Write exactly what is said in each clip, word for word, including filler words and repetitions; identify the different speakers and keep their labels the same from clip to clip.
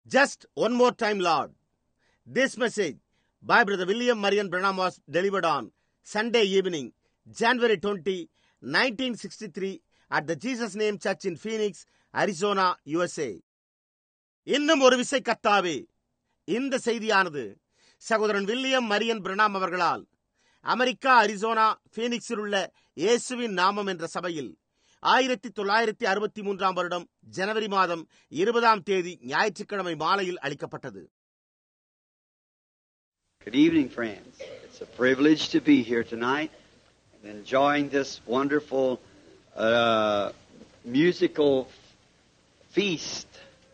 Speaker 1: Just one more time, Lord. This message by Brother William Marion Branham was delivered on Sunday evening, January twentieth, nineteen sixty-three at the Jesus Name Church in Phoenix, Arizona, U S A. இன்னும் ஒரு விசை கர்த்தாவே, இந்த செய்தியானது சகோதரன் William Marian Pranam அவர்களால் America Arizona பீனிக்ஸில் உள்ள இயேசுவின் நாமம் என்ற சபையில் ஆயிரத்தி தொள்ளாயிரத்தி அறுபத்தி மூன்றாம் வருடம் ஜனவரி மாதம் இருபதாம் தேதி ஞாயிற்றுக்கிழமை மாலையில் அளிக்கப்பட்டது.
Speaker 2: Good evening, friends. It's a privilege to be here tonight and enjoying this wonderful uh, musical feast,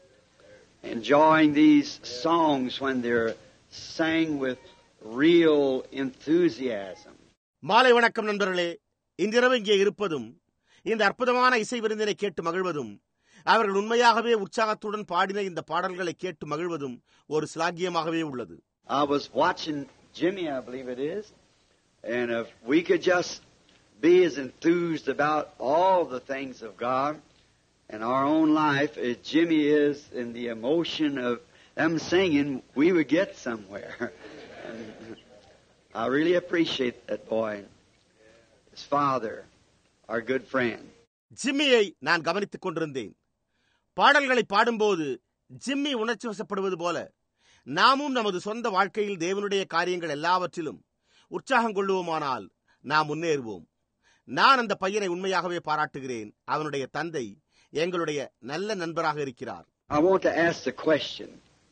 Speaker 2: enjoying these songs when they're sang with real enthusiasm.
Speaker 1: மாலை வணக்கம் நண்பர்களே. இன்றிரவு இங்கே இருப்பதும் இந்த அற்புதமான இசை விருந்தினை கேட்டு மகிழ்வதும் அவர்கள் உண்மையாகவே உற்சாகத்துடன் பாடின இந்த பாடல்களை கேட்டு மகிழ்வதும் ஒரு சிலாகியமாகவே உள்ளது.
Speaker 2: I was watching Jimmy, I believe it is, and if we could just be as enthused about all the things of God in our own life as Jimmy is in the emotion of them singing, we would get somewhere. And I really appreciate that boy, his father, our good friend.
Speaker 1: ஜிம்மியை நான் கவனித்துக் கொண்டிருந்தேன். பாடல்களை பாடும்போது Jimmy உணர்ச்சி வசப்படுவது போல நாமும் நமது சொந்த வாழ்க்கையில் தேவனுடைய காரியங்கள் எல்லாவற்றிலும் உற்சாகம் கொள்ளுவோமானால் நாம் முன்னேறுவோம். நான் அந்த பையனை உண்மையாகவே பாராட்டுகிறேன். அவனுடைய தந்தை எங்களுடைய நல்ல நண்பராக இருக்கிறார்.
Speaker 2: I want to ask the question.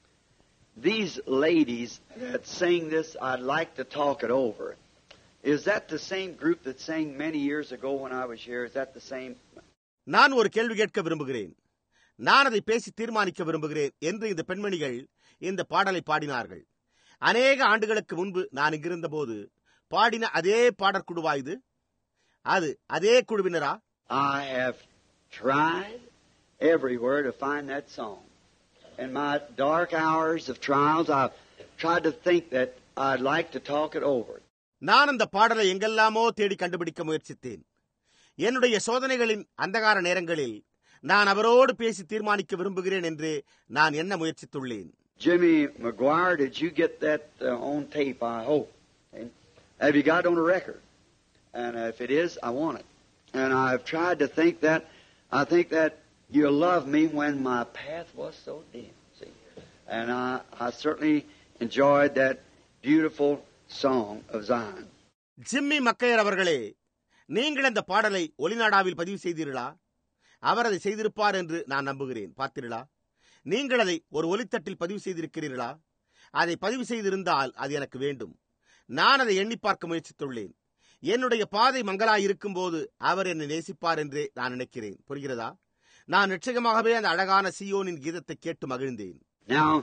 Speaker 2: These ladies that sing this, I'd like to talk it over. Is that the same group that sang many years ago when I was here? Is that the same?
Speaker 1: நான் ஒரு கேள்வி கேட்க விரும்புகிறேன். நான் அதை பேசி தீர்மானிக்க விரும்புகிறேன் என்று இந்த பெண்மணிகள் இந்த பாடலை பாடினார்கள். அநேக ஆண்டுகளுக்கு முன்பு நான் இங்கிருந்த போது பாடின அதே பாடற்குழுவா இது? அது அதே குழுவினரா?
Speaker 2: I have tried everywhere to find that song. In my dark hours of trials, I've tried to think that I'd like to talk it over.
Speaker 1: நான் அந்த பாடலை எங்கெல்லாமோ தேடி கண்டுபிடிக்க முயற்சித்தேன். என்னுடைய சோதனைகளின் அந்தகார நேரங்களில் நான் அவரோடு பேசி தீர்மானிக்க விரும்புகிறேன் என்று நான் என்ன முயற்சித்துள்ளேன்.
Speaker 2: Jimmy McGuire, did you get that uh, on tape? I hope. And have you got it on a record? And uh, if it is, I want it. And I've tried to think that, I think that you love me when my path was so dim. See? And I, I certainly enjoyed that beautiful song of Zion.
Speaker 1: Jimmy McGuire அவர்களே, நீங்கள் அந்த பாடலை ஒலிநாடாவில் பதிவு செய்தீர்களா? அவர் அதை செய்திருப்பார் என்று நான் நம்புகிறேன். பார்த்தீர்களா? நீங்கள் அதை ஒரு ஒலித்தட்டில் பதிவு செய்திருக்கிறீர்களா? அதை பதிவு செய்திருந்தால் அது எனக்கு வேண்டும். நான் அதை எண்ணி பார்க்க முயற்சித்துள்ளேன். என்னுடைய பாதை மங்களாய் இருக்கும் போது அவர் என்னை நேசிப்பார் என்றே நான் நினைக்கிறேன். புரிகிறதா? நான் நிச்சயமாகவே அந்த அழகான சியோனின் கீதத்தை கேட்டு மகிழ்ந்தேன்.
Speaker 2: Now,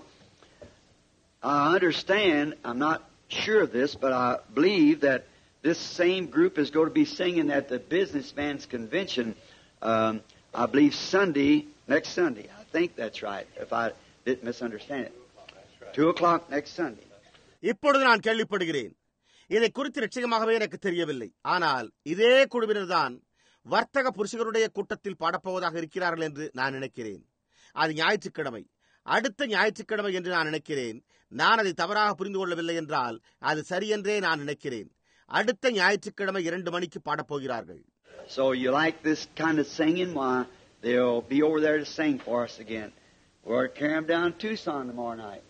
Speaker 2: I understand, I'm not sure of this, but I believe that this same group is going to be singing at the Businessman's Convention, um, I believe Sunday, next Sunday. I think that's right, if I didn't misunderstand it. Two o'clock next Sunday.
Speaker 1: இப்பொழுது நான் கேள்விப்படுகிறேன். இதை குறித்து நிச்சயமாகவே எனக்கு தெரியவில்லை. ஆனால் இதே குழுவினர் தான் வர்த்தக புருஷர்களுடைய கூட்டத்தில் பாடப்போவதாக இருக்கிறார்கள் என்று நான் நினைக்கிறேன். அது ஞாயிற்றுக்கிழமை, அடுத்த ஞாயிற்றுக்கிழமை என்று நான் நினைக்கிறேன். நான் அதை தவறாக புரிந்து கொள்ளவில்லை என்றால் அது சரியென்றே நான் நினைக்கிறேன். அடுத்த ஞாயிற்றுக்கிழமை இரண்டு மணிக்கு பாடப்போகிறார்கள்.
Speaker 2: So you like this kind of singing? Why, they'll be over there to sing for us again. We'll carry them down to Tucson tomorrow night.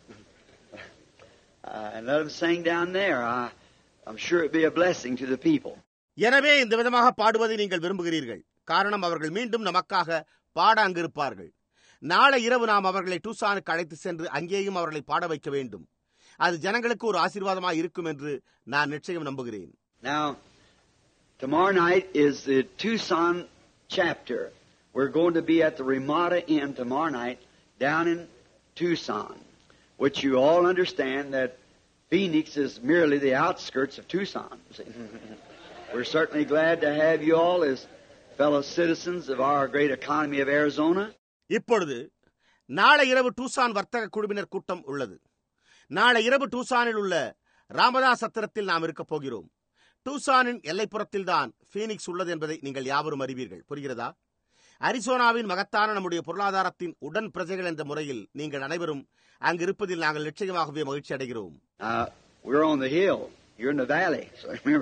Speaker 2: uh, and let them sing down there. I, I'm sure it'll be a blessing to the people.
Speaker 1: எனவே இந்த விதமாக பாடுவதை நீங்கள் விரும்புகிறீர்கள். காரணம், அவர்கள் மீண்டும் நமக்காக பாட அங்கிருப்பார்கள். நாளை இரவு நாம் அவர்களை டூசானுக்கு அழைத்து சென்று அங்கேயும் அவர்களை பாட வைக்க வேண்டும். அது ஜனங்களுக்கு ஒரு ஆசீர்வாதமாக இருக்கும் என்று நான் நிச்சயம் நம்புகிறேன்.
Speaker 2: Now, tomorrow night is the Tucson chapter. We're going to be at the Ramada Inn tomorrow night down in Tucson, which you all understand that Phoenix is merely the outskirts of Tucson. We're certainly glad to have you all as fellow citizens of our great economy of Arizona.
Speaker 1: இப்பொழுது நாளை இரவு Tucson வர்த்தக குழுவினர் கூட்டம் உள்ளது. நாளை இரவு டூசானில் உள்ள ராமதா சத்திரத்தில் நாம் இருக்க போகிறோம். டூசானின் எல்லைப்புறத்தில் தான் பீனிக்ஸ் உள்ளது என்பதை நீங்கள் யாவரும் அறிவீர்கள். புரிகிறதா? அரிசோனாவின் மகத்தான நம்முடைய பொருளாதாரத்தின் உடன் பிரஜைகள் என்ற முறையில் நீங்கள் அனைவரும் அங்கு இருப்பதில் நாங்கள் நிச்சயமாகவே மகிழ்ச்சி அடைகிறோம்.
Speaker 2: Uh, we're on the hill. You're in the valley. So remember,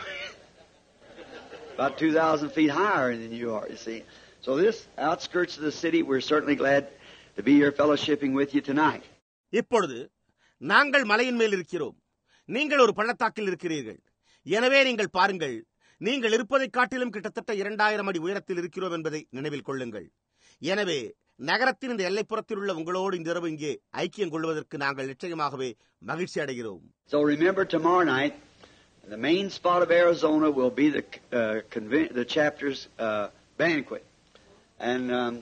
Speaker 2: about two thousand feet higher than you are, you see. So this outskirts of the city, we're certainly glad to be here fellowshipping with you tonight.
Speaker 1: இப்பொழுது நாங்கள் மலையின் மேல் இருக்கிறோம், நீங்கள் ஒரு பள்ளத்தாக்கில் இருக்கிறீர்கள். எனவே நீங்கள் பாருங்கள், நீங்கள் இருப்பதை காட்டிலும் கிட்டத்தட்ட இரண்டாயிரம் அடி உயரத்தில் இருக்கிறோம் என்பதை நினைவில் கொள்ளுங்கள். எனவே நகரத்தின் இந்த எல்லைப்புறத்தில் உள்ள உங்களோடு இந்த இரவு இங்கே ஐக்கியம் கொள்வதற்கு நாங்கள் நிச்சயமாகவே மகிழ்ச்சி அடைகிறோம்.
Speaker 2: So remember, tomorrow night, the main spot of Arizona will be the uh, conven- the chapter's uh, banquet, and um,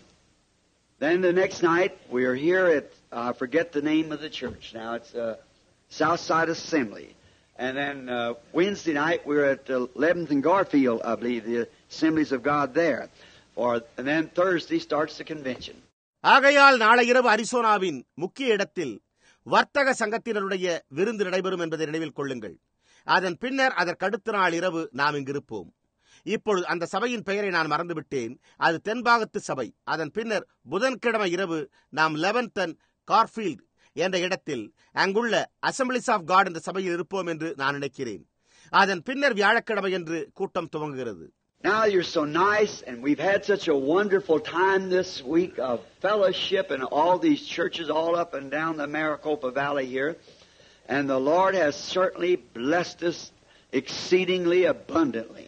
Speaker 2: then the next night we are here at I forget the name of the church now. It's uh, Southside Assembly. And then uh, Wednesday night we're at uh, eleventh and Garfield, I believe, the Assemblies of God there. Or and then Thursday starts the convention.
Speaker 1: ஆகையால் நாளை இரவு அரிசோனாவின் முக்கிய இடத்தில் வர்த்தக சங்கத்தினருடைய விருந்து நடைபெறும் என்பதை நினைவில் கொள்ளுங்கள். அதன் பின்னர் அதற்கடுத்த நாள் இரவு நாம் இங்கிருப்போம். இப்பொழுது அந்த சபையின் பெயரை நான் மறந்துவிட்டேன். அது தென்பாகத்து சபை. அதன் பின்னர் புதன்கிழமை இரவு நாம் லெவன்த் அண்ட் கார்ஃபீல்ட் என்ற இடத்தில் அங்குள்ள அசம்பிளிஸ் ஆஃப் காட் என்ற சபையில் இருப்போம் என்று நான் நினைக்கிறேன். அதன் பின்னர் வியாழக்கிழமை என்று கூட்டம் துவங்குகிறது.
Speaker 2: Now you're so nice, and we've had such a wonderful time this week of fellowship in all these churches all up and down the Maricopa Valley here, and the Lord has certainly blessed us exceedingly abundantly,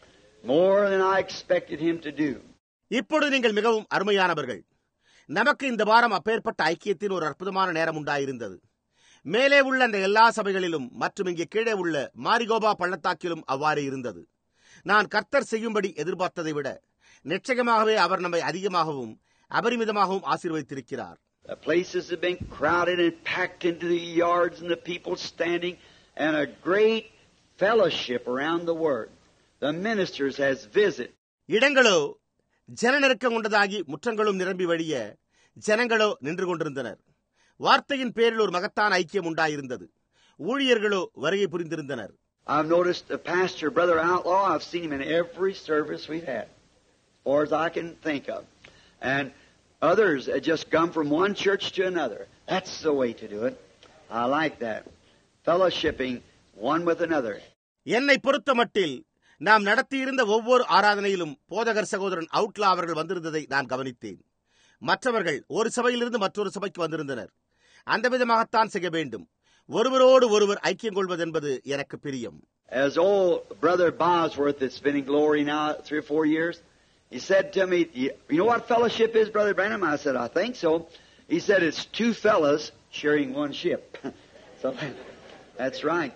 Speaker 2: more than I expected Him to do.
Speaker 1: இப்பொழுது நீங்கள் மிகவும் அருமையானவர்கள். நமக்கு இந்த வாரம் அப்பேற்பட்ட ஐக்கியத்தின் ஒரு அற்புதமான நேரம் உண்டாயிருந்தது. மேலே உள்ள அந்த எல்லா சபைகளிலும் மற்றும் இங்கே கீழே உள்ள மாரிகோபா பள்ளத்தாக்கிலும் அவ்வாறு இருந்தது. நான் கர்த்தர் செய்யும்படி எதிர்பார்த்ததை விட நிச்சயமாகவே அவர் நம்மை அதிகமாகவும் அபரிமிதமாகவும் ஆசீர்வதித்திருக்கிறார்.
Speaker 2: The places have been crowded and packed into the yards, and the people standing, and a great fellowship around the Word. The ministers has visit.
Speaker 1: இடங்களோ ஜன நெருக்கம் கொண்டதாகி முற்றங்களும் நிரம்பி வழிய ஜனங்களோ நின்று கொண்டிருந்தனர். வார்த்தையின் பேரில் ஒரு மகத்தான ஐக்கியம் உண்டாயிருந்தது. ஊழியர்களோ வருகை புரிந்திருந்தனர்.
Speaker 2: I've noticed the pastor, Brother Outlaw, I've seen him in every service we've had, as far as I can think of. And others had just come from one church to another. That's the way to do it. I like that. Fellowshipping one with another.
Speaker 1: என்னை பொறுத்த மட்டில் நாம் நடத்தியிருந்த ஒவ்வொரு ஆராதனையிலும் போதகர் சகோதரன் அவுட்லா அவர்கள் வந்திருந்ததை நான் கவனித்தேன். மற்றவர்கள் ஒரு சபையிலிருந்து மற்றொரு சபைக்கு வந்திருந்தனர். அந்த விதமாகத்தான் செய்ய வேண்டும். ஒருவரோடு ஒருவர் ஐக்கியம் கொள்வது என்பது எனக்கு பிரியம்.
Speaker 2: As old Brother Bosworth that's been in glory now three or four years, he said to me, you know what fellowship is, Brother Branham? I said, I think so. He said, it's two fellas sharing one ship. So that's right.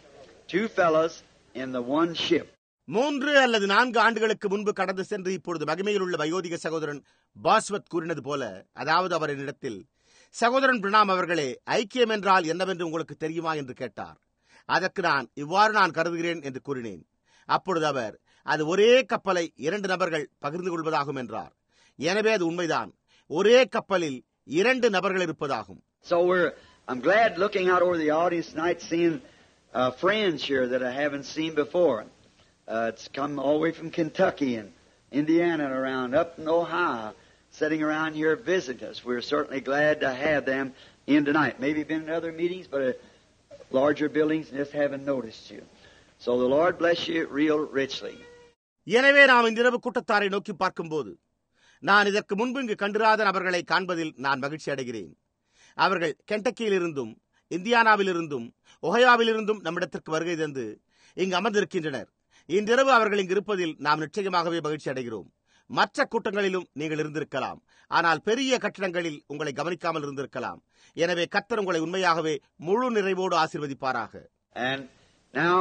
Speaker 2: Two fellas in the one ship.
Speaker 1: மூன்று அல்லது நான்கு ஆண்டுகளுக்கு முன்பு கடந்து சென்று இப்பொழுது மகிமையில் உள்ள வயோதிக சகோதரன் பாஸ்வத் கூறினது போல, அதாவது அவர் என்னிடத்தில், சகோதரன் பிரணாம் அவர்களே, ஐக்கியம் என்றால் என்னவென்று உங்களுக்கு தெரியுமா என்று கேட்டார். அதற்கு நான் இவ்வாறு நான் கருதுகிறேன் என்று கூறினேன். அப்பொழுது அவர், அது ஒரே கப்பலை இரண்டு நபர்கள் பகிர்ந்து கொள்வதாகும் என்றார். எனவே அது உண்மைதான், ஒரே கப்பலில் இரண்டு நபர்கள் இருப்பதாகும்.
Speaker 2: So we're I'm glad looking out over the audience tonight, seeing uh, friends here that I haven't seen before. Uh, it's come all the way from Kentucky and Indiana and around, up in Ohio, sitting around here visiting us. We're certainly glad to have them in tonight. Maybe been in other meetings, but uh, larger buildings, and just haven't noticed you. So the Lord bless you real richly.
Speaker 1: எனவே நாம் இந்த இரவு கூட்டத்தாரை நோக்கி பார்க்கும்போது நான் இதற்கு முன்பு இங்கு கண்டிராத நபர்களை காண்பதில் நான் மகிழ்ச்சி அடைகிறேன். அவர்கள் கென்டக்கியிலிருந்தும் இந்தியானாவிலிருந்தும் ஒஹையோவிலிருந்தும் நம்மிடத்திற்கு வருகை தந்து இங்கு அமர்ந்திருக்கின்றனர். இன்றிரவு அவர்கள் இங்கு இருப்பதில் நாம் நிச்சயமாகவே மகிழ்ச்சி அடைகிறோம். மற்ற கூட்டங்களிலும் நீங்கள் இருந்திருக்கலாம், ஆனால் பெரிய கட்டிடங்களில் உங்களை கவனிக்காமல் இருந்திருக்கலாம். எனவே கர்த்தர் உங்களை உண்மையாகவே முழு நிறைவோடு ஆசீர்வதிப்பாராக.
Speaker 2: And now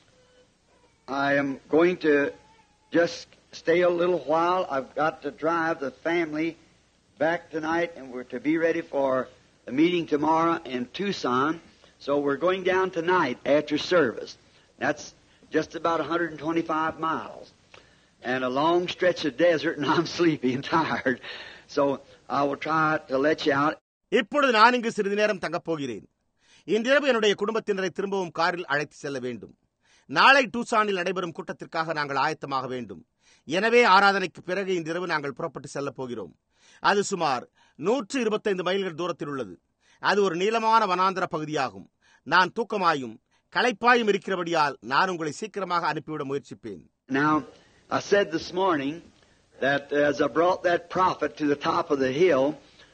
Speaker 2: I am going to just stay a little while. I've got to drive the family back tonight, and we're to be ready for the meeting tomorrow in Tucson. So we're going down tonight after service. That's just about one hundred twenty-five miles. And a long stretch of desert, and I'm sleepy and tired. So I will try to let you out.
Speaker 1: இப்பொழுது நான் இங்கு சிறிது நேரம் தங்கப் போகிறேன். இன்றிரவு என்னுடைய குடும்பத்தினரை திரும்பவும் காரில் அழைத்து செல்ல வேண்டும். நாளை டூசானில் நடைபெறும் கூட்டத்திற்காக நாங்கள் ஆயத்தமாக வேண்டும். எனவே ஆராதனைக்கு பிறகு இன்றிரவு நாங்கள் புறப்பட்டு செல்லப் போகிறோம். அது சுமார் நூற்று இருபத்தைந்து மைல்கள் தூரத்தில் உள்ளது. அது ஒரு நீளமான வனாந்தர பகுதியாகும். நான் தூக்கமாயும் களைப்பாயும் இருக்கிறபடியால் நான் உங்களை சீக்கிரமாக அனுப்பிவிட முயற்சிப்பேன்.
Speaker 2: Now, I said this morning that as I brought that prophet to the top of the hill,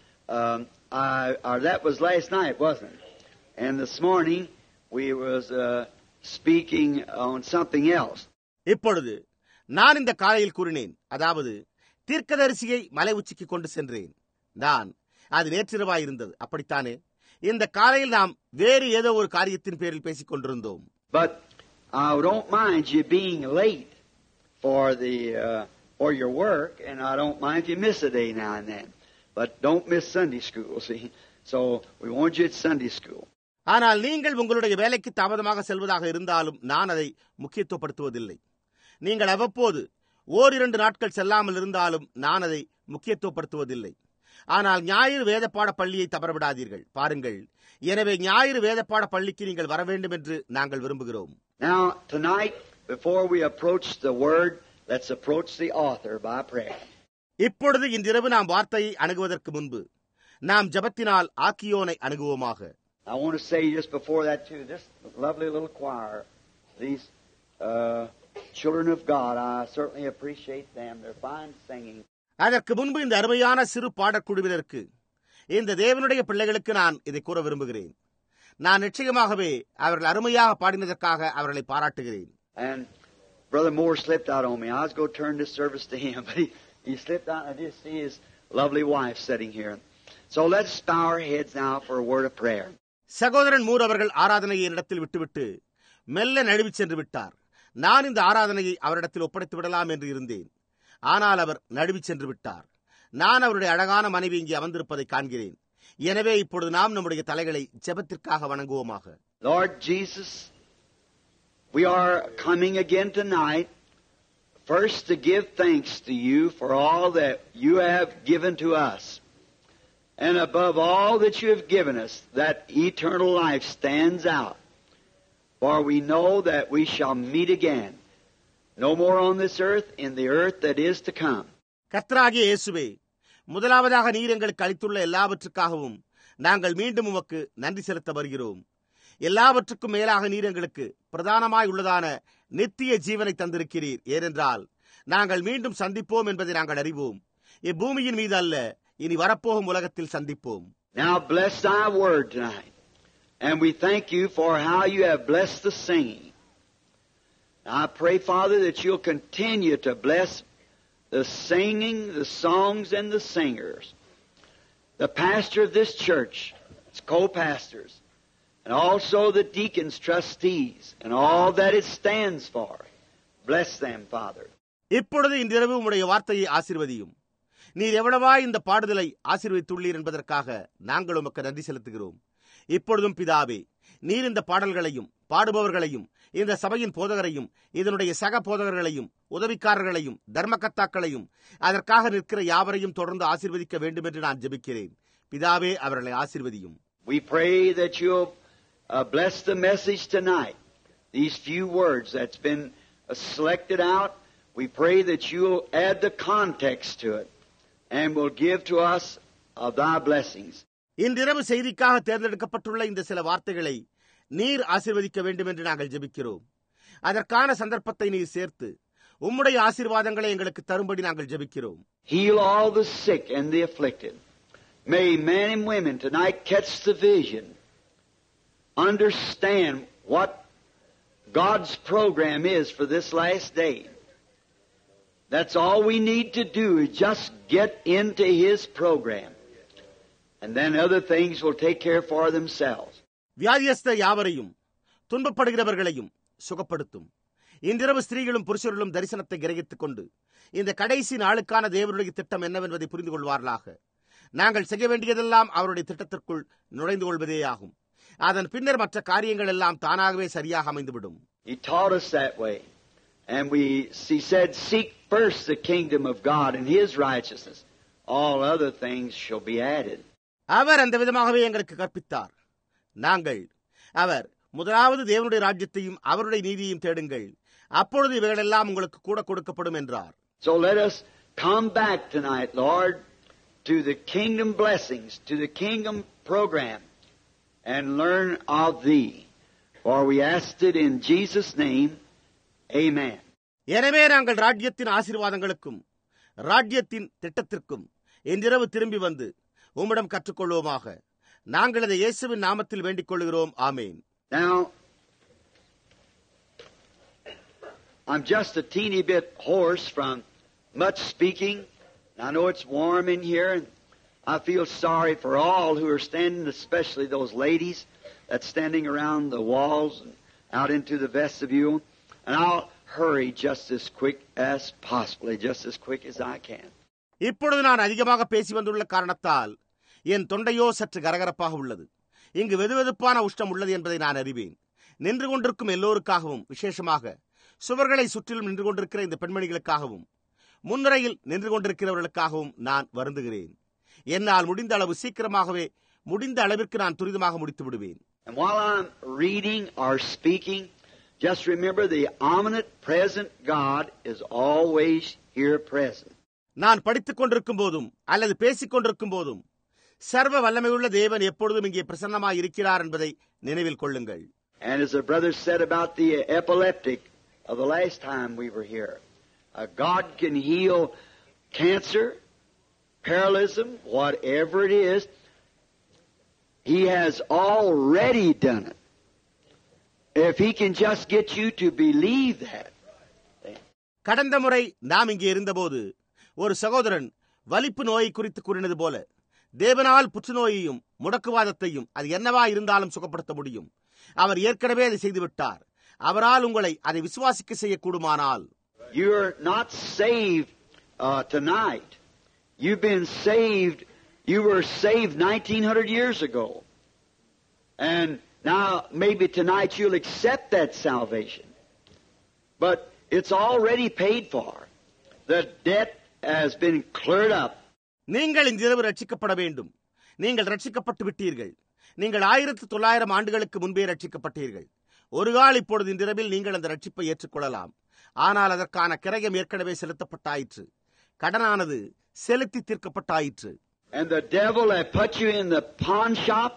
Speaker 2: um, I, or that was last night, wasn't it? And this morning we was uh, speaking on something else.
Speaker 1: இப்பொழுது நான் இந்த காலையில் கூறினேன், அதாவது தீர்க்கதரிசியை மலை உச்சிக்கு கொண்டு சென்றேன். நான் அது நேற்றிரவாய் இருந்தது, அப்படித்தானே? இந்த காலையில் நாம் வேறு ஏதோ ஒரு காரியத்தின் பேரில் பேசிக் கொண்டிருந்தோம்.
Speaker 2: But I don't mind you being late for the uh, for your work, and I don't mind if you miss a day now and then. But don't miss Sunday school, see? So we want you at Sunday school.
Speaker 1: ஆனால் நீங்கள் உங்களுடைய வேலைக்கு தாமதமாக செல்வதாக இருந்தாலும் நான் அதை முக்கியத்துவப்படுத்துவதில்லை. நீங்கள் அவ்வப்போது ஓரிரண்டு நாட்கள் செல்லாமல் இருந்தாலும் நான் அதை முக்கியத்துவப்படுத்துவதில்லை. ஆனால் ஞாயிறு வேதப்பாட பள்ளியை தவறவிடாதீர்கள். பாருங்கள், எனவே ஞாயிறு வேதப்பாட பள்ளிக்கு நீங்கள் வர வேண்டும் என்று நாங்கள் விரும்புகிறோம்.
Speaker 2: Now tonight, before we approach the word, let's approach the author by prayer.
Speaker 1: இப்பொழுது இன்றிரவு நாம் வார்த்தையை அணுகுவதற்கு முன்பு நாம் ஜெபத்தினால் ஆக்கியோனை அணுகுவோமாக.
Speaker 2: I want to say just before that too, this lovely little choir, these uh, children of God, I certainly appreciate them. They're fine singing.
Speaker 1: அதற்கு முன்பு இந்த அருமையான சிறு பாடக்குழுவினருக்கு, இந்த தேவனுடைய பிள்ளைகளுக்கு நான் இதை கூற விரும்புகிறேன். நான் நிச்சயமாகவே அவர்கள் அருமையாக பாடினதற்காக அவர்களை பாராட்டுகிறேன்.
Speaker 2: And Brother Moore slipped out on me. I was going to turn this service to him, but he, he slipped out, and I just see his lovely wife sitting here. So let's bow our heads now for a word of prayer.
Speaker 1: சகோதரன் Moore அவர்கள் ஆராதனையை என்னிடத்தில் விட்டுவிட்டு மெல்ல நழுவி சென்று விட்டார். நான் இந்த ஆராதனையை அவரிடத்தில் ஒப்படைத்து விடலாம் என்று இருந்தேன். ஆனால் அவர் நழுவி சென்று விட்டார். நான் அவருடைய அழகான மனைவி இங்கே அமர்ந்திருப்பதை காண்கிறேன். எனவே இப்பொழுது நாம் நம்முடைய தலைகளை ஜெபத்திற்காக வணங்குவோமாக.
Speaker 2: Lord Jesus, we are coming again tonight, first to give thanks to you for all that you have given to us. And above all that you have given us, that eternal life stands out. For we know that we shall meet again, no more on this earth, in the earth that is to come.
Speaker 1: கர்த்தராகிய இயேசுவே, முதலாவதாக நீர் எங்களுக்கு அளித்துள்ள எல்லாவற்றுக்காகவும் நாங்கள் மீண்டும் உமக்கு நன்றி செலுத்த வருகிறோம். எல்லாவற்றுக்கும் மேலாக நீர் எங்களுக்கு பிரதானமாய் உள்ளதான நித்திய ஜீவனை தந்திருக்கிறீர். ஏனென்றால் நாங்கள் மீண்டும் சந்திப்போம் என்பதை நாங்கள் அறிவோம். இப்பூமியின் மீது அல்ல, இனி வரப்போகும் உலகத்தில் சந்திப்போம்.
Speaker 2: Now bless thy word tonight. And we thank you for how you have blessed the singing. I pray, Father, that you'll continue to bless the singing, the songs, and the singers. The pastor of this church, its co-pastors, and also the deacons, trustees, and all that it stands for. Bless them, Father.
Speaker 1: இப்பொழுது இன்றிரவு உம்முடைய வார்த்தையை ஆசீர்வதியும். நீர் எவ்வளவா இந்த பாடுதலை ஆசீர்வதித்துள்ளீர் என்பதற்காக நாங்கள் உமக்கு நன்றி செலுத்துகிறோம். இப்பொழுதும் பிதாவே, நீர் இந்த பாடல்களையும் பாடுபவர்களையும் இந்த சபையின் போதகரையும் இதனுடைய சக போதகர்களையும் உதவிக்காரர்களையும் தர்மகர்த்தாக்களையும் அதற்காக நிற்கிற யாவரையும் தொடர்ந்து ஆசீர்வதிக்க வேண்டும் என்று நான் ஜெபிக்கிறேன். பிதாவே, அவர்களை ஆசீர்வதியும்.
Speaker 2: We pray that you'll uh, bless the message tonight. These few words that's been uh, selected out, we pray that you'll add the context to it and will give to us of thy blessings.
Speaker 1: இன்றிரவு செய்திக்காக தேர்ந்தெடுக்கப்பட்டுள்ள இந்த சில வார்த்தைகளை நீர் ஆசீர்வதிக்க வேண்டும் என்று நாங்கள் ஜெபிக்கிறோம். அதற்கான சந்தர்ப்பத்தை நீர் சேர்த்து உம்முடைய ஆசீர்வாதங்களை எங்களுக்கு தரும்படி நாங்கள் ஜெபிக்கிறோம்.
Speaker 2: Heal all the sick and the afflicted. May men and women tonight catch the vision, understand what God's program is for this last day. That's all we need to do is just get into His program. And then other things will take care for themselves.
Speaker 1: வியாதியஸ்த யாவரையும் துன்பப்படுகிறவர்களையும் சுகப்படுத்தும். இன்றிரவு ஸ்திரீகளும் புருஷர்களும் தரிசனத்தை கிரகித்துக் கொண்டு இந்த கடைசி நாளுக்கான தேவனுடைய திட்டம் என்னவென்பதை புரிந்து கொள்வார்களாக. நாங்கள் செய்ய வேண்டியதெல்லாம் அவருடைய திட்டத்திற்குள் நுழைந்து கொள்வதே ஆகும். அதன் பின்னர் மற்ற காரியங்கள் எல்லாம் தானாகவே சரியாக அமைந்துவிடும்.
Speaker 2: He taught us that way. And we, he said, seek first the kingdom of God and His righteousness. All other things shall be added.
Speaker 1: அவர் அந்த விதமாகவே எங்களுக்கு கற்பித்தார். நாங்கள் அவர் முதலாவது தேவனுடைய ராஜ்யத்தையும் அவருடைய நீதியையும் தேடுங்கள், அப்பொழுது இவைகளெல்லாம் உங்களுக்கு கூட கொடுக்கப்படும் என்றார்.
Speaker 2: So let us come back tonight, Lord, to the kingdom blessings, to the kingdom program, and learn of Thee. For we asked it in Jesus' name. Amen.
Speaker 1: எனவே நாங்கள் ராஜ்யத்தின் ஆசீர்வாதங்களுக்கும் ராஜ்யத்தின் திட்டத்திற்கும் இன்றிரவு திரும்பி வந்து உம்மிடம் கற்றுக்கொள்வோமாக. நாங்கள் அதை இயேசுவின் நாமத்தில் வேண்டிக் கொள்கிறோம். ஆமேன்.
Speaker 2: Now, I'm just a teeny bit hoarse from much speaking. I know it's warm in here, and I feel sorry for all who are standing, especially those ladies that's standing around the walls and out into the vestibule. And I'll hurry just as quick as possibly, just as quick as I can.
Speaker 1: இப்பொழுது நான் அதிகமாக பேசி வந்துள்ள காரணத்தால் என் தொண்டையோ சற்று கரகரப்பாக உள்ளது. இங்கு வெதுவெதுப்பான உஷ்ணம் உள்ளது என்பதை நான் அறிவேன். நின்று கொண்டிருக்கும் எல்லோருக்காகவும், விசேஷமாக சுவர்களை சுற்றிலும் நின்று கொண்டிருக்கிற இந்த பெண்மணிகளுக்காகவும், முன்னிலையில் நின்று கொண்டிருக்கிறவர்களுக்காகவும் நான் வருந்துகிறேன். என்னால் முடிந்த அளவு சீக்கிரமாகவே, முடிந்த அளவிற்கு நான் துரிதமாக முடித்து விடுவேன்.
Speaker 2: And while I'm reading or speaking, just remember the omnipresent present God is always here present.
Speaker 1: நான் படித்துக் கொண்டிருக்கும் போதும் அல்லது பேசிக் கொண்டிருக்கும் போதும் சர்வ வல்லமையுள்ள தேவன் எப்பொழுதும் இங்கே பிரசன்னமாய் இருக்கிறார் என்பதை நினைவில் கொள்ளுங்கள்.
Speaker 2: And as the brother said about the epileptic of the last time we were here, uh, God can heal cancer, paralysis, whatever it is. He has already done it. If He can just get you to believe that.
Speaker 1: கடந்த முறை நாம் இங்கே இருந்தபோது ஒரு சகோதரன் வலிப்பு நோயை குறித்து கூறினது போல, தேவனால் புற்றுநோயையும் முடக்குவாதத்தையும் அது என்னவா இருந்தாலும் சுகப்படுத்த முடியும். அவர் ஏற்கனவே அதை செய்துவிட்டார். அவரால் உங்களை அதை விசுவாசிக்க செய்யக்கூடுமானால்.
Speaker 2: You are not saved uh, tonight. You've been saved. You were saved nineteen hundred years ago. And now maybe tonight you'll accept that salvation. But it's already paid for. The debt has been cleared up.
Speaker 1: நீங்கள் இந்த இரவு ரட்சிக்கப்பட வேண்டும். நீங்கள் ரட்சிக்கப்பட்டு விட்டீர்கள். நீங்கள் ஆயிரத்து தொள்ளாயிரம் ஆண்டுகளுக்கு முன்பே ரட்சிக்கப்பட்டீர்கள். ஒரு கால் இப்பொழுது இந்த இரவில் நீங்கள் அந்த ரட்சிப்பை ஏற்றுக்கொள்ளலாம். ஆனால் அதற்கான கிரயம் ஏற்கனவே செலுத்தப்பட்டாயிற்று. கடனானது செலுத்தி தீர்க்கப்பட்டாயிற்று.
Speaker 2: And the devil that put you in the pawn shop,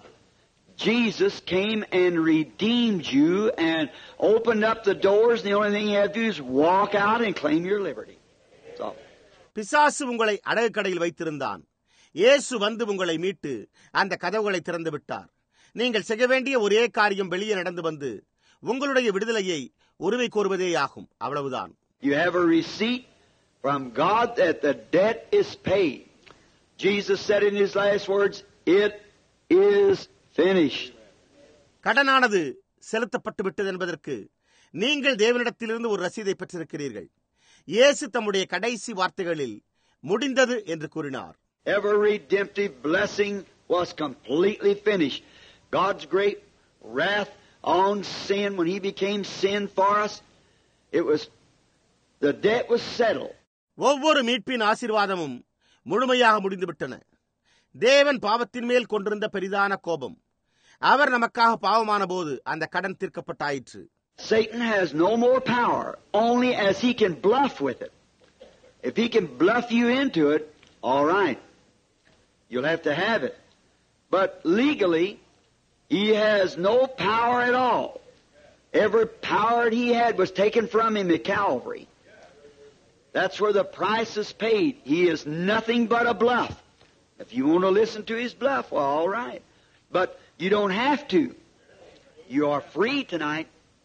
Speaker 2: Jesus came and redeemed you and opened up the doors, and the only thing you have to do is walk out and claim your liberty. So.
Speaker 1: பிசாசு உங்களை அடகு கடையில் வைத்திருந்தான். இயேசு வந்து உங்களை மீட்டு அந்த கதவுகளை திறந்து விட்டார். நீங்கள் செய்ய வேண்டிய ஒரே காரியம் வெளியே நடந்து வந்து உங்களுடைய விடுதலையை உரிமை கோருவதேயாகும். அவ்வளவுதான்.
Speaker 2: You have a receipt from God that the debt is paid. Jesus said in His last words, "It is finished."
Speaker 1: கடனானது செலுத்தப்பட்டு விட்டது என்பதற்கு நீங்கள் தேவனிடத்திலிருந்து ஒரு ரசீதை பெற்றிருக்கிறீர்கள். இயேசு தம்முடைய கடைசி வார்த்தைகளில் முடிந்தது என்று கூறினார்.
Speaker 2: Every redemptive blessing was completely finished. God's great wrath on sin when He became sin for us, it was the debt was settled.
Speaker 1: ஒவ்வொரு மீட்பின் ஆசீர்வாதமும் முழுமையாக முடிந்துவிட்டன. தேவன் பாவத்தின் மேல் கொண்டிருந்த பெரிதான கோபம், அவர் நமக்காக பாவமான போது அந்த கடன் தீர்க்கப்பட்டாயிற்று.
Speaker 2: Satan has no more power, only as he can bluff with it. If he can bluff you into it, all right, you'll have to have it. But legally, he has no power at all. Every power he had was taken from him at Calvary. That's where the price is paid. He is nothing but a bluff. If you want to listen to his bluff, well, all right. But you don't have to. You are free tonight.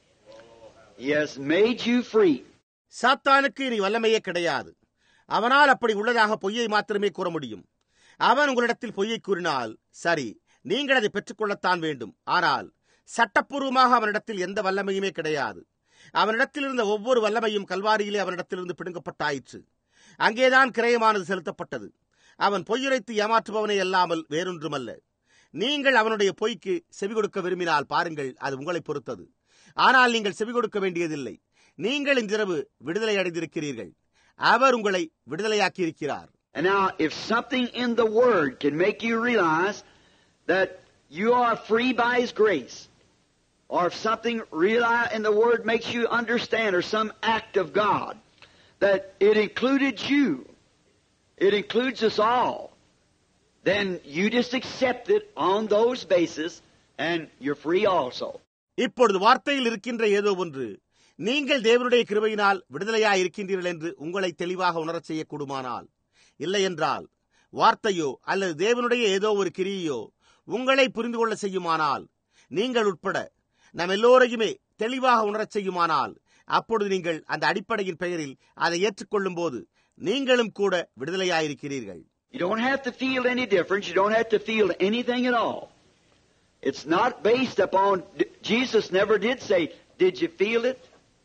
Speaker 2: He has made you free.
Speaker 1: சாத்தானுக்கு இனி வல்லமையே கிடையாது. அவனால் அப்படி உள்ளதாக பொய்யை மாத்திரமே கூற முடியும். அவன் உங்களிடத்தில் பொய்யை கூறினால் சரி, நீங்கள் அதை பெற்றுக்கொள்ளத்தான் வேண்டும். ஆனால் சட்டப்பூர்வமாக அவனிடத்தில் எந்த வல்லமையுமே கிடையாது. அவனிடத்தில் இருந்த ஒவ்வொரு வல்லமையும் கல்வாரியிலே அவனிடத்திலிருந்து பிடுங்கப்பட்டாயிற்று. அங்கேதான் கிரயமானது செலுத்தப்பட்டது. அவன் பொய்யுரைத்து ஏமாற்றுபவனே அல்லாமல் வேறொன்றுமல்ல. நீங்கள் அவனுடைய பொய்க்கு செவி கொடுக்க விரும்பினால் பாருங்கள், அது உங்களை பொறுத்தது. ஆனால் நீங்கள் செவி கொடுக்க வேண்டியதில்லை. நீங்கள் இன்றிரவு விடுதலை அடைந்திருக்கிறீர்கள். அவர் உங்களை விடுதலையாக்கி இருக்கிறார்.
Speaker 2: And now, if something in the Word can make you realize that you are free by His grace, or if something real in the Word makes you understand, or some act of God that it included you, it includes us all, then you just accept it on those bases and you're free also.
Speaker 1: இப்பொழுது வார்த்தையில் இருக்கின்ற ஏதோ ஒன்று நீங்கள் தேவனுடைய கிருபையினால் விடுதலையாய் இருக்கின்றீர்கள் என்று உங்களை தெளிவாக உணரச் செய்யக்கூடுமானால், இல்லை என்றால் வார்த்தையோ அல்லது தேவனுடைய ஏதோ ஒரு கிரியையோ உங்களை புரிந்து கொள்ள செய்யுமானால், நீங்கள் உட்பட நம் எல்லோரையுமே தெளிவாக உணரச் செய்யுமானால், அப்பொழுது நீங்கள் அந்த அடிப்படையின் பெயரில் அதை ஏற்றுக்கொள்ளும் போது நீங்களும் கூட விடுதலையாயிருக்கிறீர்கள்.
Speaker 2: You don't have to feel any difference. You don't have to feel anything at all. It's not based upon, Jesus never did say, did you feel it?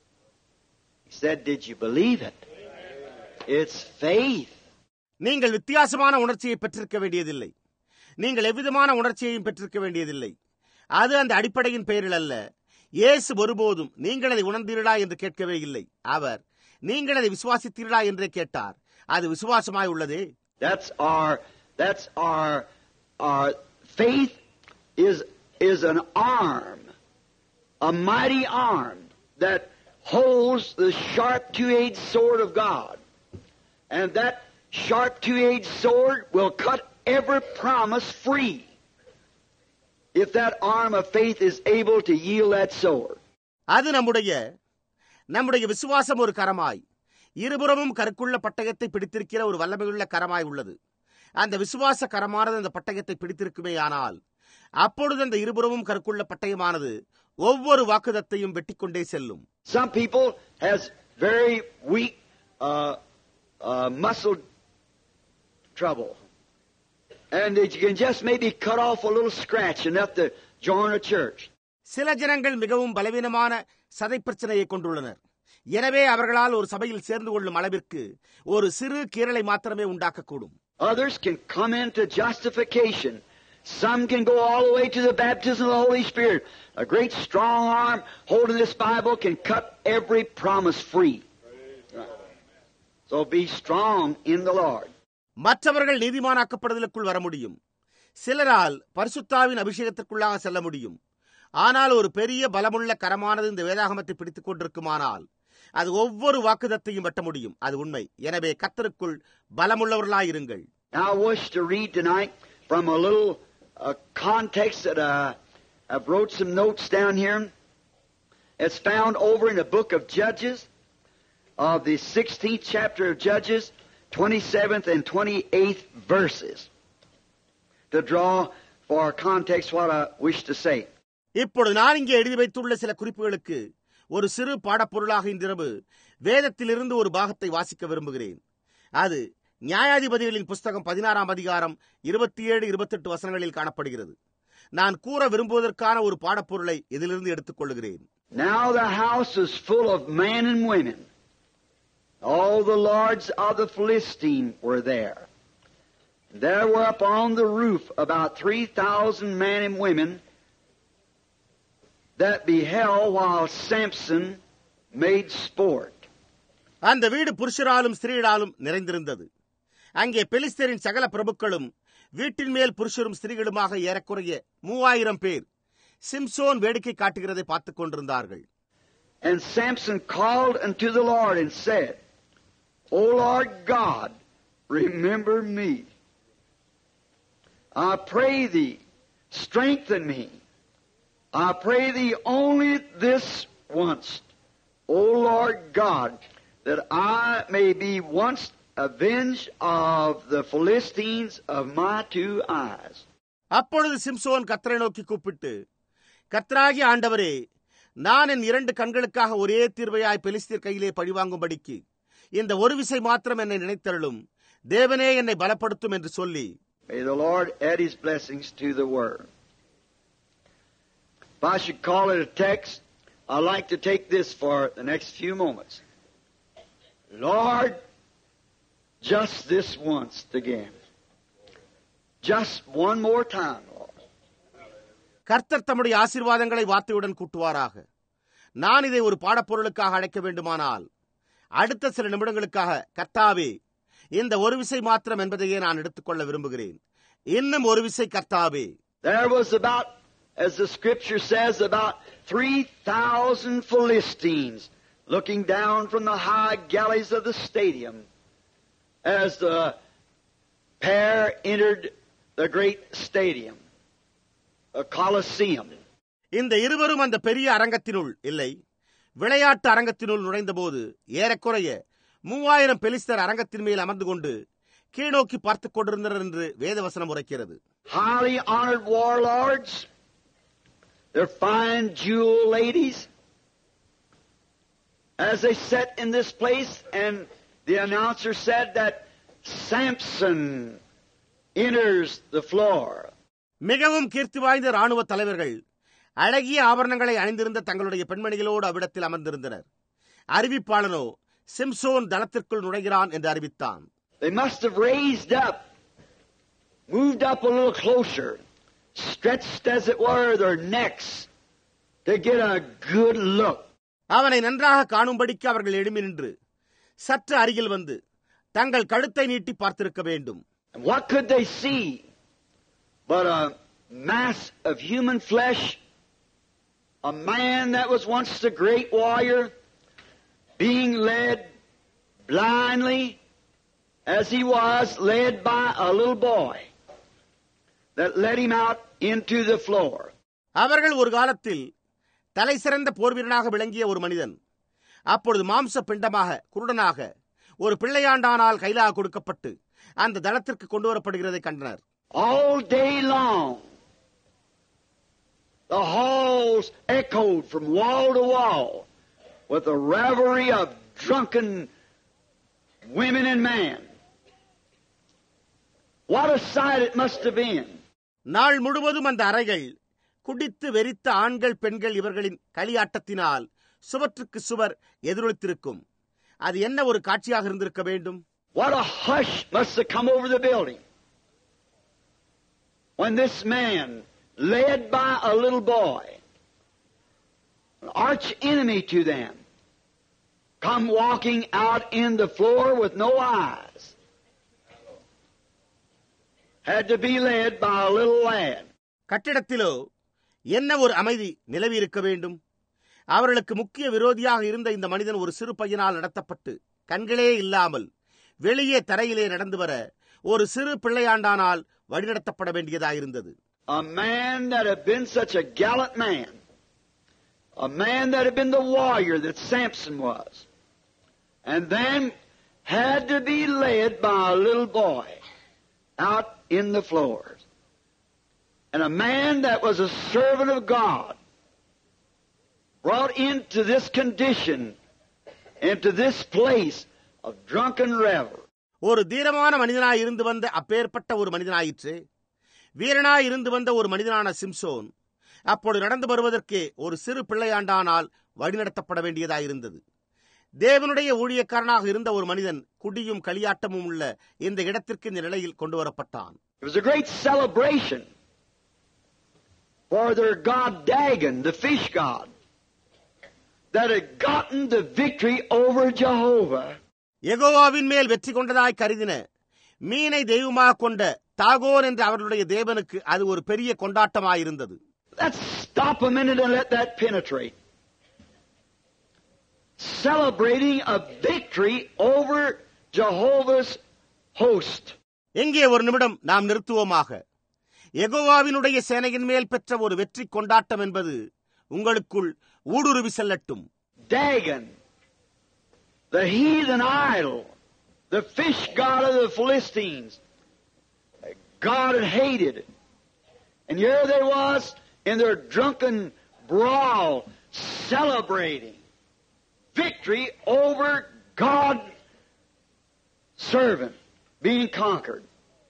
Speaker 2: He said, did you believe it? It's faith.
Speaker 1: நீங்கள் வித்தியாசமான உணர்ச்சியை பெற்றிருக்க வேண்டியதில்லை. நீங்கள் எவ்விதமான உணர்ச்சியையும் பெற்றிருக்க வேண்டியதில்லை. அது அந்த அடிப்படையின் பெயரில் அல்ல. இயேசு ஒருபோதும் நீங்கள் அதை உணர்ந்தீர்களா என்று கேட்கவே இல்லை. அவர் நீங்கள் அதை விசுவாசித்தீர்களா என்றே கேட்டார். அது விசுவாசமாய் உள்ளதே.
Speaker 2: That's our, that's our, our faith is, is an arm, a mighty arm that holds the sharp two-edged sword of God. And that sharp two-edged sword will cut every promise free if that arm of faith is able to yield that sword.
Speaker 1: அது நம்முடைய நம்முடைய விசுவாசம் ஒரு கரமாய், இருபுறமும் கருக்குள்ள பட்டயத்தை பிடித்திருக்கிற ஒரு வல்லமையுள்ள கரமாய் உள்ளது. அந்த விசுவாச கரமானது அந்த பட்டயத்தை பிடித்திருக்குமே ஆனால், அப்பொழுது அந்த இருபுறமும் கருக்குள்ள பட்டயமானது ஒவ்வொரு வாக்குதத்தையும் வெட்டிக்கொண்டே செல்லும்.
Speaker 2: Some people has very weak uh, uh, muscle trouble, and you can just maybe cut off a little scratch enough to join a church.
Speaker 1: சில ஜனங்கள் மிகவும் பலவீனமான சதை பிரச்சனையை கொண்டுள்ளனர். எனவே அவர்களால் ஒரு சபையில் சேர்ந்து கொள்ளும் அளவிற்கு ஒரு சிறு கீறலை மாத்திரமே உண்டாக்கக்கூடும்.
Speaker 2: Others can come into justification. Some can go all the way to the baptism of the Holy Spirit. A great strong arm holding this Bible can cut every promise free. So be strong in the Lord.
Speaker 1: மற்றவர்கள் நீதிமானாக்கப்படுதலுக்குள் வர முடியும். சிலரால் பரிசுத்தாவின் அபிஷேகத்திற்குள்ளாக செல்ல முடியும். ஆனால் ஒரு பெரிய பலமுள்ள கரமானது இந்த வேதாகமத்தை பிடித்துக் கொண்டிருக்குமானால் அது ஒவ்வொரு வாக்குதத்தையும் வெட்ட முடியும். அது உண்மை. எனவே கர்த்தருக்குள் பலமுள்ளவர்களாயிருங்கள்.
Speaker 2: Now I wish to read tonight from a little uh, context that uh, I've wrote some notes down here. It's found over in the book of Judges, of the sixteenth chapter of Judges, twenty-seventh and twenty-eighth verses, to draw for context what I wish to say.
Speaker 1: இப்பொழுது நான் இங்கே எழுதி வைத்துள்ள சில குறிப்புகளுக்கு ஒரு சிறு பாடப்பொருளாக இன்றிரவு வேதத்திலிருந்து ஒரு பாகத்தை வாசிக்க விரும்புகிறேன். அது நியாயாதிபதிகளின் புஸ்தகம் பதினாறாம் அதிகாரம் இருபத்தி ஏழு இருபத்தி எட்டு வசனங்களில் காணப்படுகிறது. நான் கூற விரும்புவதற்கான ஒரு பாடப்பொருளை இதிலிருந்து எடுத்துக் கொள்கிறேன்.
Speaker 2: Now the house was full of men and women. All the lords of the Philistine were there. There were upon the roof about three thousand men and women that beheld while Samson made sport.
Speaker 1: அந்த வீடு புருஷராலும் ஸ்திரீகளாலும் நிறைந்திருந்தது. அங்கே பெலிஸ்தரின் சகல பிரபுக்களும் வீட்டின் மேல் புருஷரும் ஸ்திரீகளுமாக ஏறக்குறைய மூவாயிரம் பேர் சிம்சோன் வேடிக்கை காட்டுகிறதை பார்த்துக் கொண்டிருந்தார்கள்.
Speaker 2: And Samson called unto the Lord and said, O Lord God, remember me. I pray thee, strengthen me. I pray thee only this once, O Lord God, that I may be once avenged of the Philistines of my two eyes.
Speaker 1: அப்பொழுது சிம்சோன் கர்த்தரை நோக்கி கூப்பிட்டு, கர்த்தராகிய ஆண்டவரே, நான் என் இரண்டு கண்களுக்காக ஒரே தீர்வையாய் பெலிஸ்தர் கையிலே பழிவாங்கும்படிக்கு இந்த ஒரு விசை மாத்திரம் என்னை நினைத்தருளும், தேவனே என்னை பலப்படுத்தும் என்று சொல்லி,
Speaker 2: May the Lord add his blessings to the word. If I should call it a text, I'd like to take this for the next few moments. Lord, just this once again. Just one more time, Lord.
Speaker 1: கர்த்தர் தம்முடைய ஆசீர்வாதங்களை வார்த்தையுடன் கூட்டுவாராக. நான் இதை ஒரு பாடப்பொருளுக்காக அழைக்க வேண்டுமானால் அடுத்த சில நிமிடங்களுக்காக கர்த்தாவே, இந்த ஒரு விசை மாத்திரம் என்பதையே நான் எடுத்துக்கொள்ள விரும்புகிறேன். இன்னும் ஒரு விசை கர்த்தாவே.
Speaker 2: There was about, as the scripture says, about three thousand Philistines looking down from the high galleries of the stadium as the pair entered the great stadium, a Colosseum.
Speaker 1: இந்த இருவரும் அந்த பெரிய அரங்கத்தினுள் இல்லை, விளையாட்டு அரங்கத்தினுள் நுழைந்தபோது ஏறக்குறைய மூவாயிரம் பெலிஸ்தர் அரங்கத்தின் மேல் அமர்ந்து கொண்டு கீழ்நோக்கி பார்த்துக் கொண்டிருந்தனர் என்று வேதவசனம் உரைக்கிறது.
Speaker 2: Highly honored warlords, their fine jewel ladies, as they sat in this place, and the announcer said that Samson enters the floor.
Speaker 1: மிகவும் கீர்த்தி வாய்ந்த ராணுவ தலைவர்கள் அழகிய ஆபரணங்களை அணிந்திருந்த தங்களுடைய பெண்மணிகளோடு அவ்விடத்தில் அமர்ந்திருந்தனர். அறிவிப்பாளனோ சிம்சோன் தளத்திற்குள் நுழைகிறான் என்று அறிவித்தான்.
Speaker 2: They must have raised up, moved up a little closer, stretched as it were their necks to get a good look.
Speaker 1: அவனை நன்றாக காணும்படிக்கு அவர்கள் எழும்பி நின்று சற்று அருகில் வந்து தங்கள் கழுத்தை நீட்டி பார்த்திருக்க வேண்டும்.
Speaker 2: And what could they see but a mass of human flesh, a man that was once the great warrior, being led blindly as he was led by a little boy that led him out into the floor.
Speaker 1: அவர்கள் ஒரு காலத்தில் தலை சிறந்த போர்வீரனாக விளங்கிய ஒரு மனிதன் அப்பொழுது மாம்ச பிண்டமாக குருடனாக ஒரு பிள்ளையாண்டானால் கைலாக கொடுக்கப்பட்டு அந்த தளத்திற்கு கொண்டு வரப்படுகிறதை கண்டனர்.
Speaker 2: All day long the halls echoed from wall to wall with the revelry of drunken women and men. What a sight it must have been.
Speaker 1: நாள் முழுவதும் அந்த அறைகள் குடித்து வெறித்த ஆண்கள் பெண்கள் இவர்களின் களியாட்டத்தினால் சுவற்றுக்கு சுவர் எதிரொலித்திருக்கும். அது என்ன ஒரு காட்சியாக இருந்திருக்க வேண்டும்.
Speaker 2: What a hush must have come over the building when this man, led by a little boy, an arch enemy to them, come walking out in the floor with no eyes, had to be led by a little lad.
Speaker 1: கட்டிடத்திலோ என்ன ஒரு அமைதி நிலவி இருக்க வேண்டும். அவர்களுக்கு முக்கிய விரோதியாக இருந்த இந்த மனிதன் ஒரு சிறு பையனால் நடத்தப்பட்டு கண்களே இல்லாமல் வெளியே தரையிலே நடந்து வர ஒரு சிறு பிள்ளையாண்டானால் வழிநடத்தப்பட வேண்டியதாயிருந்தது.
Speaker 2: A man that had been such a gallant man, a man that had been the warrior that Samson was, and then had to be led by a little boy out in the floors. And a man that was a servant of God, brought into this condition, into this place of drunken revel.
Speaker 1: ஒரு தீரமான மனிதனாய் இருந்து வந்த அப்பேற்பட்ட ஒரு மனிதனாயிற்று. வீரனாய் இருந்து வந்த ஒரு மனிதனான சிம்சோன் அப்பொழுது நடந்து வருவதற்கே ஒரு சிறு பிள்ளையாண்டானால் வழிநடத்தப்பட வேண்டியதாயிருந்தது. தேவனுடைய ஊழியக்காரனாக இருந்த ஒரு மனிதன் குடியும் களியாட்டமும் உள்ள இந்த இடத்திற்கு இந்த நிலையில் கொண்டு வரப்பட்டான்.
Speaker 2: It was a great celebration for their god Dagon, the fish god, that had gotten the victory over Jehovah.
Speaker 1: யெகோவாவின் மேல் வெற்றி கொண்டதாய் கருதின மீனை தெய்வமாக கொண்ட தாகோன் என்ற அவர்களுடைய தேவனுக்கு அது ஒரு பெரிய கொண்டாட்டமாயிருந்தது.
Speaker 2: Let's stop a minute and let that penetrate. Celebrating a victory over Jehovah's host.
Speaker 1: எங்கே ஒரு நிமிடம் நாம் நிறுத்துவோமாக. யெகோவாவினுடைய சேனையின் மேல் பெற்ற ஒரு வெற்றி கொண்டாட்டம் என்பது உங்களுக்குள் ஊடுருவி செல்லட்டும்.
Speaker 2: Dagon, the heathen idol, the fish god of the Philistines, God had hated. And here they was in their drunken brawl celebrating victory over God's servant being conquered.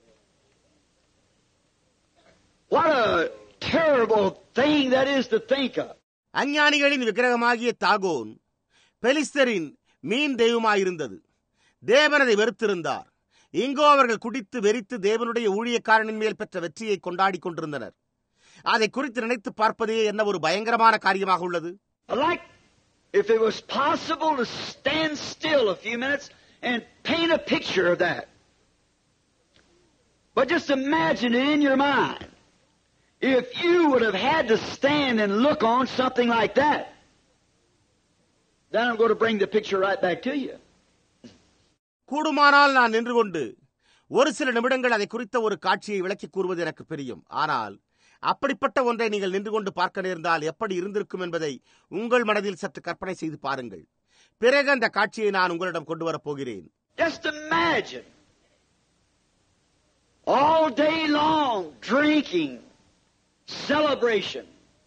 Speaker 2: What a terrible thing that is to think of.
Speaker 1: அஞ்ஞானிகளின் விக்கிரகமாகிய தாகோன் பெலிஸ்தரின் மீன் தெய்வமாயிருந்தது. தேவனதை வெறுத்திருந்தார். இங்கோ அவர்கள் குடித்து வெறித்து தேவனுடைய ஊழியக்காரனின் மேல் பெற்ற வெற்றியை கொண்டாடி கொண்டிருந்தனர். அதை குறித்து நினைத்து பார்ப்பதே என்ன ஒரு பயங்கரமான காரியமாக உள்ளது.
Speaker 2: Like if it was possible to stand still a few minutes and paint a picture of that. But just imagine it in your mind. If you would have had to stand and look on something like that. Then I'm going to bring the picture right back to you.
Speaker 1: கூடுமானால் நான் நின்று கொண்டு ஒரு சில நிமிடங்கள் அதை குறித்த ஒரு காட்சியை விளக்கி கூறுவது எனக்கு பிரியும். ஆனால் அப்படிப்பட்ட ஒன்றை நீங்கள் நின்று கொண்டு பார்க்க நேர்ந்தால் எப்படி இருந்திருக்கும் என்பதை உங்கள் மனதில் சற்று கற்பனை செய்து பாருங்கள். பிறகு அந்த காட்சியை நான் உங்களிடம் கொண்டு வரப் போகிறேன்.
Speaker 2: Just imagine all day long drinking, celebration,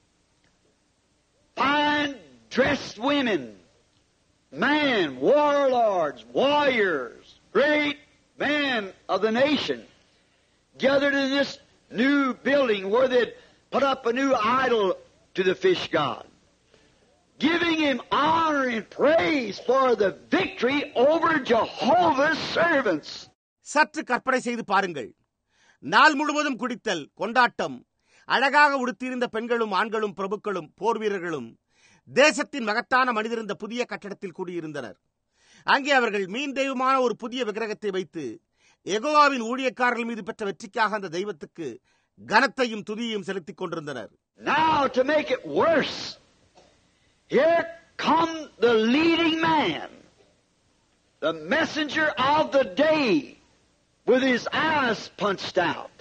Speaker 2: fine dressed women, man, warlords, warriors, great men of the nation gathered in this new building where they'd put up a new idol to the fish god, giving him honor and praise for the victory over Jehovah's servants.
Speaker 1: சற்று கற்பனை செய்து பாருங்கள். நாள் முழுவதும் குடித்தல், கொண்டாட்டம், அழகாக உடுத்தியிருந்த பெண்களும் ஆண்களும் பிரபுக்களும் போர் வீரர்களும் தேசத்தின் மகத்தான மனிதர் இந்த புதிய கட்டடத்தில் கூடியிருந்தனர். அங்கே அவர்கள் மீன் தெய்வமான ஒரு புதிய விக்கிரகத்தை வைத்து யெகோவாவின் ஊழியக்காரர்கள் மீது பெற்ற வெற்றிக்காக அந்த தெய்வத்துக்கு கனத்தையும் துதியையும் செலுத்திக் கொண்டிருந்தனர்.
Speaker 2: Now to make it worse, here come the leading man, the messenger of the day, with his eyes punched out,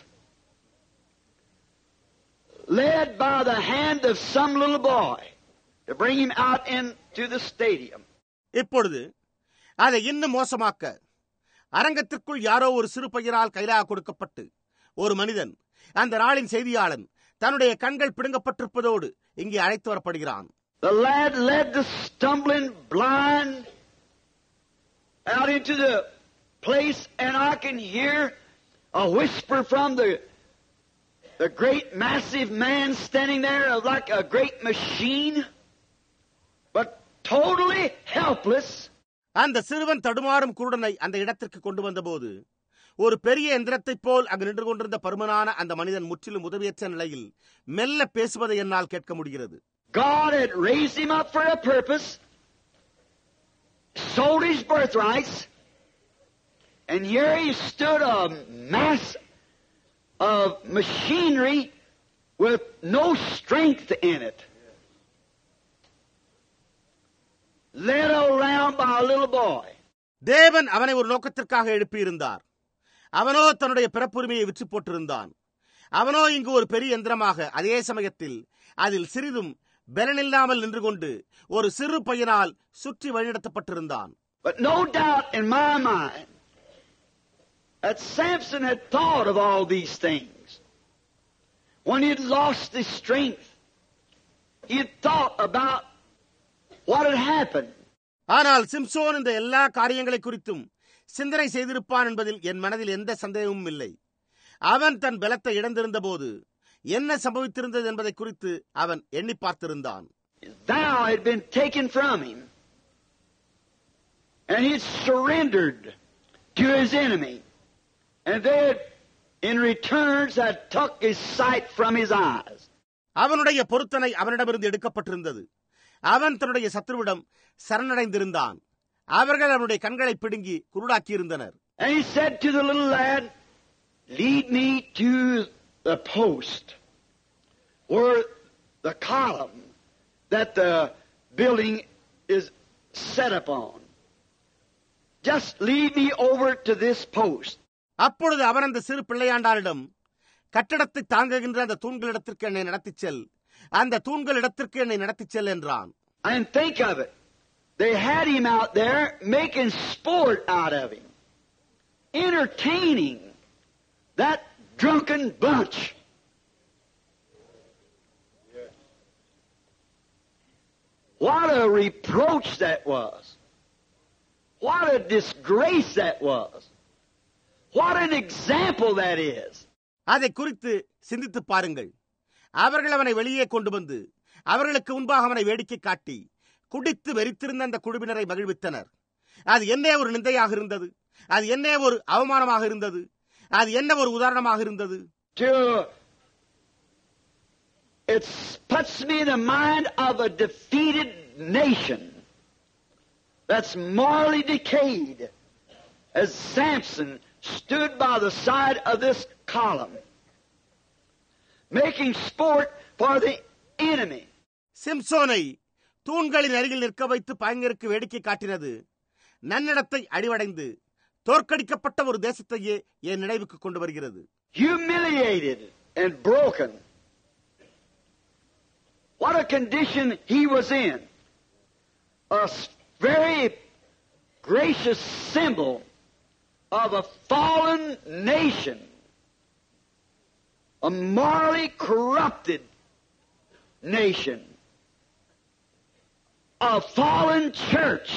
Speaker 2: led by the hand of some little boy to bring him out into the stadium.
Speaker 1: இப்பொழுது அதை இன்னும் மோசமாக்க அரங்கத்திற்குள் யாரோ ஒரு சிறு பையனால் கைலாக கொடுக்கப்பட்டு ஒரு மனிதன், அந்த நாளின் செய்தியாளன், தன்னுடைய கண்கள் பிடுங்கப்பட்டிருப்பதோடு இங்கே அழைத்து வரப்படுகிறான்.
Speaker 2: The lad led the stumbling blind out into the place, and I can hear a whisper from the the great massive man standing there like a great machine, but totally helpless.
Speaker 1: அந்த சிறுவன் தடுமாறும் குருடனை அந்த இடத்திற்கு கொண்டு வந்தபோது ஒரு பெரிய எந்திரத்தைப் போல் அங்கு நின்று கொண்டிருந்த பருமனான அந்த மனிதன் முற்றிலும் உதவியற்ற நிலையில் மெல்ல பேசுவதை என்னால் கேட்க முடிகிறது.
Speaker 2: God had raised him up for a purpose, sold his birthrights, and here he stood a mass of machinery with no strength in it, led around by a little boy.
Speaker 1: தேவன் அவனை ஒரு நோக்கத்திற்காக எழுப்பியிருந்தார். அவனோ தன்னுடைய பிறப்புரிமையை விற்று போட்டிருந்தான். அவனோ இங்கு ஒரு பெரிய எந்திரமாக, அதே சமயத்தில் அதில் சிறிதும் பலனில்லாமல் நின்று கொண்டு ஒரு சிறு பையனால் சுற்றி வழிநடத்தப்பட்டிருந்தான்.
Speaker 2: But no doubt in my mind that Samson had thought of all these things. When he had lost his strength, he had thought about what had happened.
Speaker 1: ஆனால் சிம்சோன் இந்த எல்லா காரியங்களை குறித்தும் சிந்தனை செய்திருப்பான் என்பதில் என் மனதில் எந்த சந்தேகமும் இல்லை. அவன் தன் பலத்தை இழந்திருந்த போது என்ன சம்பவித்திருந்தது என்பதை குறித்து அவன் எண்ணி பார்த்திருந்தான்.
Speaker 2: Thou had been taken from him, and he had surrendered to his enemy, and they had, in returns, had took his sight from his eyes.
Speaker 1: அவனுடைய பொருத்தனை அவனிடமிருந்து எடுக்கப்பட்டிருந்தது. அவன் தன்னுடைய சத்துருவிடம் சரணடைந்திருந்தான். அவர்கள் அவனுடைய கண்களை பிடுங்கி குருடாக்கியிருந்தனர்.
Speaker 2: And he said to the little lad, lead me to the post where the column that the building is set upon. Just lead me over to this post.
Speaker 1: அப்பொழுது அவன் அந்த சிறு பிள்ளையாண்டானிடம், கட்டடத்தை தாங்குகின்ற அந்த தூண்களிடத்திற்கு என்னை நடத்திச் செல், அந்த தூண்களிடத்திற்கு என்னை நடத்திச் செல் என்றான்.
Speaker 2: And think of it. They had him out there making sport out of him, entertaining that drunken bunch. What a reproach that was. What a disgrace that was. What an example that is.
Speaker 1: அதை குறித்து சிந்தித்து பாருங்கள். அவர்கள் அவனை வெளியே கொண்டு வந்து அவர்களுக்கு முன்பாக அவனை வேடிக்கை காட்டி குடித்து வெறித்திருந்த அந்த குழுவினரை மகிழ்வித்தனர். அது என்ன ஒரு நிந்தையாக இருந்தது, அது என்ன ஒரு அவமானமாக இருந்தது, அது என்ன ஒரு உதாரணமாக இருந்தது.
Speaker 2: It puts me in the mind of a defeated nation that's morally decayed, as Samson stood by the side of this column, making sport for the enemy.
Speaker 1: சிம்சோனை தூண்களின் அருகில் நிற்க வைத்து பயங்கருக்கு வேடிக்கை காட்டினது நன்னடத்தை அடிவடைந்து தோற்கடிக்கப்பட்ட ஒரு தேசத்தையே என் நினைவுக்கு கொண்டு வருகிறது.
Speaker 2: Humiliated and broken. What a condition he was in. A very gracious symbol of a fallen nation. A morally corrupted nation. A fallen church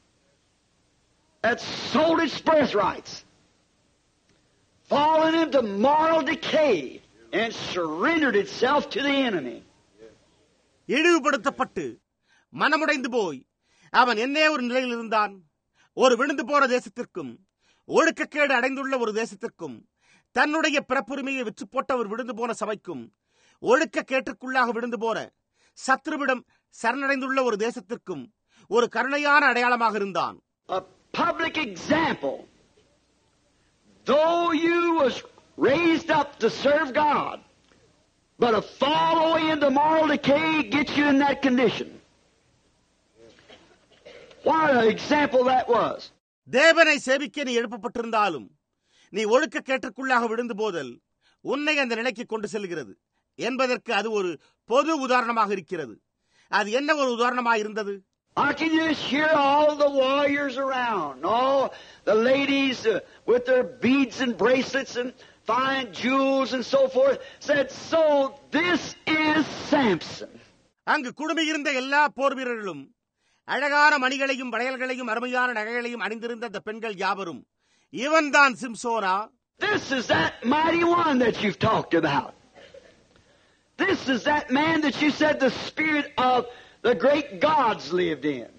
Speaker 2: that sold its birthrights. Fallen into moral decay and surrendered itself to the enemy.
Speaker 1: இழிவுபடுத்தப்பட்டு மனமுடைந்து போய் அவன் என்னே ஒரு நிலையில் இருந்தான். ஒரு விழுந்து போன தேசத்திற்கும் ஒழுக்கக்கேடு அடைந்துள்ள ஒரு தேசத்திற்கும் தன்னுடைய பிறப்புரிமையை விற்று போட்ட ஒரு விழுந்து போன சபைக்கும் ஒழுக்கக்கேட்டிற்குள்ளாக விழுந்து போன சத்ருவிடம் சரணடைந்துள்ள ஒரு தேசத்திற்கும் ஒரு கருணையான அடையாளமாக இருந்தான்.
Speaker 2: A public example. Though you was raised up to serve God, but a fall away into moral decay gets you in that condition. What an example that was.
Speaker 1: தேவனை சேவிக்க நீ எழுப்பப்பட்டிருந்தாலும் நீ ஒழுக்க கேட்டிற்குள்ளாக விழுந்து போதல் உன்னை அந்த நிலைக்கு கொண்டு செல்கிறது என்பதற்கு அது ஒரு பொது உதாரணமாக இருக்கிறது. அது என்ன ஒரு உதாரணமாக இருந்தது?
Speaker 2: I can just hear all the warriors around, all the ladies uh, with their beads and bracelets and fine jewels and so forth, said, so this is Samson.
Speaker 1: அங்கு குடுமியிருந்த எல்லா போர் வீரர்களும் அழகான மணிகளையும் வளையல்களையும் அருமையான நகைகளையும் அணிந்திருந்த அந்த பெண்கள் யாவரும் இவன்தான் சிம்சோனா?
Speaker 2: This is that mighty one that you've talked about. This is that man that you said the spirit of the great gods lived in.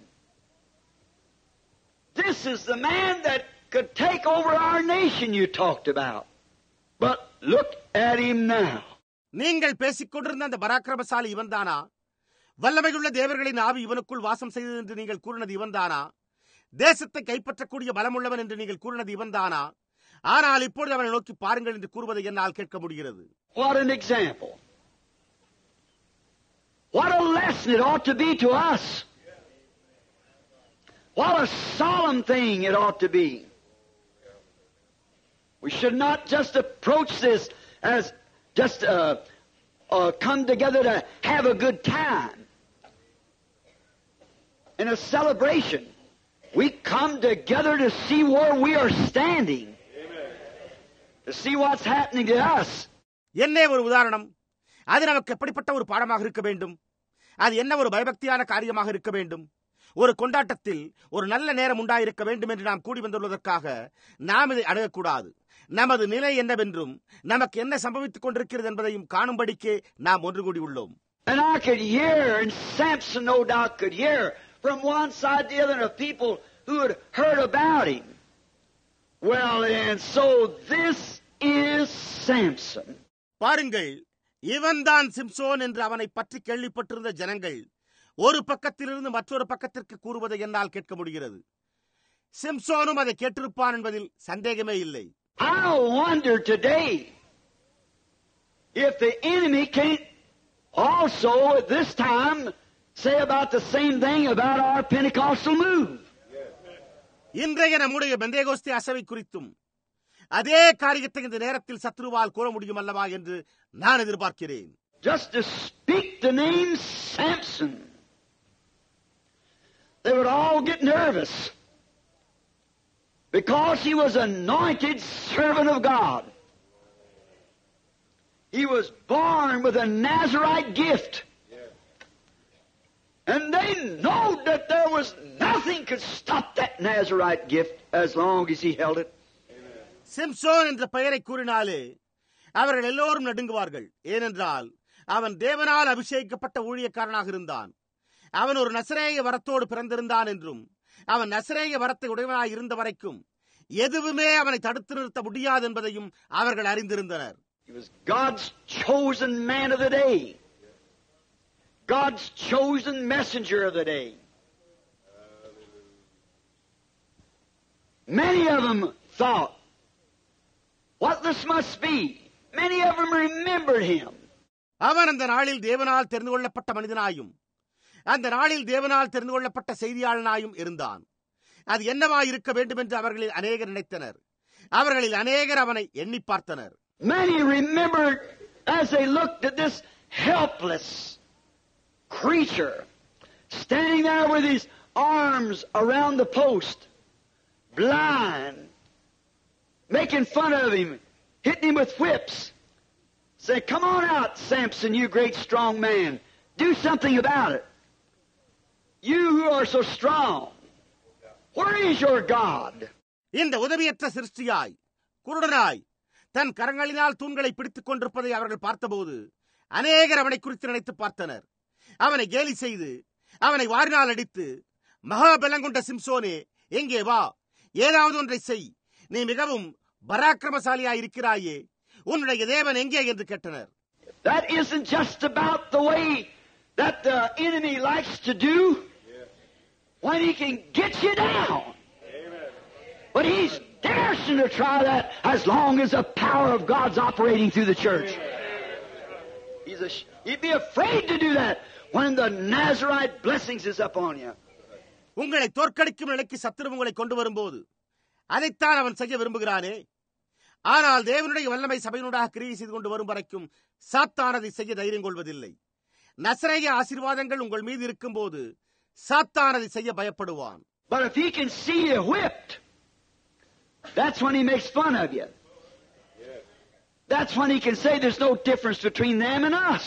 Speaker 2: This is the man that could take over our nation you talked about. But look at him now.
Speaker 1: நீங்கள் பேசிக் கொண்டிருந்த அந்த பராக்கிரமசாலி இவன்தானா? வல்லமையுள்ள தேவர்களின் ஆவி இவனுக்குள் வாசம் செய்தது என்று நீங்கள் கூறினது இவன்தானா? தேசத்தை கைப்பற்றக்கூடிய பலமுள்ளவன் என்று நீங்கள் கூறினது இவன்தானா? ஆனால் இப்பொழுது அவனை நோக்கி பாருங்கள் என்று கூறுவதை என்னால் கேட்க முடிகிறது.
Speaker 2: What an example. What a lesson it ought to be to us. What a solemn thing it ought to be. We should not just approach this as just uh, uh, come together to have a good time. In a celebration, we come together to see where we are standing. Amen. To see what's happening to us.
Speaker 1: என்ன ஒரு உதாரணம்? அது நமக்கு எப்படிப்பட்ட ஒரு பாடமாக இருக்க வேண்டும்? அது என்ன ஒரு பயபக்தியான காரியமாக இருக்க வேண்டும்? ஒரு கொண்டாட்டத்தில் ஒரு நல்ல நேரம் உண்டாயிருக்க வேண்டும் என்று நாம் கூடி வந்துள்ளதற்காக நாம் இதை அடையக்கூடாது. நமது நிலை என்னவென்றும் நமக்கு என்ன சம்பவித்துக் கொண்டிருக்கிறது என்பதையும் காணும்படிக்கே நாம் ஒன்று கூடி உள்ளோம்.
Speaker 2: And I could hear, and Samson no doubt could hear from one side to the other of people who had heard about him. Well, and so this is Samson.
Speaker 1: பாருங்கள், இவன்தான் சிம்சோன் என்று அவனை பற்றி கேள்விப்பட்டிருந்த ஜனங்கள் ஒரு பக்கத்திலிருந்து மற்றொரு பக்கத்திற்கு கூறுவதை என்னால் கேட்க முடிகிறது. சிம்சோனும் அதை கேட்டிருப்பான் என்பதில் சந்தேகமே இல்லை.
Speaker 2: I wonder today if the enemy can't also at this time say about the same thing about our Pentecostal move.
Speaker 1: இன்றைய நம்முடைய பெந்தேகோஸ்தே அசவை குறித்தும் அதே காரியத்தை இந்த நேரத்தில் சத்ருவால் கூற முடியும் அல்லவா என்று நான் எதிர்பார்க்கிறேன்.
Speaker 2: Just to speak the name Samson, they would all get nervous because he was an anointed servant of God. He was born with a Nazarite gift. And they know that there was nothing could stop that Nazarite gift as long as he held it.
Speaker 1: Samson என்ற பெயரை கூறினாலே அவர்கள் எல்லோரும் நடுங்குவார்கள். ஏனென்றால் அவன் தேவனால் அபிஷேகிக்கப்பட்ட ஊழியக்காரனாக இருந்தான். அவன் ஒரு நசரேய வரத்தோடு பிறந்திருந்தான் என்றும் அவன் நசரேய வரத்தை உடையவனாய் இருந்த வரைக்கும் எதுவுமே அவனை தடுத்து நிறுத்த முடியாது என்பதையும் அவர்கள் அறிந்திருந்தனர்.
Speaker 2: He was God's chosen man of the day. God's chosen messenger of the day. Many of them thought what this must be. Many of them remembered him.
Speaker 1: அவன் அந்த நாளில் தேவனால் தெரிந்து கொள்ளப்பட்ட மனிதனாயும் அந்த நாளில் தேவனால் தெரிந்து கொள்ளப்பட்ட செய்தியாளனாயும் இருந்தான். அது என்னவாய் இருக்க வேண்டும் என்று அவர்களில் அநேகர் நினைத்தனர். அவர்களில் அநேகர் அவனை எண்ணி பார்த்தனர்.
Speaker 2: Many remembered as they looked at this helpless creature standing there with his arms around the post, blind, making fun of him, hitting him with whips. Say, come on out, Samson, you great strong man. Do something about it. You who are so strong. Where is your God?
Speaker 1: இந்த உதவியற்ற சிருஷ்டியாய், குருடனாய், தன் கரங்களினால் தூண்களை பிடித்துக் கொண்டிருப்பதை அவர்கள் பார்த்தபோது அநேகர் அவனை குறித்து நினைத்து பார்த்தனர். அவனை கேலி செய்து, அவனை வாரினால் அடித்து, மகாபலங்கொண்ட சிம்சோனே, எங்கே வா, ஏதாவது ஒன்றை செய், நீ மிகவும் பராக்கிரமசாலியாய் இருக்கிறாயே, உன்னுடைய தேவன் எங்கே என்று கேட்டனர்.
Speaker 2: That isn't just about the way that the enemy likes to do when he can get you down. But he's daring to try that as long as the power of God's operating through the church. He's a, he'd be afraid to do that when the Nazarite blessings is upon you.
Speaker 1: உங்களை தோற்கடிக்கும் நிலைக்கு சத்துரு உங்களை கொண்டு வரும்போது அதைத்தான் அவன் செய்ய விரும்புகிறானே. ஆனால் தேவனுடைய வல்லமை சபையினூடாக கிரியை செய்து கொண்டு வரும் வரைக்கும் சாத்தானதை செய்ய தைரியம் கொள்வதில்லை. நசரேய ஆசீர்வாதங்கள் உங்கள் மீது இருக்கும் போது சாத்தானதை செய்ய பயப்படுவான்.
Speaker 2: But if he can see you whipped, that's when he makes fun of you. That's when he can say there's no difference between them and us.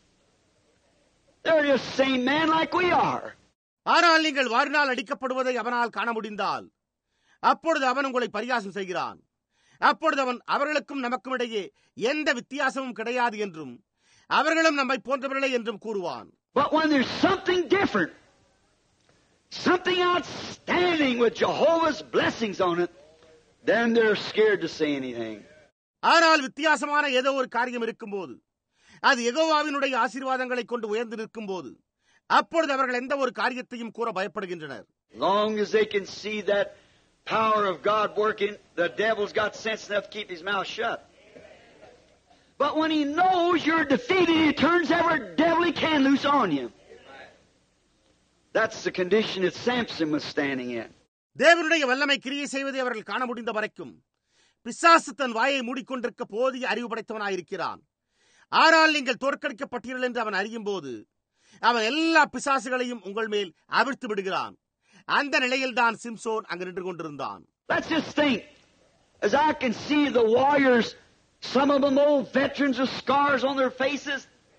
Speaker 2: They're just same man like we are.
Speaker 1: ஆனால் நீங்கள் வாரினால் அடிக்கப்படுவதை அவனால் காண முடிந்தால் அப்பொழுது அவன் உங்களை பரிகாசம் செய்கிறான். அப்பொழுது அவன் அவர்களுக்கும் நமக்கும் இடையே எந்த வித்தியாசமும் கிடையாது என்றும் அவர்களும் நம்மை போன்றவர்களே என்றும் கூறுவான்.
Speaker 2: But when there's something different, something outstanding with Jehovah's blessings on it, then they're scared to say anything.
Speaker 1: ஆனால் வித்தியாசமான ஏதோ ஒரு காரியம் இருக்கும்போது, அது யெகோவாவினுடைய ஆசீர்வாதங்களை கொண்டு உயர்ந்து நிற்கும் போது, அப்பொழுது அவர்கள் எந்த ஒரு காரியத்தையும் கூற பயப்படுகின்றனர்.
Speaker 2: Long as they can see that power of God working, the devil's got sense enough to keep his mouth shut. But when he knows you're defeated, he turns every devil he can loose on you. That's the condition that Samson was standing in.
Speaker 1: தேவனுடைய வல்லமை கிரியை செய்வதை அவர்கள் காண முடிந்த வரைக்கும் பிசாசு தன் வாயை மூடிக்கொண்டிருக்க போதிய அறிவு படைத்தவனாயிருக்கிறான். ஆனால் நீங்கள் தோற்கடிக்கப்பட்டீர்கள் என்று அவன் அறியும் போது அவன் எல்லா பிசாசுகளையும் உங்கள் மேல் அவிழ்த்து விடுகிறான். அந்த நிலையில் தான் சிம்சோன் அங்கு நின்று கொண்டிருந்தான்.
Speaker 2: Let's just think, as I can see the warriors, some of them old veterans with scars on their faces,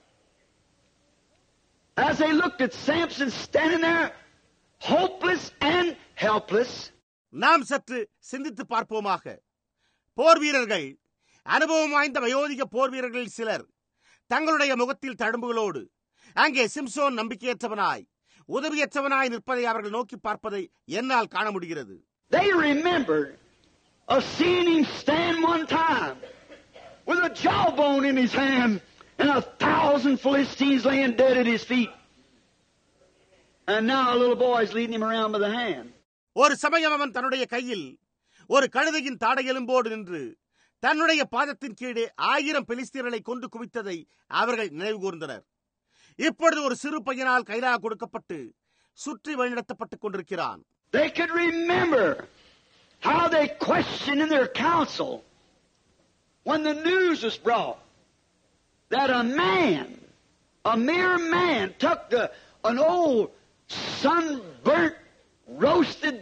Speaker 2: as they looked at Samson standing there, hopeless and helpless.
Speaker 1: நாம் சற்று சிந்தித்து பார்ப்போமாக. போர் வீரர்கள், அனுபவம் வாய்ந்த வயோதிக போர் வீரர்கள் சிலர் தங்களுடைய முகத்தில் தழும்புகளோடு அங்கே சிம்சோன் நம்பிக்கையற்றவனாய் உதவியற்றவனாய் நிற்பதை அவர்கள் நோக்கி பார்ப்பதை என்னால் காண முடிகிறது.
Speaker 2: They remembered of seeing him stand one time with a jawbone in his hand and a thousand Philistines laying dead at his feet. And now a little boy is leading him around by the hand.
Speaker 1: ஒரு சமயம் அவன் தன்னுடைய கையில் ஒரு கழுதையின் தாடையெலும்போடு நின்று தன்னுடைய பாதத்தின் கீழே ஆயிரம் பெலிஸ்தீனரை கொண்டு குவித்ததை அவர்கள் நினைவு கூர்ந்தனர். இப்பொழுது ஒரு சிறு பையனால் கைதாக கொடுக்கப்பட்டு சுற்றி வழிநடத்தப்பட்டுக் கொண்டிருக்கிறான்.
Speaker 2: They could remember how they questioned in their council when the news was brought that a man, a mere man, took the, an old sunburnt, roasted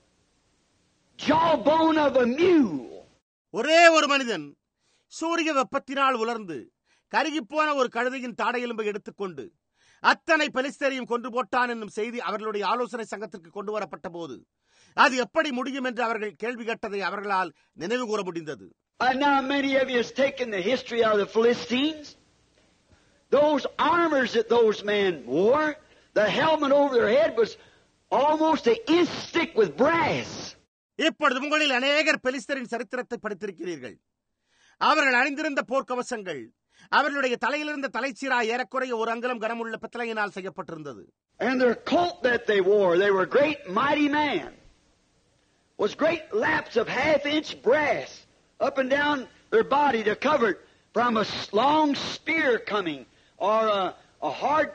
Speaker 2: jawbone of a mule.
Speaker 1: ஒரே ஒரு மனிதன் சூரிய வெப்பத்தினால் உலர்ந்து கருகிப்போன ஒரு கழுதையின் தாடையெலும்பை எடுத்துக்கொண்டு அத்தனை பெலிஸ்தரையும் கொண்டு போட்டான் என்னும் செய்தி அவர்களுடைய ஆலோசனை சங்கத்திற்கு கொண்டு வரப்பட்ட போது அது எப்படி முடியும் என்று அவர்கள் கேள்வி கேட்டதை அவர்களால் நினைவு கூற முடிந்தது.
Speaker 2: And now many of you has taken the history of the Philistines. Those armors that those men wore, the helmet over their head was almost an inch thick with brass.
Speaker 1: இப்பொழுது உங்களில் அநேகர் பெலிஸ்தரின் சரித்திரத்தை படித்திருக்கிறீர்கள். அவர்கள் அணிந்திருந்த போர்க்கவசங்கள் அவர்களுடைய தலையிலிருந்த தலைச்சீரா ஏறக்குறைய ஒரு அங்குலம் கனமுள்ள பித்தளையினால் செய்யப்பட்டிருந்தது.
Speaker 2: And their coat that they wore, they were great mighty man, was great laps of half-inch brass up and down their body to cover it from a long spear coming or a, a hard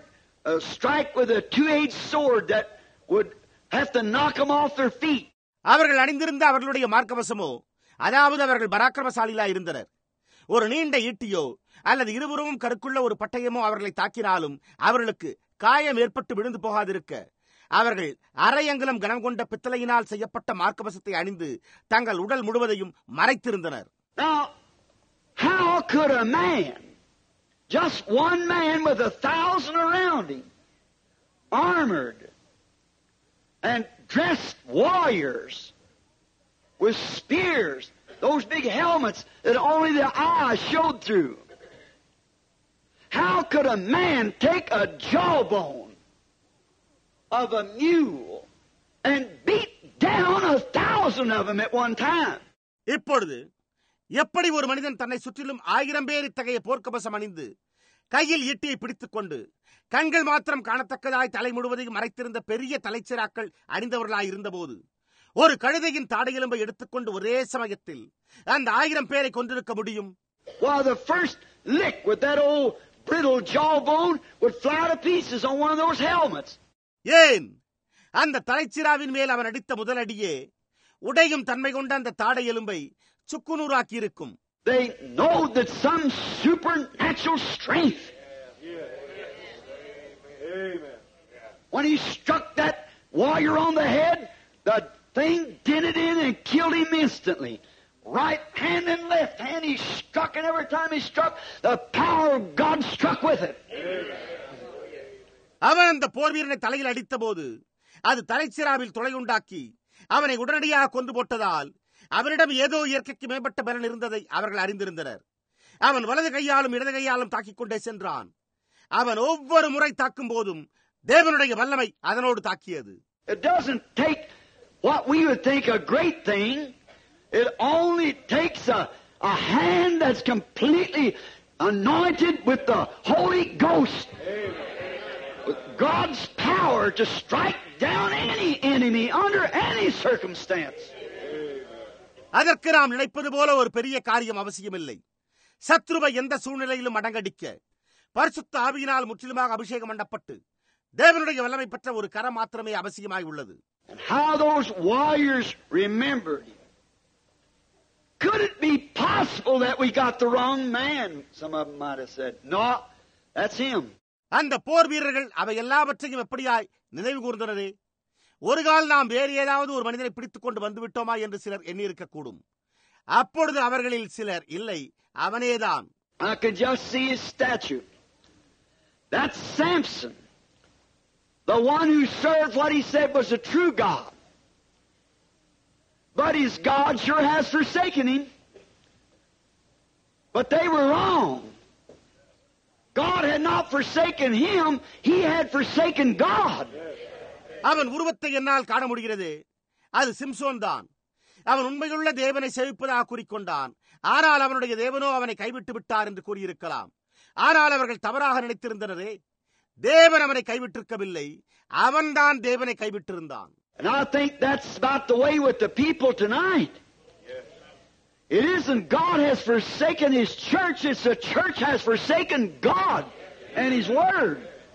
Speaker 2: uh, strike with a two-edged sword that would have to knock them off their feet.
Speaker 1: அவர்கள் அணிந்திருந்த அவர்களுடைய மார்க்கவசமோ, அதாவது அவர்கள் பராக்கிரமசாலிகளா இருந்தனர். ஒரு நீண்ட ஈட்டியோ அல்லது இருபுறமும் கருக்குள்ள ஒரு பட்டயமோ அவர்களை தாக்கினாலும் அவர்களுக்கு காயம் ஏற்பட்டு விழுந்து போகாதிருக்க அவர்கள் அரையங்கலம் கனம் கொண்ட பித்தளையினால் செய்யப்பட்ட மார்க்கவசத்தை அணிந்து தங்கள் உடல் முழுவதையும் மறைத்திருந்தனர்.
Speaker 2: Now, how could a man, just one man with a thousand around him, armored and dressed warriors with spears, those big helmets that only the eyes showed through, how could a man take a jawbone of a mule and beat down a thousand of them at one time?
Speaker 1: இப்பொழுது எப்படி ஒரு மனிதன் தன்னை சுற்றிலும் ஆயிரம் பேர் இத்தகைய போர்க்கவசம் அணிந்து கையில் ஈட்டியை பிடித்துக் கொண்டு கண்கள் மாத்திரம் காணத்தக்கதாய் தலை முழுவதையும் மறைத்திருந்த பெரிய தலைச்சிராக்கள் அணிந்தவர்களாய் இருந்தபோது ஒரு கழுதையின் தாடையெலும்பை எடுத்துக்கொண்டு ஒரே சமயத்தில் அந்த ஆயிரம் பேரை கொண்டிருக்க முடியும்?
Speaker 2: Well, the first lick with that old brittle jawbone would fly to pieces on one of those helmets.
Speaker 1: ஏன் அந்த தலைச்சிராவின் மேல் அவன் அடித்த முதலடியே உடையும் தன்மை கொண்ட அந்த தாடை எலும்பை சுக்குநூறாக்கி இருக்கும்.
Speaker 2: They know that some supernatural strength. Amen. When he struck that warrior on the head, the thing dented in and killed him instantly. Right hand and left hand he struck, and every time he struck, the power of God struck with it.
Speaker 1: அவன் அந்த போர் வீரனை தலையில் அடித்த போது அது தலைச்சிராவில் துளை உண்டாக்கி அவனை உடனடியாக கொண்டு போட்டதால் அவனிடம் ஏதோ இயற்கைக்கு மேம்பட்ட பலன் இருந்ததை அவர்கள் அறிந்திருந்தனர். அவன் வலது கையாலும் இடது கையாலும் தாக்கிக் கொண்டே சென்றான். அவன் ஒவ்வொரு முறை தாக்கும் போதும் தேவனுடைய வல்லமை அதனோடு தாக்கியது.
Speaker 2: It doesn't take what we would think a great thing. It only takes a, a hand that's completely anointed with the Holy Ghost. With God's power to strike down any enemy under any circumstance.
Speaker 1: அதற்கு நாம் நினைப்பது போல ஒரு பெரிய காரியம் அவசியமில்லை. சத்ருவை எந்த சூழ்நிலையிலும் அடங்கடிக்க பரிசுத்த ஆவியினால் முற்றிலுமாக அபிஷேகம் பண்ணப்பட்டு தேவனுடைய வல்லமை பெற்ற ஒரு கரம் மாத்திரமே அவசியமாய் உள்ளது.
Speaker 2: And how those warriors remembered him. Could it be possible that we got the wrong man? Some of them might have said, no, that's him.
Speaker 1: அந்த போர் வீரர்கள் அவை எல்லாவற்றையும் எப்படியாய் நினைவு கூர்ந்தனரே, ஒரு கால் நாம் வேறு ஏதாவது ஒரு மனிதனை பிடித்துக் கொண்டு வந்துவிட்டோமா என்று சிலர் எண்ணியிருக்கக்கூடும். அப்பொழுது அவர்களில் சிலர், இல்லை, அவனேதான்.
Speaker 2: I could just see his statue. That's Samson, the one who served what he said was a true God. But his God sure has forsaken him. But they were wrong. God had not forsaken him, he had forsaken God.
Speaker 1: அவன் உருவத்தை என்னால் காண முடிகிறது. அது சிம்சோன் தான். அவன் உண்மையுள்ள தேவனை சேவிப்பதாக கூறிக்கொண்டான். ஆனால் அவனுடைய தேவனோ அவனை கைவிட்டு விட்டார் என்று கூறியிருக்கலாம். ஆனால் அவர்கள் தவறாக நினைத்திருந்தனரே, தேவன் அவனை கைவிட்டிருக்கவில்லை, அவன்தான் தேவனை கைவிட்டிருந்தான்.
Speaker 2: And I think that's about the way with the people tonight. It isn't God has forsaken his church, it's the church has forsaken God and his word.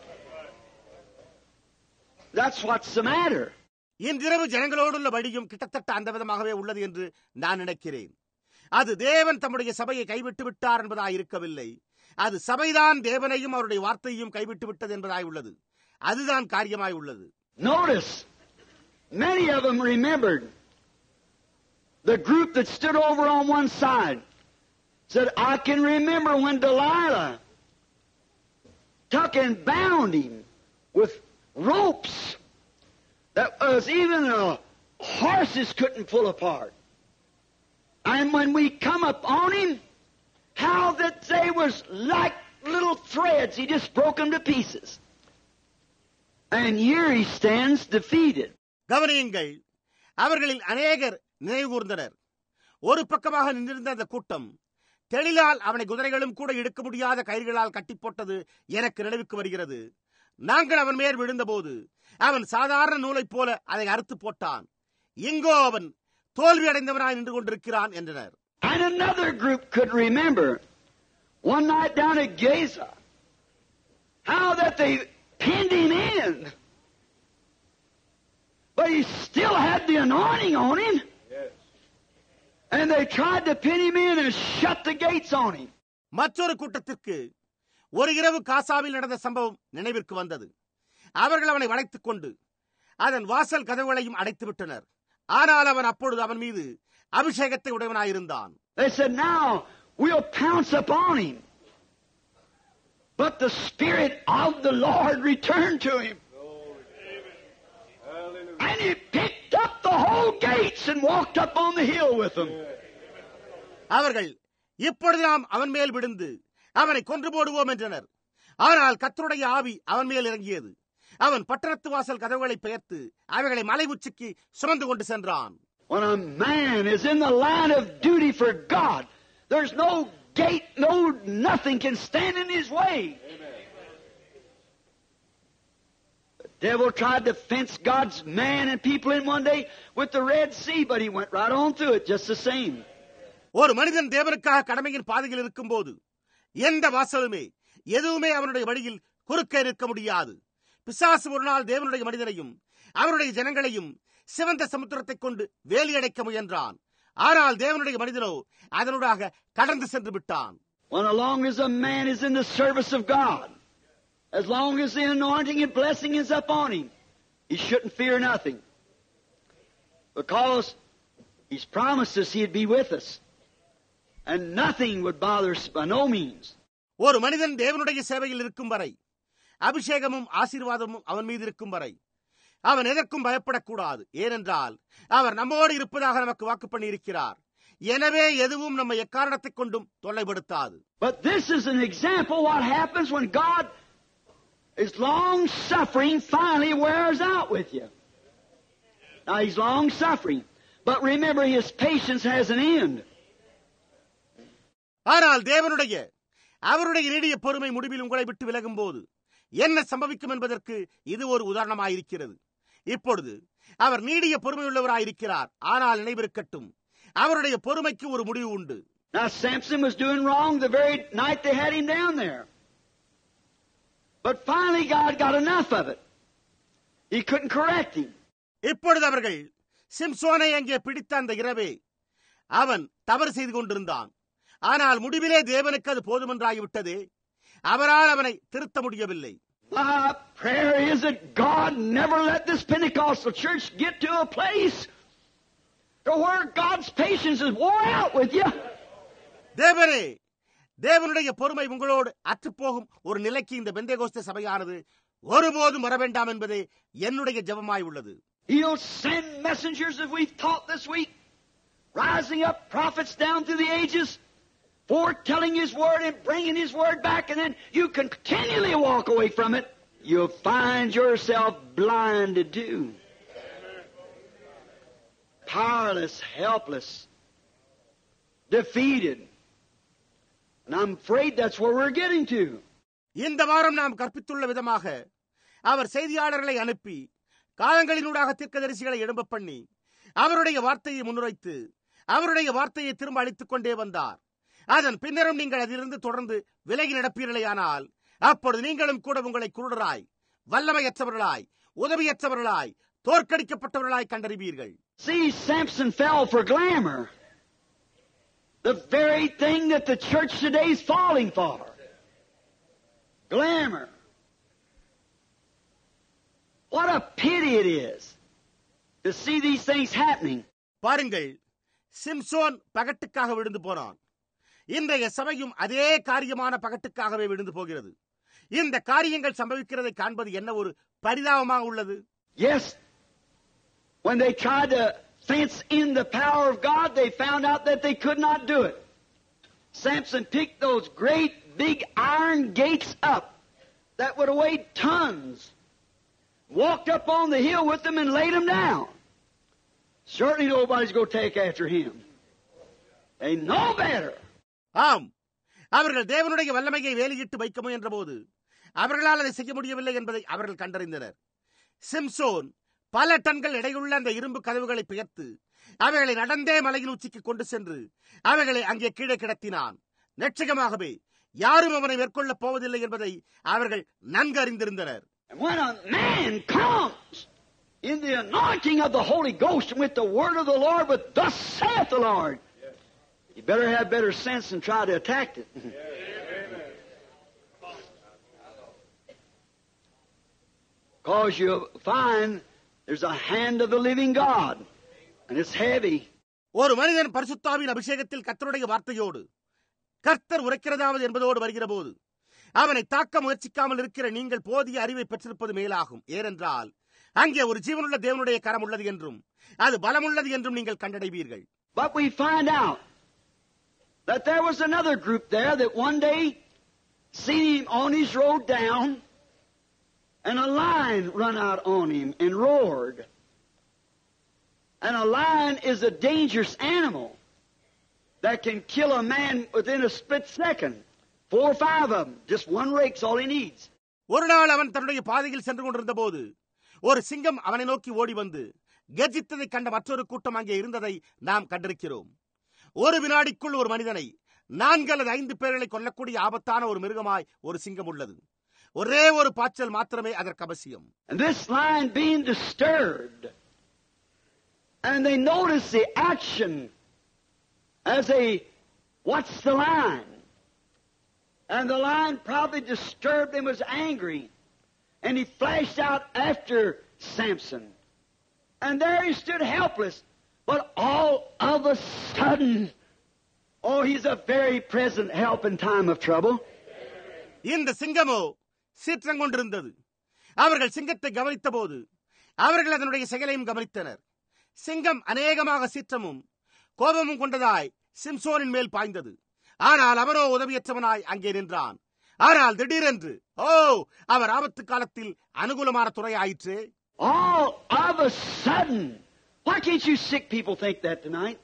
Speaker 2: That's what's the matter.
Speaker 1: இன்றிரவு ஜனங்களோடுள்ள வழியும் கிட்டத்தட்ட அந்த விதமாகவே உள்ளது என்று நான் நினைக்கிறேன். அது தேவன் தம்முடைய சபையை கைவிட்டு விட்டார் என்பதாய் இருக்கவில்லை, அது சபைதான் தேவனையும் அவருடைய வார்த்தையும் கைவிட்டு விட்டது என்பதாய் உள்ளது. அதுதான் காரியமாய் உள்ளது.
Speaker 2: Notice, many of them remembered the group that stood over on one side. Said, I can remember when Delilah took and bound him with ropes that was even uh, horses couldn't pull apart. And when we come up on him, how that they was like little threads, he just broke them to pieces. And here he stands defeated.
Speaker 1: கவனியுங்கள், அவர்களில் அநேகர் நினைவு கூர்ந்தனர். ஒரு பக்கமாக நின்றிருந்த அந்த கூட்டம் தெளிலால் அவனை குதிரைகளும் கூட இழுக்க முடியாத கயிர்களால் கட்டி போட்டது எனக்கு நினைவுக்கு வருகிறது. நாங்கள் அவன் மேல் விழுந்தபோது அவன் சாதாரண நூலைப் போல அதை அறுத்து போட்டான். இங்கோ அவன் தோல்வி அடைந்தவனாய் நின்று கொண்டிருக்கிறான் என்றனர்.
Speaker 2: And another group could remember one night down at Gaza how that they pinned in. But he still had the anointing on him. Yes. And they tried to pin him in and shut the gates on him.
Speaker 1: மற்றொரு கூட்டத்திற்கு ஒரு இரவு காசாவில் நடந்த சம்பவம் நினைவிற்கு வந்தது. அவர்கள் அவனை வளைத்துக் கொண்டு அதன் வாசல் கதவுகளையும் அடைத்து விட்டனர். ஆனால் அவன் அப்பொழுது அவன் மீது அபிஷேகத்தை உடையவனாயிருந்தான்.
Speaker 2: They said, now we'll pounce upon him. But the Spirit of the Lord returned to him. And he picked up the whole gates and walked up on the hill with them.
Speaker 1: அவர்கள் இப்பொழுது நாம் அவன் மேல் விழுந்து அவனை கொன்று போடுவோம் என்றனர். ஆனால் கர்த்தருடைய ஆவி அவன் மேல் இறங்கியது. அவன் பட்டணத்து வாசல் கதவுகளை பெயர்த்து அவைகளை மலை உச்சிக்கு சுமந்து கொண்டு சென்றான்.
Speaker 2: When a man is in the line of duty for God, there's no gate, no nothing can stand in his way. Amen. The devil tried to fence God's man and people in one day with the Red Sea, but he went right on through it just the same.
Speaker 1: ஒரு மனிதன் தேவனுக்காக கடமையின் பாதையில் இருக்கும் போது எந்த வாசலுமே எதுவுமே அவனுடைய வழியில் குறுக்கே நிற்க முடியாது. பிசாசு ஒரு நாள் தேவனுடைய மனிதனையும் அவருடைய ஜனங்களையும் சிவந்த சமுத்திரத்தை கொண்டு வேலியடைக்க முயன்றான். ஆனால் தேவனுடைய மனிதனோ அதனூடாக கடந்து சென்று விட்டான்.
Speaker 2: When as long as a man is in the service of God, as long as the anointing and blessing is upon him, he shouldn't fear nothing. Because he's promised us he'd be with us. And nothing would bother us by no means.
Speaker 1: ஒரு மனிதன் தேவனுடைய சேவையில் இருக்கும் வரை, அபிஷேகமும் ஆசீர்வாதமும் அவன் மீது இருக்கும் வரை அவன் எதற்கும் பயப்படக்கூடாது. ஏனென்றால் அவர் நம்மோடு இருப்பதாக நமக்கு வாக்கு பண்ணி இருக்கிறார். எனவே எதுவும் நம்ம எக்காரணத்தை கொண்டும் தொல்லைப்படுத்தாது.
Speaker 2: But this is an example what happens when God is long suffering finally wears out with you. Now he's long suffering, but remember his patience has an end.
Speaker 1: ஆனால் தேவனுடைய அவருடைய நீடிய பொறுமை முடிவில் உங்களை விட்டு விலகும் போது என்ன சம்பவிக்கும் என்பதற்கு இது ஒரு உதாரணமாயிருக்கிறது. இப்பொழுது அவர் நீடிய பொறுமையுள்ளவராயிருக்கிறார். ஆனால் நினைவிருக்கட்டும், அவருடைய பொறுமைக்கு ஒரு முடிவு உண்டு.
Speaker 2: Now Samson was doing wrong the very night they had him down there. But finally God got enough of it. He couldn't correct him.
Speaker 1: இப்பொழுது அவர்கள் சிம்சோனை அங்கே பிடித்த அந்த இரவே அவன் தவறு செய்து கொண்டிருந்தான். ஆனால் முடிவிலே தேவனுக்கு அது போதுமென்றாகிவிட்டதே. அவரால் அவனை திருத்த முடியவில்லை.
Speaker 2: My prayer is that God never let this Pentecostal church get to a place to where God's patience is wore out with you.
Speaker 1: தேவனே, தேவனுடைய பொறுமை உங்களோடு அற்றுப்போகும் ஒரு நிலைக்கு இந்த பெந்தேகோஸ்தே சபையானது ஒருபோதும் வர வேண்டாம் என்பதே என்னுடைய ஜெபமாய் உள்ளது.
Speaker 2: He'll send messengers as we've taught this week, rising up prophets down through the ages, foretelling His Word and bringing His Word back, and then you continually walk away from it. You'll find yourself blinded too. Powerless, helpless, defeated. And I'm afraid that's where we're getting to.
Speaker 1: இந்த வாரம் நாம் கற்பித்துள்ள விதமாக அவர் செய்தியாளர்களை அனுப்பி காலங்களினூடாக தீர்க்கதரிசிகளை எழும்ப பண்ணி அவருடைய வார்த்தையை முன்னுரைத்து அவருடைய வார்த்தையை திரும்ப அளித்துக் கொண்டே வந்தார். அதன் பின்னரும் நீங்கள் அதிலிருந்து தொடர்ந்து விலகி நடப்பீர்களேயானால் அப்பொழுது நீங்களும் கூட உங்களை குருடராய், வல்லமையற்றவர்களாய், உதவியற்றவர்களாய், தோற்கடிக்கப்பட்டவர்களாய் கண்டறிவீர்கள்.
Speaker 2: See, Samson fell for glamour. The very thing that the church today is falling for. Glamour. What a pity it is to see these things happening.
Speaker 1: பாருங்கள், சிம்சோன் பகட்டுக்காக விழுந்து போனான். இன்றைய சபையும் அதே காரியமான பகட்டுக்காகவே விழுந்து போகிறது. இந்த காரியங்கள் சம்பவிக்கிறதை காண்பது என்ன ஒரு பரிதாபமாக உள்ளது.
Speaker 2: Yes, when they tried to fence in the power of God, they found out that they could not do it. Samson picked those great big iron gates up that would have weighed tons, walked up on the hill with them and laid them down. Certainly nobody's going to take after him. They know better.
Speaker 1: ஆம், அவர்கள் தேவனுடைய வல்லமையை வேலையிட்டு வைக்க முயன்ற போது அவர்களால் அதை செய்ய முடியவில்லை என்பதை அவர்கள் கண்டறிந்தனர். சிம்சோன் பல டன்கள் எடையுள்ள அந்த இரும்பு கதவுகளை பெயர்த்து அவைகளை நடந்தே மலையின் உச்சிக்கு கொண்டு சென்று அவைகளை அங்கே கீழே கிடத்தினான். நிச்சயமாகவே யாரும் அவனை மேற்கொள்ளப் போவதில்லை என்பதை அவர்கள் நன்கு அறிந்திருந்தனர்.
Speaker 2: And when a man comes in the anointing of the Holy Ghost and with the word of the Lord, with thus saith the Lord, you better have better sense than try to attack it. Because you'll find there's a hand of the living God, and it's heavy.
Speaker 1: ஒரு மனிதன் பரிசுத்தாவின் அபிஷேகத்தில் கர்த்தருடைய வார்த்தையோடு கர்த்தர் உரைக்கிறதாவது என்பதோடு வருகிற போது அவனை தாக்க முயற்சிக்காமல் இருக்கிற நீங்கள் போதிய அறிவை பெற்றிருப்பது மேலாகும். ஏனென்றால் அங்கே ஒரு ஜீவனுள்ள தேவனுடைய கரம் உள்ளது என்றும் அது பலமுள்ளது என்றும் நீங்கள் கண்டடைவீர்கள்.
Speaker 2: But we find out that there was another group there that one day seen him on his road down, and a lion run out on him and roared. And a lion is a dangerous animal that can kill a man within a split second. Four or five of them. Just one rake's all he needs.
Speaker 1: ஒரு நாள் அவன் தன்னுடைய பாதையில் சென்று கொண்டிருந்த போது ஒரு சிங்கம் அவனை நோக்கி ஓடி வந்து கர்ஜித்ததை கண்ட மற்றொரு கூட்டம் அங்கே இருந்ததை நாம் கண்டிருக்கிறோம். ஒரு வினாடிக்குள் ஒரு மனிதனை நான்கு அல்லது ஐந்து பேர்களை கொல்லக்கூடிய ஆபத்தான ஒரு மிருகமாய் ஒரு சிங்கம் உள்ளது. ஒரே ஒரு பாய்ச்சல் மாத்திரமே அதற்கு அவசியம்.
Speaker 2: And this lion being disturbed, and they notice the action as they watch the lion. And the lion probably disturbed and was angry. And he flashed out after Samson. And there he stood helpless. But all of a sudden, oh, he's a very present help in time of trouble.
Speaker 1: இந்த சிங்கமோ சீற்றம் கொண்டிருந்தது. அவர்கள் சிங்கத்தை கவனித்த போது அவர்கள் அதனுடைய செயலையும் கவனித்தனர். சிங்கம் அநேகமாக சீற்றமும் கோபமும் கொண்டதாய் சிம்சோனின் மேல் பாய்ந்தது. ஆனால் அவரோ உதவியற்றவனாய் அங்கே நின்றான். ஆனால் திடீரென்று ஓ அவர் ஆபத்து காலத்தில் அனுகூலமான துறை ஆயிற்று.
Speaker 2: All of a sudden, why can't you sick people think that tonight?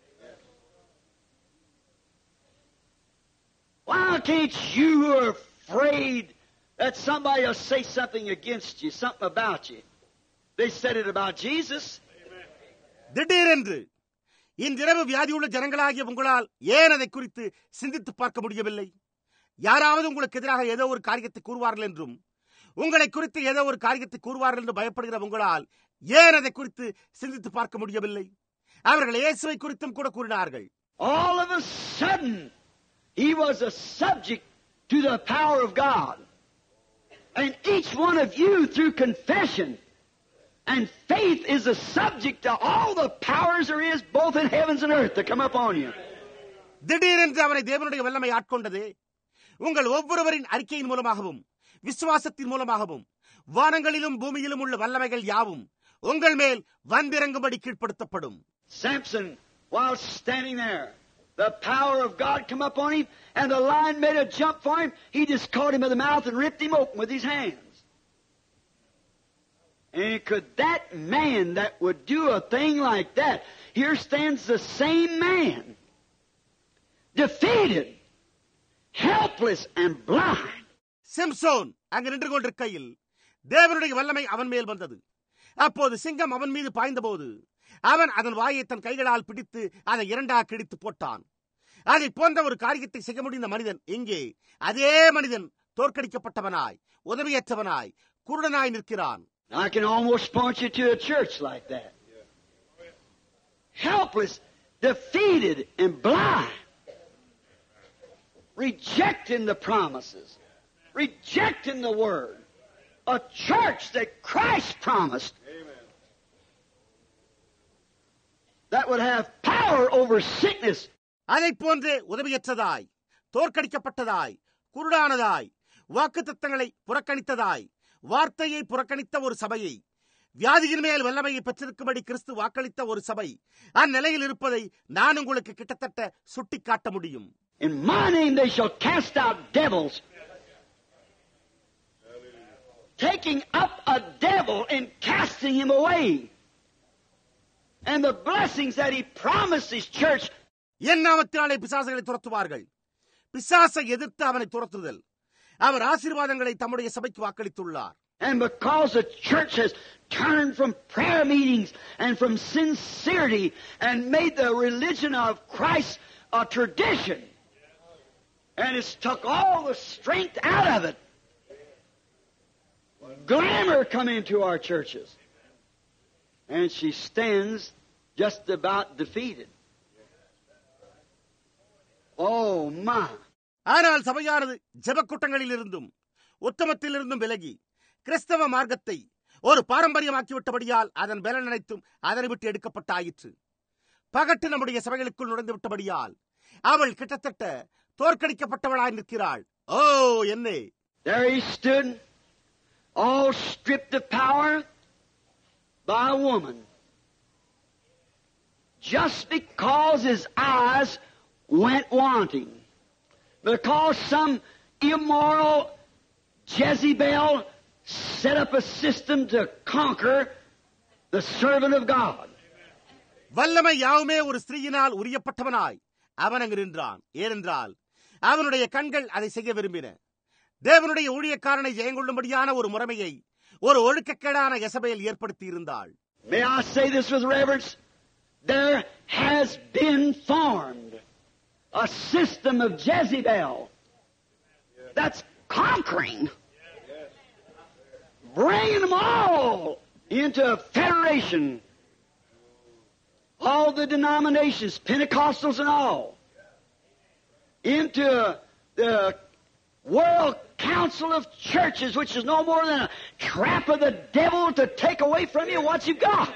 Speaker 2: Why can't you who are afraid that somebody will say something against you, something about you? They said it about Jesus.
Speaker 1: திடீரென்று இன்றிரவு வியாதியுள்ள ஜனங்களாகிய உங்களால் ஏன் அதை குறித்து சிந்தித்து பார்க்க முடியவில்லை? யாராவது உங்களுக்கு எதிராக ஏதோ ஒரு காரியத்தை கூறுவார்கள் என்றும் உங்களை குறித்து ஏதோ ஒரு காரியத்தை கூறுவார்கள் என்று பயப்படுகிற உங்களால் ஏன் அதை குறித்து சிந்தித்து பார்க்க முடியவில்லை? அவர்கள் இயேசுவை குறித்தும் கூட கூறினார்கள்.
Speaker 2: All of a sudden, he was a subject to the power of God. And each one of you through confession and faith is a subject to all the powers there is, both in heavens and earth, to come upon you.
Speaker 1: திடீரென்று அவனை தேவனுடைய வல்லமை ஆட்கொண்டது. உங்கள் ஒவ்வொருவரின் அறிக்கையின் மூலமாகவும் விசுவாசத்தின் மூலமாகவும் வானங்களிலும் பூமியிலும் உள்ள வல்லமைகள் யாவும் உங்கள் மேல் வந்திறங்கும்படி கீழ்ப்படுத்தப்படும்.
Speaker 2: Samson, while standing there, the power of God come upon him, and the lion made a jump for him. He just caught him by the mouth and ripped him open with his hands. And could that man that would do a thing like that, here stands the same man, defeated, helpless and blind.
Speaker 1: Samson அங்கு நின்று கொண்டிருக்கையில் தேவனுடைய வல்லமை அவன் மேல் வந்தது. அப்போது சிங்கம் அவன் மீது பாய்ந்தபோது அவன் அதன் வாயை தன் கைகளால் பிடித்து அதை இரண்டாக கிழித்து போட்டான். அதை போன்ற ஒரு காரியத்தை செய்ய முடிந்த மனிதன் இங்கே அதே மனிதன் தோற்கடிக்கப்பட்டவனாய் உதவியற்றவனாய் குருடனாய் நிற்கிறான்.
Speaker 2: I can almost point you to a church like that. Helpless, defeated, and blind. Rejecting the promises. Rejecting the word. A church that Christ promised. Amen. That would have power over sickness.
Speaker 1: அதை போன்று உதவியற்றதாய் தோற்கடிக்கப்பட்டதாய் குருடானதாய் வாக்குத்தத்தங்களை புறக்கணித்ததாய் வார்த்தையை புறக்கணித்த ஒரு சபையை, வியாதியின் மேல் வல்லமையை பெற்றிருக்கும்படி கிறிஸ்து வாக்களித்த ஒரு சபை அந்நிலையில் இருப்பதை நான் உங்களுக்கு கிட்டத்தட்ட சுட்டிக்காட்ட முடியும்.
Speaker 2: In my name they shall cast out devils. Taking up a devil and casting him away. And the blessings that he promised his church.
Speaker 1: என் நாமத்தினாலே பிசாசுகளை துரத்துவார்கள். பிசாசை எதிர்த்து அவனை துரத்துதல். அவர் ஆசீர்வாதங்களை தம்முடைய சபைக்கு வாக்களித்துள்ளார்.
Speaker 2: And because the church has turned from prayer meetings and from sincerity and made the religion of Christ a tradition, and it's took all the strength out of it. glamour come into our churches. And she stands just about defeated. Oh my.
Speaker 1: ஆனால் சபையானது ஜெபக்கூட்டங்களில் இருந்தும் உத்தமத்திலிருந்தும் விலகி கிறிஸ்தவ மார்க்கத்தை ஒரு பாரம்பரியமாக்கிவிட்டபடியால் அதன் பலன் அனைத்தும் அதனை விட்டு எடுக்கப்பட்டாயிற்று. பகட்டு நம்முடைய சபைகளுக்குள் நுழைந்து விட்டபடியால் அவள் கிட்டத்தட்ட தோற்கடிக்கப்பட்டவளாய் நிற்கிறாள். ஓ என்னே!
Speaker 2: There he stood, all stripped of power by a woman, just because his eyes went wanting, because some immoral Jezebel set up a system to conquer the servant of God.
Speaker 1: வல்லமை யாவுமே ஒரு ஸ்திரீயினால் உரியப்பட்டவனாய் அவன் அங்கு நின்றான். ஏனென்றால் அவனுடைய கண்கள் அதை செய்ய விரும்பின. தேவனுடைய ஊழியக்காரனை ஜெயங்கொள்ளும்படியான ஒரு முறைமையை ஒரு ஒழுக்கக்கேடான யெசபேல் ஏற்படுத்தி இருந்தாள்.
Speaker 2: May I say this with reverence? There has been formed a system of Jezebel that's conquering, bringing them all into a federation, all the denominations, Pentecostals and all, into the World Council of Churches, which is no more than a trap of the devil to take away from you what you've got.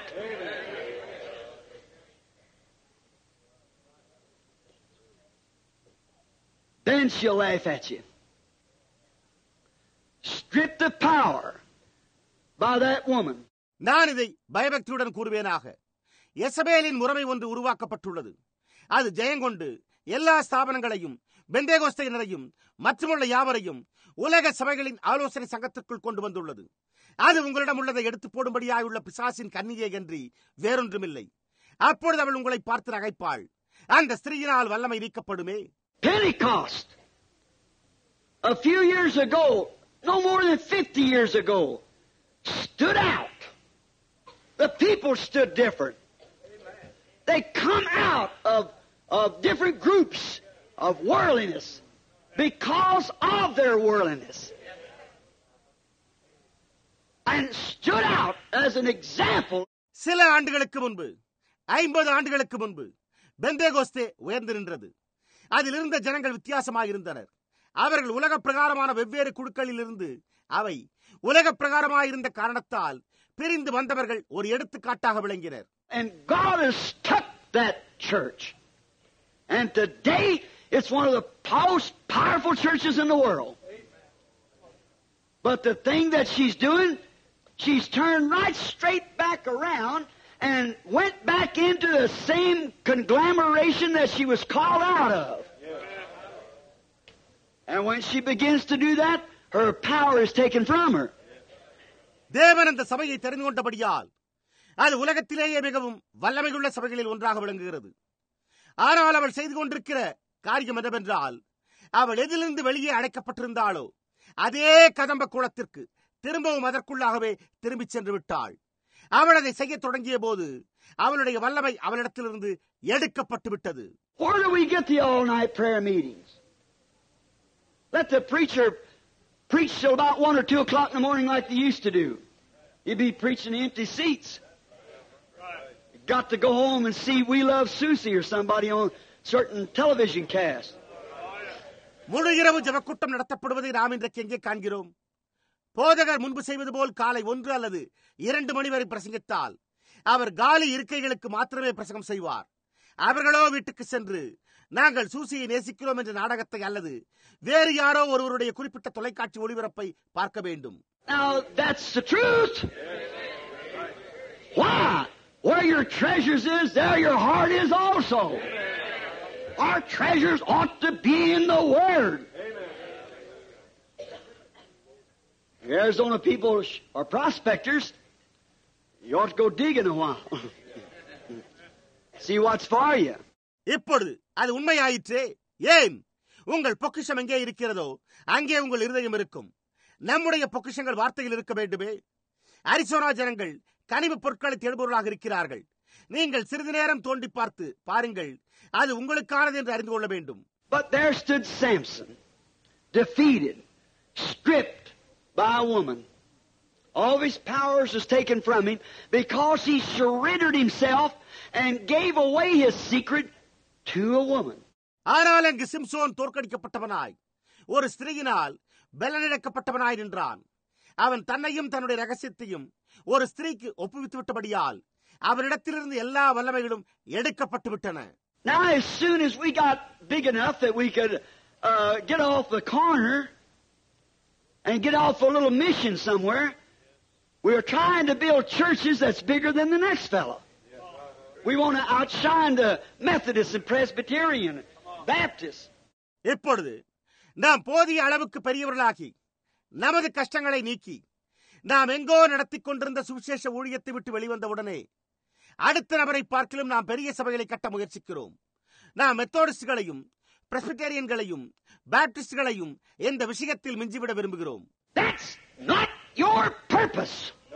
Speaker 2: Then she'll laugh at you. Stripped of power by that woman.
Speaker 1: நான் இதை பயபக்தியுடன் கூறுவேனாக. யெசபேலின் முறைமை ஒன்று உருவாக்கப்பட்டுள்ளது. அது ஜெயங்கொண்டு எல்லா ஸ்தாபனங்களையும் பெந்தேகோஸ்தையினரையும் மற்றுமுள்ள யாவரையும் உலக சபைகளின் ஆலோசனை சங்கத்திற்குள் கொண்டு வந்துள்ளது. அது உங்களிடம் உள்ளதை எடுத்து போடும்படியாயுள்ள பிசாசின் கன்னிகை என்று வேறொன்றுமில்லை. அப்பொழுது அவள் உங்களை பார்த்து நகைப்பாள். அந்த ஸ்திரீயினால் வல்லமை நீக்கப்படுமே.
Speaker 2: Pentecost, a few years ago, no more than fifty years ago, stood out. The people stood different. They come out of, of different groups of worldliness because of their worldliness, and stood out as an example.
Speaker 1: சில ஆண்டுகளுக்கு முன்பு, ஐம்பது ஆண்டுகளுக்கு முன்பு பெந்தேகோஸ்தே உயர்ந்து நின்றது. அதில் இருந்த ஜனங்கள் வித்தியாசமாயிருந்தனர். அவர்கள் உலக பிரகாரமான வெவ்வேறு குழுக்களில் இருந்து அவை உலக பிரகாரமாயிருந்த காரணத்தால் பிரிந்து வந்தவர்கள் ஒரு எடுத்துக்காட்டாக விளங்கினர்.
Speaker 2: And God has stuck that church. And today it's one of the most powerful churches in the world. But the thing that she's doing, she's turned right straight back around and went back into the same conglomeration that she was called out of. And when she begins to do that, her power is taken from her.
Speaker 1: தேவன் அந்த சபையை தெரிந்து கொண்டபடியால் அது உலகத்திலேயே மிகவும் வல்லமையுள்ள சபைகளில் ஒன்றாக விளங்குகிறது. ஆனால் அவள் செய்து கொண்டிருக்கிற காரியம் என்னவென்றால், அவள் எதிலிருந்து வெளியே அடைக்கப்பட்டிருந்தாளோ அதே கதம்ப கூடத்திற்கு திரும்பவும் அதற்குள்ளாகவே திரும்பி சென்று விட்டாள். அவள் அதை செய்ய தொடங்கிய போது அவளுடைய வல்லமை அவளிடத்திலிருந்து எடுக்கப்பட்டு விட்டது.
Speaker 2: Where do we get the all-night prayer meetings? Let the preacher preach till about one or two o'clock in the morning like they used to do. You'd be preaching empty seats. You've got to go home and see We Love Susie or somebody on certain television cast.
Speaker 1: முழு இரவு ஜெபக்கூட்டம் நடத்தப்படுவதை நாம் இன்றைக்கு எங்கே காண்கிறோம்? போதகர் முன்பு செய்வது போல் காலை ஒன்று அல்லது இரண்டு மணி வரை பிரசங்கித்தால் அவர் காலி இருக்கைகளுக்கு மாத்திரமே பிரசங்கம் செய்வார். அவர்களோ வீட்டுக்கு சென்று நாங்கள் சூசியை நேசிக்கிறோம் என்ற நாடகத்தை அல்லது வேறு யாரோ ஒருவருடைய குறிப்பிட்ட தொலைக்காட்சி ஒளிபரப்பை பார்க்க வேண்டும்.
Speaker 2: Now that's the truth. Why? Where your treasures is, there your heart is also. Our treasures ought to be in the Word. Arizona people are prospectors. You ought to go digging a while. See what's for you.
Speaker 1: இப்பொழுது அது உண்மையாயிற்றே. ஏன்? உங்கள் பொக்கிஷம் எங்கே இருக்கிறதோ அங்கே உங்கள் இருதயம் இருக்கும். நம்முடைய பொக்கிஷங்கள் வார்த்தையில் இருக்க வேண்டுமே. அரிசோனா ஜனங்கள் கனிம பொருட்களை தேடுபவர்களாக இருக்கிறார்கள். நீங்கள் சிறிது நேரம் தோண்டி பார்த்து பாருங்கள், அது உங்களுக்கானது என்று அறிந்து கொள்ள வேண்டும்.
Speaker 2: But there stood Samson, defeated, stripped by a woman, All of his powers was taken from him because he surrendered himself and gave away his secret to a woman.
Speaker 1: ஆனால் அங்கு சிம்சோன் தோற்கடிக்கப்பட்டவனாய் ஒரு ஸ்திரீயினால் பலனிழக்கப்பட்டவனாய் நின்றான். அவன் தன்னையும் தன்னுடைய ரகசியத்தையும் ஒரு ஸ்திரீக்கு ஒப்புவித்து விட்டபடியால் அவனிடத்திலிருந்து எல்லா வல்லமைகளும் எடுக்கப்பட்டு விட்டன.
Speaker 2: Now, as soon as we got big enough that we could uh, get off the corner and get off a little mission somewhere, we are trying to build churches that's bigger than the next fellow. We want to outshine the Methodist and Presbyterian, Baptist.
Speaker 1: இப்பொழுது நாம் போதிய அளவுக்கு பெரியவர்களாகி நமது கஷ்டங்களை நீக்கி நாம் எங்கோ நடத்திக் கொண்டிருந்த சுவிசேஷ ஊழியத்தை விட்டு வெளிவந்தவுடனே அடுத்த நபரை பார்க்கிலும் நாம் பெரிய சபைகளை கட்ட முயற்சிக்கிறோம். நாம் மெத்தோடிஸ்டுகளையும் பிரஸ்பிட்டேரியன்களையும் பாப்டிஸ்டுகளையும் இந்த விஷயத்தில் மிஞ்சிவிட விரும்புகிறோம்.
Speaker 2: That's not your purpose.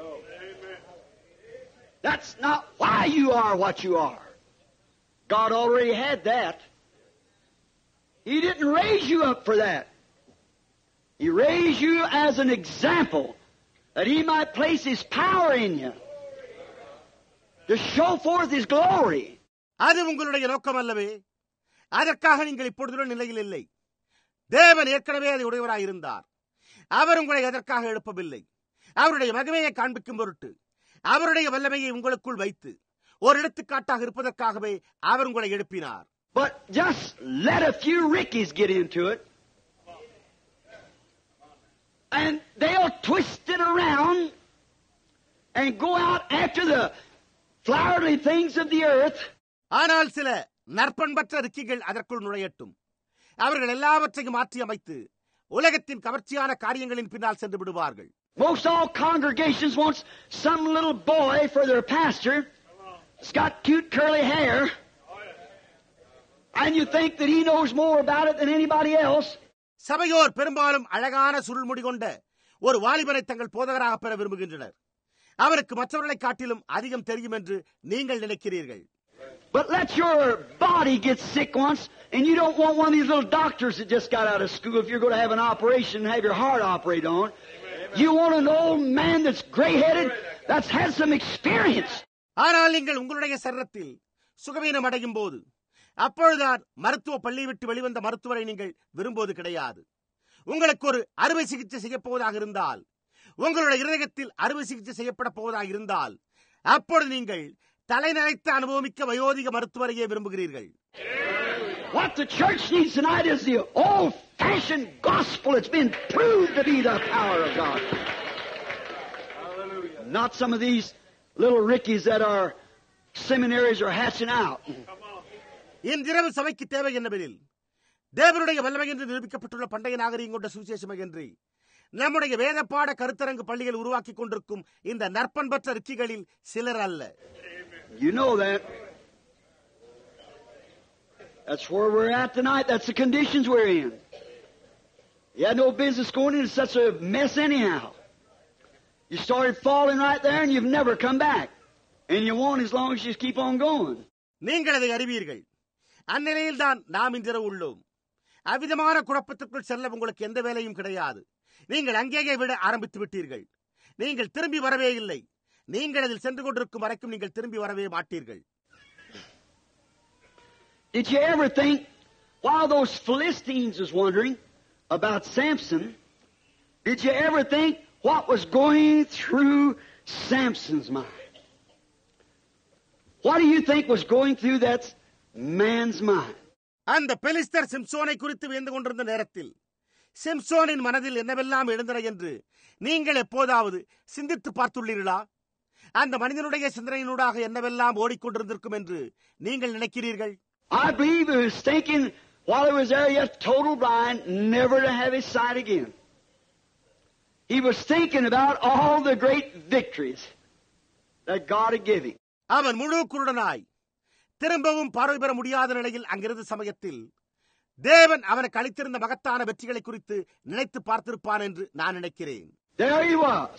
Speaker 2: That's not why you are what you are. God already had that. He didn't raise you up for that. He raised you as an example that He might place His power in you to show forth His glory.
Speaker 1: அது உங்களுடைய நோக்கம் அல்லவே. அதற்காக நீங்கள் இப்பொழுதுள்ள நிலையில் இல்லை. தேவன் ஏற்கனவே அதை உடையவராய் இருந்தார். அவர் உங்களை அதற்காக எழுப்பவில்லை. அவருடைய மகிமையை காண்பிக்கும் பொருட்டு அவருடைய வல்லமையை உங்களுக்குள் வைத்து ஒரு எடுத்துக்காட்டாக இருப்பதற்காகவே அவர் உங்களை எழுப்பினார்.
Speaker 2: But just let a few Rickies get into it, and they'll twist it around and go out after the flowery things of the earth.
Speaker 1: ஆனால் சில நற்பண்பற்ற ரிக்கிகள் அதற்குள் நுழையட்டும். அவர்கள் எல்லாவற்றையும் மாற்றி அமைத்து உலகத்தின் கவர்ச்சியான காரியங்களின் பின்னால் சென்று விடுவார்கள்.
Speaker 2: Most all congregations wants some little boy for their pastor. He's got cute curly hair. And you think that he knows more about it than anybody else.
Speaker 1: சபையோர் பெரும்பாலும் அழகான சுருள்முடி கொண்ட ஒரு வாலிபனை தங்கள் போதகராக பெற விரும்புகின்றனர். அவருக்கு மற்றவர்களை காட்டிலும் அதிகம் தெரியும் என்று நீங்கள் நினைக்கிறீர்கள்.
Speaker 2: But let your body get sick once, and you don't want one of these little doctors that just got out of school if you're going to have an operation and have your heart operated on. You want an old man that's gray-headed, that's had some experience.
Speaker 1: ஆனால் நீங்கள் உங்களுடைய சரீரத்தில் சுகவீனம் அடையும் போது அப்பொழுதுதான் மருத்துவ பள்ளி விட்டு வெளிவந்த மருத்துவரை நீங்கள் விரும்புவது கிடையாது. உங்களுக்கு ஒரு அறுவை சிகிச்சை செய்யப்போவதாக இருந்தால், உங்களுடைய இருதயத்தில் அறுவை சிகிச்சை செய்யப்பட போவதாக இருந்தால், அப்பொழுது நீங்கள் தலைநரைத்த அனுபவமிக்க வயோதிக மருத்துவரையே விரும்புகிறீர்கள்.
Speaker 2: What the church needs tonight is the old-fashioned gospel that's been proved to be the power of God. Hallelujah. Not some of these little Rickies that our seminaries are hatching out.
Speaker 1: இன்றிரவு சபைக்கு தேவை என்னவெனில் தேவனுடைய வல்லமை என்று நிரூபிக்கப்பட்டுள்ள பண்டைய நாகரிகம் கொண்ட சுவிசேஷம் என்று நம்முடைய வேதப்பாட கருத்தரங்கு பள்ளிகள் உருவாக்கி கொண்டிருக்கும் இந்த நற்பண்பற்ற ரிக்கிகளில் சிலர் அல்ல.
Speaker 2: You know that. That's where we're at tonight. That's the conditions we're in. You had no business going into such a mess anyhow. You started falling right there and you've never come back. And you won't as long as you keep on going.
Speaker 1: நீங்கள் அதை அறிவீர்கள். அந்நிலையில் தான் நாம் இன்றிரவு உள்ளோம். அவ்விதமான குழப்பத்திற்குள் செல்ல உங்களுக்கு எந்த வேலையும் கிடையாது. நீங்கள் அங்கேயே விட ஆரம்பித்து விட்டீர்கள். நீங்கள் திரும்பி வரவே இல்லை. நீங்கள் அதில் சென்று கொண்டிருக்கும் வரைக்கும் நீங்கள் திரும்பி வரவே மாட்டீர்கள்.
Speaker 2: Did you ever think, while those Philistines was wondering about Samson, did you ever think what was going through Samson's mind? What do you think was going through that man's mind?
Speaker 1: அந்த பெலிஸ்தர் சிம்சோனை குறித்து வியந்து கொண்டிருந்த நேரத்தில் சிம்சோனின் மனதில் என்னவெல்லாம் எழுந்தன என்று நீங்கள் எப்போதாவது சிந்தித்து பார்த்துள்ளீர்களா? அந்த மனிதனுடைய சிந்தனையினூடாக என்னவெல்லாம் ஓடிக்கொண்டிருந்திருக்கும் என்று நீங்கள் நினைக்கிறீர்கள்?
Speaker 2: I believe he was thinking while he was there yet total blind, never to have his sight again. He was thinking about all the great victories that God had given him.
Speaker 1: அவன் முழு குருடனாய் திரும்பவும் பார்வை பெற முடியாத நிலையில் அங்கிருந்த சமயத்தில் தேவன் அவனுக்கு அளித்திருந்த மகத்தான வெற்றிகளை குறித்து நினைத்து பார்த்திருப்பான் என்று நான் நினைக்கிறேன்.
Speaker 2: There he was,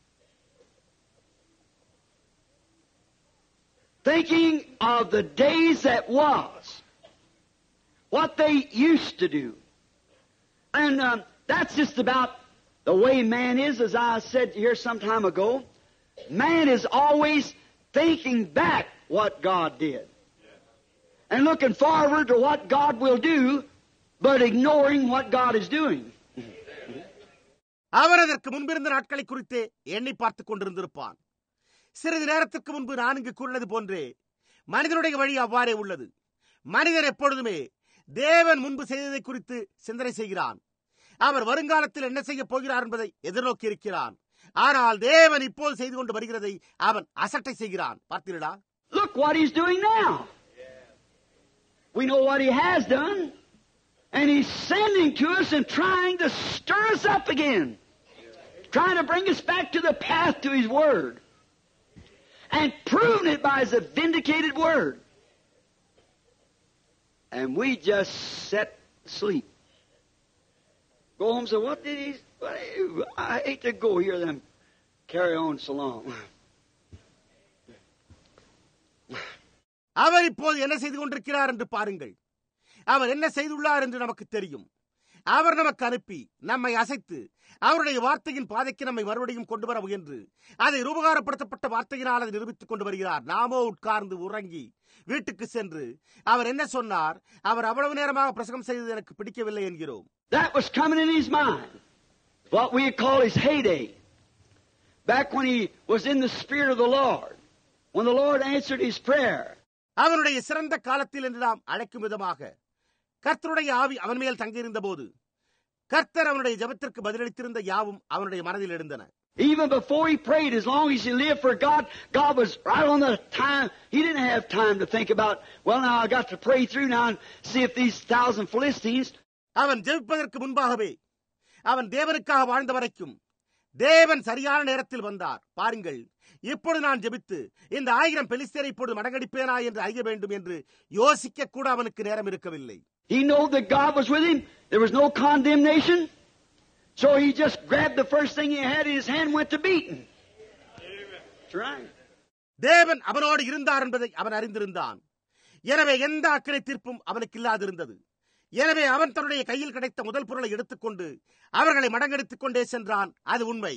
Speaker 2: thinking of the days that was, what they used to do. And um, that's just about The way man is, as I said here some time ago, man is always thinking back what God did. And looking forward to what God will do, but ignoring what God is doing.
Speaker 1: அவர் அதற்கு முன்பிருந்த நாட்களை குறித்தே எண்ணி பார்த்துக் கொண்டிருந்திருப்பான். சிறிது நேரத்திற்கு முன்பு நான் இங்கு கூறினது போன்றே மனிதனுடைய வழி அவ்வாறே உள்ளது. மனிதன் எப்பொழுதுமே தேவன் முன்பு செய்ததை குறித்து சிந்தனை செய்கிறான். அவர் வருங்காலத்தில் என்ன செய்ய போகிறார் என்பதை எதிர்நோக்கி இருக்கிறான். ஆனால் தேவன் இப்போது செய்து கொண்டு வருகிறதை அவன் அசட்டை செய்கிறான். பார்த்தீர்களா?
Speaker 2: Look what he's doing now. We know what he has done, and he's sending to us and trying to stir us up again, trying to bring us back to the path to his word, and proving it by his vindicated word. And we just sit asleep. Go home and say, what did he... What did he I hate to go hear them carry on so long.
Speaker 1: அவர் இப்போது என்ன செய்து கொண்டிருக்கிறார் என்று பாருங்கள். அவர் என்ன செய்துள்ளார் என்று நமக்கு தெரியும். அவர் நமக்கு அனுப்பி நம்மை அசைத்து அவருடைய வார்த்தையின் பாதைக்கு நம்மை மறுபடியும் கொண்டு வர முயன்று அதை ரூபகாரப்படுத்தப்பட்ட வார்த்தையினால் அதை நிரூபித்துக் கொண்டு வருகிறார். நாமோ உட்கார்ந்து உறங்கி வீட்டுக்கு சென்று அவர் என்ன சொன்னார், அவர் அவ்வளவு நேரமாக பிரசங்கம் செய்தது எனக்கு பிடிக்கவில்லை என்கிறோம்.
Speaker 2: That was coming in his mind. What we call his heyday. Back when he was in the Spirit of the Lord. When the Lord answered his prayer.
Speaker 1: அவனுடைய சிறந்த காலத்தில் என்று நாம் அழைக்கும் விதமாக கர்த்தருடைய ஆவி அவன் மேல் தங்கியிருந்த போது கர்த்தர் அவனுடைய ஜெபத்திற்கு பதிலளித்திருந்த யாவும் அவனுடைய மனதில் எழுந்தன.
Speaker 2: Even before he prayed, as long as he lived for God, God was right on the time. He didn't have time to think about, well, now I got to pray through now and see if these thousand Philistines.
Speaker 1: அவன் ஜெபிப்பதற்கு முன்பாகவே அவன் தேவனுக்காக வாழ்ந்த வரைக்கும் தேவன் சரியான நேரத்தில் வந்தார். பாருங்கள், இப்பொழுது நான் ஜெபித்து இந்த ஆயிரம் பெலிஸ்தரை இப்பொழுது மடங்கடிப்பேனா என்று அறிய வேண்டும் என்று யோசிக்க கூட அவனுக்கு நேரம் இருக்கவில்லை.
Speaker 2: He knew that God was with him. There was no condemnation. So he just grabbed the first thing he had in his hand and went to beating. That's right.
Speaker 1: தேவன் அவனோடு இருந்தார் என்பதை அவன் அறிந்திருந்தான். எனவே எந்த அக்கறை தீர்ப்பும் அவனுக்கு இல்லாதிருந்தது. எனவே அவன் தன்னுடைய கையில் கிடைத்த முதல் பொருளை எடுத்துக்கொண்டு அவர்களை மடங்கெடுத்துக் கொண்டே சென்றான். அது உண்மை.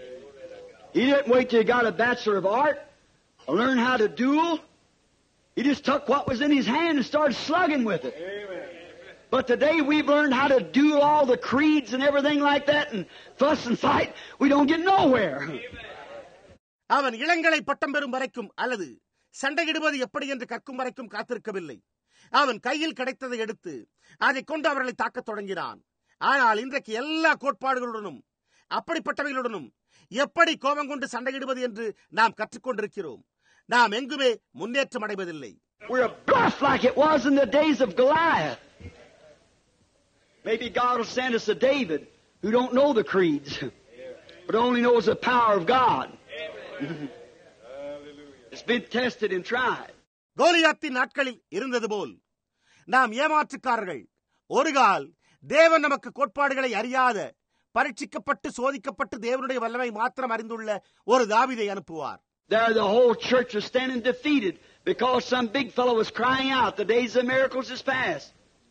Speaker 2: He didn't wait till he got a bachelor of art or learn how to duel. He just took what was in his hand and started slugging with it. Amen. But today we've learned how to duel all the creeds and everything like that and fuss and fight. We don't get nowhere.
Speaker 1: அவன் இளங்கலை பட்டம் பெறும் வரைக்கும் அல்லது சண்டையிடுவது எப்படி என்று கற்கும் வரைக்கும் காத்திருக்கவில்லை. அவன் கையில் கிடைத்ததை எடுத்து அதை கொண்டு அவர்களை தாக்கத் தொடங்கினான். ஆனால் இன்றைக்கு எல்லா கோட்பாடுகளுடனும் அப்படிப்பட்டவைகளுடனும் எப்படி கோபம் கொண்டு சண்டையிடுவது என்று நாம் கற்றுக்கொண்டிருக்கிறோம். நாம் எங்குமே முன்னேற்றம் அடைவதில்லை.
Speaker 2: We're a bluff like it was in the days of Goliath. Maybe God will send us a David who don't know the creeds, but only knows the power of God. It's been tested and tried.
Speaker 1: கோலியாத்தின் நாட்களில் இருந்தது போல் நாம் ஏமாற்றுக்காரர்கள். ஒரு கால் தேவன் நமக்கு கோட்பாடுகளை அறியாத பரீட்சிக்கப்பட்டு சோதிக்கப்பட்டு தேவனுடைய வல்லமை மாத்திரம் அறிந்துள்ள ஒரு தாவீதை அனுப்புவார்.
Speaker 2: There the whole church was standing defeated because some big fellow was crying out, the days of miracles is past.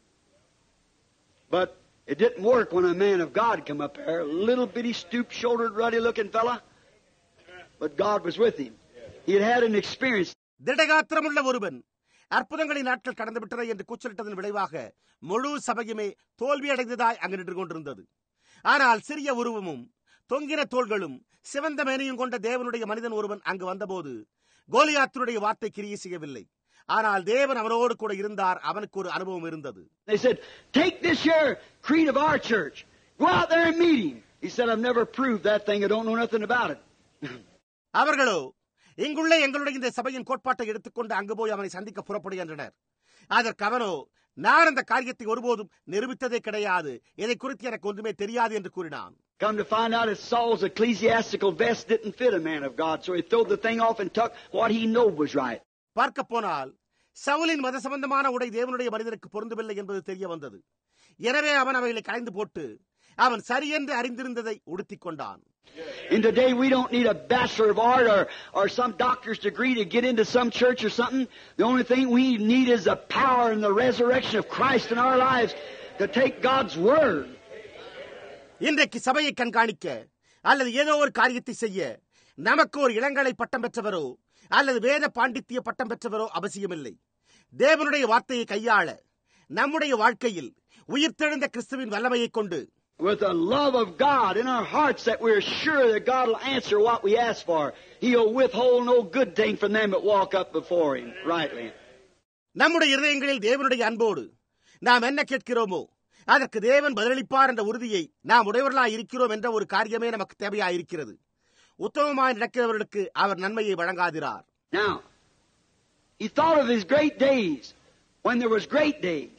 Speaker 2: But it didn't work when a man of God come up there, a little bitty stoop-shouldered, ruddy-looking fella. But God was with him. He had had an experience.
Speaker 1: திடகாத்திரமுள்ள ஒருவன் அற்புதங்களின் நாட்கள் கடந்து விட்டதை என்று கூச்சலிட்டதன் விளைவாக முழு சபையுமே தோல்வியடைந்ததாய் அங்கு நின்று கொண்டிருந்தது. ஆனால் சிறிய உருவமும் தொங்கின தோள்களும் சிவந்த மேனியும் கொண்ட தேவனுடைய மனிதன் ஒருவன் அங்கு வந்தபோது கோலியாத்தினுடைய வார்த்தை கிரியை செய்யவில்லை. ஆனால் தேவன் அவனோடு கூட இருந்தார். அவனுக்கு ஒரு அனுபவம் இருந்தது.
Speaker 2: They said, take this here creed of our church. Go out there and meet him. He said, I've never proved that thing. I don't know nothing about it.
Speaker 1: அவர்களோ இங்குள்ள எங்களுடைய இந்த சபையின் கோட்பாட்டை எடுத்துக்கொண்டு அங்கு போய் அவனை சந்திக்க புறப்படுகின்றனர். அதற்கு அவனோ, நான் அந்த காரியத்தை ஒருபோதும் நிரூபித்ததே கிடையாது, இதை குறித்து எனக்கு ஒன்றுமே தெரியாது என்று கூறினான்.
Speaker 2: Come to find out that Saul's ecclesiastical vest didn't fit a man of God, so he threw the thing off and took what he knew was right.
Speaker 1: பார்க்க போனால் சவுலின் மத சம்பந்தமான உடை தேவனுடைய மனிதனுக்கு பொருந்தவில்லை என்பது தெரிய வந்தது. எனவே அவன் அவைகளை களைந்து போட்டு அவன் சரியென்று அறிந்திருந்ததை உடுத்திக் கொண்டான்.
Speaker 2: In today we don't need a bachelor of art or, or some doctor's degree to get into some church or something. The only thing we need is the power and the resurrection of Christ in our lives to take God's word.
Speaker 1: இன்றைக்கு சபையை கண்காணிக்க அல்லது ஏதோ ஒரு காரியத்தை செய்ய நமக்கு ஒரு இளங்கலை பட்டம் பெற்றவரோ அல்லது வேத பாண்டித்திய பட்டம் பெற்றவரோ அவசியமில்லை. தேவனுடைய வார்த்தையை கையாள நம்முடைய வாழ்க்கையில் உயிர்த்தெழுந்த கிறிஸ்துவின் வல்லமையை கொண்டு,
Speaker 2: with the love of God in our hearts, that we're sure that God will answer what we ask for. He'll withhold no good thing from them that walk up before Him rightly.
Speaker 1: நம்முடைய இதயங்களில் தேவனுடைய அன்போடு நாம் என்ன கேட்கிறோமோ அதற்கு தேவன் பதிலளிப்பார் என்ற உறுதியை நாம் உடையவர்களாய் இருக்கிறோம் என்ற ஒரு காரியமே நமக்கு தேவையாயிருக்கிறது. உத்தமமாய் நடக்கிறவர்களுக்கு அவர் நன்மையை வழங்காதிரார்.
Speaker 2: Now, he thought of his great days when there was great days.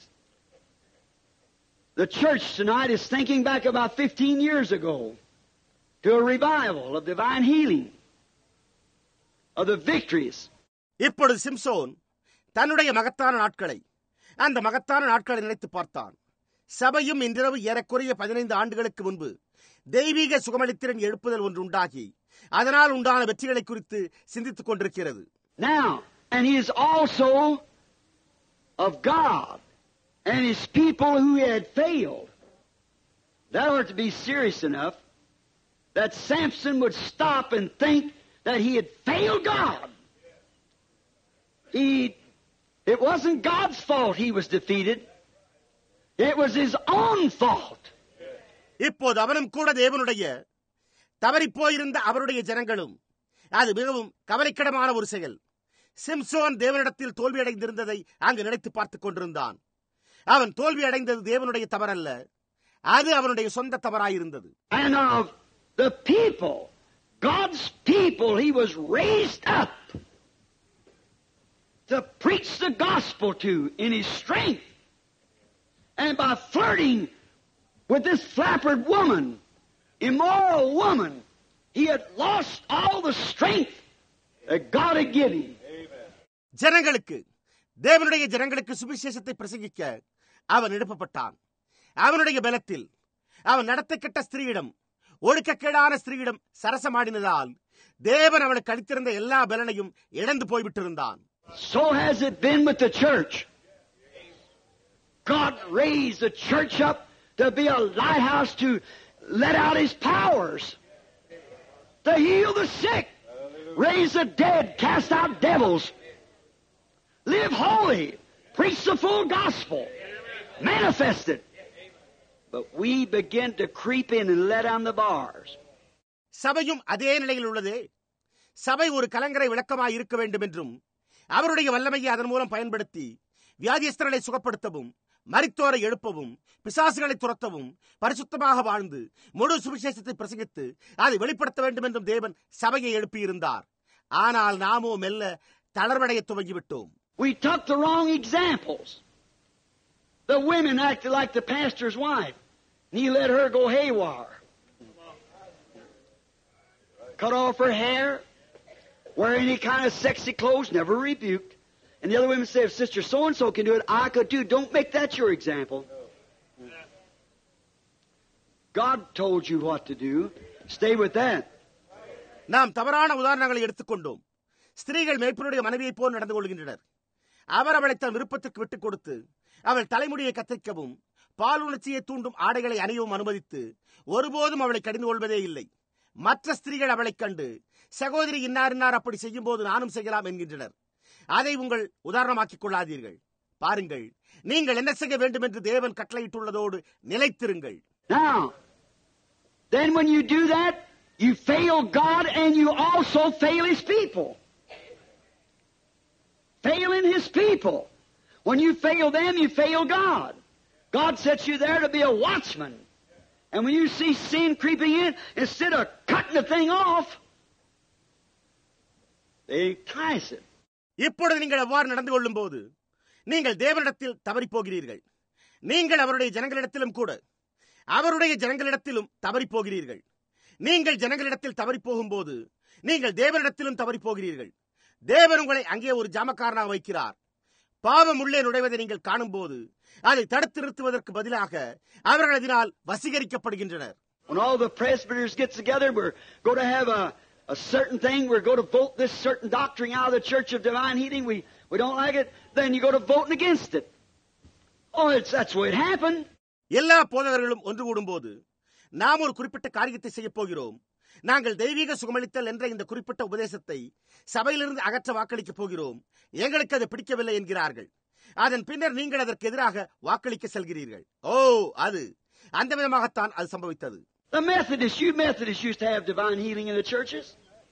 Speaker 2: The church tonight is thinking back about fifteen years ago to a revival of divine healing, of the victories.
Speaker 1: இப்பொழுது சிம்சோன் தன்னுடைய மகத்தான நாட்களை, அந்த மகத்தான நாட்களை நினைத்து பார்த்தான். சபையும் இன்றிரவு ஏறக்குறைய பதினைந்து ஆண்டுகளுக்கு முன்பு தெய்வீக சுகமளித்திறன் எழுப்புதல் ஒன்று உண்டாகி அதனால் உண்டான வெற்றிகளை குறித்து சிந்தித்துக் கொண்டிருக்கிறது.
Speaker 2: Now, and he is also of God and his people who had failed. That ought to be serious enough that Samson would stop and think that he had failed God. He, it wasn't God's fault he was defeated. It was his own fault.
Speaker 1: இப்போது அவனும் கூட தேவனுடைய தவறிப் போயிருந்த அவருடைய ஜனங்களும், அது மிகவும் கவலைக்கிடமான ஒரு செயல். சிம்சோன் தேவனிடத்தில் தோல்வியடைந்திருந்ததை அங்கு நினைத்து பார்த்துக் கொண்டிருந்தான். அவன் தோல்வி அடைந்தது தேவனுடைய தவறல்ல, அது அவனுடைய சொந்த தவறாயிருந்தது.
Speaker 2: And of the people, God's people, he was raised up to preach the gospel to in his strength. And by flirting with this flappered woman, immoral woman, he had lost all the strength that God had given him.
Speaker 1: ஜனங்களுக்கு, தேவனுடைய ஜனங்களுக்கு சுவிசேஷத்தை பிரசங்கிக்க அவன் எழுப்பப்பட்டான். அவனுடைய பலத்தில் அவன் நடத்த கெட்ட ஸ்திரீயிடம், ஒழுக்கக்கேடான ஸ்திரீயிடம் சரசமாடினதால் தேவன் அவனுக்கு அளித்திருந்த எல்லா பலனையும் இழந்து போய்விட்டிருந்தான்.
Speaker 2: So has it been with the church. God raised the church up to be a lighthouse to let out His powers, to heal the sick, raise the dead, cast out devils, live holy, preach the full gospel, manifest it. But we begin to creep in and let down the bars.
Speaker 1: சபையும் அதே நிலையில் உள்ளதே. சபை ஒரு கலங்கரை விளக்கமாய் இருக்க வேண்டும் என்றும், அவருடைய வல்லமையை அதன் மூலம் பயன்படுத்தி வியாதியஸ்தர்களை சுகப்படுத்தவும், மரித்தோரை எழுப்பவும், பிசாசுகளை துரத்தவும், பரிசுத்தமாக வாழ்ந்து முழு சுவிசேஷத்தை பிரசங்கித்து அதை வெளிப்படுத்த வேண்டும் என்றும் தேவன் சபையை எழுப்பியிருந்தார். ஆனால் நாமோ மெல்ல தளர்வடைய துவங்கிவிட்டோம்.
Speaker 2: We took the wrong examples. The women acted like the pastor's wife, and he let her go haywire. Cut off her hair, wear any kind of sexy clothes, never rebuked. And the other women say, if Sister so-and-so can do it, I could too. Don't make that your example. God told you what to do. Stay with that.
Speaker 1: நாம் தவறான உதாரணங்களை எடுத்துக்கொண்டோம். ஸ்திரீகள் மேய்ப்பனுடைய மனைவியை போல் நடந்து கொள்கின்றனர். அவர் அவளை தன் விருப்பத்திற்கு விட்டுக் கொடுத்து, அவள் தலைமுடியை கத்திரிக்கவும், பால் உணர்ச்சியை தூண்டும் ஆடைகளை அணியவும் அனுமதித்து ஒருபோதும் அவளை கடிந்து கொள்வதே இல்லை. மற்ற ஸ்திரீகள் அவளை கண்டு, சகோதரி இன்னார் இன்னார் அப்படி செய்யும் போது நானும் செய்யலாம் என்கின்றனர். அதை உங்கள் உதாரணமாக்கிக் கொள்ளாதீர்கள். பாருங்கள், நீங்கள் என்ன செய்ய வேண்டும் என்று தேவன் கட்டளையிட்டுள்ளதோடு நிலைத்திருங்கள்.
Speaker 2: Now, then when you do that, you fail God and you also fail His people. Failing His people. When you fail them, you fail God. God sets you there to be a watchman. And when you see sin creeping in, instead of cutting the thing off, they entice it.
Speaker 1: இப்பொழுது நீங்கள் அவ்வாறு நடந்து கொள்ளும் போது நீங்கள் தேவனிடத்தில் தவறிப் போகிறீர்கள். நீங்கள் அவருடைய ஜனங்களிடத்திலும் கூட அவருடைய ஜனங்களிடத்திலும் தவறிப் போகிறீர்கள். நீங்கள் ஜனங்களிடத்தில் தவறிப் போகும்போது நீங்கள் தேவனிடத்திலும் தவறிப் போகிறீர்கள். தேவன் உங்களை அங்கே ஒரு ஜாமக்காரனாக வைக்கிறார். பாவம் உள்ளே நுழைவதை நீங்கள் காணும் போது அதை தடுத்து நிறுத்துவதற்கு பதிலாக அவர்கள் அதனால் வசீகரிக்கப்படுகின்றனர்.
Speaker 2: When all the presbyters get together, we're going to have a a certain thing, we're going to vote this certain doctrine out of the Church of Divine Healing, we we don't like it, then you go to voting against it. Oh, it's, that's the way it happened.
Speaker 1: எல்லா போதகர்களும் ஒன்று கூடும்போது நாம் ஒரு குறிப்பிட்ட காரியத்தை செய்ய போகிறோம். நாங்கள் தெய்வீக சுகமளித்தல் என்ற இந்த குறிப்பிட்ட உபதேசத்தை சபையிலிருந்து அகற்ற வாக்களிக்கப் போகிறோம். எங்களுக்கு அது பிடிக்கவில்லை என்கிறார்கள். அதன் பின்னர் நீங்கள் அதற்கு எதிராக வாக்களிக்க செல்கிறீர்கள். ஓ, அது அந்த விதமாகத்தான் அது சம்பவித்தது.
Speaker 2: The Methodists, you Methodists used to have divine healing in the churches.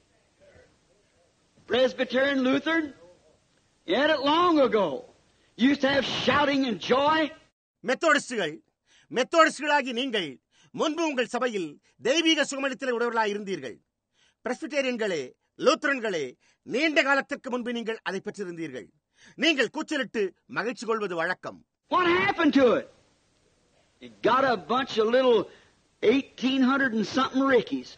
Speaker 2: Presbyterian, Lutheran, you had it long ago. You used to have shouting and joy.
Speaker 1: மெத்தோடிஸ்டுகள், மெத்தோடிஸ்டுகளாகி நீங்கள் முன்பு உங்கள் சபையில் தெய்வீக சுகமளித்தலை உடையவர்களாக இருந்தீர்கள். பிரஸ்பிட்டேரியன்களே, லூத்தரன்களே, நீண்ட காலத்திற்கு முன்பு நீங்கள் அதை பெற்றிருந்தீர்கள். நீங்கள் கூச்சலிட்டு மகிழ்ச்சி கொள்வது வழக்கம்.
Speaker 2: What happened to it? You got a bunch of little eighteen hundred and something Rickies.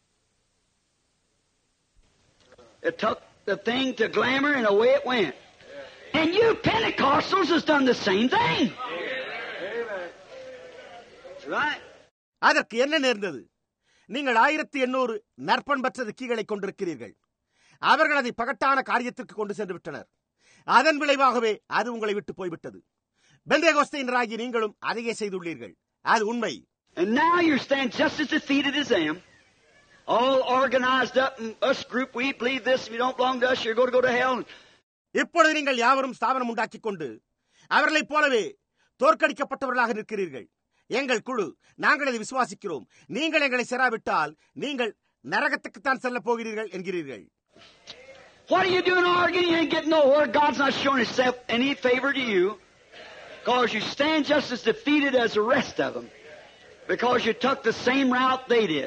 Speaker 2: It took the thing to glamour and away it went. And you Pentecostals has done the same thing. Amen. That's right.
Speaker 1: அதற்கு என்ன நேர்ந்தது? நீங்கள் ஆயிரத்தி எண்ணூறு நற்பண்பற்ற ரிக்கிகளை கொண்டிருக்கிறீர்கள். அவர்கள் அதை பகட்டான காரியத்திற்கு கொண்டு சென்று விட்டனர். அதன் விளைவாகவே அது உங்களை விட்டு போய்விட்டது. பெந்தேகோஸ்தையினராகி நீங்களும் அதையே செய்துள்ளீர்கள். அது உண்மை.
Speaker 2: And now you stand just as defeated as them, all organized up in us group. We believe this. If you don't belong to us, you're going to go to hell.
Speaker 1: இப்பொழுது நீங்கள் யாவரும் ஸ்தாபனம் உண்டாக்கிக் கொண்டு அவர்களைப் போலவே தோற்கடிக்கப்பட்டவர்களாக நிற்கிறீர்கள். எங்கள் குழு, நாங்கள் அதை விசுவாசிக்கிறோம். நீங்கள் எங்களை சேராவிட்டால் நீங்கள் நரகத்துக்குத்தான் செல்ல போகிறீர்கள் என்கிறீர்கள்.
Speaker 2: What are you doing arguing? You ain't getting nowhere. God's not showing Himself any favor to you, because you stand just as defeated as the rest of them, because you took the same route they did.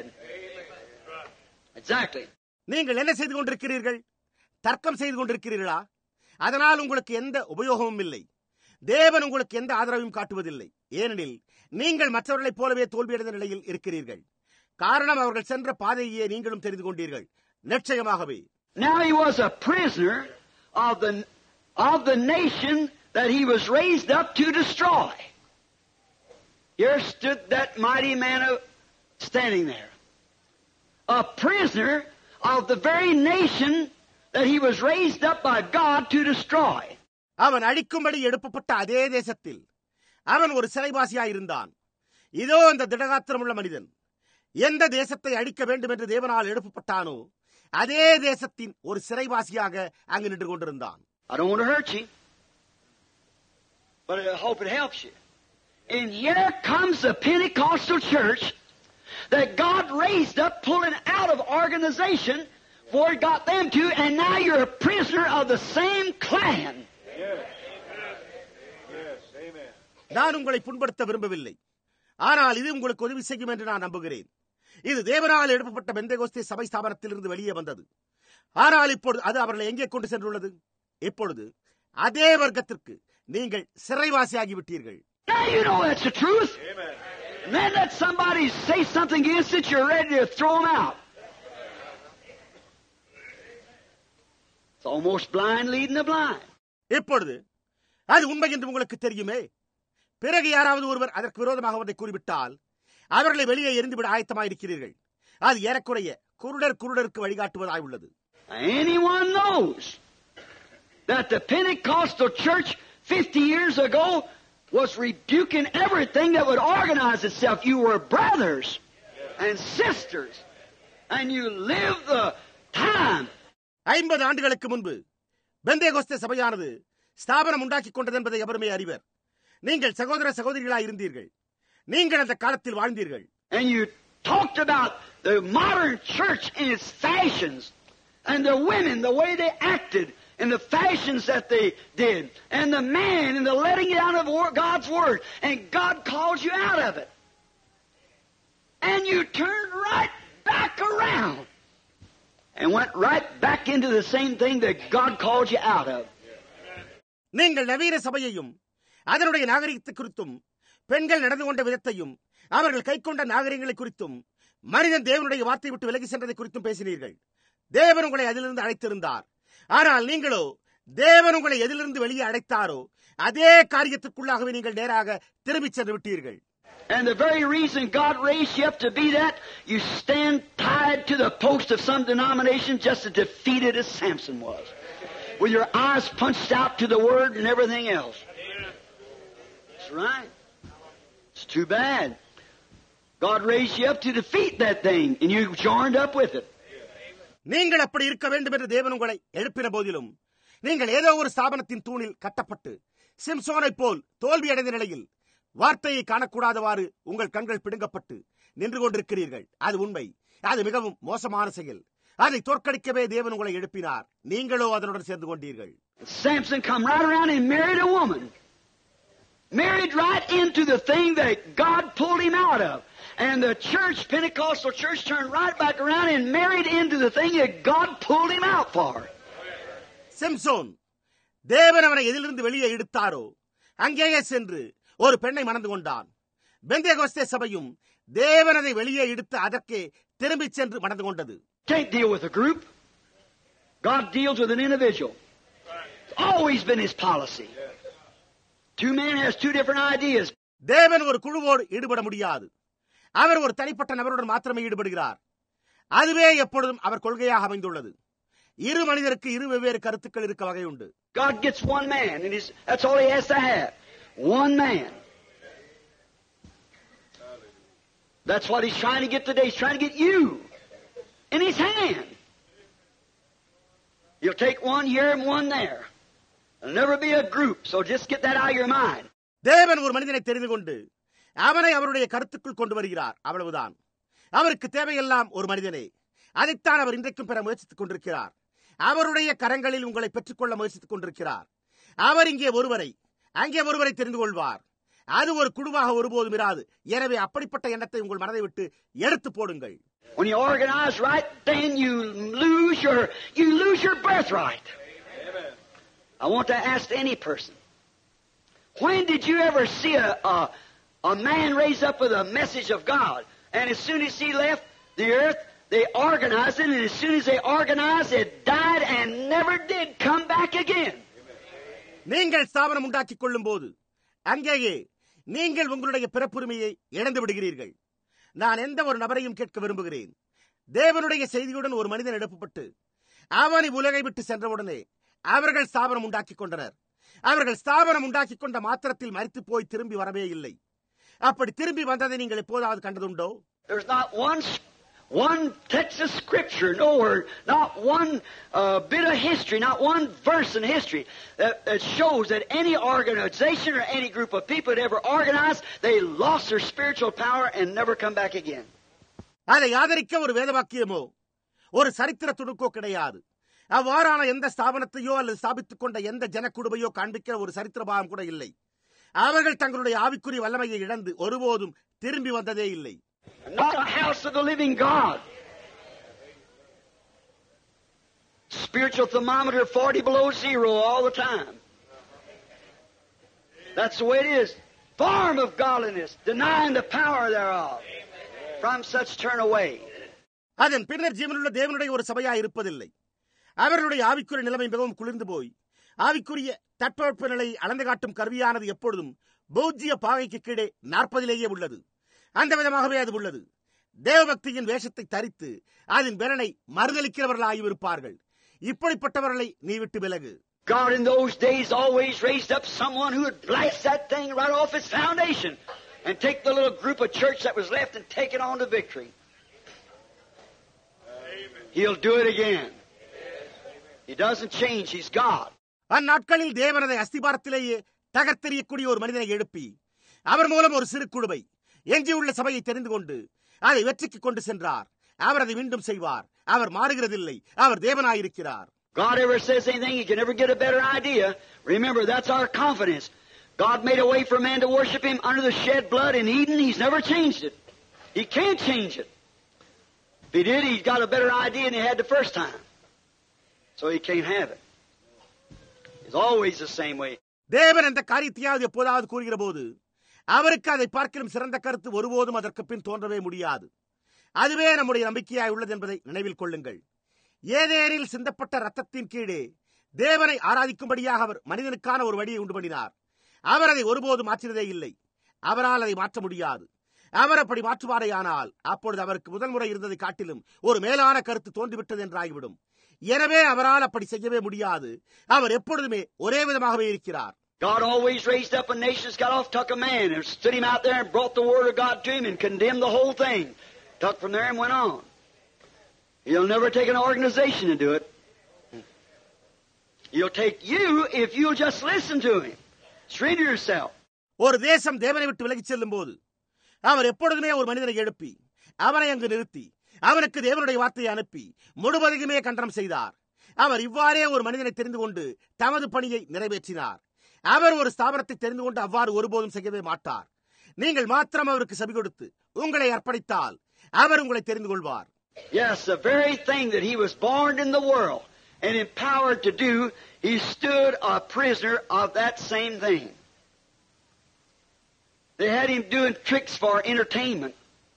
Speaker 2: Exactly.
Speaker 1: நீங்கள் என்ன செய்து கொண்டிருக்கிறீர்கள்? தர்க்கம் செய்து கொண்டிருக்கிறீர்களா? அதனால் உங்களுக்கு எந்த உபயோகமும் இல்லை. தேவன் உங்களுக்கு எந்த ஆதரவையும் காட்டுவதில்லை. ஏனெனில் நீங்கள் மற்றவர்களைப் போலவே தோல்வியடைந்த நிலையில் இருக்கிறீர்கள். காரணம், அவர்கள் சென்ற பாதையே நீங்களும் தெரிந்து கொண்டீர்கள். நிச்சயமாகவே.
Speaker 2: Now he was a prisoner of the of the nation that he was raised up to destroy. Here stood that mighty man of, standing there, a prisoner of the very nation that he was raised up by God to destroy.
Speaker 1: அவன் அழிக்கும்படி எழுப்பப்பட்ட அதே தேசத்தில் அவன் ஒரு சிறைவாசியாயிருந்தான். இதோ அந்த திடகாத்திரமுள்ள மனிதன் எந்த தேசத்தை அழிக்க வேண்டும் என்று தேவனால் எழுப்பப்பட்டானோ அதே தேசத்தின் ஒரு சிறைவாசியாக அங்கு நின்று கொண்டிருந்தான்.
Speaker 2: I don't want to hurt you, but I hope it helps you. And here comes the Pentecostal church that God raised up, pulling out of organization before He got them to, and now you're a prisoner of the same clan.
Speaker 3: Yes. Yes. Amen.
Speaker 1: நான் உங்களை புண்படுத்த விரும்பவில்லை, ஆனால் இது உங்களுக்கு உதவி செய்யும் என்று நான் நம்புகிறேன். இது தேவனால் எழுப்பப்பட்ட பெந்தேகோஸ்தே சபை ஸ்தாபனத்திலிருந்து வெளியே வந்தது. ஆனால் இப்பொழுது அது அவர்களை எங்கே கொண்டு சென்றுள்ளது? இப்பொழுது அதே வர்க்கத்திற்கு நீங்கள் சிறைவாசியாகிவிட்டீர்கள்.
Speaker 2: Now you know that's the truth.
Speaker 3: Amen.
Speaker 2: And then let somebody say something against it, you're ready to throw them out. It's almost blind leading the blind.
Speaker 1: இப்பொழுது அது உண்மை என்று உங்களுக்கு தெரியுமே. பிறகு யாராவது ஒருவர் அதற்கு விரோதமாக ஒன்றை கூறிவிட்டால் அவர்களை வெளியே எரிந்துவிட ஆயத்தமாயிருக்கிறீர்கள். அது ஏறக்குறைய குருடர் குருடருக்கு வழிகாட்டுவதாய் உள்ளது.
Speaker 2: Anyone knows that the Pentecostal church fifty years ago was rebuking everything that would organize itself. You were brothers and sisters, and you lived the time.
Speaker 1: ஐம்பது ஆண்டுகளுக்கு முன்பு பெந்தேகோஸ்தே சபையானது ஸ்தாபனம் உண்டாக்கிக் கொண்டது என்பதை எவருமே அறிவர். நீங்கள் சகோதர சகோதரிகளாய் இருந்தீர்கள். நீங்கள் அந்த காலத்தில் வாழ்ந்தீர்கள்.
Speaker 2: And you talked about the modern church and its fashions, and the women, the way they acted, and the fashions that they did, and the man, and the letting it out of God's Word, and God calls you out of it. And you turned right back around and went right back into the same thing that God called you out of.
Speaker 1: நீங்கள் நவீன சபையையும் அதனுடைய நாகரிகத்தை குறித்தும், பெண்கள் நடந்து கொண்ட விதத்தையும், அவர்கள் கைக்கொண்ட நாகரிகங்களை குறித்தும், மனிதன் தேவனுடைய வார்த்தை விட்டு விலகி சென்றதை குறித்தும் பேசினீர்கள். தேவன் உங்களை அதிலிருந்து அழைத்திருந்தார். ஆனால் நீங்களோ தேவன் உங்களை எதிலிருந்து வெளியே அழைத்தாரோ அதே காரியத்திற்குள்ளாகவே நீங்கள் நேராக திரும்பிச் சென்று விட்டீர்கள்.
Speaker 2: And the very reason God raised you up to be that, you stand tied to the post of some denomination just as defeated as Samson was, with your eyes punched out to the Word and everything else. That's right. It's too bad. God raised you up to defeat that thing, and you joined up with it.
Speaker 1: நீங்கள் அப்படி இருக்க வேண்டும் என்று தேவன் உங்களை எழுப்பின போதிலும் நீங்கள் ஏதோ ஒரு ஸ்தாபனத்தின் தூணில் கட்டப்பட்டு சிம்சோனை போல் தோல்வியடைந்த நிலையில் வார்த்தையை காணக்கூடாதவாறு உங்கள் கண்கள் பிடுங்கப்பட்டு நின்று கொண்டிருக்கிறீர்கள். அது உண்மை. அது மிகவும் மோசமான செயல். அதை தோற்கடிக்கவே தேவன் உங்களை எழுப்பினார். நீங்களோ அதனுடன் சேர்ந்து கொண்டீர்கள்.
Speaker 2: Samson come right around and married a woman. Married right into the thing that God pulled him out of. And the church, Pentecostal church, turned right back around and married into the thing that God pulled him out for.
Speaker 1: Samson தேவன் அவனை எதிலிருந்து வெளியே எடுத்தாரோ அங்கேயே சென்று ஒரு பெண்ணை மணந்து கொண்டான். பெந்தேகோஸ்தே சபையும் தேவனதை வெளியே எடுத்து அதற்கே திரும்பி சென்று மணந்து கொண்டது.
Speaker 2: Can't deal with a group. God deals with an individual. It's always been His policy. Two men has two different ideas.
Speaker 1: தேவன் ஒரு குழுவோடு ஈடுபட முடியாது. அவர் ஒரு தனிப்பட்ட நபருடன் மாத்திரமே ஈடுபடுகிறார். அதுவே எப்பொழுதும் அவர் கொள்கையாக அமைந்துள்ளது. இரு மனிதருக்கு இரு வெவ்வேறு கருத்துக்கள் இருக்க வகை உண்டு.
Speaker 2: God gets one man, and he's, that's all He has to have. One man. That's what He's trying to get today. He's trying to get you in His hand. He'll take one here and one there. There'll never be a group, so just get that out of your mind.
Speaker 1: தேவன் ஒரு மனிதனை தெரிந்து கொண்டு அவனை அவருடைய கருத்துக்குள் கொண்டு வருகிறார். அவ்வளவுதான். அவருக்கு தேவையெல்லாம் ஒரு மனிதனே. அதைத்தான் அவர் இன்றைக்கும் பெற முயற்சித்துக் கொண்டிருக்கிறார். அவருடைய கரங்களில் உங்களை பெற்றுக்கொள்ள முயற்சித்துக் கொண்டிருக்கிறார். அவர் இங்கே ஒருவரை அங்கே ஒருவரை தெரிந்து கொள்வார். அது ஒரு குழுவாக ஒருபோதும் இராது. எனவே அப்படிப்பட்ட எண்ணத்தை உங்கள் மனதை விட்டு எடுத்து போடுங்கள்.
Speaker 2: When you organize right, then you lose your you lose your birthright. Amen. I want to ask any person, when did you ever see a, a a man raise up with a message of God, and as soon as he left the earth, they organized it, and as soon as they organized, it died and never did come back again.
Speaker 1: நீங்கள் ஸ்தாபனம் உண்டாக்கிக் கொள்ளும் போது அங்கேயே நீங்கள் உங்களுடைய பிறப்புரிமையை இழந்து விடுகிறீர்கள். நான் எந்த ஒரு நபரையும் கேட்க விரும்புகிறேன். தேவனுடைய செய்தியுடன் ஒரு மனிதன் எழுப்பப்பட்டு அவனை உலகை விட்டு சென்றவுடனே அவர்கள் ஸ்தாபனம் உண்டாக்கிக் கொண்டனர். அவர்கள் ஸ்தாபனம் உண்டாக்கிக் கொண்ட மாத்திரத்தில் மரித்து போய் திரும்பி வரவே இல்லை. அப்படி திரும்பி வந்ததை நீங்கள் எப்போதாவது கண்டதுண்டோ?
Speaker 2: There's not one one text of scripture, no word, not one uh, bit of history, not one verse in history that, that shows that any organization or any group of people that ever organized, they lost their spiritual power and never come back again.
Speaker 1: அதை ஆதரிக்க ஒரு வேதவாக்கியமோ ஒரு சரித்திர துணுக்கோ கிடையாது. அவ்வாறான எந்த ஸ்தாபனத்தையோ அல்லது ஸ்தாபித்துக் கொண்ட எந்த ஜனக்குடுமையோ காண்பிக்கிற ஒரு சரித்திர பாகம் கூட இல்லை. அவர்கள் தங்களுடைய ஆவிக்குரிய வல்லமையை இழந்து ஒருபோதும் திரும்பி வந்ததே இல்லை.
Speaker 2: Not a house of the living God. Spiritual thermometer forty below zero all the time. That's the way it is. Form of godliness, denying the power thereof. From such turn away.
Speaker 1: அதன் பின்னர் ஜீவனுள்ள தேவனுடைய ஒரு சபையாய் இருப்பதில்லை. அவர்களுடைய ஆவிக்குரிய நிலைமை மிகவும் குளிர்ந்து போய் ஆவிக்குரிய தட்பவெப்ப நிலையை அளந்து காட்டும் கருவியானது எப்பொழுதும் பூஜ்ய பாகைக்கு கீழே நாற்பதிலேயே உள்ளது. அந்த விதமாகவே அது உள்ளது. தேவபக்தியின் வேஷத்தை தரித்து அதன் பலனை மறுதளிக்கிறவர்களாயிருப்பார்கள். இப்படிப்பட்டவர்களை நீ விட்டு விலகு.
Speaker 2: God in those days always raised up someone who would blast that thing right off its foundation and take the little group of church that was left and take it on to victory. He'll do it again. He doesn't change. He's God.
Speaker 1: அந்நாட்களில் தேவனதை அஸ்திபாரத்திலேயே தகர்த்தெறியக்கூடிய ஒரு மனிதனை எழுப்பி அவர் மூலம் ஒரு சிறு குழுவை எஞ்சியுள்ள சபையை தெரிந்து கொண்டு அதை வெற்றிக்கு கொண்டு சென்றார். அவர் அதை மீண்டும் செய்வார். அவர் மாறுகிறதில்லை. அவர் தேவனாயிருக்கிறார்.
Speaker 2: God ever says anything, you can never get a better idea. Remember, that's our confidence. God made a way for man to worship Him under the shed blood in Eden. He's never changed it. He can't change it. If He did, He's got a better idea than He had the first time. So He can't have it. It's always the same way.
Speaker 1: தேவன் அந்த காரியத்தையாவது எப்போதாவது கூறுகிற போது அவருக்கு அதை பார்க்கிலும் சிறந்த கருத்து ஒருபோதும் அதற்கு பின் தோன்றவே முடியாது. அதுவே நம்முடைய நம்பிக்கையாய் உள்ளது என்பதை நினைவில் கொள்ளுங்கள். ஏதேனில் சிந்தப்பட்ட ரத்தத்தின் கீழே தேவனை ஆராதிக்கும்படியாக அவர் மனிதனுக்கான ஒரு வழியை உண்டு பண்ணினார். அவர் அதை ஒருபோதும் மாற்றினதே இல்லை. அவரால் அதை மாற்ற முடியாது. அவர் அப்படி மாற்றுவாரேயானால் அப்பொழுது அவருக்கு முதல் முறை இருந்ததை காட்டிலும் ஒரு மேலான கருத்து தோன்றிவிட்டது என்றாகிவிடும். எனவே அவரால் அப்படி செய்யவே முடியாது. அவர் எப்பொழுதுமே ஒரே விதமாகவே இருக்கிறார்.
Speaker 2: God always raised up a nation, got off, took a man, and stood him out there and brought the Word of God to him and condemned the whole thing. Took from there and went on. He'll never take an organization to do it. He'll take you if you'll just listen to him. Surrender yourself.
Speaker 1: ஒரு தேசம் தேவனை விட்டு விலகிச் செல்லும் போது அவர் எப்பொழுதுமே ஒரு மனிதனை எழுப்பி அவனை அங்கு நிறுத்தி அவனுக்கு தேவனுடைய வார்த்தையை அனுப்பி முழுவதையுமே கண்டனம் செய்தார். அவர் இவ்வாறே ஒரு மனிதனை தெரிந்து கொண்டு தமது பணியை நிறைவேற்றினார். அவர் ஒரு ஸ்தாபனத்தை தெரிந்து கொண்டு அவ்வாறு ஒருபோதும் செய்யவே மாட்டார். நீங்கள் மாத்திரம் அவருக்கு செவி கொடுத்து உங்களை அர்ப்பணித்தால் அவர் உங்களை தெரிந்து கொள்வார்.
Speaker 2: Yes, the very thing that he was born in the world and empowered to do, he stood a prisoner of that same thing. They had him doing tricks for entertainment.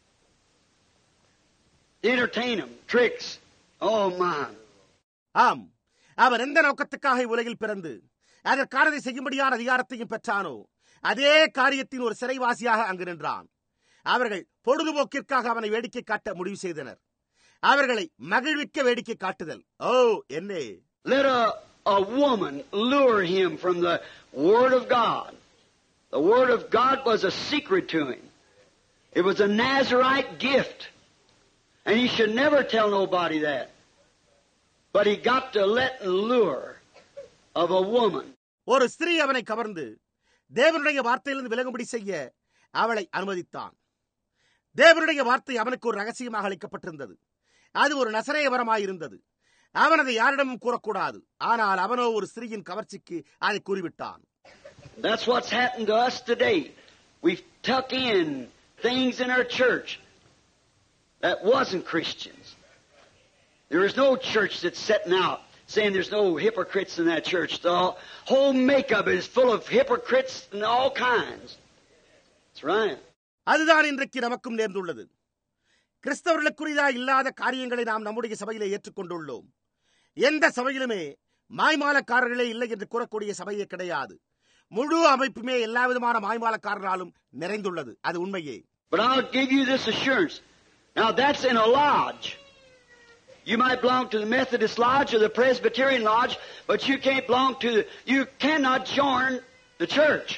Speaker 2: Entertain him, tricks. Oh my.
Speaker 1: ஆம், அவர் எந்த நோக்கத்துக்காக உலகில் பிறந்து அதற்கானதை செய்யும்படியான அதிகாரத்தையும் பெற்றானோ அதே காரியத்தின் ஒரு சிறைவாசியாக அங்கு நின்றான். அவர்கள் பொழுதுபோக்கிற்காக அவனை வேடிக்கை காட்ட முடிவு செய்தனர். அவர்களை மகிழ்விக்க வேடிக்கை காட்டுதல். ஓ என்னே!
Speaker 2: Let a, a woman lure him from the Word of God. The Word of God was a secret to him. It was a Nazarite gift. And he should never tell nobody that. But he got to let and lure of a woman.
Speaker 1: ஒரு ஸ்திரீ அவனை கவர்ந்து தேவனுடைய வார்த்தையிலிருந்து விலகும்படி செய்ய அவளை அனுமதித்தான். தேவனுடைய வார்த்தை அவனுக்கு ஒரு ரகசியமாக அளிக்கப்பட்டிருந்தது. அது ஒரு நசரேய வரமாயிருந்தது. அவன் அதை யாரிடமும் கூறக்கூடாது. ஆனால் அவனோ ஒரு ஸ்திரீயின் கவர்ச்சிக்கு அதை கூறிவிட்டான்.
Speaker 2: That's what's happened to us today. We've tuck in things in our church that wasn't Christians. There is no church that's setting out saying there's no hypocrites in that church. The whole makeup is full of hypocrites and all kinds. That's right.
Speaker 1: அதுதான் இன்றைக்கு நமக்கும் நேர்ந்துள்ளது. கிறிஸ்தவர்களுக்குரியதா இல்லாத காரியங்களை நாம் நம்முடைய சபையிலே ஏற்றுக்கொண்டுள்ளோம். எந்த சபையிலுமே மாய்மாலக்காரர்களே இல்லை என்று கூறக்கூடிய சபையே கிடையாது. முழு அமைப்புமே எல்லா விதமான மாய்மாலக்காரர்களாலும் நிறைந்துள்ளது. அது உண்மையே.
Speaker 2: But I'll give you this assurance. Now that's in a lodge. You might belong to the Methodist Lodge or the Presbyterian Lodge, but you can't belong to the, you cannot join the church.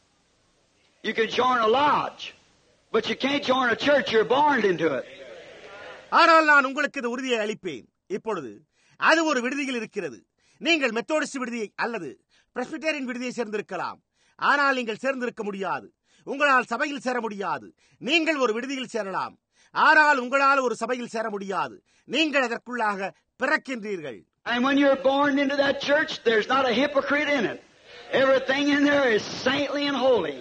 Speaker 2: You can join a lodge, but you can't join a church. You're born into it.
Speaker 1: ஆனால் நான் உங்களுக்கு இந்த உறுதியை அளிப்பேன். இப்பொழுது அது ஒரு விடுதியில் இருக்கிறது. நீங்கள் மெத்தோடிஸ்ட் விடுதியை அல்லது பிரெஸ்பிட்டேரியன் விடுதியை சேர்ந்திருக்கலாம். ஆனால் நீங்கள் சேர்ந்திருக்க முடியாது. உங்களால் சபையில் சேர முடியாது. நீங்கள் ஒரு விடுதியில் சேரலாம். ஆனால் உங்களால் ஒரு சபையில் சேர முடியாது. நீங்கள் அதற்குள்ளாக பிறக்கின்றீர்கள்.
Speaker 2: And when you're born into that church, there's not a hypocrite in it. Everything in there is saintly and holy.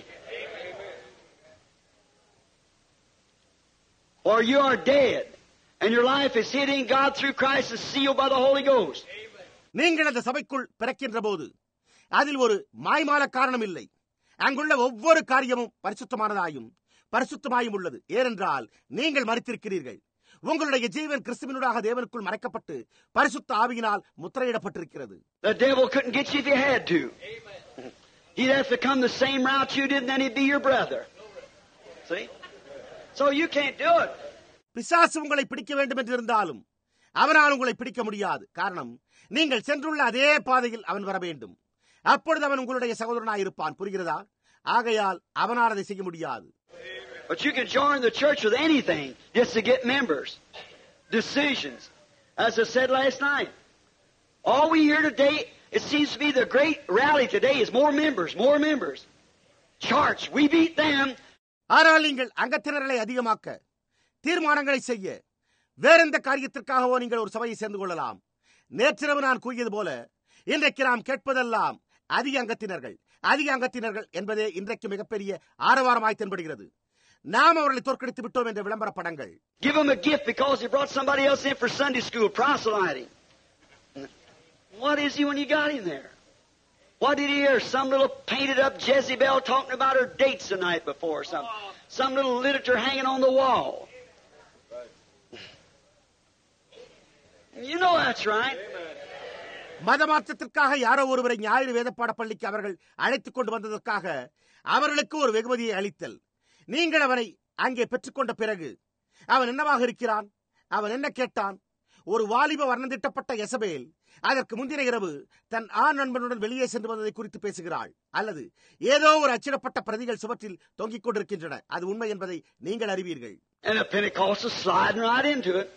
Speaker 2: Or you are dead, and your life is hid in God through Christ and sealed by the Holy Ghost.
Speaker 1: நீங்கள் அந்த சபைக்குள் பிறக்கின்ற போது அதில் ஒரு மாய்மால காரணம் இல்லை. அங்குள்ள ஒவ்வொரு காரியமும் பரிசுத்தமானதாயும் பரிசுத்தமாயும் உள்ளது. ஏனென்றால் நீங்கள் மரித்திருக்கிறீர்கள். உங்களுடைய ஜீவன் கிறிஸ்துவினூடாக தேவனுக்குள் மறைக்கப்பட்டு பரிசுத்த ஆவியினால் முத்திரையிடப்பட்டிருக்கிறது.
Speaker 2: The devil couldn't get you if he had to. He'd have to come the same route you did, and then he'd be your brother. See? So you can't do it.
Speaker 1: பிசாசு உங்களை பிடிக்க வேண்டும் என்று இருந்தாலும் அவனால் உங்களை பிடிக்க முடியாது. காரணம், நீங்கள் சென்றுள்ள அதே பாதையில் அவன் வர வேண்டும். அப்பொழுது அவன் உங்களுடைய சகோதரனாய் இருப்பான். புரிகிறதா? ஆகையால் அவனால் அதை செய்ய முடியாது.
Speaker 2: But you can join the church with anything just to get members, decisions. As I said last night, all we hear today, it seems to be the great rally today is more members, more members. Charts, we beat them.
Speaker 1: ஆனால் நீங்கள் அங்கத்தினர்களை அதிகமாக்க, தீர்மானங்களை செய்ய, வேறெந்த காரியத்திற்காகவோ நீங்கள் ஒரு சபையை சேர்ந்து கொள்ளலாம். நேற்றிரவு நான் கூறியது போல இன்றைக்கு நாம் கேட்பதெல்லாம் அதிக அங்கத்தினர்கள் அதிக அங்கத்தினர்கள் என்பதே இன்றைக்கு மிகப்பெரிய ஆரவாரமாய் தென்படுகிறது. நாம் அவர்களை தோற்கடித்து விட்டோம் என்ற விளம்பர படங்கள்.
Speaker 2: Give them a gift because he brought somebody else in for Sunday school, proselyting. What is he when you got him there? What did he hear? Some little painted up Jezebel talking about her dates the night before or something. Some little literature hanging on the wall. You know that's right.
Speaker 1: மதமாற்றத்திற்காக யாரோ ஒருவரை ஞாயிறு வேதப்பாட பள்ளிக்கு அவர்கள் அழைத்துக் கொண்டு வந்ததற்காக அவர்களுக்கு ஒரு வெகுமதியை அளித்தல். நீங்கள் அவனை அங்கே பெற்றுக்கொண்ட பிறகு அவன் என்னவாக இருக்கிறான்? அவன் என்ன கேட்டான்? ஒரு வாலிப வர்ணந்திட்டப்பட்ட எசபேல் அதற்கு முந்தின இரவு தன் ஆண் நண்பனுடன் வெளியே சென்று வந்ததை குறித்து பேசுகிறாள். அல்லது ஏதோ ஒரு அச்சிடப்பட்ட பிரதிகள் சுவற்றில் தொங்கிக் கொண்டிருக்கின்றன. அது உண்மை என்பதை நீங்கள் அறிவீர்கள்.
Speaker 2: And the Pentecostals sliding right into it.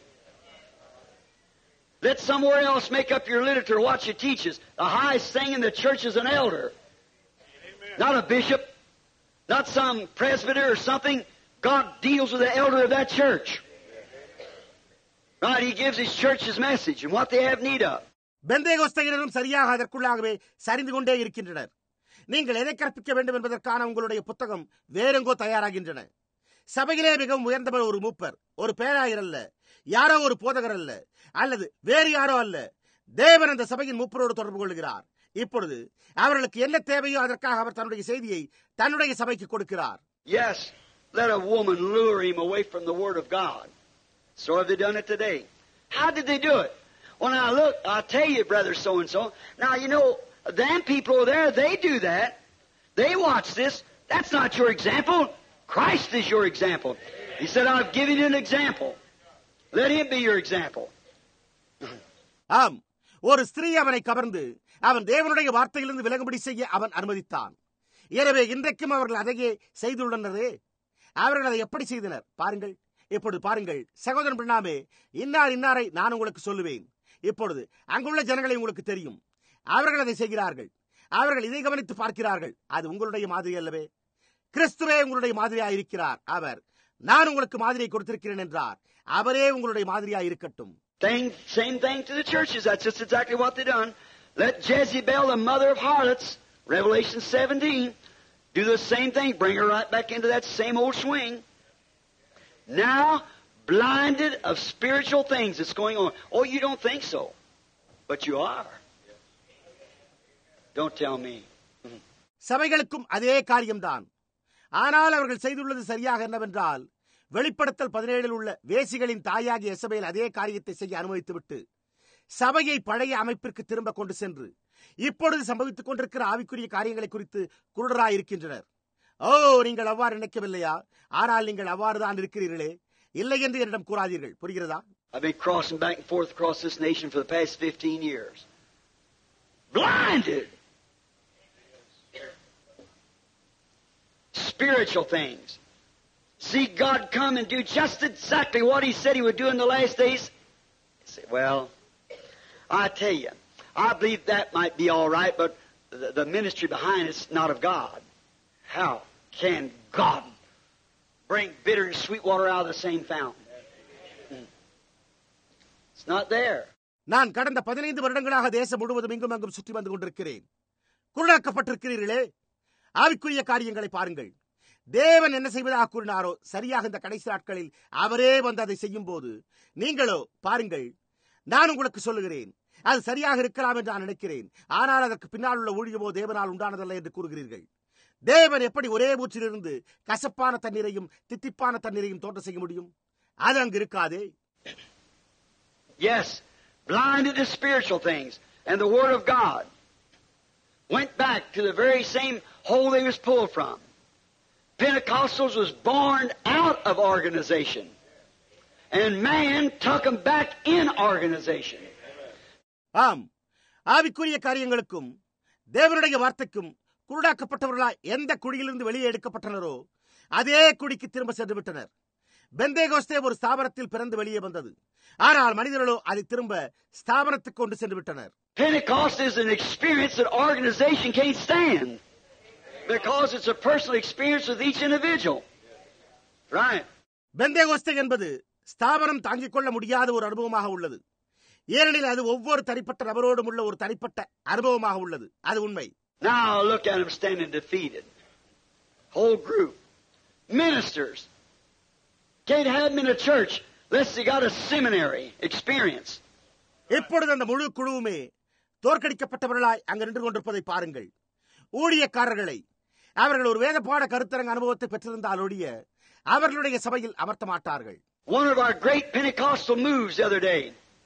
Speaker 2: Let somewhere else make up your literature what you teaches. The highest thing in the church is an elder. Amen. Not a bishop, not some presbyter or something. God deals with the elder of that church. Right, He gives His church His message and what they have need of.
Speaker 1: பெந்தேகோஸ்தையினரும் சரியாக அதற்குள்ளாகவே சரிந்து கொண்டே இருக்கின்றனர். நீங்கள் எதை கற்பிக்க வேண்டும் என்பதற்கான உங்களுடைய புத்தகம் வேறெங்கோ தயாராகின்றன. சபையிலே மிகவும் உயர்ந்தவர் ஒரு மூப்பர், ஒரு பேராயர் அல்ல, யாரோ ஒரு போதகர் அல்ல, அல்லது வேறு யாரோ அல்ல. தேவன் அந்த சபையின் மூப்பரோடு தொடர்பு கொள்கிறார். இப்பொழுது அவர்களுக்கு என்ன தேவையோ அதற்காக அவர் தன்னுடைய செய்தியை தன்னுடைய சபைக்கு கொடுக்கிறார்.
Speaker 2: Yes, let a woman lure him away from the Word of God. So have they done it today. How did they do it? When I look, I'll tell you, brother so-and-so. Now, you know, them people over there, they do that. They watch this. That's not your example. Christ is your example. He said, I've given you an example. Let Him be your example.
Speaker 1: ஆம், ஒரு ஸ்திரீ அவனை கவர்ந்து அவன் தேவனுடைய வார்த்தையிலிருந்து விலகுபடி செய்ய அவன் அனுமதித்தான். எனவே இன்றைக்கும் அவர்கள் அதையே செய்துள்ளனரே. அவர்கள் அதை எப்படி செய்தனர் பாருங்கள். இப்பொழுது பாருங்கள் சகோதரன் பிரணாமே, இன்னார் இன்னாரை நான் உங்களுக்கு சொல்லுவேன். இப்பொழுது அங்குள்ள ஜனங்களை உங்களுக்கு தெரியும். அவர்கள் அதை செய்கிறார்கள். அவர்கள் இதை கவனித்து பார்க்கிறார்கள். அது உங்களுடைய மாதிரி அல்லவே. கிறிஸ்துவே உங்களுடைய மாதிரியாக இருக்கிறார். அவர் நான் உங்களுக்கு மாதிரியை கொடுத்திருக்கிறேன் என்றார். அவரே உங்களுடைய மாதிரியாக இருக்கட்டும்.
Speaker 2: Same thing to the churches. That's just exactly what they done. Let Jezebel, the mother of harlots, Revelation seventeen, do the same thing. Bring her right back into that same old swing. Now, blinded of spiritual things that's going on. Oh, you don't think so. But you are. Don't tell me.
Speaker 1: சபைகளுக்கும் அதே காரியம்தான். ஆனால் அவர்கள் செய்துள்ளது சரியாக என்னவென்றால், வெளிப்படுத்தல் பதினேழில் உள்ள வேசிகளின் தாயாகிய எசபேல் அதே காரியத்தை செய்ய அனுமதித்துவிட்டு சபையை பழைய அமைப்பிற்கு திரும்ப கொண்டு சென்று இப்பொழுது சம்பவித்துக் கொண்டிருக்கிற ஆவிக்குரிய காரியங்களை குறித்து குருடராயிருக்கின்றனர். ஓ, நீங்கள் அவ்வாறு நினைக்கவில்லையா? ஆனால் நீங்கள் அவ்வாறு தான் இருக்கிறீர்களே. இல்லை என்று என்னிடம் கூறாதீர்கள். புரிகிறதா?
Speaker 2: I've been crossing back and forth across this nation for the past fifteen years. Blinded. Spiritual things. See God come and do just exactly what He said He would do in the last days. You say, well, I tell you, I believe that might be all right, but the, the ministry behind it's not of God. How can God bring bitter and sweet water out of the same fountain? Hmm. It's not there.
Speaker 1: நான் கடந்த பதினைந்து வருடங்களாக தேசம் முழுவதும் இங்கும் அங்கும் சுற்றி வந்து கொண்டிருக்கிறேன். குருடாக்கப்பட்டிருக்கிறீர்களே. ஆவிக்குரிய காரியங்களை பாருங்கள். தேவன் என்ன செய்வதாக கூறினாரோ சரியாக இந்த கடைசி நாட்களில் அவரே வந்து அதை செய்யும் போது நீங்களோ பாருங்கள், நான் உங்களுக்கு சொல்லுகிறேன், அது சரியாக இருக்கலாம் என்று நான் நினைக்கிறேன். ஆனால் அதற்கு பின்னால் உள்ள ஊழியமோ தேவனால் உண்டானதல்ல என்று கூறுகிறீர்கள். தேவன் எப்படி ஒரே மூச்சிலிருந்து கசப்பான தண்ணீரையும் தித்திப்பான தண்ணீரையும் தோன்ற செய்ய முடியும்? அது அங்கு இருக்காதே.
Speaker 2: Yes, blinded to spiritual things, and the Word of God went back to the very same hole they was pulled from. Pentecostals was born out of organization, and man took them back in organization.
Speaker 1: ஆம், ஆவிக்குரிய காரியங்களுக்கும் தேவனுடைய வார்த்தைக்கும் குருடாக்கப்பட்டவர்களாய் எந்த குழியிலிருந்து வெளியே எடுக்கப்பட்டனரோ அதே குழிக்கு திரும்ப சென்று விட்டனர். பெந்தேகோஸ்தே ஒரு ஸ்தாபனத்தில் பிறந்து வெளியே வந்தது. ஆனால் மனிதர்களோ அதை திரும்ப ஸ்தாபனத்துக்கு கொண்டு சென்று விட்டனர்.
Speaker 2: Pentecost is an experience that organization can't stand because it's a personal experience with each individual. Right.
Speaker 1: Pentecost என்பது ஸ்தாபனம் தாங்கிக் கொள்ள முடியாத ஒரு அனுபவமாக உள்ளது. ஏனெனில் அது ஒவ்வொரு தனிப்பட்ட நபரோடும் உள்ள ஒரு தனிப்பட்ட அனுபவமாக உள்ளது. அது உண்மை.
Speaker 2: Now look at them standing defeated. Whole group. Ministers. Can't have them in a church unless they got a seminary experience.
Speaker 1: இப்பொழுது அந்த முழு குழுவுமே தோற்கடிக்கப்பட்டவர்களாய் அங்கு நின்று கொண்டிருப்பதை பாருங்கள். ஊழியக்காரர்களை அவர்கள் ஒரு வேத பாட கருத்தரங்க அனுபவத்தை பெற்றிருந்தால் ஒழிய அவர்களுடைய சபையில் அமர்த்த மாட்டார்கள்.
Speaker 2: One of our great Pentecostal moves the other day.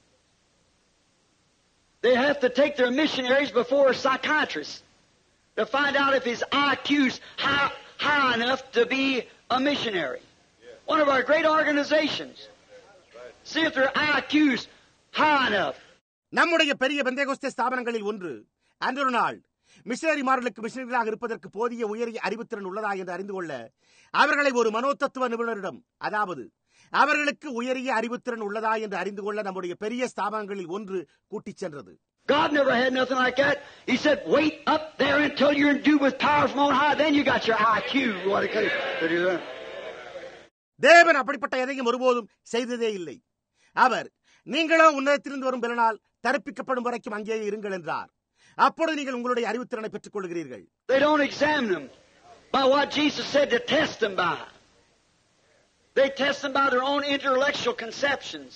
Speaker 2: They have to take their missionaries before a psychiatrist to find out if his I Q's high, high enough to be a missionary. One of our great organizations. See if their I Q's high enough.
Speaker 1: நம்முடைய பெரிய பெந்தேகோஸ்தே ஸ்தாபனங்களில் ஒன்று அன்றொரு நாள் மிஷனரிமார்களுக்கு மிஷனரிகளாக இருப்பதற்கு போதிய உயரிய அறிவுத்திறன் உள்ளதா என்று அறிந்து கொள்ள அவர்களை ஒரு மனோதத்துவ நிபுணரிடம், அதாவது அவர்களுக்கு உயரிய அறிவுத்திறன் உள்ளதா என்று அறிந்து கொள்ள நம்முடைய பெரிய ஸ்தாபனங்களில் ஒன்று கூட்டிச் சென்றது.
Speaker 2: God never had nothing like that. He said, wait up there until you're endued with power from on high. Then you got your I Q. What it could do that.
Speaker 1: தேவன் அப்படிப்பட்ட எதையும் ஒருபோதும் செய்ததே இல்லை. அவர், நீங்களோ உன்னதத்திலிருந்து வரும் பலனால் தரிப்பிக்கப்படும் வரைக்கும் அங்கேயே இருங்கள் என்றார். அப்பொழுது நீங்கள் உங்களுடைய அறிவுத்திறனை பெற்றுக் கொள்கிறீர்கள்.
Speaker 2: They don't examine them by what Jesus said to test them by. They test them by their own intellectual conceptions.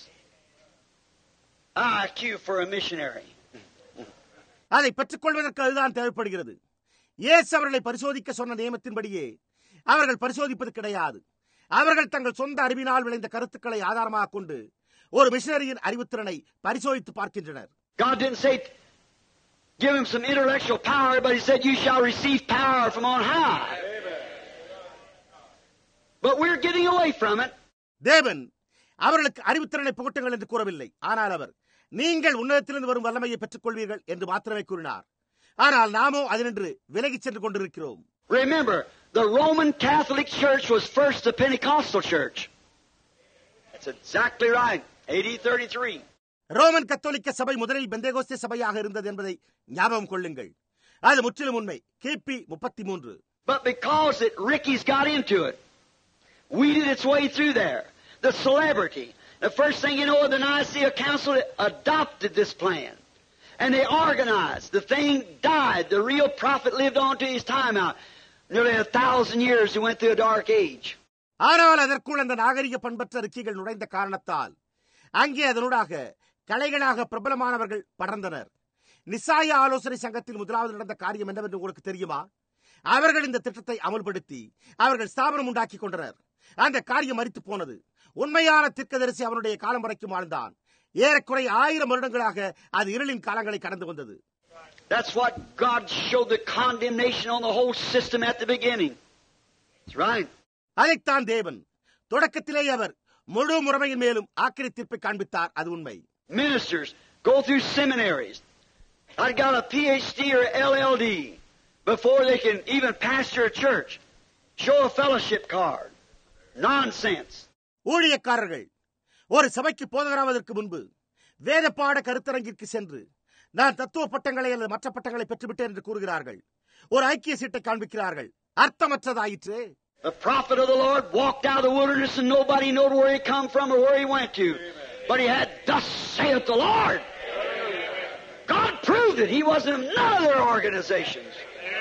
Speaker 2: I Q for a missionary.
Speaker 1: அதை பெற்றுக் கொள்வதற்கு அதுதான் தேவைப்படுகிறது. இயேசு அவர்களை பரிசோதிக்க சொன்ன நியமத்தின்படியே அவர்கள் பரிசோதிப்பது கிடையாது. அவர்கள் தங்கள் சொந்த அறிவினால் விளைந்த கருத்துக்களை ஆதாரமாக கொண்டு ஒரு மிஷனரியின் அறிவுத்திறனை பரிசோதித்து பார்க்கின்றனர்.
Speaker 2: God didn't say give him some intellectual power, but he said you shall receive power from on high. But we're getting away from it.
Speaker 1: தேவன் அவர்களுக்கு அறிவுத்திறனை புகட்டுங்கள் என்று கூறவில்லை. ஆனால் அவர், நீங்கள் உன்னதத்திலிருந்து வரும் வல்லமையை பெற்றுக் கொள்வீர்கள் என்று மாத்திரமே கூறினார். ஆனால் நாமோ அதினின்று விலகிச் சென்று கொண்டிருக்கிறோம்.
Speaker 2: Remember, the Roman Catholic Church was first the Pentecostal church. That's exactly right. A D thirty-three.
Speaker 1: Roman கத்தோலிக்க சபை முதலில் பெந்தேகோஸ்தே சபையாக இருந்தது என்பதை ஞாபகம் கொள்ளுங்கள். அது முற்றிலும் உண்மை. கிபி முப்பத்தி மூன்று.
Speaker 2: But because it Ricky's got into it, weeded its way through there. The celebrity. The first thing you know, the Nicaea Council adopted this plan. And they organized. The thing died. The real prophet lived on to his time out. Nearly a thousand years he went through a dark age.
Speaker 1: ஆனால் அதற்குள் அந்த நாகரிக பண்பற்ற அறிக்கைகள் நுழைந்த காரணத்தால் அங்கே அதனூடாக கலைகளாக பிரபலமானவர்கள் படர்ந்தனர். நிசாயா ஆலோசனை சங்கத்தில் முதலாவது நடந்த காரியம் என்னவென்று உங்களுக்கு தெரியுமா? அவர்கள் இந்த திட்டத்தை அமல்படுத்தி அவர்கள் ஸ்தாபனம் உண்டாக்கி கொண்டனர். அந்த காரியம் மரித்து போனது. உண்மையான தீர்க்கதரிசி அவனுடைய காலம் வரைக்கும் வாழ்ந்தான். ஏறக்குறை ஆயிரம் வருடங்களாக அது இருளின் காலங்களை கடந்து வந்தது.
Speaker 2: That's what God showed the condemnation on the whole system at the beginning. That's right.
Speaker 1: அதைத்தான் தேவன் தொடக்கத்திலே அவர் முழு முறைமையின் மேலும் ஆக்கிரை தீர்ப்பை காண்பித்தார். அது உண்மை.
Speaker 2: Ministers go through seminaries. I got a P H D or L L D before they can even pastor a church. Show a fellowship card. Nonsense.
Speaker 1: ஊழியக்காரர்கள் ஒரு சபைக்கு போதகராவதற்கு முன்பு வேத பாட கருத்தரங்கிற்கு சென்று நான் தத்துவ பட்டங்களை அல்லது மற்ற பட்டங்களை பெற்றுவிட்டேன் என்று கூறுகிறார்கள். ஒரு ஐக்கிய சீட்டை காண்பிக்கிறார்கள். அர்த்தமற்றதாயிற்று.
Speaker 2: The prophet of the Lord walked out of the wilderness and nobody knowed where he come from or where he went to. But he had, thus saith the Lord. God proved it. He wasn't in none of their organizations.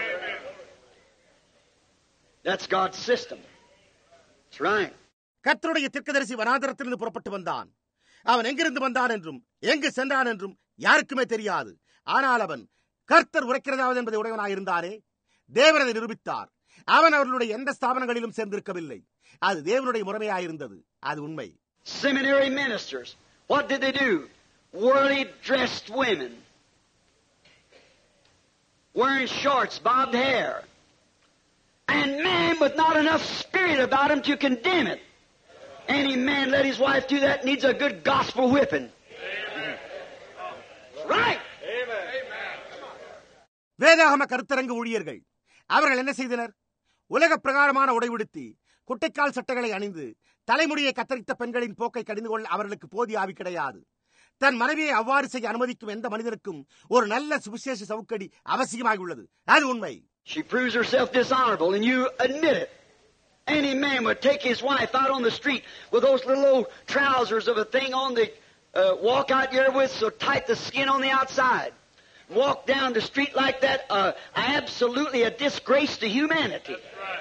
Speaker 2: That's God's system. That's right.
Speaker 1: கர்த்தருடைய தீர்க்கதரிசி வனாந்தரத்திலிருந்து புறப்பட்டு வந்தான். அவன் எங்கிருந்து வந்தான் என்றும் எங்கு சென்றான் என்றும் யாருக்குமே தெரியாது. ஆனால் அவன் கர்த்தர் உரைக்கிறதாவது என்பதை உடையவனாயிருந்தானே. தேவன் அதை நிரூபித்தார். அவன் அவர்களுடைய எந்த ஸ்தாபனங்களிலும் சேர்ந்திருக்கவில்லை. அது தேவனுடைய முறைமையாயிருந்தது. அது உண்மை.
Speaker 2: Seminary ministers, what did they do? Worldly dressed women, wearing shorts, bobbed hair, and man with not enough spirit about him to condemn it. Any man let his wife do that needs a good gospel whipping. Amen. Right.
Speaker 3: Amen.
Speaker 1: வேதாகம கருத்தரங்கு ஊழியர்கள் அவர்கள் என்ன செய்தனர்? உலக பிரகாரமான உடை உடுத்தி குட்டைக்கால் சட்டைகளை அணிந்து தலைமுடியை கத்தரித்த பெண்களின் போக்கை கடிந்து கொள்ள அவர்களுக்கு போதிய ஆவி கிடையாது. தன் மனைவியை அவ்வாறு செய்ய அனுமதிக்கும் எந்த மனிதனுக்கும் ஒரு நல்ல சுவிசேஷ சவுக்கடி அவசியமாக உள்ளது. அது உண்மை.
Speaker 2: She proves herself dishonorable and you admit it. Any man would take his wife out on the street with those little old trousers of a thing on the uh, walk out here with so tight the skin on the outside. Walk down the street like that, uh, absolutely a disgrace to humanity.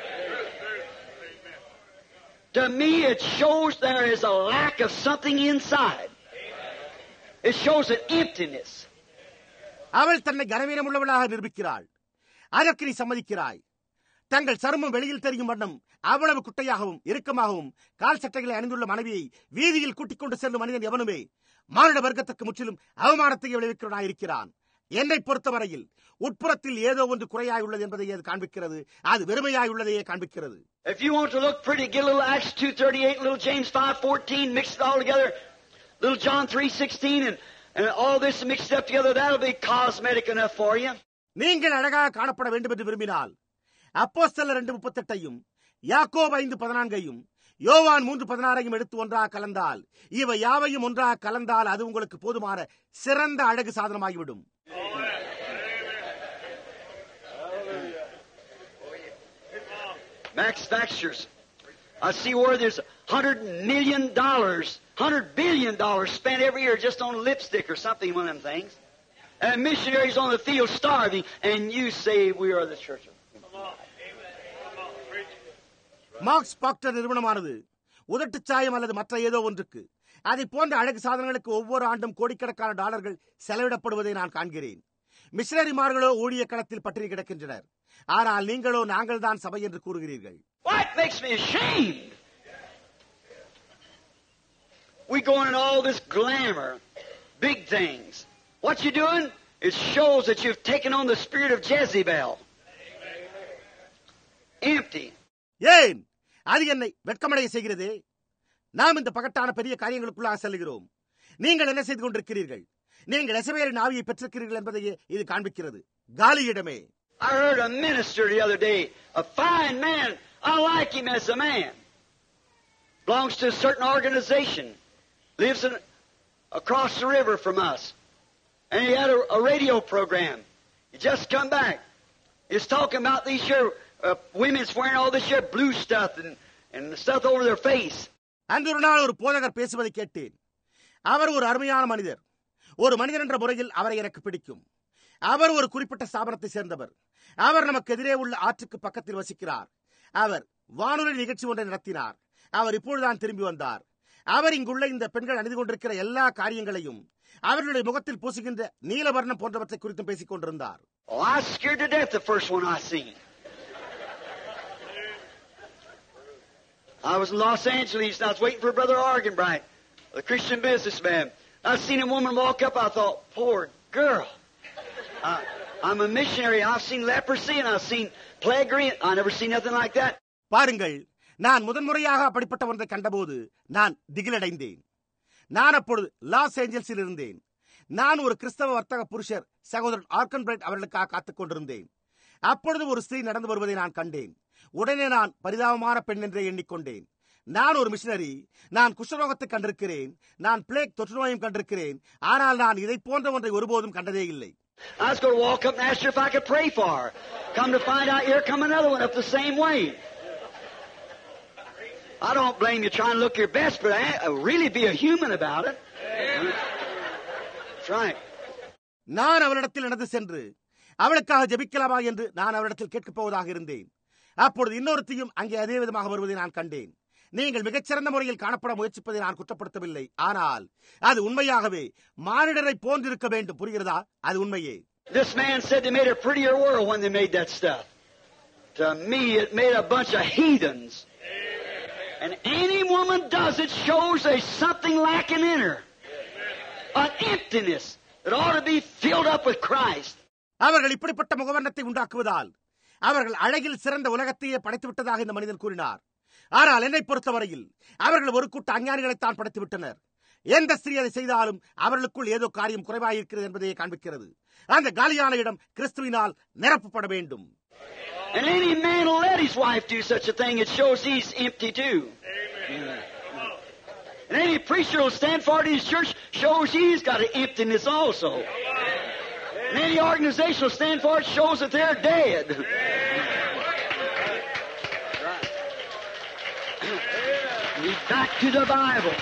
Speaker 2: To me it shows there is a lack of something inside. It shows an emptiness.
Speaker 1: அவள் தன்னை கனவீனம் உள்ளவளாக நிரூபிக்கிறாள். அதற்கு நீ சம்மதிக்கிறாய். தங்கள் சருமம் வெளியில் தெரியும் வண்ணம் அவ்வளவு குட்டையாகவும் இறுக்கமாகவும் கால் சட்டைகளை அணிந்துள்ள மனைவியை வீதியில் கூட்டிக் கொண்டு செல்லும் மனிதன் எவனுமே மானிட வர்க்கத்திற்கு முற்றிலும் அவமானத்தை விளைவிக்கிறவனாயிருக்கிறான். என்னை பொறுத்தவரையில் உட்புறத்தில் ஏதோ ஒன்று குறையாய் உள்ளது என்பதை அது காண்பிக்கிறது. அது வெறுமையாய் உள்ளதையே காண்பிக்கிறது.
Speaker 2: If you want to look pretty, get a little Acts two thirty-eight, little James five fourteen, mix it all together. little John three sixteen and, and all this mixed up together, that'll be cosmetic enough for you.
Speaker 1: நீங்கள் அழகாக காணப்பட வேண்டும் என்று விரும்பினால் அப்போஸ்தலர் இரண்டு முப்பத்தெட்டையும் யாக்கோபு ஐந்து பதினான்கையும் யோவான் மூன்று பதினாறையும் எடுத்து ஒன்றாக கலந்தால், இவை யாவையும் ஒன்றாக கலந்தால் அது உங்களுக்கு போதுமான சிறந்த அழகு சாதனமாகிவிடும்.
Speaker 2: Manufacturers, I see where there's a hundred million dollars, hundred billion dollars spent every year just on lipstick or something, one of them things. And missionaries on the field starving, and you say we are the church of God.
Speaker 1: Max Factor நிறுவனமானது உதட்டு சாயம் அல்லது மற்ற ஏதோ ஒன்றுக்கு அதை போன்ற அழகு சாதனங்களுக்கு ஒவ்வொரு ஆண்டும் கோடிக்கணக்கான டாலர்கள் செலவிடப்படுவதை நான் காண்கிறேன். மிஷனரிமார்களோ ஊழிய களத்தில் பட்டினி கிடக்கின்றனர். ஆனால் நீங்களோ நாங்கள் தான் சபை என்று கூறுகிறீர்கள்.
Speaker 2: What makes me ashamed? We going in all this glamour, big things. What you doing? It shows that you've taken on the spirit of Jezebel. Empty.
Speaker 1: ஏன் அது என்னை வெட்கமடைய செய்கிறது? நாம் இந்த பகட்டான பெரிய காரியங்களுக்குள்ளாக செல்கிறோம். நீங்கள் என்ன செய்து கொண்டிருக்கிறீர்கள்? நீங்கள் எசபேலின் ஆவியை பெற்றிருக்கிறீர்கள் என்பதையே இது காண்பிக்கிறது. காலியிடமே.
Speaker 2: I heard a minister the other day, a fine man. I like him as a man. Belongs to a certain organization. Lives in, across the river from us. And he had a, a radio program. He just come back. He's talking about these here uh, women's wearing all this here blue stuff and, and stuff over their face.
Speaker 1: அன்று ஒரு நாள் ஒரு போதகர் பேசுவதை கேட்டேன். அவர் ஒரு அருமையான மனிதர். ஒரு மனிதர் என்ற முறையில் அவரை எனக்கு பிடிக்கும். அவர் ஒரு குறிப்பிட்ட ஸ்தாபனத்தை சேர்ந்தவர். அவர் நமக்கு எதிரே உள்ள ஆற்றுக்கு பக்கத்தில் வசிக்கிறார். அவர் வானொலி நிகழ்ச்சி ஒன்றை நடத்தினார். அவர் இப்பொழுதுதான் திரும்பி வந்தார். அவர் இங்குள்ள இந்த பெண்கள் அணிந்து கொண்டிருக்கிற எல்லா காரியங்களையும் அவர்களுடைய முகத்தில் பூசுகின்ற நீலவர்ணம் போன்றவற்றை குறித்தும் பேசிக் கொண்டிருந்தார்.
Speaker 2: Oh, I was scared to death the first one I seen. I was in Los Angeles and I was waiting for Brother Argenbright, the Christian businessman. I seen a woman walk up. I thought, poor girl. I, I'm a missionary. I've seen leprosy and I've seen plague. I never seen nothing like that.
Speaker 1: பாருங்கள், நான் முதன்முறையாக அப்படிப்பட்ட ஒன்றை கண்டபோது நான் திகிலடைந்தேன். நான் அப்பொழுது loss ஏஞ்சல்ஸில் இருந்தேன். நான் ஒரு கிறிஸ்தவ வர்த்தக புருஷர் சகோதரன் ஆர்கன்பிரைட் அவர்களுக்காக காத்துக் கொண்டிருந்தேன். அப்பொழுது ஒரு ஸ்திரீ நடந்து வருவதை நான் கண்டேன். உடனே நான் பரிதாபமான பெண் என்றே எண்ணிக்கொண்டேன். நான் ஒரு மிஷனரி. நான் குஷ்டரோகத்தை கண்டிருக்கிறேன். நான் பிளேக் தொற்று நோயும் கண்டிருக்கிறேன். ஆனால் நான் இதை போன்ற ஒன்றை ஒருபோதும் கண்டதே இல்லை.
Speaker 2: I was going to walk up and ask her if I could pray for her. Come to find out, here come another one up the same way. I don't blame you trying to look your best, but I really be a human about it. That's right.
Speaker 1: நான் அவளிடத்தில் நடந்து சென்று அவளுக்காக ஜெபிக்கலாமா என்று நான் அவளிடத்தில் கேட்கப் போவதாக இருந்தேன். அப்பொழுது இன்னொருத்தையும் அங்கே அதே விதமாக வருவதை நான் கண்டேன். நீங்கள் மிகச்சிறந்த முறையில் காணப்பட முயற்சிப்பதை நான் குற்றப்படுத்தவில்லை. ஆனால் அது உண்மையாகவே மானிடரை போன்றிருக்க வேண்டும். புரிகிறதா? அது உண்மையே.
Speaker 2: This man said they made a prettier world when they made that stuff. To me, it made a bunch of heathens. And any woman does it shows there's something lacking in her. An emptiness that ought to be filled up with Christ.
Speaker 1: அவர்கள் இப்படிப்பட்ட முகவர்ணத்தை உண்டாக்குவதால் அவர்கள் அழகில் சிறந்த உலகத்தையே படைத்து விட்டதாக இந்த மனிதன் கூறினார். ஆனால் என்னை பொறுத்தவரையில் அவர்கள் ஒரு கூட்ட அஞ்ஞானிகளைத்தான் படைத்து விட்டனர். எந்த ஸ்திரீ அதை செய்தாலும் அவர்களுக்குள் ஏதோ காரியம் குறைவாயிருக்கிறது என்பதையே காண்பிக்கிறது. அந்த காலியான இடம் கிறிஸ்துவினால் நிரப்பப்பட வேண்டும்.
Speaker 2: And any man will let his wife do such a thing, it shows he's empty too. Amen. And any preacher will stand for it in his church shows he's got an emptiness also. And any organization will stand for it shows that they're dead. Right. Back to the Bible.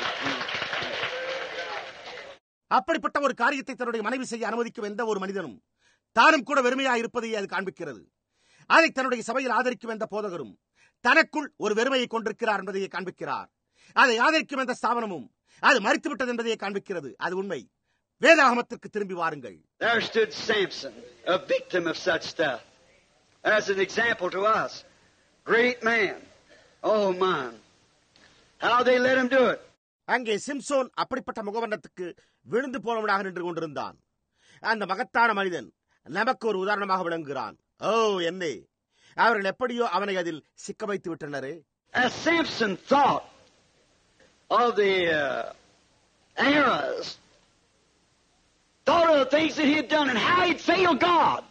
Speaker 1: அப்படிப்பட்ட ஒரு காரியத்தை தன்னுடைய மனைவி செய்ய அனுமதிக்கும் எந்த ஒரு மனிதனும் தானும் கூட வெறுமையாக இருப்பதையே அது காண்பிக்கிறது. அதை தன்னுடைய சபையில் ஆதரிக்கும் எந்த போதகரும் தனக்குள் ஒரு வெறுமையை கொண்டிருக்கிறார் என்பதையே காண்பிக்கிறார். அதை ஆதரிக்கும் எந்த ஸ்தாபனமும் அது மறித்துவிட்டது என்பதையே காண்பிக்கிறது. அது உண்மை. வேதாகமத்திற்கு திரும்பி வாருங்கள்.
Speaker 2: There stood Samson, a victim of such stuff, as an example to us. Great man. Oh man. How they let him do it?
Speaker 1: அங்கே சிம்சோன் அப்படிப்பட்ட முகவர்ணத்துக்கு விழுந்து போனவனாக நின்று கொண்டிருந்தான். அந்த மகத்தான மனிதன் நமக்கு ஒரு உதாரணமாக விளங்குகிறான். ஓ என்னே, அவர்கள் எப்படியோ அவனை அதில் சிக்க வைத்து விட்டனரே.
Speaker 2: As Samson thought of the uh, eras, thought of the things that he had done and how he'd failed God.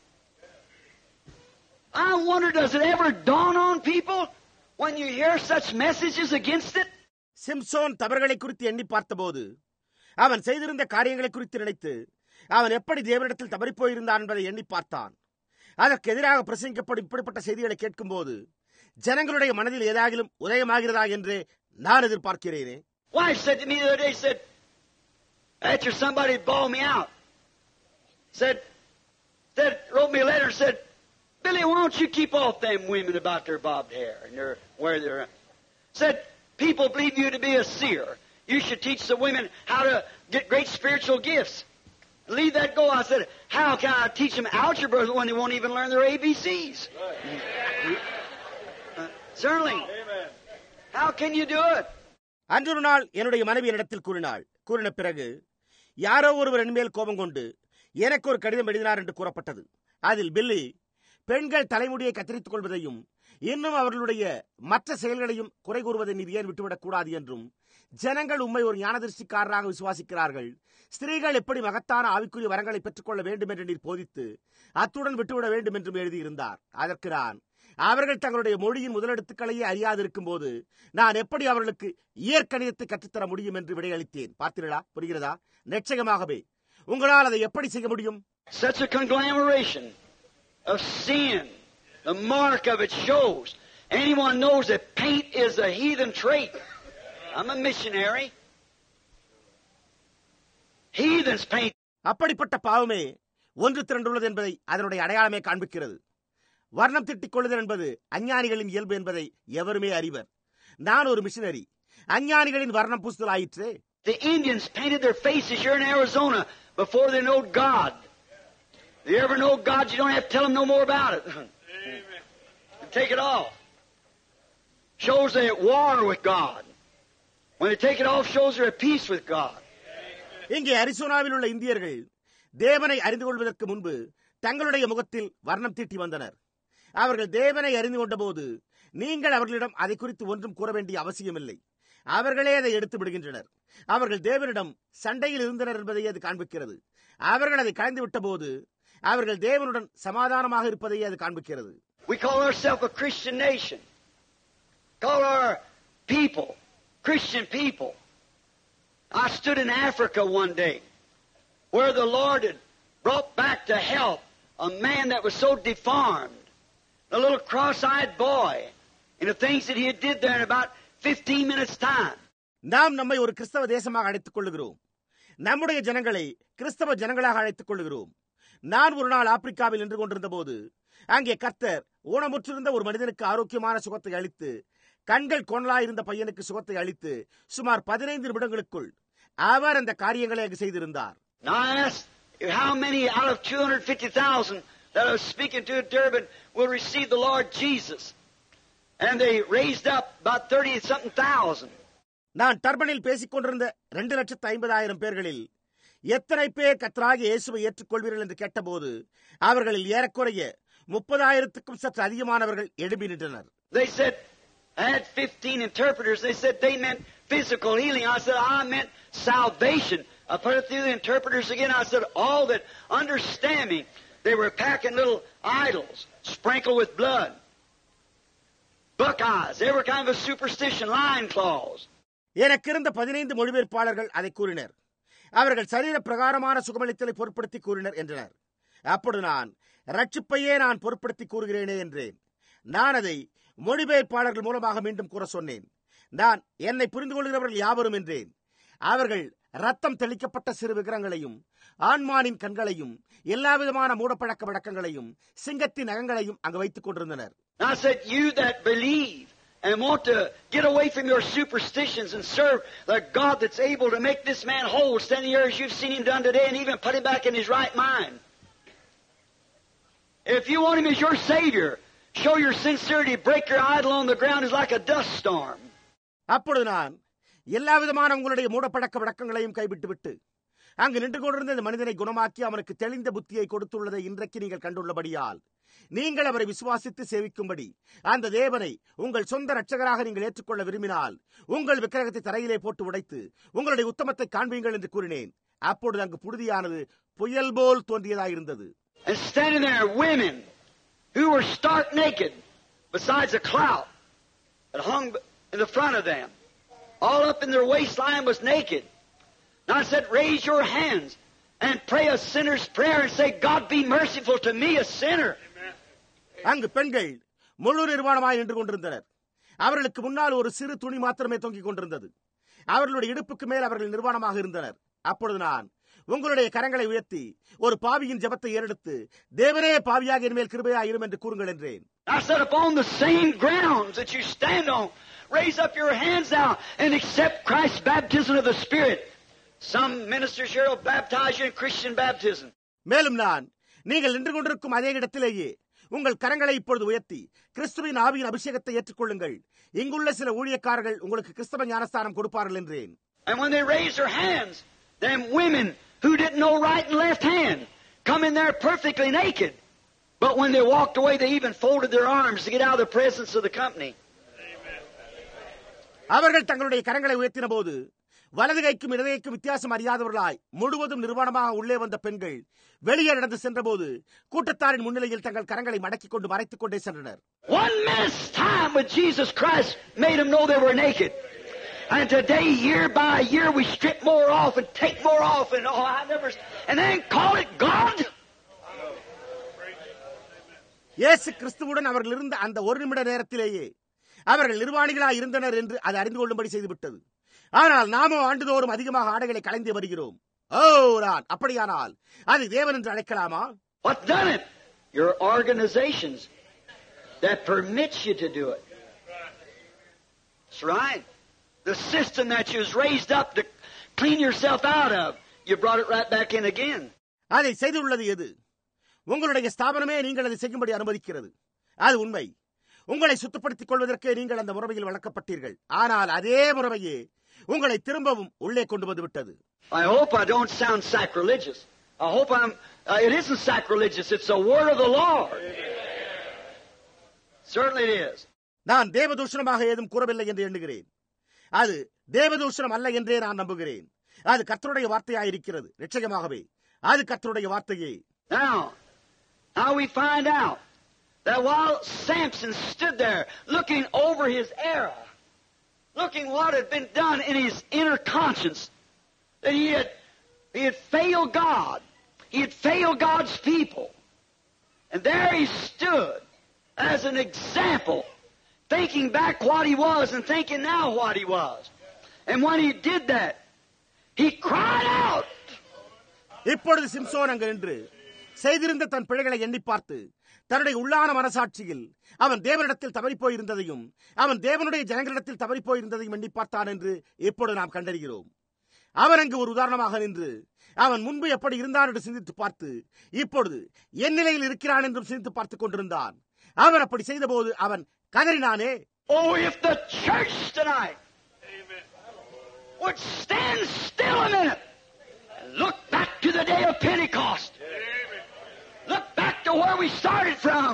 Speaker 2: I wonder, does it ever dawn on people when you hear such messages against it?
Speaker 1: Samson தவறுகளை குறித்து எண்ணி பார்த்தபோது அவன் செய்திருந்த காரியங்களை குறித்து நினைத்து அவன் எப்படி தேவனிடத்தில் தவறிப் போயிருந்தான் என்பதை எண்ணி பார்த்தான். அதற்கு எதிராக பிரசங்கிக்கப்படும் இப்படிப்பட்ட செய்திகளை கேட்கும் போது ஜனங்களுடைய மனதில் ஏதாகிலும் உதயமாகிறதா என்று நான் எதிர்பார்க்கிறேனே.
Speaker 2: Wife said to me the other day, said, after somebody bawled me out, said, said, wrote me a letter and said, Billy, why don't you keep off them women about their bobbed hair and their, where they're, said, people believe you to be a seer. You should teach the women how to get great spiritual gifts. Leave that go. I said, how can I teach them algebra when they won't even learn their A B Cs? Right. Uh, certainly. Amen. How can you do it?
Speaker 1: அன்றொரு நாள் என்னுடைய மனைவி என்னிடத்தில் கூறினாள். கூறின பிறகு யாரோ ஒருவர் என்மேல் கோபம் கொண்டு எனக்கு ஒரு கடிதம் எழுதினார் என்று கூறப்பட்டது. அதில் பில்லி பெண்கள் தலைமுடியை கத்தரித்துக் கொள்வதையும் இன்னும் அவர்களுடைய மற்ற செயல்களையும் குறை கூறுவதை நீர் ஏன் விட்டுவிடக் கூடாது என்றும், ஜனங்கள் உம்மை ஒரு ஞானதிருஷ்டிக்காரராக விசுவாசிக்கிறார்கள், ஸ்திரீகள் எப்படி மகத்தான ஆவிக்குரிய வரங்களை பெற்றுக்கொள்ள வேண்டும் என்று நீர் போதித்து அத்துடன் விட்டுவிட வேண்டும் என்றும் எழுதியிருந்தார். அதற்கு நான், அவர்கள் தங்களுடைய மொழியின் முதலெடுத்துக்களையே அறியாதிருக்கும் போது நான் எப்படி அவர்களுக்கு இயற்கணிதத்தை கற்றுத்தர முடியும் என்று விடையளித்தேன். பார்த்தீர்களா? புரிகிறதா? நிச்சயமாகவே உங்களால் அதை எப்படி செய்ய முடியும்?
Speaker 2: Such a conglomeration of sin. The mark of it shows. Anyone knows that paint is a heathen trait. I'm a missionary. Heathens paint.
Speaker 1: அப்படிப்பட்ட பாவமே ஒன்று திரண்டுள்ளது என்பதை அதனுடைய அடையாளமே காண்பிக்கிறது. வர்ணம் திட்டிக் கொள்ளுதல் என்பது அஞ்ஞானிகளின் இயல்பு என்பதை எவருமே அறிவர். நான் ஒரு மிஷனரி. அஞ்ஞானிகளின் வர்ணம் பூசுதல் ஆயிற்று.
Speaker 2: The Indians painted their faces here in Arizona before they know God. If you ever know God, you don't have to tell them no more about it. Amen. Take it off. Shows they're at war with God. When they take it off, shows they're at peace with God.
Speaker 1: இங்கே அரிசோனாவில் உள்ள இந்தியர்கள் தேவனை அறிந்து கொள்வதற்கு முன்பு தங்களுடைய முகத்தில் வர்ணம் தீட்டி வந்தனர். அவர்கள் தேவனை அறிந்து கொண்ட போது நீங்கள் அவர்களிடம் அதை குறித்து ஒன்றும் கூற வேண்டிய அவசியமில்லை. அவர்களே அதை எடுத்து விடுகின்றனர். அவர்கள் தேவனிடம் சண்டையில் இருந்தனர் என்பதை அது காண்பிக்கிறது. அவர்கள் அதை கலந்து விட்ட போது அவர்கள் தேவனுடன் சமாதானமாக இருப்பதையே அது காண்பிக்கிறது.
Speaker 2: We call ourselves a Christian nation. Call our people Christian people. I stood in Africa one day where the Lord had brought back to health a man that was so deformed, a little cross-eyed boy, and the things that he did there in about fifteen minutes time.
Speaker 1: நாம் நம்மை ஒரு கிறிஸ்தவ தேசமாக அழைத்துக் கொள்ளுகிறோம். நம்முடைய ஜனங்களை கிறிஸ்தவ ஜனங்களாக அழைத்துக் கொள்ளுகிறோம். நான் ஒரு நாள் ஆப்பிரிக்காவில் நின்று கொண்டிருந்த போது அங்கே கர்த்தர் ஊனமுற்றிருந்த ஒரு மனிதனுக்கு ஆரோக்கியமான சுகத்தை அளித்து, கண்கள் கோணலாயிருந்த பையனுக்கு சுகத்தை அளித்து சுமார் பதினைந்து நிமிடங்களுக்குள் அவர் அந்த காரியங்களை அங்கு செய்திருந்தார்.
Speaker 2: Now I asked how many out of two hundred fifty thousand that I was speaking to in Durban will receive the Lord Jesus. And they raised up about thirty something thousand.
Speaker 1: நான் டர்பனில் பேசிக் கொண்டிருந்த இரண்டு லட்சத்து ஐம்பதாயிரம் பேர்களில் எத்தனை பேர் கர்த்தராகிய இயேசுவை ஏற்றுக்கொள்வீர்கள் என்று கேட்டபோது அவர்களில் ஏறக்குறைய முப்பதாயிரத்துக்கும் சற்று அதிகமானவர்கள் எழும்பி நின்றனர்.
Speaker 2: They said, I had fifteen interpreters. They said they meant physical healing. I said, I meant salvation. I put it through the interpreters again. I said, all that understand me. They were packing little idols, sprinkled with blood, buckeyes, every kind of a superstition, lion claws.
Speaker 1: எனக்கு இருந்த பதினைந்து மொழிபெயர்ப்பாளர்கள் அதை கூறினர். அவர்கள் சரீர பிரகாரமான சுகமளித்தலை பொருட்படுத்தி கூறினர் என்றனர். அப்பொழுது நான் ரட்சிப்பையே நான் பொருட்படுத்தி கூறுகிறேனே என்றேன். நான் அதை மொழிபெயர்ப்பாளர்கள் மூலமாக மீண்டும் கூற சொன்னேன். நான் என்னை புரிந்து கொள்கிறவர்கள் யாவரும் என்றேன். அவர்கள் ரத்தம் தெளிக்கப்பட்ட சிறு விக்கிரங்களையும் ஆண்மானின் கண்களையும் எல்லா விதமான மூடப்பழக்க வழக்கங்களையும் சிங்கத்தின் நகங்களையும் அங்கு வைத்துக் கொண்டிருந்தனர்.
Speaker 2: I said, you that believe and want to get away from your superstitions and serve the God that's able to make this man whole, standing here as you've seen him done today, and even put him back in his right mind. If you want him as your Savior, show your sincerity, break your idol on the ground is like a dust storm.
Speaker 1: அப்பொழுது நான் எல்லா விதமான உங்களுடைய மூடப்பழக்க வழக்கங்களையும் கைவிட்டு விட்டு அங்கு நின்று கொண்டிருந்த இந்த மனிதனை குணமாக்கி அவனுக்கு தெளிந்த புத்தியை கொடுத்துள்ளதை இன்றைக்கு நீங்கள் கண்டுள்ளபடியால் நீங்கள் அவரை விசுவாசித்து சேவிக்கும்படி அந்த தேவனை உங்கள் சொந்த இரட்சகராக நீங்கள் ஏற்றுக்கொள்ள விரும்பினால் உங்கள் விக்கிரகத்தை தரையிலே போட்டு உடைத்து உங்களுடைய உத்தமத்தை காண்பீங்கள் என்று கூறினேன். அப்பொழுது அங்கு புழுதியானது புயல் போல் தோன்றியதாயிருந்தது.
Speaker 2: And standing there, women who were stark naked, besides a clout that hung in the front of them, all up in their waistline was naked. And I said, raise your hands and pray a sinner's prayer and say, God be merciful to me, a sinner.
Speaker 1: அங்கு பெண்கள் முழு நிர்வாணமாய் நின்று கொண்டிருந்தனர். அவர்களுக்கு முன்னால் ஒரு சிறு துணி மாத்திரமே தொங்கிக் கொண்டிருந்தது. அவர்களுடைய இடுப்புக்கு மேல் அவர்கள் நிர்வாணமாக இருந்தனர். அப்பொழுது நான், உங்களுடைய கரங்களை உயர்த்தி ஒரு பாவியின் ஜெபத்தை ஏறெடுத்து, தேவனே பாவியாக என் மேல் கிருபையாயிரும் என்று கூறுங்கள் என்றேன்.
Speaker 2: I said, upon the same grounds that you stand on, raise up your hands now and accept Christ's baptism of the Spirit. Some ministers here will baptize you in Christian baptism.
Speaker 1: மேலும் நான், நீங்கள் நின்று கொண்டிருக்கும் அதே இடத்திலேயே உங்கள் கரங்களை இப்பொழுது உயர்த்தி கிறிஸ்துவின் ஆவியின் அபிஷேகத்தை ஏற்றுக்கொள்ளுங்கள். இங்குள்ள சில ஊழியக்காரர்கள் உங்களுக்கு கிறிஸ்தவ ஞானஸ்தானம் கொடுப்பார்கள் என்றேன்.
Speaker 2: And when they raised their hands, them women who didn't know right and left hand come in there perfectly naked. But when they walked away, they even folded their arms to get out of the presence of the company.
Speaker 1: அவர்கள் தங்களுடைய கரங்களை உயர்த்தின போது வலது கைக்கும் இடது கைக்கும் வித்தியாசம் அறியாதவர்களாய் முழுவதும் நிர்வாணமாக உள்ளே வந்த பெண்கள் வெளியே நடந்து சென்றபோது கூட்டத்தாரின் முன்னிலையில் தங்கள் கரங்களை மடக்கிக் கொண்டு மறைத்துக் கொண்டே சென்றனர்.
Speaker 2: One minute's time with Jesus Christ made them know they were naked. And today, year by year, we strip more off and take more off and oh, I never, and then call it God.
Speaker 1: இயேசு கிறிஸ்துவுடன் அவர்கள் இருந்த அந்த ஒரு நிமிட நேரத்திலேயே அவர்கள் நிர்வாணிகளாய் இருந்தனர் என்று அதை அறிந்து கொள்ளும்படி செய்துவிட்டது. ஆனால் நாமோ ஆண்டுதோறும் அதிகமாக ஆடைகளை களைந்து வருகிறோம். ஓ, நான் அப்படியானால் அது தேவன் என்று அழைக்கலாமா?
Speaker 2: What done it? Your organizations that permits you to do it. That's right. The system that you was raised up to clean yourself out of, you brought it right back in again.
Speaker 1: அதை செய்துள்ளது எது? உங்களுடைய ஸ்தாபனமே நீங்கள் அதை செய்யும்படி அனுமதிக்கிறது. அது உண்மை. உங்களை சுத்தப்படுத்திக் கொள்வதற்கே நீங்கள் அந்த முறையில் வளர்க்கப்பட்டீர்கள். ஆனால் அதே முறையே உங்களை திரும்பவும் உள்ளே கொண்டு வந்து விட்டது.
Speaker 2: I hope I don't sound sacrilegious. I hope I'm uh, it isn't sacrilegious. It's the word of the Lord. Certainly it is.
Speaker 1: நான் தேவதூஷணமாக ஏதும் கூறவில்லை என்று எண்ணுகிறேன். அது தேவதூஷணம் அல்ல என்றே நான் நம்புகிறேன். அது கர்த்தருடைய வார்த்தையாயிருக்கிறது. நிச்சயமாகவே அது கர்த்தருடைய வார்த்தையே.
Speaker 2: Now, how we find out that while Samson stood there looking over his era, looking what had been done in his inner conscience, that he had, he had failed God. He had failed God's people. And there he stood as an example, thinking back what he was and thinking now what he was. And when he did that, he cried out.
Speaker 1: இப்பொழுது சிம்சோன் அங்கு நின்று செய்திருந்த தன் பிழைகளை எண்ணி பார்த்து தன்னுடைய உள்ளான மனசாட்சியில் அவன் தேவனிடத்தில் தவறிப்போயிருந்ததையும் அவன் தேவனுடைய ஜனங்களிடத்தில் தவறிப்போயிருந்ததையும் எண்ணி பார்த்தான் என்று இப்பொழுது நாம் கண்டறிகிறோம். அவன் அங்கு ஒரு உதாரணமாக நின்று அவன் முன்பு எப்படி இருந்தான் என்று சிந்தித்து பார்த்து இப்பொழுது என் நிலையில் இருக்கிறான் என்றும் சிந்தித்து பார்த்துக் கொண்டிருந்தான். அவன் அப்படி செய்த போது அவன் கதறினானே,
Speaker 2: Oh, if the church tonight would stand still a minute and look back to the day of Pentecost. Look back to where we started from.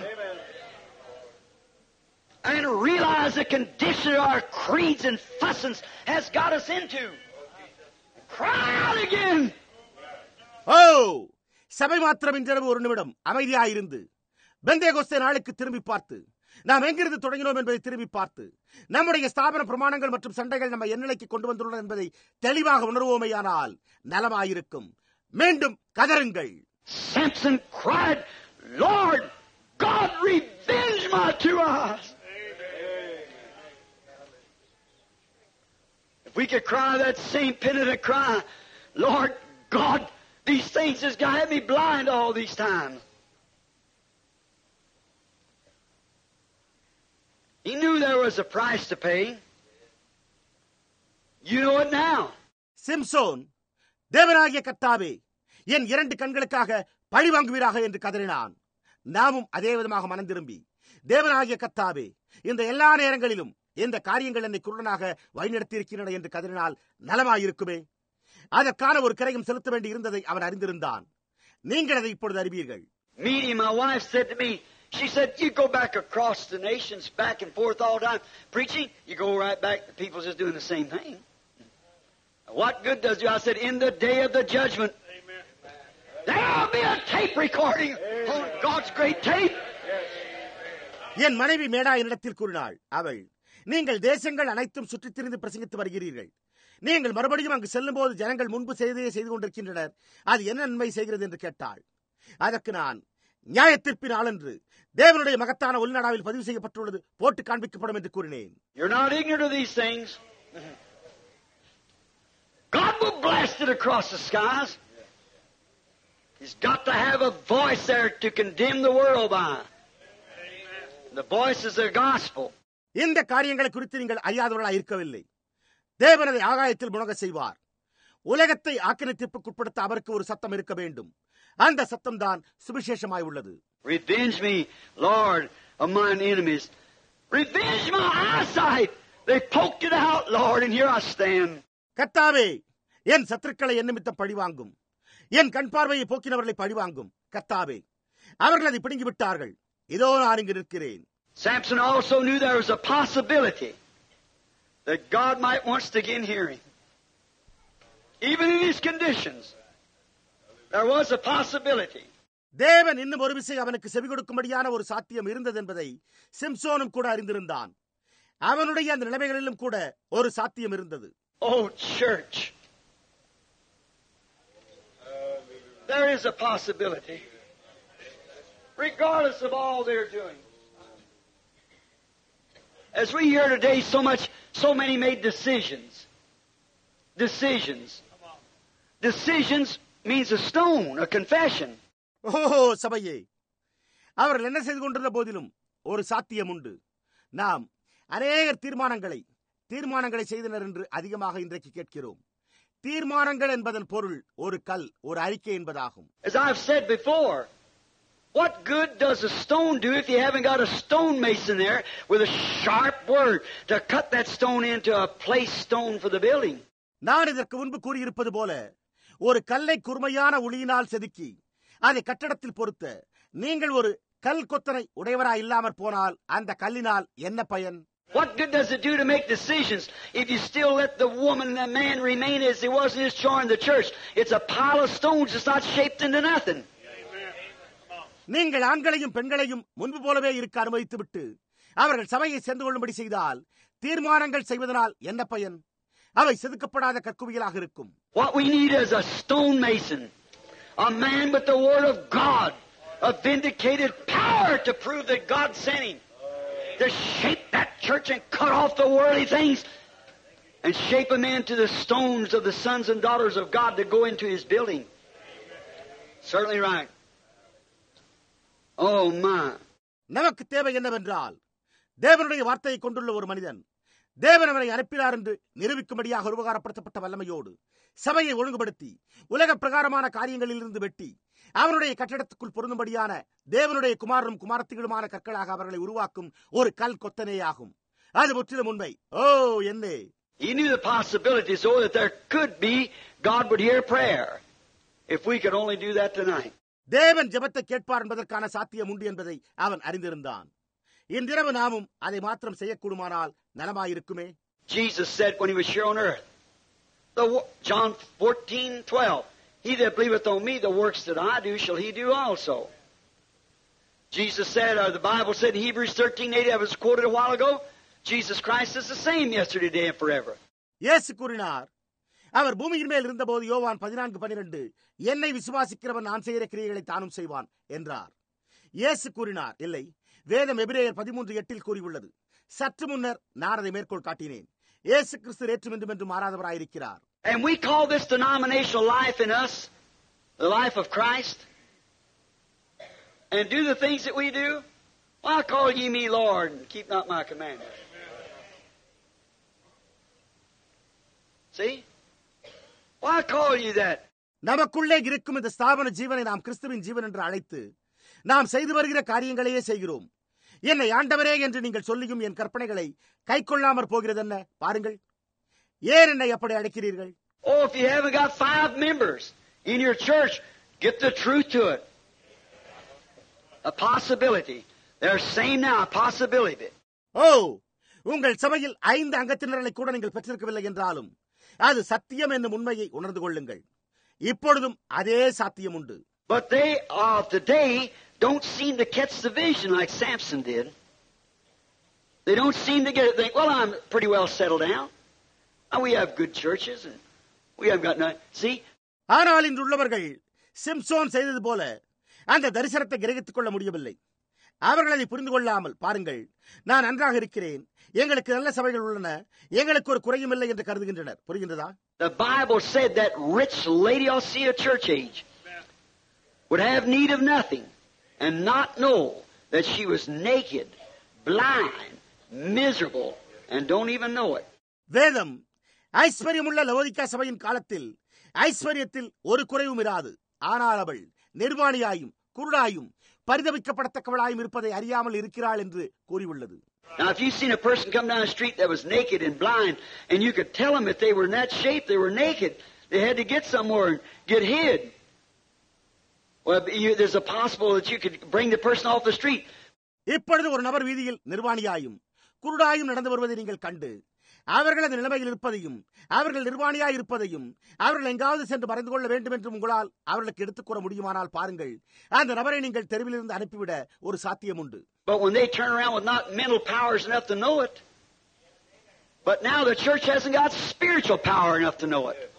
Speaker 2: And realize the condition our creeds and fussings has got us into. Cry out again.
Speaker 1: Oh, சபை மாத்திரம் இன்றிரவு ஒரு நிமிடம் அமைதியாயிருந்து பெந்தேகோஸ்தே நாளுக்கு திரும்பி பார்த்து நாம் எங்கிருந்து தொடங்கினோம் என்பதை திரும்பி பார்த்து நம்முடைய ஸ்தாபன பிரமாணங்கள் மற்றும் சண்டைகள் நம்ம எண்ணிலைக்கு கொண்டு வந்துள்ளன என்பதை தெளிவாக உணர்வோமையானால் நலமாயிருக்கும். மீண்டும் கதறுங்கள்.
Speaker 2: Samson cried, Lord, God, revenge my two eyes. If we could cry that same penitent cry, Lord God, these things has got me blind all these times. He knew there was a price to pay. You know it now.
Speaker 1: Samson, தேவனாகிய கர்த்தாவே, என் இரண்டு கண்களுக்காக பழி வாங்குவீராக என்று கதறினான். நாமும் அதே விதமாக மனம் திரும்பி, தேவனாகிய கர்த்தாவே, இந்த எல்லா நேரங்களிலும் இந்த காரியங்கள் என்னை குருடனாக வழிநடத்தியிருக்கின்றன என்று கதறினால் நலமாயிருக்குமே. அதற்கான ஒரு கிரயம் செலுத்த வேண்டி இருந்ததை அவன் அறிந்திருந்தான். நீங்கள் அதை இப்பொழுது அறிவீர்கள்.
Speaker 2: Meeting, my wife said to me, She said, you go back across the nations, back and forth all the time, preaching, you go right back, the people's just doing the same thing. What good does it do? I said, in the day of the judgment, Amen. There'll be a tape recording Amen. On God's great tape.
Speaker 1: என் மனைவி மேடா என்னிடத்தில் கூறினாள். அவள், நீங்கள் தேசங்கள் அனைத்தும் சுற்றித் திரிந்து பிரசங்கித்து வருகிறீர்கள். நீங்கள் மறுபடியும் அங்கு செல்லும் போது ஜனங்கள் முன்பு செய்தே செய்து கொண்டிருக்கின்றனர். அது என்ன நன்மை செய்கிறது என்று கேட்டாள். அதற்கு நான், நியாயத்தீர்ப்பின் நாளன்று தேவனுடைய மகத்தான உள்நாடாவில் பதிவு செய்யப்பட்டுள்ளது, போட்டு காண்பிக்கப்படும் என்று கூறினேன்.
Speaker 2: You're not ignorant of these things. God will blast it across the skies. He's got to have a voice there to condemn the world by. The voice is the gospel.
Speaker 1: இந்த காரியங்களை குறித்து நீங்கள் அறியாதவர்களாக இருக்கவில்லை. தேவனதை ஆகாயத்தில் முழங்க செய்வார். உலகத்தை ஆக்கிரமிப்புக்குட்படுத்த அவருக்கு ஒரு சத்தம் இருக்க வேண்டும். அந்த சத்தம் தான் சுவிசேஷமாய் உள்ளது.
Speaker 2: Revenge me, Lord, of mine enemies. Revenge my eyesight. They poked it out, Lord, and here I stand.
Speaker 1: கர்த்தாவே, என் சத்துருக்களை என் நிமித்தம் பழிவாங்கும். என் கண் பார்வையை போக்கினவர்களை பழிவாங்கும். கர்த்தாவே, அவர்கள் அதை பிடுங்கி விட்டார்கள். இதோ நான் இங்கு நிற்கிறேன்.
Speaker 2: Samson also knew there was a possibility that God might once again hear him. Even in his conditions, there was a possibility.
Speaker 1: தேவன் இன்னும் ஒரு விசை அவனுக்கு செவி கொடுக்கும்படியான ஒரு சாத்தியம் இருந்தது என்பதை சிம்சோனும் கூட அறிந்திருந்தான். அவனுடைய அந்த நிலைமைகளிலும் கூட ஒரு சாத்தியம் இருந்தது.
Speaker 2: Oh, church, there is a possibility, regardless of all they're doing. As we hear today, so much, so many made decisions. Decisions. Decisions means a stone, a confession.
Speaker 1: ஓஹோ சபையே, அவர்கள் என்ன செய்து கொண்டிருந்த போதிலும் ஒரு சாத்தியம் உண்டு. நாம் அநேகர் தீர்மானங்களை தீர்மானங்களை செய்தனர் என்று அதிகமாக இன்றைக்கு கேட்கிறோம். தீர்மானங்கள் என்பதன் பொருள் ஒரு கல், ஒரு அறிக்கை என்பதாகும்.
Speaker 2: As I've said before, what good does a stone do if you haven't got a stonemason there with a sharp word to cut that stone into a place stone for the building?
Speaker 1: நான் இதற்கு முன்பு கூறியிருப்பது போல, ஒரு கல்லை கூர்மையான உளியினால் செதுக்கி அதை கட்டடத்தில் பொருத்த நீங்கள் ஒரு கல் கொத்தனை உடையவராய் இல்லாமற் போனால் அந்த கல்லினால் என்ன பயன்?
Speaker 2: What good does it do to make decisions if you still let the woman and the man remain as he was in his chore in the church? It's a pile of stones. It's not shaped into nothing.
Speaker 1: நீங்கள் ஆண்களையும் பெண்களையும் முன்பு போலவே இருக்க அனுமதித்து விட்டு அவர்கள் சபையை சேர்ந்து கொள்ளும்படி செய்தால் தீர்மானங்கள் செய்வதனால் என்ன பயன்? அவை செதுக்கப்படாத கற்குவியலாக இருக்கும்.
Speaker 2: What we need is a stonemason, a man with the word of God, a vindicated power to prove that God sent him, to shape that church and cut off the worldly things and shape them into the stones of the sons and daughters of God to go into his building. Certainly right. Oh my.
Speaker 1: நமக்கு தேவை என்னவென்றால் தேவனுடைய வார்த்தையை கொண்டுள்ள ஒரு மனிதன், தேவன் அவரை அனுப்பினார் என்று நிரூபிக்கும்படியாக உபகாரப்படுத்தப்பட்ட வல்லமையோடு சபையை ஒழுங்குபடுத்தி உலக பிரகாரமான காரியங்களில் இருந்து வெட்டி அவனுடைய கட்டிடத்துக்குள் பொருந்தும்படியான தேவனுடைய குமாரனும் குமாரத்திகளுமான கற்களாக அவர்களை உருவாக்கும் ஒரு கல் கொத்தனேயாகும். அது முற்றிலும் உண்மை. ஓ என்னே!
Speaker 2: He knew the possibility so that there could be God would hear prayer if we could only do that tonight.
Speaker 1: தேவன் ஜெபத்தை கேட்பார் என்பதற்கான சாத்தியம் உண்டு என்பதை அவன் அறிந்திருந்தான். இன்றிரவு நாமும் அதை மாத்திரம் செய்யக்கூடுமானால் நலமாயிருக்குமே.
Speaker 2: Jesus said when he was here on earth, the, John fourteen twelve, he that believeth on me, the works that I do shall he do also. Jesus said, or the Bible said in Hebrews thirteen eight, I was quoted a while ago, Jesus Christ is the same yesterday, today, and forever.
Speaker 1: இயேசு கூறினார், அவர் பூமியின் மேல் இருந்தபோது யோவான் பதினான்கு பன்னிரண்டு, என்னை விசுவாசிக்கிறவன் நான் செய்கிற கிரியைகளை தானும் செய்வான் என்றார். இயேசு கூறினார், இல்லை, வேதம் எபிரேயர் பதிமூன்று எட்டில் கூறியுள்ளது. சற்று முன்னர் நான் அதை மேற்கோள் காட்டினேன். இயேசு கிறிஸ்து நேற்றும் இன்றும் என்றும் மாறாதவராயிருக்கிறார்.
Speaker 2: And we call this denominational life in us the life of Christ, and do the things that we do. Why call ye me Lord and keep not my commandments? See? Why call you that?
Speaker 1: நமக்குள்ளே இருக்கும் இந்த ஸ்தாபன ஜீவனை நாம் கிறிஸ்துவின் ஜீவன் என்று அழைத்து நாம் செய்து வருகிற காரியங்களையே செய்கிறோம். என்னை ஆண்டவரே என்று நீங்கள் சொல்லியும் என் கற்பனைகளை கை கொள்ளாமற் போகிறது என்ன? பாருங்கள், ஏன் என்னை அப்படி அழைக்கிறீர்கள்?
Speaker 2: Oh, if you haven't got five members in your church, get the truth to it. A possibility They're saying now a possibility of it.
Speaker 1: ஓ, உங்கள் சபையில் ஐந்து அங்கத்தினர்களை கூட நீங்கள் பெற்றிருக்கவில்லை என்றாலும் அது சத்தியம் என்னும் உண்மையை உணர்ந்து கொள்ளுங்கள். இப்பொழுதும் அதே சாத்தியம் உண்டு.
Speaker 2: But they of today don't seem to catch the vision like Samson did. They don't seem to get it. Think, well, I'm pretty well settled down. And we have good churches, and we haven't got nothing. See?
Speaker 1: ஆனால் இன்று உள்ளவர்கள் சிம்சோன் செய்தது போல அந்த தரிசனத்தை கிரகித்துக் கொள்ள முடியவில்லை. அவர்கள் அதை புரிந்து கொள்ளாமல், பாருங்கள், நான் நன்றாக இருக்கிறேன், எங்களுக்கு நல்ல சபைகள் உள்ளன, எங்களுக்கு ஒரு குறையும் இல்லை என்று கருதுகின்றனர். புரிகின்றதா?
Speaker 2: The Bible said that rich Laodicea church age would have need of nothing and not know that she was naked, blind, miserable, and don't even know it.
Speaker 1: வேதம் ஐஸ்வர்யமுள்ள லவோதிக்கா சபையின் காலத்தில் ஐஸ்வர்யத்தில் ஒரு குறைவும் இராது, ஆனால் அவள் நிர்வாணியாயும் குருடாயும் பரிதவிக்கப்படத்தக்கவளாயும் இருப்பதை அறியாமல் இருக்கிறாள் என்று கூறியுள்ளது.
Speaker 2: Now, if you've seen a person come down the street that was naked and blind, and you could tell them if they were in that shape, they were naked, they had to get somewhere and get hid. Well, you, there's a possible that you could bring the person off the street.
Speaker 1: இப்பொழுது ஒரு நபர் வீதியில் நிர்வாணியாயும் குருடாயும் நடந்து வருவதை நீங்கள் கண்டு அவர்கள் அந்த நிலைமையில் இருப்பதையும் அவர்கள் நிர்வாணியாய் இருப்பதையும் அவர்கள் எங்காவது சென்று மறைந்து கொள்ள வேண்டும் என்று உங்களால் அவர்களுக்கு எடுத்துக் கூற முடியுமானால் பாருங்கள், அந்த நபரை நீங்கள் தெருவிலிருந்து அனுப்பிவிட ஒரு சாத்தியம் உண்டு.
Speaker 2: But when they turn around with not mental powers enough to know it, but now the church hasn't got spiritual power enough to know it.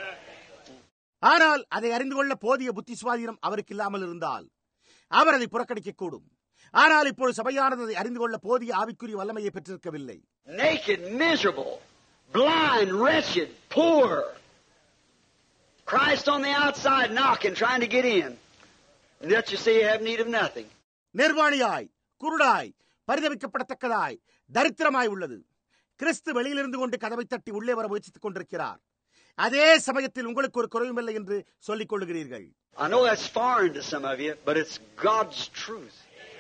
Speaker 1: ஆனால் அதை அறிந்து கொள்ள போதிய புத்தி சுவாதீனம் அவருக்கு இல்லாமல் இருந்தால் அவர் அதை புறக்கணிக்க கூடும். ஆனால் இப்போது சபையானது அதை அறிந்து கொள்ள போதிய ஆவிக்குரிய வல்லமையை பெற்றிருக்கவில்லை.
Speaker 2: Naked, miserable, blind, wretched, poor. Christ on the outside knocking, trying to get in. And yet you say you have need of nothing.
Speaker 1: நிர்வாணியாய் குருடாய் பரிதவிக்கப்படத்தக்கதாய் தரித்திரமாய் உள்ளது. கிறிஸ்து வெளியிலிருந்து கொண்டு கதவை தட்டி உள்ளே வர முயற்சித்துக் கொண்டிருக்கிறார். அதே சமயத்தில் உங்களுக்கு ஒரு குறைவுமில்லை என்று சொல்லிக் கொள்ளுகிறீர்கள்.
Speaker 2: I know that's foreign to some of you, but it's God's truth.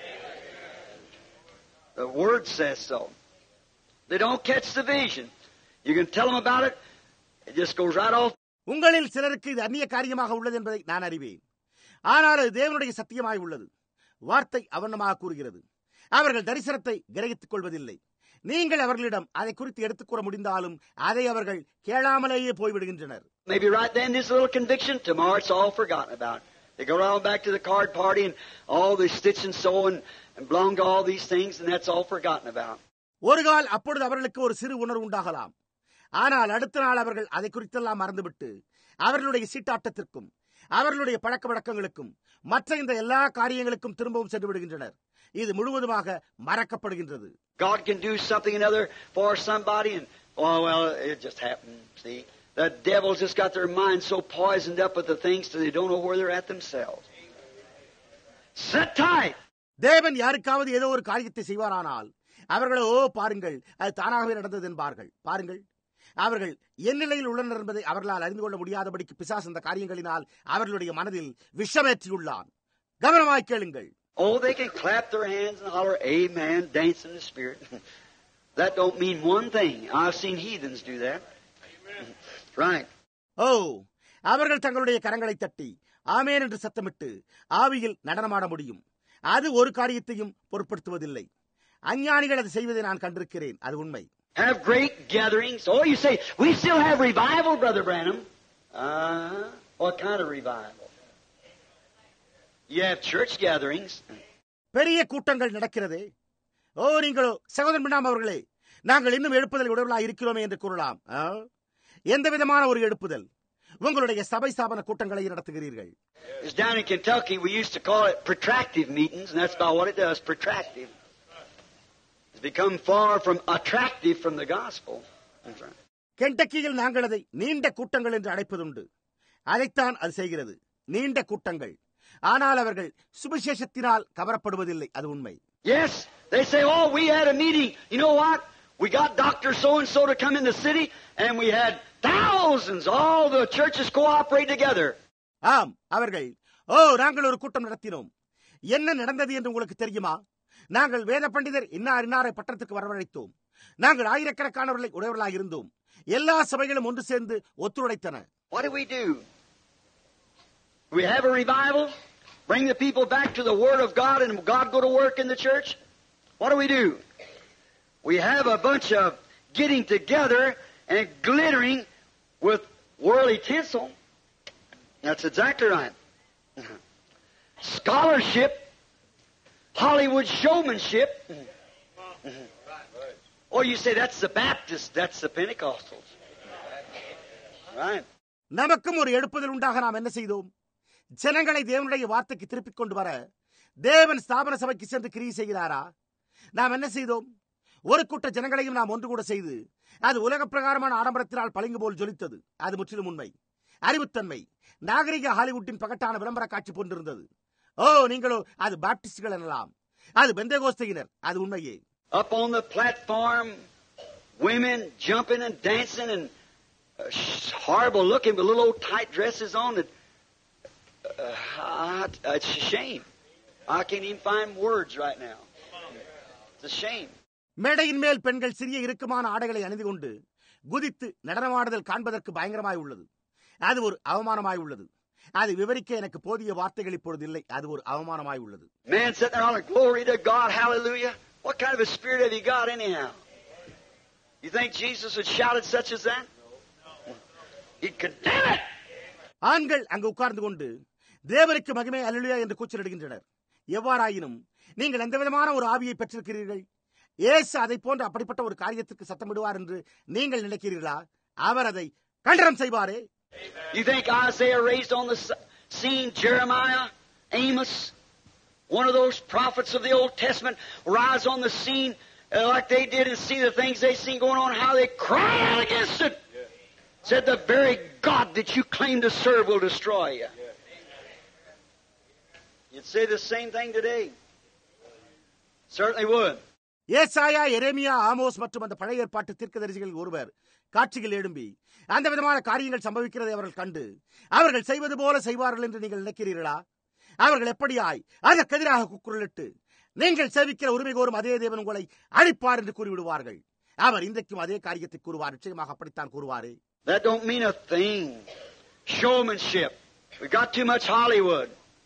Speaker 2: The Word says so. They don't catch the vision. You can tell them about it, it just goes right off.
Speaker 1: உங்களில் சிலருக்கு இது அந்நிய காரியமாக உள்ளது என்பதை நான் அறிவேன். ஆனால் அது தேவனுடைய சத்தியமாய் உள்ளது. வார்த்தை அவனமாக கூறுகிறது. அவர்கள் தரிசனத்தை கிரகித்துக் கொள்வதில்லை. நீங்கள் அவர்களிடம் அதை குறித்து எடுத்துக் கூற முடிந்தாலும் அதை அவர்கள் கேளாமலேயே போய்விடுகின்றனர்.
Speaker 2: Maybe right then this little conviction, tomorrow it's all forgotten about. They go around back to the card party and all the stitch and sew and, and belong to all these things, and that's all forgotten about.
Speaker 1: ஒரு கால் அப்பொழுது அவர்களுக்கு ஒரு சிறு உணர்வு உண்டாகலாம். ஆனால் அடுத்த நாள் அவர்கள் அதை குறித்தெல்லாம் மறந்துவிட்டு அவர்களுடைய சீட்டாட்டத்திற்கும் அவர்களுடைய பழக்க வழக்கங்களுக்கும் மற்ற இந்த எல்லா காரியங்களுக்கும் திரும்பவும் சென்று விடுகின்றனர். இது முழுவதுமாக மறக்கப்படுகின்றது.
Speaker 2: God can do something another for somebody, and oh well, it just happened. See, the devil's just got their minds so poisoned up with the things that they don't know where they're at themselves. Sit tight.
Speaker 1: தேவன் யாருக்காவது ஏதோ ஒரு காரியத்தை செய்வாரானால் அவர்களோ பாருங்கள் அது தானாகவே நடந்தது என்பார்கள். பாருங்கள், அவர்கள் என் நிலையில் உள்ளனர் என்பதை அவர்களால் அறிந்து கொள்ள முடியாதபடிக்கு பிசாசு அந்த காரியங்களினால் அவர்களுடைய மனதில் விஷமேற்றியுள்ளான். கவனமாய் கேளுங்கள்.
Speaker 2: Oh, they can clap their hands and holler, amen, dance in the spirit. That don't mean one thing. I've seen heathens do that. Amen. Right.
Speaker 1: ஓ, அவர்கள் தங்களுடைய கரங்களை தட்டி ஆமென் என்று சத்தமிட்டு ஆவியில் நடனமாட முடியும். அது ஒரு காரியத்தையும் பொருட்படுத்துவதில்லை. அஞ்ஞானிகள் அதை செய்வதை நான் கண்டிருக்கிறேன். அது உண்மை.
Speaker 2: Have great gatherings. Oh, you say, we still have revival, Brother Branham. Uh, what kind of revival? You have church gatherings.
Speaker 1: பெரிய கூட்டங்கள் நடக்கிறதே. ஓ, நீங்களோ சகோதரன் பிரணாம் அவர்களே, நாங்கள் இன்னும் எழுப்புதல் உடலாக இருக்கிறோமே என்று கூறலாம். எந்த விதமான ஒரு எழுப்புதல்? உங்களுடைய சபை ஸ்தாபன கூட்டங்களை நடத்துகிறீர்கள்.
Speaker 2: It's down in Kentucky. We used to call it protractive meetings, and that's about what it does, protractive. It's become far from attractive from the gospel.
Speaker 1: கென்டக்கியில் நாங்கள் அதை நீண்ட கூட்டங்கள் என்று அழைப்பதுண்டு. அதைத்தான் அது செய்கிறது, நீண்ட கூட்டங்கள். ஆனால் அவர்கள் சுவிசேஷத்தினால் கவரப்படுவதில்லை. அது உண்மை.
Speaker 2: Yes, they say, oh, we had a meeting. You know what? We got Doctor So-and-so to come in the city, and we had thousands. All the churches cooperate together.
Speaker 1: ஆம், அவர்கள், ஓ, நாங்கள் ஒரு கூட்டம் நடத்தினோம். என்ன நடந்தது என்று உங்களுக்கு தெரியுமா? நாங்கள் வேத பண்டிதர் இன்னார் இன்னாரை பட்டணத்துக்கு வரவழைத்தோம். நாங்கள் ஆயிரக்கணக்கானவர்களை உடையவர்களாக இருந்தோம். எல்லா சபைகளும் ஒன்று சேர்ந்து ஒத்துழைத்தன.
Speaker 2: What do we do? We have a revival. Bring the people back to the Word of God and God go to work in the church? What do we do? We have a bunch of getting together and glittering with worldly tinsel. That's exactly right. Scholarship, Hollywood showmanship. Or you say that's the Baptist, that's the Pentecostals. Right.
Speaker 1: நமக்கும் ஒரு எடுப்புதல் உண்டாக நாம் என்ன செய்தோம்? ஜனங்களை தேவனுடைய வார்த்தைக்கு திருப்பிக் கொண்டு வர தேவன் ஸ்தாபன சபைக்கு சென்று கிரியை செய்கிறாரா? நாம் என்ன செய்தோம்? ஒரு கூட்ட ஜனங்களையும் நாம் ஒன்று கூட செய்து அது உலக பிரகாரமான ஆடம்பரத்தினால் பளிங்கு போல் ஜொலித்தது. அது முற்றிலும் உண்மை. அறிவுத்தன்மை நாகரிக ஹாலிவுட்டின் பகட்டான விளம்பர காட்சி போன்றிருந்தது. ஓ, நீங்களோ அது பாப்டிஸ்டுகள் எனலாம், அது பெந்தேகோஸ்தையினர். அது உண்மையே.
Speaker 2: Up on the platform, women jumping and dancing and uh, horrible looking with little old tight dresses on. And, uh, it's a shame. I can't even find words right now. It's a shame.
Speaker 1: மேடையின் மேல் பெண்கள் சிறிய இறுக்கமான ஆடைகளை அணிந்து கொண்டு குதித்து நடனமாடுதல் காண்பதற்கு பயங்கரமாய் உள்ளது. அது ஒரு அவமானமாய் உள்ளது. அது விவரிக்க எனக்கு போதிய வார்த்தைகள் இப்பொழுது இல்லை. அது ஒரு அவமானமாய் உள்ளது.
Speaker 2: Man sitting there on a glory to God, hallelujah. What kind of a spirit have you got anyhow? You think Jesus would shout at such as that? He'd condemn it.
Speaker 1: ஆண்கள் அங்கு உட்கார்ந்து கொண்டு தேவனுக்கு மகிமை அல்லேலூயா என்று கூச்சலிடுகின்றனர். எவ்வாறாயினும் நீங்கள் எந்த விதமான ஒரு ஆவியை பெற்றிருக்கிறீர்கள்? இயேசு அதை போன்ற அப்படிப்பட்ட ஒரு காரியத்திற்கு சத்தமிடுவார் என்று நீங்கள் நினைக்கிறீர்களா? அவர் அதை கண்டனம் செய்வாரே.
Speaker 2: You think Isaiah raised on the scene, Jeremiah, Amos, one of those prophets of the Old Testament, rise on the scene uh, like they did and see the things they seen going on, how they cry out against it. Yeah. Said the very God that you claim to serve will destroy you. Yeah. You'd say the same thing today. Certainly would.
Speaker 1: ஏசாயா, எரேமியா, Amos மற்றும் அந்த பழைய ஏற்பாட்டு தீர்க்கதரிசிகள் ஒருவர் காட்சிகள் எழும்பி அந்த விதமான காரியங்கள் சம்பவிக்கிறதை அவர்கள் கண்டு அவர்கள் செய்வது போல செய்வார்கள் என்று நீங்கள் நினைக்கிறீர்களா? அவர்கள் எப்படியாய் அதற்கு எதிராக குக்குரலிட்டு நீங்கள் சேவிக்கிற உரிமை கோரும் அதே தேவன் உங்களை அழிப்பார் என்று கூறிவிடுவார்கள். அவர் இன்றைக்கும் அதே காரியத்தை கூறுவார். நிச்சயமாக அப்படித்தான் கூறுவாரே.
Speaker 2: That don't mean a thing. Showmanship. We got too much Hollywood.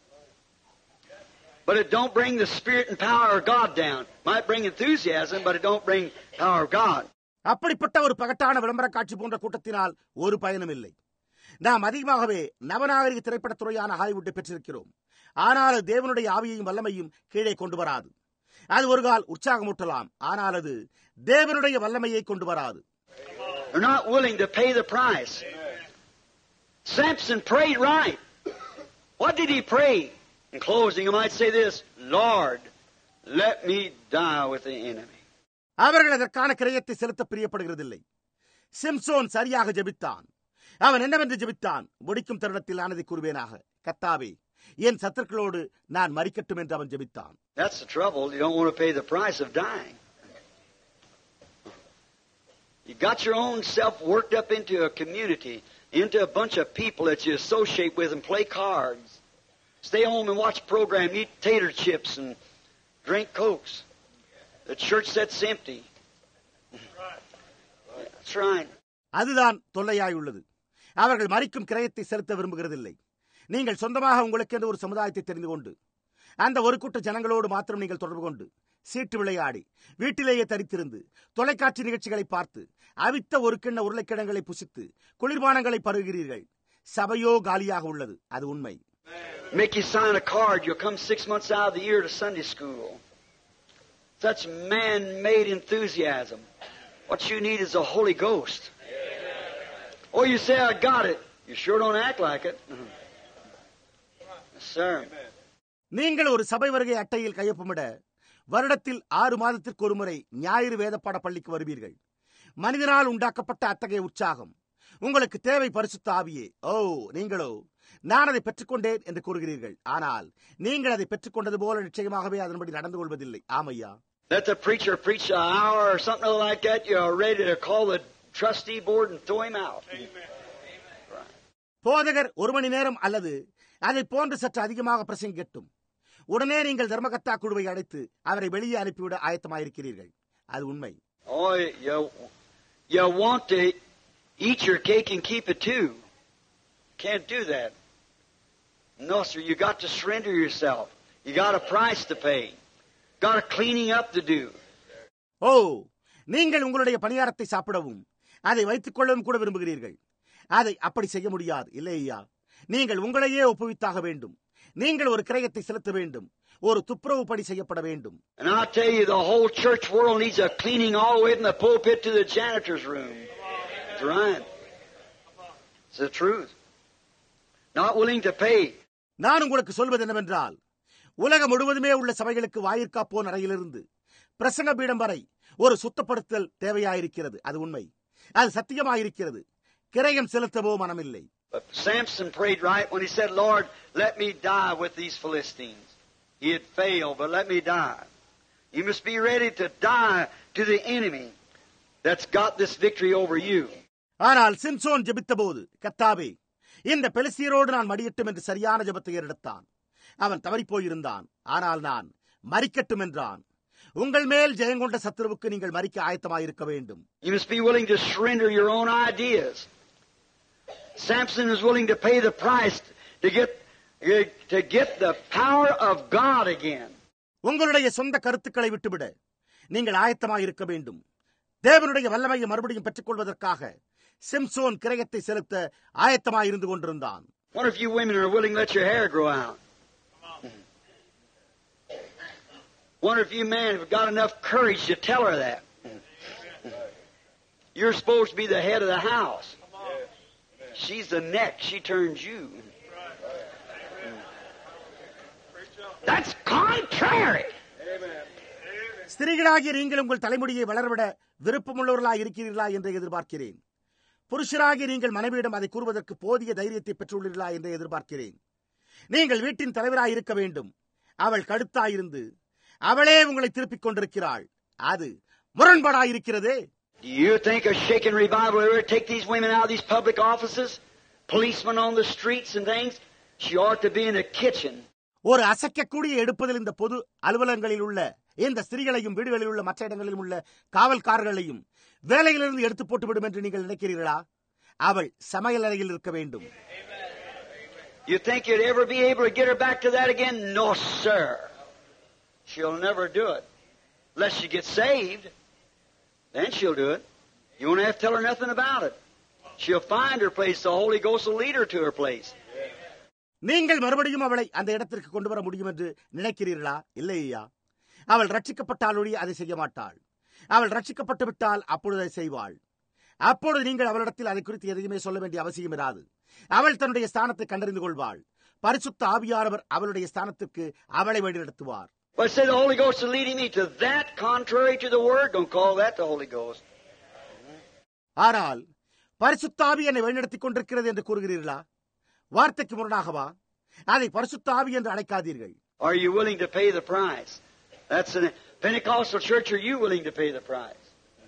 Speaker 2: But it don't bring the spirit and power of God down. Might bring enthusiasm, but it don't bring power of God.
Speaker 1: அப்படிப்பட்ட ஒரு பகட்டான விளம்பர காட்சி போன்ற கூட்டத்தினால் ஒரு பயனும் இல்லை. நாம் அதிகமாகவே நவநாகரிக திரைப்படத்துறையான ஹாலிவுட்டை பெற்றிருக்கிறோம். ஆனால் தேவனுடைய ஆவியையும் வல்லமையும் கீழே கொண்டு வராது. அது ஒரு கால் உற்சாகமூட்டலாம், ஆனால் அது தேவனுடைய வல்லமையை கொண்டு வராது.
Speaker 2: They're not willing to pay the price. Samson prayed right. What did he pray? In closing, I might say this, Lord, let me die with the enemy.
Speaker 1: அவர்கள் அதற்கான கிரயத்தை செலுத்த பிரியப்படுகிறதில்லை. சிம்சோன் சரியாக ஜெபித்தான். அவன் என்னவென்று ஜெபித்தான்? முடிக்கும் தருணத்தில் ஆனதை கூறுவேனாக, கர்த்தாவே, என் சத்துருக்களோடு நான் மரிக்கட்டும் என்று அவன் ஜெபித்தான்.
Speaker 2: That's the trouble. You don't want to pay the price of dying. You got your own self worked up into a community, into a bunch of people that you associate with and play cards. Stay home and watch program, eat tater chips and drink Cokes. The church sits empty. That's right.
Speaker 1: அதுதான் தொல்லையாய் உள்ளது. அவர்கள் மரிக்கும் கிரயத்தை செலுத்த விரும்புகிறதில்லை. நீங்கள் சொந்தமாக உங்களுக்கு என்று ஒரு சமுதாயத்தை தெரிந்து கொண்டு அந்த ஒரு கூட்ட ஜனங்களோடு மாத்திரம் நீங்கள் தொடர்பு கொண்டு சீட்டு விளையாடி வீட்டிலேயே தரித்திருந்து தொலைக்காட்சி நிகழ்ச்சிகளை பார்த்து அவித்த ஒரு கிண்ண உருளைக்கிழங்களை புசித்து குளிர்பானங்களை பருகிறீர்கள். சபையோ காலியாக உள்ளது. அது உண்மை.
Speaker 2: Make you sign a card. You'll come six months out of the year to Sunday school. Such man-made enthusiasm. What you need is the Holy Ghost. Or you say, I got it. You sure don't act like it. Yes, sir.
Speaker 1: நீங்கள் ஒரு சபை வருகை அட்டையில் கையொப்பமிட வருடத்தில் ஆறு மாதத்திற்கு ஒரு முறை ஞாயிறு வேதப்பாட பள்ளிக்கு வருவீர்கள். மனிதனால் உண்டாக்கப்பட்ட அத்தகைய உற்சாகம் உங்களுக்கு தேவை. பரிசுத்த ஆவியே. ஓ, நீங்களோ நான் அதை பெற்றுக்கொண்டேன் என்று கூறுகிறீர்கள். ஆனால் நீங்கள் அதை பெற்றுக்கொண்டது போல நிச்சயமாகவே அதன்படி நடந்து கொள்வதில்லை. ஆமையா.
Speaker 2: Let the preacher preach an hour or something like that. You're ready to call the trustee board and throw him out.
Speaker 1: போதகர் ஒரு மணி நேரம் அல்லது அதை போன்று சற்று அதிகமாக பிரசங்கிக்கட்டும். உடனே நீங்கள் தர்மகர்த்தா குழுவை அழைத்து அவரை வெளியே அனுப்பிவிட ஆயத்தமாயிருக்கிறீர்கள். அது உண்மை.
Speaker 2: Oh, you, you want to eat your cake and keep it too. Can't do that. No, sir. You got to surrender yourself. You got a price to pay. Got a cleaning up to do.
Speaker 1: ஓ, நீங்கள் உங்களுடைய பணியாரத்தை சாப்பிடவும் அதை வைத்துக் கொள்ளவும் கூட விரும்புகிறீர்கள். அதை அப்படி செய்ய முடியாது. இல்லை ஐயா, நீங்கள் உங்களையே ஒப்புவித்தாக வேண்டும். நீங்கள் ஒரு கிரயத்தை செலுத்த வேண்டும். ஒரு துப்புரவு பணி செய்யப்பட வேண்டும்.
Speaker 2: And I'll tell you, the whole church world needs a cleaning all the way from the pulpit to the janitor's room. That's right. It's the truth. Not willing to pay.
Speaker 1: நான் உங்களுக்கு சொல்வது என்னவென்றால், உலகம் முழுவதுமே உள்ள சபைகளுக்கு வாயிற்காப்போன் அறையிலிருந்து பிரசங்க பீடம் வரை ஒரு சுத்தப்படுத்தல் தேவையாயிருக்கிறது. அது உண்மை, அது சத்தியமாயிருக்கிறது. கிரயம் செலுத்தவோ மனமில்லை.
Speaker 2: But Samson prayed right when he said, Lord, let me die with these Philistines. He had failed, but let me die. You must be ready to die to the enemy that's got this victory over you.
Speaker 1: ஆனால் சிம்சோன் ஜெபித்தபோது, கர்த்தாவே, இந்த பெலிஸ்தியரோடு நான் மடியட்டும் என்று சரியான ஜெபத்தை ஏறெடுத்தான். அவன் தவறிப்போயிருந்தான். ஆனால் நான் மரிக்கட்டும் என்றான். உங்கள் மேல் ஜெயங்கொண்ட சத்துருவுக்கு நீங்கள் மரிக்க ஆயத்தமாயிருக்க வேண்டும்.
Speaker 2: You must be willing to surrender your own ideas. Samson is willing to pay the price to get to get the power of God again.
Speaker 1: உங்களுடைய சொந்த கருத்துக்களை விட்டுவிட நீங்கள் ஆயத்தமாயிருக்க வேண்டும். தேவனுடைய வல்லமையை மறுபடியும் பெற்றுக் கொள்வதற்காக சிம்சோன் கிரயத்தை செலுத்த ஆயத்தமாயிருந்து கொண்டிருந்தான்.
Speaker 2: What if you women are willing to let your hair grow out? What if you men have got enough courage to tell her that? You're supposed to be the head of the house. She's the neck. She turns you. That's contrary.
Speaker 1: ஸ்திரீகளாகிய நீங்கள் உங்கள் தலைமுடியை வளர்விட விருப்பமுள்ளவர்களாக இருக்கிறீர்களா என்று எதிர்பார்க்கிறேன். புருஷராகிய நீங்கள் மனைவியிடம் அதை கூறுவதற்கு போதிய தைரியத்தை பெற்றுள்ளீர்களா என்று எதிர்பார்க்கிறேன். நீங்கள் வீட்டின் தலைவராக இருக்க வேண்டும். அவள் கடுத்தாயிருந்து அவளே உங்களை திருப்பிக் கொண்டிருக்கிறாள். அது முரண்பாடாயிருக்கிறதே.
Speaker 2: Do you think a shaken revival will ever take these women out of these public offices? Policemen on the streets and things? She ought to be in the kitchen.
Speaker 1: ஒரு அசைக்கக்கூடிய எடுப்பதில் இந்த பொது அலுவலகங்களில் உள்ள இந்த ஸ்திரீகளையும் வீடுகளில் உள்ள மற்ற இடங்களிலும் உள்ள காவல்காரர்களையும் வேலையிலிருந்து எடுத்து போட்டுவிடும் என்று நீங்கள் நினைக்கிறீர்களா? அவள் சமையல் அறையில் இருக்க வேண்டும்.
Speaker 2: You think you'd ever be able to get her back to that again? No, sir. She'll never do it. Unless she gets saved, then she'll do it. You won't have to tell her nothing about it. She'll find her place. The Holy Ghost will lead her to her place.
Speaker 1: நீங்கள் மறுபடியும் அவளை அந்த இடத்திற்கு கொண்டு வர முடியும் என்று நினைக்கிறீர்களா? இல்லை ஐயா, அவள் ரட்சிக்கப்பட்டால் ஒழிய அதை செய்ய மாட்டாள். அவள் ரட்சிக்கப்பட்டு விட்டால் அப்பொழுது அதை செய்வாள். அப்பொழுது நீங்கள் அவளிடத்தில் அதை குறித்து எதையுமே சொல்ல வேண்டிய அவசியம் இராது. அவள் தன்னுடைய ஸ்தானத்தை கண்டறிந்து கொள்வாள். பரிசுத்த ஆவியானவர் அவளுடைய ஸ்தானத்திற்கு அவளை வழிநடத்துவார்.
Speaker 2: But say the Holy Ghost is leading me to that contrary to the Word. Don't call that the Holy Ghost.
Speaker 1: ஆனால் பரிசுத்த ஆவி என்னை வழிநடத்திக் கொண்டிருக்கிறது என்று கூறுகிறீர்களா? வார்த்தைக்கு முரணாகவா? அதை பரிசுத்த ஆவி என்று அழைக்காதீர்கள்.
Speaker 2: Are you willing to pay the price? That's in a Pentecostal church. Are you willing to pay the price?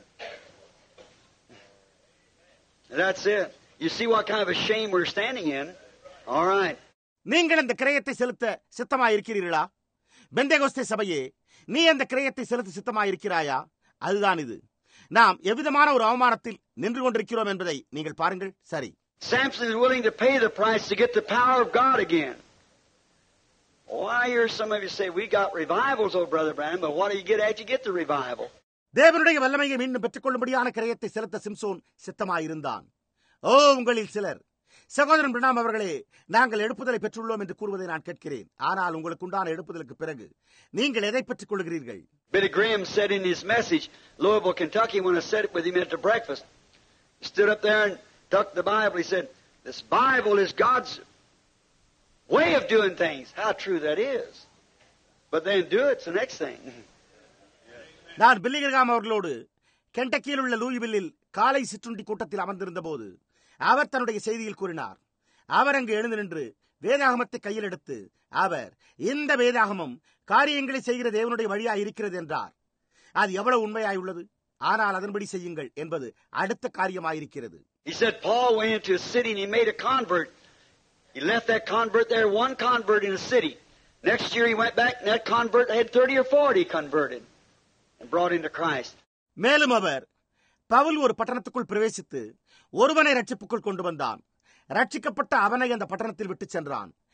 Speaker 2: That's it. You see what kind of a shame we're standing in? All right.
Speaker 1: நீங்கள் அந்த கிரயத்தை செலுத்த சித்தமாயிருக்கிறீர்களா? பெந்தேகோஸ்தே சபையே, நீ அந்த கிரயத்தை செலுத்த சித்தமாயிருக்கிறாயா? அதுதான் இது. நாம் எவ்விதமான ஒரு அவமானத்தில் நின்று கொண்டிருக்கிறோம் என்பதை நீங்கள் பாருங்கள். சரி,
Speaker 2: Samson is willing to pay the price to get the power of God again. Oh, I hear some of you say, we got revivals, oh, Brother Branham, but what do you get after you get the revival?
Speaker 1: தேவனுடைய வல்லமையை மீண்டும் பெற்றுக் கொள்ளும்படியான கிரயத்தை செலுத்த சிம்சோன் சித்தமாயிருந்தான். ஓ, உங்களில் சிலர், சகோதரன் பிரணாம் அவர்களே, நாங்கள் எடுப்புதலை பெற்றுள்ளோம் என்று கூறுவதை நான் கேட்கிறேன். ஆனால் உங்களுக்கு உண்டான எடுப்புதலுக்கு பிறகு நீங்கள் எதை பெற்றுக் கொள்கிறீர்கள்?
Speaker 2: Billy Graham said in his message, Louisville, Kentucky, when I said it with him at the breakfast, he stood up there and took the Bible. He said, this Bible is God's way of doing things. How true that is. But then do it's the next thing.
Speaker 1: நான் பில்லி Graham அவர்களோடு கென்டக்கியில் உள்ள லூயிவில்லில் காலை சிற்றுண்டி கூட்டத்தில் அமர்ந்திருந்த போது அவர் தன்னுடைய செய்தியில் கூறினார். அவர் அங்கு எழுந்து நின்று வேதாகமத்தை கையில் எடுத்து அவர், இந்த வேதாகமம் காரியங்களை செய்கிற தேவனுடைய வழியாய் இருக்கிறது என்றார். அது எவ்வளவு உண்மையாய் உள்ளது. ஆனால் அதன்படி செய்யுங்கள் என்பது அடுத்த காரியமாயிருக்கிறது.
Speaker 2: He said Paul went into a city and he made a convert. He left that convert there, one convert in a city. Next year he went back and that convert had thirty or forty converted and brought into Christ.
Speaker 1: மேலும் அவர், பவுல் ஒரு பட்டணத்துக்குள் பிரவேசித்து ஒருவனை ரட்சிப்புக்குள் கொண்டு வந்தான். ரட்சிக்கப்பட்ட அவனை அந்த பட்டணத்தில் விட்டு சென்றான்.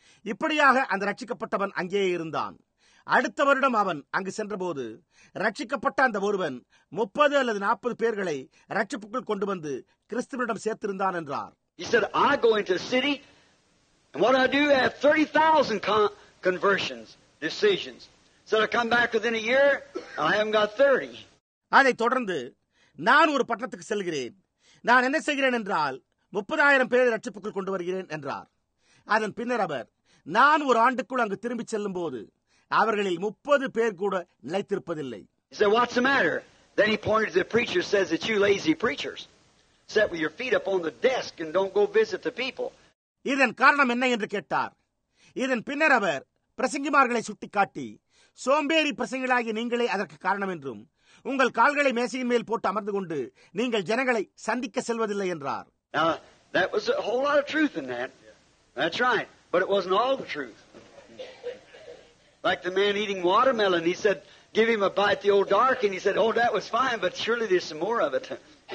Speaker 1: இப்படியாக அந்த ரட்சிக்கப்பட்டவன் அங்கேயே இருந்தான். அடுத்த வருடம் அவன் அங்கு சென்றபோது ரட்சிக்கப்பட்ட அந்த ஒருவன் முப்பது அல்லது நாற்பது பேர்களை ரட்சிப்புக்குள் கொண்டு வந்து கிறிஸ்துவிடம் சேர்த்திருந்தான் என்றார்.
Speaker 2: He said, I go into a city, and what I do, I have thirty thousand con- conversions, decisions. So I come back within a year, and I haven't got thirty.
Speaker 1: அதைத் தொடர்ந்து நான் ஒரு பட்டணத்துக்கு செல்கிறேன். நான் என்ன செய்கிறேன் என்றால் முப்பதாயிரம் பேரை ரட்சிப்புக்குள் கொண்டு வருகிறேன் என்றார். அதன் பின்னர் அவர், நான் ஒரு ஆண்டுக்குள் அங்கு திரும்பி செல்லும் போது அவர்களில் முப்பது பேர் கூட நிலைத்திருப்பதில்லை.
Speaker 2: He said, what's the matter? Then he pointed to the preacher, says that you lazy preachers sit with your feet up on the desk and don't go visit the people.
Speaker 1: இதன் காரணம் என்ன என்று கேட்டார். இதன் பின்னர் அவர் பிரசங்கிமார்களை சுட்டிக்காட்டி, சோம்பேறி பிரசங்கிகளாகி நீங்களே அதற்கு காரணம் என்றும், உங்கள் கால்களை மேசையின் மேல் போட்டு அமர்ந்து கொண்டு நீங்கள் ஜனங்களை சந்திக்க செல்வதில்லை என்றார்.
Speaker 2: Now, that was a whole lot of truth in that. That's right. But it wasn't all the truth. Like the man eating watermelon, he said, give him a bite the old dark, and he said, oh, that was fine, but surely there's some more of it.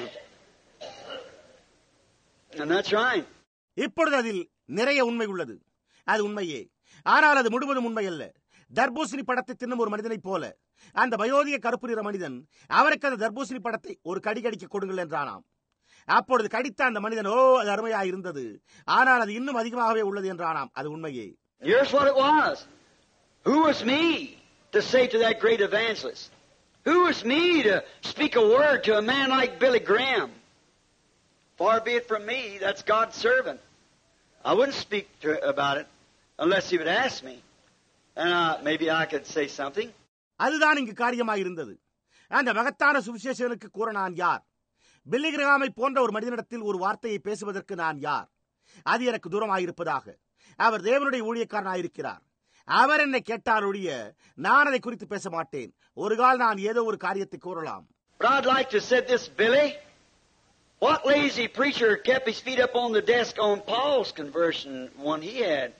Speaker 2: And that's right.
Speaker 1: இப்பொழுது அதில் நிறைய உண்மை உள்ளது. அது உண்மையே, ஆனால் அது முழுவதும் உண்மை அல்ல. தர்பூசணி படத்தை தின்னும் ஒரு மனிதனைப் போல அந்த வயோதிக கருப்பு நிற மனிதன் அவருக்கு அந்த தர்பூசணி படத்தை ஒரு கடி கடிக்க கொடுங்கள் என்றானாம். அப்பொழுது கடித்த அந்த மனிதன், ஓ, அது அருமையாக இருந்தது, ஆனால் அது இன்னும் அதிகமாகவே உள்ளது என்றானாம். அது உண்மையே.
Speaker 2: Here's what it was. Who was me to say to that great evangelist? Who was me to speak a word to a man like Billy Graham? Far be it from me, that's God's servant. I wouldn't speak to about it unless he would ask me. And uh, maybe I could say something.
Speaker 1: அதுதான் இங்கு காரியமாக இருந்தது. அந்த மகத்தான சுவிசேஷனுக்கு கூற நான் யார்? பில்லி கிரஹாமை போன்ற ஒரு மனிதனிடத்தில் ஒரு வார்த்தையை பேசுவதற்கு நான் யார்? அது எனக்கு தூரமாயிருப்பதாக. அவர் தேவனுடைய ஊழியக்காரனாயிருக்கிறார். அவர் என்னை கேட்டால் ஒழிய நான் அதை குறித்து பேச மாட்டேன். ஒரு கால் நான் ஏதோ ஒரு காரியத்தை கூறலாம்.
Speaker 2: But I'd like to say this, Billy. What lazy preacher kept his feet up on the desk on Paul's conversion one he had?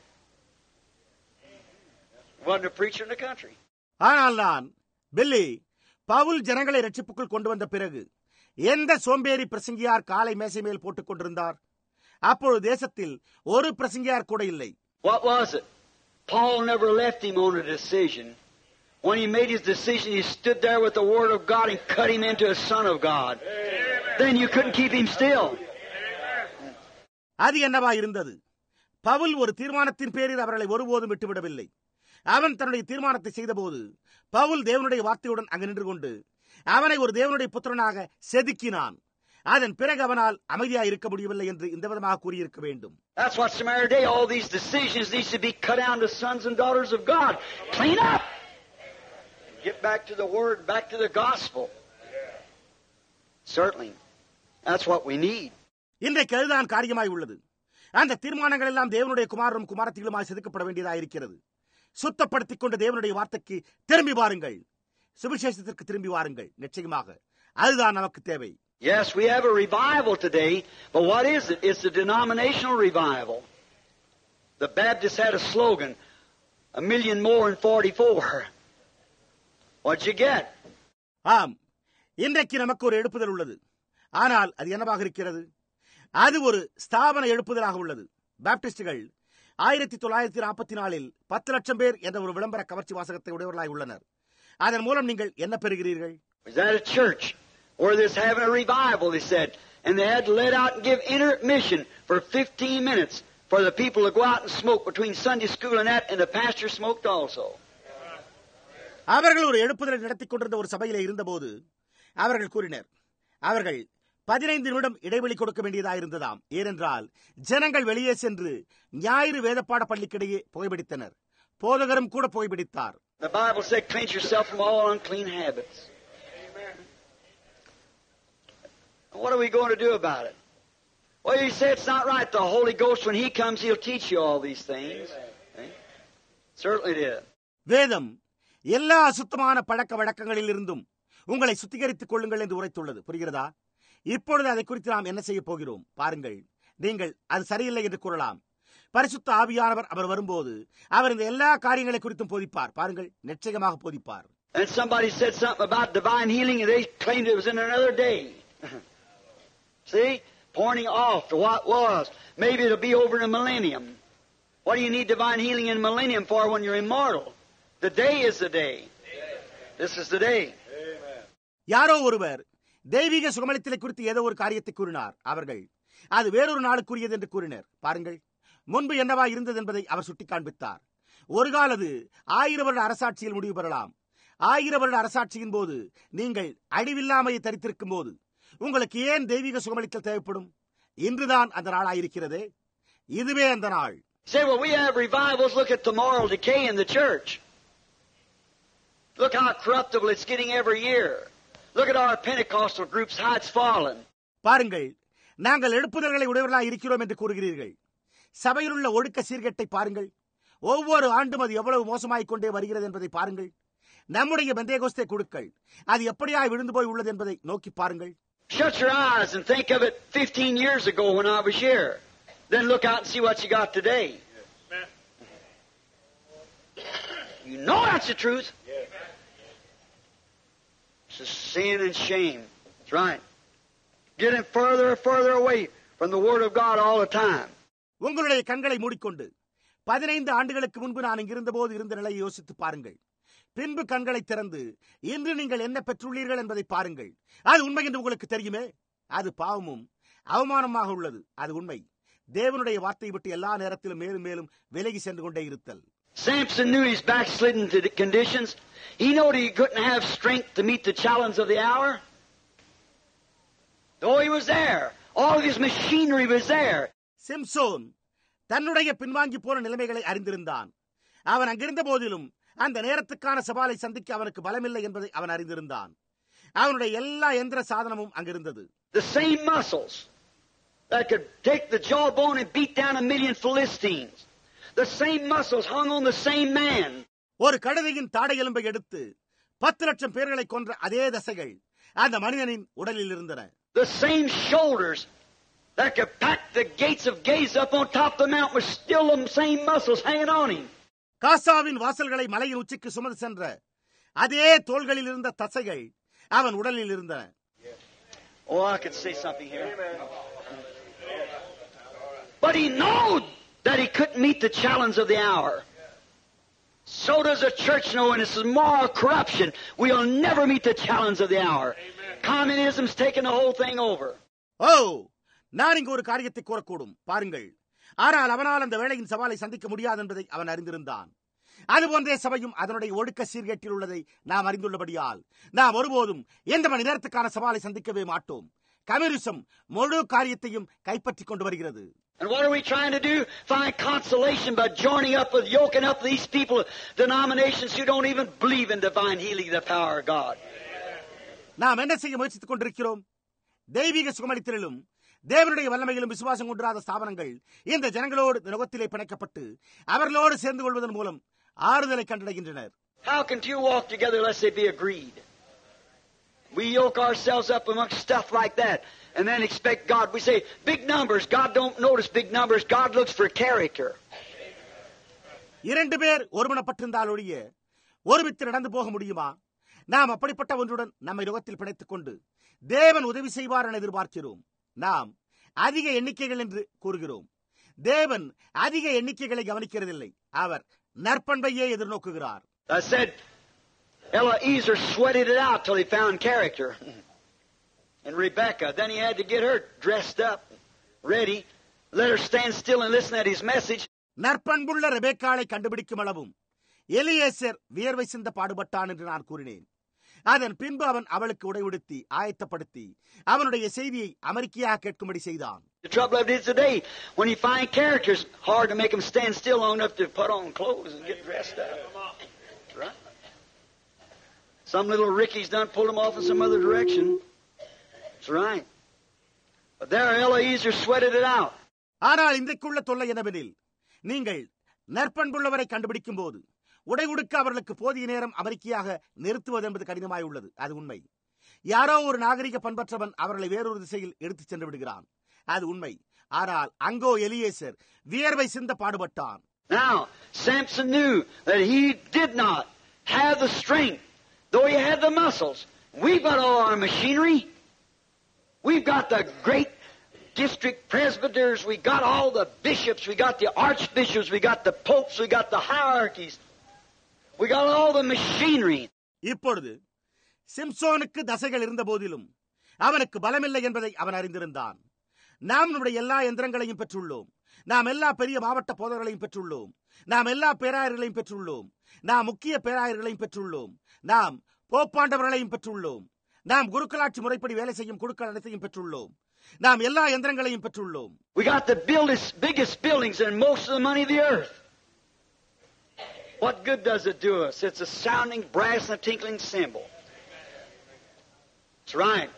Speaker 2: Wasn't a preacher in the country.
Speaker 1: ஆனால் நான், பில்லி, பவுல் ஜனங்களை ரட்சிப்புக்குள் கொண்டு வந்த பிறகு எந்த சோம்பேறி பிரசங்கியார் காலை மேசை மேல் போட்டுக் கொண்டிருந்தார்? அப்பொழுது தேசத்தில் ஒரு பிரசங்கியார் கூட இல்லை.
Speaker 2: What was it? Paul never left him on a decision. When he made his decision, he stood there with the Word of God and cut him into a son of God. Then you couldn't keep him still.
Speaker 1: அது என்னவா இருந்தது? பவுல் ஒரு தீர்மானத்தின் பேரில் அவர்களை ஒருபோதும் விட்டுவிடவில்லை. அவன் தன்னுடைய தீர்மானத்தை செய்தபோது பவுல் தேவனுடைய வார்த்தையுடன் அங்கு நின்று கொண்டு அவனை ஒரு தேவனுடைய புத்திரனாக செதுக்கினான். அதன் பிறகு அவனால் அமைதியாக இருக்க முடியவில்லை என்று இந்த விதமாக கூறியிருக்க வேண்டும்.
Speaker 2: That's what's the matter today. All these decisions need to be cut down to sons and daughters of God. Clean up. Get back to the Word, back to the gospel. Certainly. That's what we need.
Speaker 1: இன்றைக்கு அதுதான் காரியமாய் உள்ளது. அந்த தீர்மானங்கள் எல்லாம் தேவனுடைய குமாரரும் குமாரத்திகளுமாய் செதுக்கப்பட வேண்டியதாக இருக்கிறது. சுத்தப்படுத்திக் கொண்டு தேவனுடைய வார்த்தைக்கு திரும்பி வாருங்கள். சுவிசேஷத்திற்கு திரும்பி வாருங்கள். நிச்சயமாக அதுதான் நமக்கு தேவை.
Speaker 2: Yes, we have a revival today, but what is it? It's a denominational revival. The Baptists had a slogan, a million more in forty-four. What'd you get?
Speaker 1: ஆம், இன்றைக்கு நமக்கு ஒரு எழுப்புதல் உள்ளது. ஆனால் அது என்னவாக இருக்கிறது? அது ஒரு ஸ்தாபன எழுப்புதலாக உள்ளது. பாப்டிஸ்டுகள் ஆயிரத்தி தொள்ளாயிரத்தி நாற்பத்தி நாலில் பத்து லட்சம் பேர் என்ற ஒரு விளம்பர கவர்ச்சி வாசகத்தை உடையவர்களாய் உள்ளனர். அதன் மூலம் நீங்கள் என்ன பெறுகிறீர்கள்?
Speaker 2: Was that a church where they're having a revival, they said, and they had to let out and give intermission for fifteen minutes for the people to go out and smoke between Sunday school and that, and the pastor smoked also.
Speaker 1: அவர்கள் ஒரு எழுப்புதலை நடத்திக் கொண்டிருந்த ஒரு சபையிலே இருந்தபோது அவர்கள் கூறினர், அவர்கள் பதினைந்து நிமிடம் இடைவெளி கொடுக்க வேண்டியதாயிருந்ததாம். ஏனென்றால் ஜனங்கள் வெளியே சென்று ஞாயிறு வேதப்பாட பள்ளிக்கிடையே புகைப்பிடித்தனர். போதகரும் கூட புகைப்பிடித்தார்.
Speaker 2: The Bible said, cleanse yourself from all unclean habits. Amen. What are we going to do about it? Well, you say it's not right. The Holy Ghost, when He comes, He'll teach you all these things. Okay? Certainly did.
Speaker 1: வேதம் எல்லா அசுத்தமான பழக்க வழக்கங்களில் இருந்தும் உங்களை சுத்திகரித்துக் கொள்ளுங்கள் என்று உரைத்துள்ளது. புரிகிறதா? இப்பொழுது அதை குறித்து நாம் என்ன செய்ய போகிறோம்? பாருங்கள், நீங்கள் அது சரியில்லை என்று கூறலாம். பரிசுத்த ஆவியானவர் அவர் வரும்போது அவர் இந்த எல்லா காரியங்களை குறித்தும் போதிப்பார். பாருங்கள், நிச்சயமாக போதிப்பார்.
Speaker 2: And somebody said something about divine healing, and they claimed it was in another day. See? Pointing off to what was. Maybe it'll be over in a millennium. What do you need divine healing in millennium for when you're immortal? The day is the day. This is the day.
Speaker 1: யாரோ ஒருவர் தெய்வீக சுகமளித்தலை குறித்து ஏதோ ஒரு காரியத்தை கூறினார். அவர்கள் அது வேறொரு நாளுக்குரியது என்று கூறினர். பாருங்கள், முன்பு என்னவா இருந்தது என்பதை அவர் சுட்டி காண்பித்தார். ஒரு காலது ஆயிரம் வருட அரசாட்சியில் முடிவு பெறலாம். ஆயிரம் வருட அரசாட்சியின் போது நீங்கள் அழிவில்லாமையை தரித்திருக்கும் போது உங்களுக்கு ஏன் தெய்வீக சுகமளித்தல் தேவைப்படும்? இன்றுதான் அந்த நாளாயிருக்கிறதே. இதுவே அந்த நாள்.
Speaker 2: Say, well, we have revivals. Look at the moral decay in the church. Look how corruptible it's getting every year. Look at our Pentecostal groups, how it's fallen.
Speaker 1: பாருங்கள், நாங்கள் எழுப்புதல்களை உடையவர்களாக இருக்கிறோம் என்று கூறுகிறீர்கள். சபையில் உள்ள ஒழுக்க சீர்கேட்டை பாருங்கள். ஒவ்வொரு ஆண்டும் அது எவ்வளவு மோசமாய்க் கொண்டே வருகிறது என்பதை பாருங்கள். நம்முடைய பெந்தேகோஸ்தே குழுக்கள் அது எப்படியாய் விழுந்து போய் உள்ளது என்பதை நோக்கி பாருங்கள்.
Speaker 2: Shut your eyes and think of it fifteen years ago when I was here. Then look out and see what you got today. You know that's the truth. It's a sin and shame. That's right. Getting further and further away from the Word of God all the time.
Speaker 1: உங்களுடைய கண்களை மூடிக்கொண்டு பதினைந்து ஆண்டுகளுக்கு முன்பு நான் இங்கிருந்த போது இருந்த நிலையை யோசித்து பாருங்கள். பின்பு கண்களை திறந்து இன்று நீங்கள் என்ன பெற்றுள்ளீர்கள் என்பதை பாருங்கள். அது உண்மை என்று உங்களுக்கு தெரியுமே. அது பாவமும் அவமானமாக உள்ளது. அது உண்மை. தேவனுடைய வார்த்தையை விட்டு எல்லா நேரத்திலும் மேலும் மேலும் விலகி சென்று கொண்டே இருத்தல்.
Speaker 2: Samson knew his backslidden conditions. He knew he couldn't have strength to meet the challenge of the hour. Though he was there, all of his machinery was there.
Speaker 1: Samson தன்னுடைய பின்வாங்கி போன நிலைமைகளை அறிந்திருந்தான். அவன் அங்கிருந்த போதிலும் அந்த நேரத்துக்கான சவாலை சந்திக்க அவனுக்கு பலமில்லை என்பதை அவன் அறிந்திருந்தான். அவனுடைய எல்லா எந்திர சாதனமும் அங்கிருந்தது.
Speaker 2: The same muscles that could take the jawbone and beat down a million Philistines. The same muscles hung on the same man.
Speaker 1: ஒரு கழுதையின் தாடை எலும்பை எடுத்து பத்து லட்சம் பேர்களை கொன்ற அதே தசைகள் அந்த மனிதனின் உடலில் இருந்தன.
Speaker 2: The same shoulders that could pack the gates of Gaza up on top of the mountain were still the same muscles hanging on him.
Speaker 1: காசாவின் வாசல்களை மலையின் உச்சிக்கு சுமந்து சென்ற அதே தோள்களில் இருந்த தசைகள் அவன் உடலில் இருந்தன.
Speaker 2: Oh, I could say something here. But he knew that he couldn't meet the challenge of the hour. So does the church know, and it's moral corruption. We'll never meet the challenge of the hour. Communism's taken the whole thing over.
Speaker 1: Oh, நான் இங்கு ஒரு காரியத்தை கூறக்கூடும். பாருங்கள், ஆனால் அவனால் அந்த வேளையின் சவாலை சந்திக்க முடியாது என்பதை அவன் அறிந்திருந்தான். அதுபோன்றே சபையும் அதனுடைய ஒழுக்க சீர்கேட்டில் உள்ளதை நாம் அறிந்துள்ளபடியால் நாம் ஒருபோதும் எந்த மணி நேரத்துக்கான சவாலை சந்திக்கவே மாட்டோம். கம்யூனிசம் முழு காரியத்தையும் கைப்பற்றிக் கொண்டு வருகிறது.
Speaker 2: And what are we trying to do? Find consolation by joining up with, yoking up these people, denominations who don't even believe in divine healing, the power of God.
Speaker 1: நாம் என்ன செய்ய முயற்சித்துக் கொண்டிருக்கிறோம்? தெய்வீக சுகமளித்தலிலும் தேவனுடைய வல்லமையிலும் விசுவாசம் கொண்டிராத ஸ்தாபனங்கள் இந்த ஜனங்களோடு நுகத்திலே பிணைக்கப்பட்டு அவர்களோடு சேர்ந்து கொள்வதன் மூலம் ஆறுதலை கண்டடைகின்றனர்.
Speaker 2: How can two walk together unless they be agreed? We yoke ourselves up amongst stuff like that and then expect God. We say big numbers. God don't notice big numbers. God looks for character.
Speaker 1: இரண்டு பேர் ஒருமனப்பட்டிருந்தால் ஒழிய ஒருமித்து நடந்து போக முடியுமா? நாம் அப்படிப்பட்ட ஒன்றுடன் நம்மை நுகத்தில் பிணைத்துக் கொண்டு தேவன் உதவி செய்வார் என எதிர்பார்க்கிறோம். நாம் அதிக எண்ணிக்கைகள் என்று கூறுகிறோம். தேவன் அதிக எண்ணிக்கைகளை கவனிக்கிறதில்லை. அவர் நற்பண்பையே எதிர்நோக்குகிறார்.
Speaker 2: I said Eliezer sweated it out till he found character. And Rebecca, then he had to get her dressed up, ready, let her stand still and listen at his message.
Speaker 1: நற்பண்புள்ள ரெபெக்காளை கண்டுபிடிக்கும் அளவும் எலியேசர் வியர்வை சிந்த பாடுபட்டான் என்று நான் கூறினேன். அதன் பின்பு அவன் அவளுக்கு உடைவுடுத்தி ஆயத்தப்படுத்தி அவனுடைய செய்தியை அமெரிக்கையாக கேட்கும்படி செய்தான்.
Speaker 2: The trouble of it is today, when you find characters, hard to make them stand still long enough to put on clothes and get dressed up. That's right. Some little Ricky's done pulled them off in some other direction. That's right. But there Eliezer sweated it out.
Speaker 1: ஆனால் இன்றைக்குள்ள தொல்லை என்னவெனில், நீங்கள் நற்பண்புள்ளவரை கண்டுபிடிக்கும் போது உடை உடுக்க அவர்களுக்கு போதிய நேரம் அமெரிக்கையாக நிறுத்துவது என்பது கடினமாய் உள்ளது. அது உண்மை. யாரோ ஒரு நாகரிக பண்பற்றவன் அவர்களை வேறொரு திசையில் எடுத்துச் சென்று விடுகிறான். அது உண்மை. ஆனால் அங்கோ எலியேசர் வியர்வை சிந்த பாடுபட்டான்.
Speaker 2: Now, Samson knew that he did not have the strength, though he had the muscles. We've got all our machinery. We've got the great district presbyters, we got all the bishops, we got the archbishops, we got the popes, we got the hierarchies, we got all the machinery.
Speaker 1: இப்பொழுது சிம்சோனுக்கு தசைகள் இருந்த போதிலும் அவனுக்கு பலமில்லை என்பதை அவன் அறிந்திருந்தான். நாம் நம்முடைய எல்லா எந்திரங்களையும் பெற்றுள்ளோம். நாம் எல்லா பெரிய மாவட்ட போதகர்களையும் பெற்றுள்ளோம். நாம் எல்லா பேராயர்களையும் பெற்றுள்ளோம். நாம் முக்கிய பேராயர்களையும் பெற்றுள்ளோம். நாம் போப்பாண்டவர்களையும் பெற்றுள்ளோம். நாம் குருக்களாட்சி முறைப்படி வேலை செய்யும் குழுக்கள் அனைத்தையும் பெற்றுள்ளோம். நாம் எல்லா எந்திரங்களையும் பெற்றுள்ளோம்.
Speaker 2: We got the biggest, biggest buildings and most of the money of the earth. What good does it do us? It's a sounding brass and a tinkling cymbal. That's right.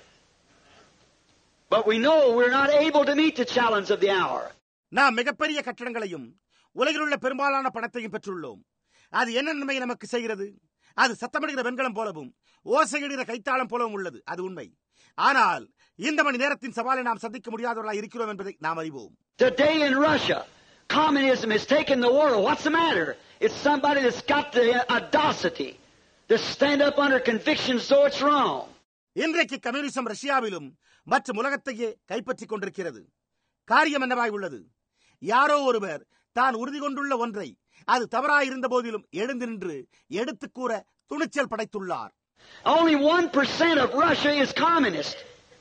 Speaker 2: But we know we're not able to meet the challenge of the hour.
Speaker 1: நாம் மிகப்பெரிய கட்டடங்களையும் உலகில் உள்ள பெரும்பாலான பணத்தையும் பெற்றுள்ளோம். அது என்ன நன்மை நமக்கு செய்கிறது? அது சத்தமிடுகிற வெண்கலம் போலவும் ஓசையிடுகிற கைத்தாளம் போலவும் உள்ளது. அது உண்மை. ஆனால் இந்த மணி நேரத்தின் சவாலை நாம் சந்திக்க முடியாதவர்களாக இருக்கிறோம் என்பதை நாம் அறிவோம்.
Speaker 2: Today in Russia, communism has taken the world. What's the matter? It's somebody that's got the audacity to stand up under conviction so it's wrong.
Speaker 1: இன்றைக்கு கம்யூனிசம் ரஷ்யாவிலும் மற்றும் உலகத்தையே கைப்பற்றிக் கொண்டிருக்கிறது. காரியம் என்னவாய் உள்ளது? யாரோ ஒருவர் தான் உறுதி கொண்டுள்ள ஒன்றை அது தவறாயிருந்த போதிலும் எழுந்து நின்று எடுத்து கூற துணிச்சல் படைத்துள்ளார்.
Speaker 2: Only one percent of Russia is communist.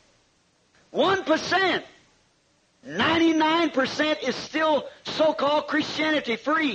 Speaker 2: One percent. Ninety-nine percent is still so-called Christianity free.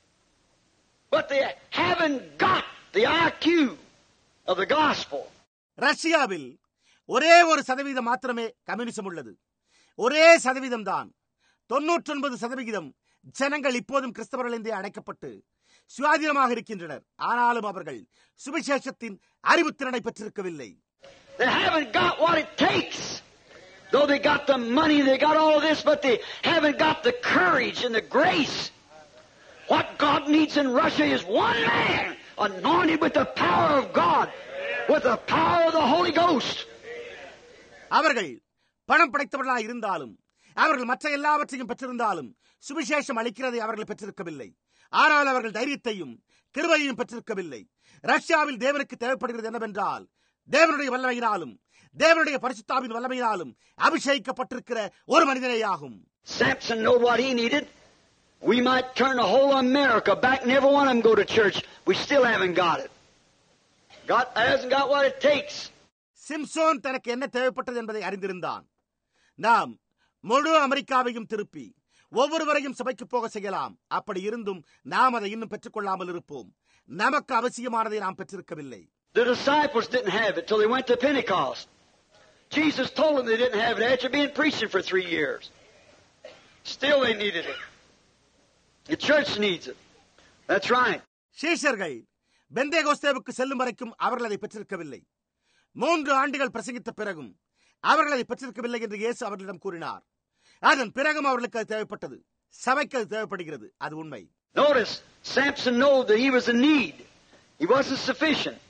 Speaker 2: But they haven't got the I Q of the gospel.
Speaker 1: ரஷ்யாவில் ஒரே ஒரு சதவீதம் மாத்திரமே கம்யூனிசம் உள்ளது. ஒரே சதவீதம் தான். தொன்னூற்றி ஒன்பது சதவிகிதம் ஜனங்கள் இப்போதும் கிறிஸ்தவர்கள் என்றே அழைக்கப்பட்டு சுயாதீனமாக இருக்கின்றனர். ஆனாலும் அவர்கள் சுவிசேஷத்தின் அறிவுத்திறனை பெற்றிருக்கவில்லை.
Speaker 2: They haven't got what it takes. Though they got the money, they got all this, but they haven't got the courage and the grace. What God needs in Russia is one man anointed with the power of God, with the power of the Holy Ghost.
Speaker 1: அவர்கள் பணம் படைத்தவர்களாக இருந்தாலும் அவர்கள் மற்ற எல்லாவற்றையும் பெற்றிருந்தாலும் சுவிசேஷம் அளிக்கிறதை அவர்கள் பெற்றிருக்கவில்லை. ஆனால் அவர்கள் தைரியத்தையும் கிருபையையும் பெற்றிருக்கவில்லை. ரஷ்யாவில் தேவனுக்கு தேவைப்படுகிறது என்னவென்றால் தேவனுடைய வல்லமையினாலும் தேவனுடைய பரிசுத்தாவின் வல்லமையினாலும் அபிஷேகிக்கப்பட்டிருக்கிற ஒரு மனிதனேயாகும்.
Speaker 2: Samson knew what he needed. We might turn the whole America back and every one of them go to church. We still haven't got it. God hasn't got what it takes.
Speaker 1: Samson தனக்கு என்ன தேவைப்பட்டது என்பதை அறிந்திருந்தான். நாம் முழு அமெரிக்காவையும் திருப்பி ஒவ்வொருவரையும் சபைக்கு போக செய்யலாம். அப்படி இருந்தும் நாம் அதை இன்னும் பெற்றுக் கொள்ளாமல் இருப்போம். நமக்கு அவசியமானதை நாம் பெற்றிருக்கவில்லை.
Speaker 2: The disciples didn't have it till they went to Pentecost. Jesus told them they didn't have it after being preaching for three years. Still they needed it. The church needs it. That's right.
Speaker 1: சீஷர்கள் பெந்தேகோஸ்தேவுக்கு செல்லும் வரைக்கும் அவர்கள் அதை பெற்றிருக்கவில்லை. மூன்று ஆண்டுகள் பிரசங்கித்த பிறகும் அவர்கள் அதை பெற்றிருக்கவில்லை என்று இயேசு அவர்களிடம் கூறினார். அதன் பிறகும் அவர்களுக்கு அது தேவைப்பட்டது. சபைக்கு அது தேவைப்படுகிறது. அது உண்மை.
Speaker 2: Notice, Samson knew that he was in need. He wasn't sufficient.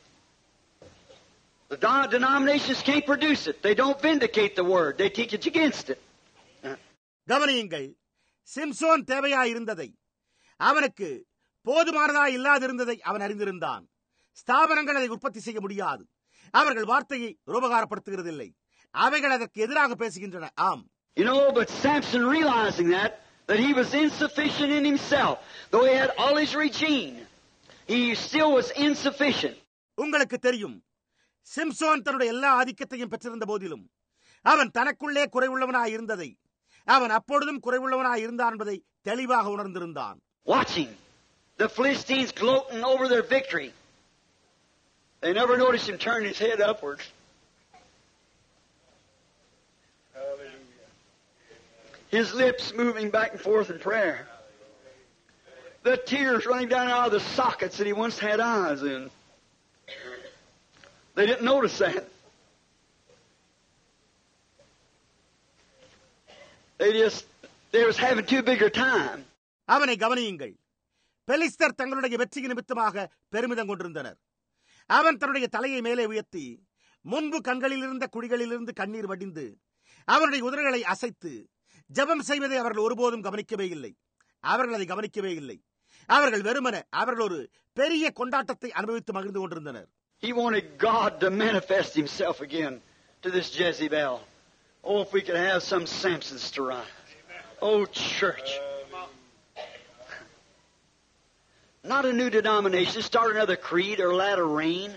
Speaker 2: The denominations can't produce it. They don't vindicate the word. They teach it against it.
Speaker 1: கவனியுங்கள், சிம்சோன் தேவையாயிருந்ததை, அவனுக்கு போதுமானதாய் இல்லாதிருந்ததை அவன் அறிந்திருந்தான். ஸ்தாபனங்கள் அதை உற்பத்தி செய்ய முடியாது. அவர்கள் வார்த்தையை உபகாரப்படுத்துகிறதில்லை. அவைகள் அதற்கு எதிராக பேசுகின்றன. ஆம்.
Speaker 2: You know, but Samson realizing that, that he was insufficient in himself, though he had all his regime, he still was insufficient.
Speaker 1: உங்களுக்கு தெரியும், சிம்சோன் தன்னுடைய எல்லா ஆதிக்கத்தையும் பெற்றிருந்த போதிலும் அவன் தனக்குள்ளே குறைவுள்ளவனாய் இருந்ததை அவன் அப்பொழுதும் குறைவுள்ளவனாய் இருந்தான் என்பதை தெளிவாக உணர்ந்திருந்தான்.
Speaker 2: Watching the Philistines gloating over their victory, they never noticed him turn his head upwards. His lips moving back and forth in prayer. The tears running down out of the sockets that he once had eyes in. They didn't notice that. They just, they was having too big a time.
Speaker 1: அவனை கவனியுங்கள். பெலிஸ்தர் தங்களுடைய வெற்றி நிமித்தமாக பெருமிதம் கொண்டிருந்தனர். அவன் தன்னுடைய தலையை மேலே உயர்த்தி முன்பு கண்களில் இருந்த குழிகளிலிருந்து கண்ணீர் வடிந்து அவருடைய உதடுகளை அசைத்து ஜெபம் செய்வதை அவர்கள் ஒருபோதும் கவனிக்கவே இல்லை. அவர்கள் அதை கவனிக்கவே இல்லை. அவர்கள் வெறுமன அவர்கள் ஒரு பெரிய கொண்டாட்டத்தை அனுபவித்து மகிழ்ந்து கொண்டிருந்தனர்.
Speaker 2: He wanted God to manifest himself again to this Jezebel. Oh, if we could have some Samsons to rise. Oh, church. Not a new denomination. Start another creed or let it rain.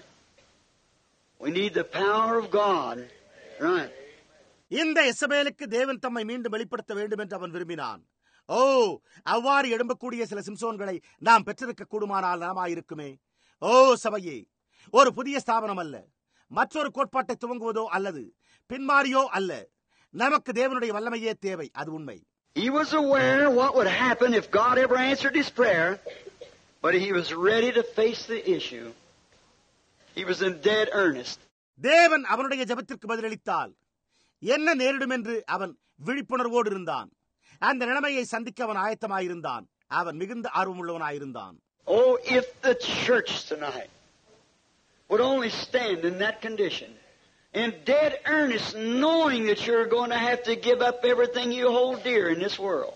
Speaker 2: We need the power of God. Right.
Speaker 1: இந்த எசபேலுக்கு தேவன் தம்மை மீண்டும் வெளிப்படுத்த வேண்டும் என்று அவன் விரும்பினான். ஓ, அவ்வாறு எழும்பக்கூடிய சில சிம்சோன்களை நாம் பெற்றிருக்க கூடுமானால் நலமாயிருக்குமே. ஓ சபையே, ஒரு புதிய ஸ்தாபனம் அல்ல, மற்றொரு கோட்பாட்டை துவங்குவதோ அல்லது பின்மாறியோ அல்ல. நமக்கு தேவனுடைய வல்லமையே தேவை. அது உண்மை.
Speaker 2: He was aware what would happen if God ever answered his prayer, but he was ready to face the issue. He was in dead earnest.
Speaker 1: தேவன் அவனுடைய ஜெபத்திற்கு பதிலளித்தால் என்ன நேரிடும் என்று அவன் விழிப்புணர்வோடு இருந்தான். அந்த நிலைமையை சந்திக்க அவன் ஆயத்தமாயிருந்தான். அவன் மிகுந்த ஆர்வமுள்ளவனாயிருந்தான்.
Speaker 2: Oh, if the church tonight would only stand in that condition, in dead earnest, knowing that you're going to have to give up everything you hold dear in this world.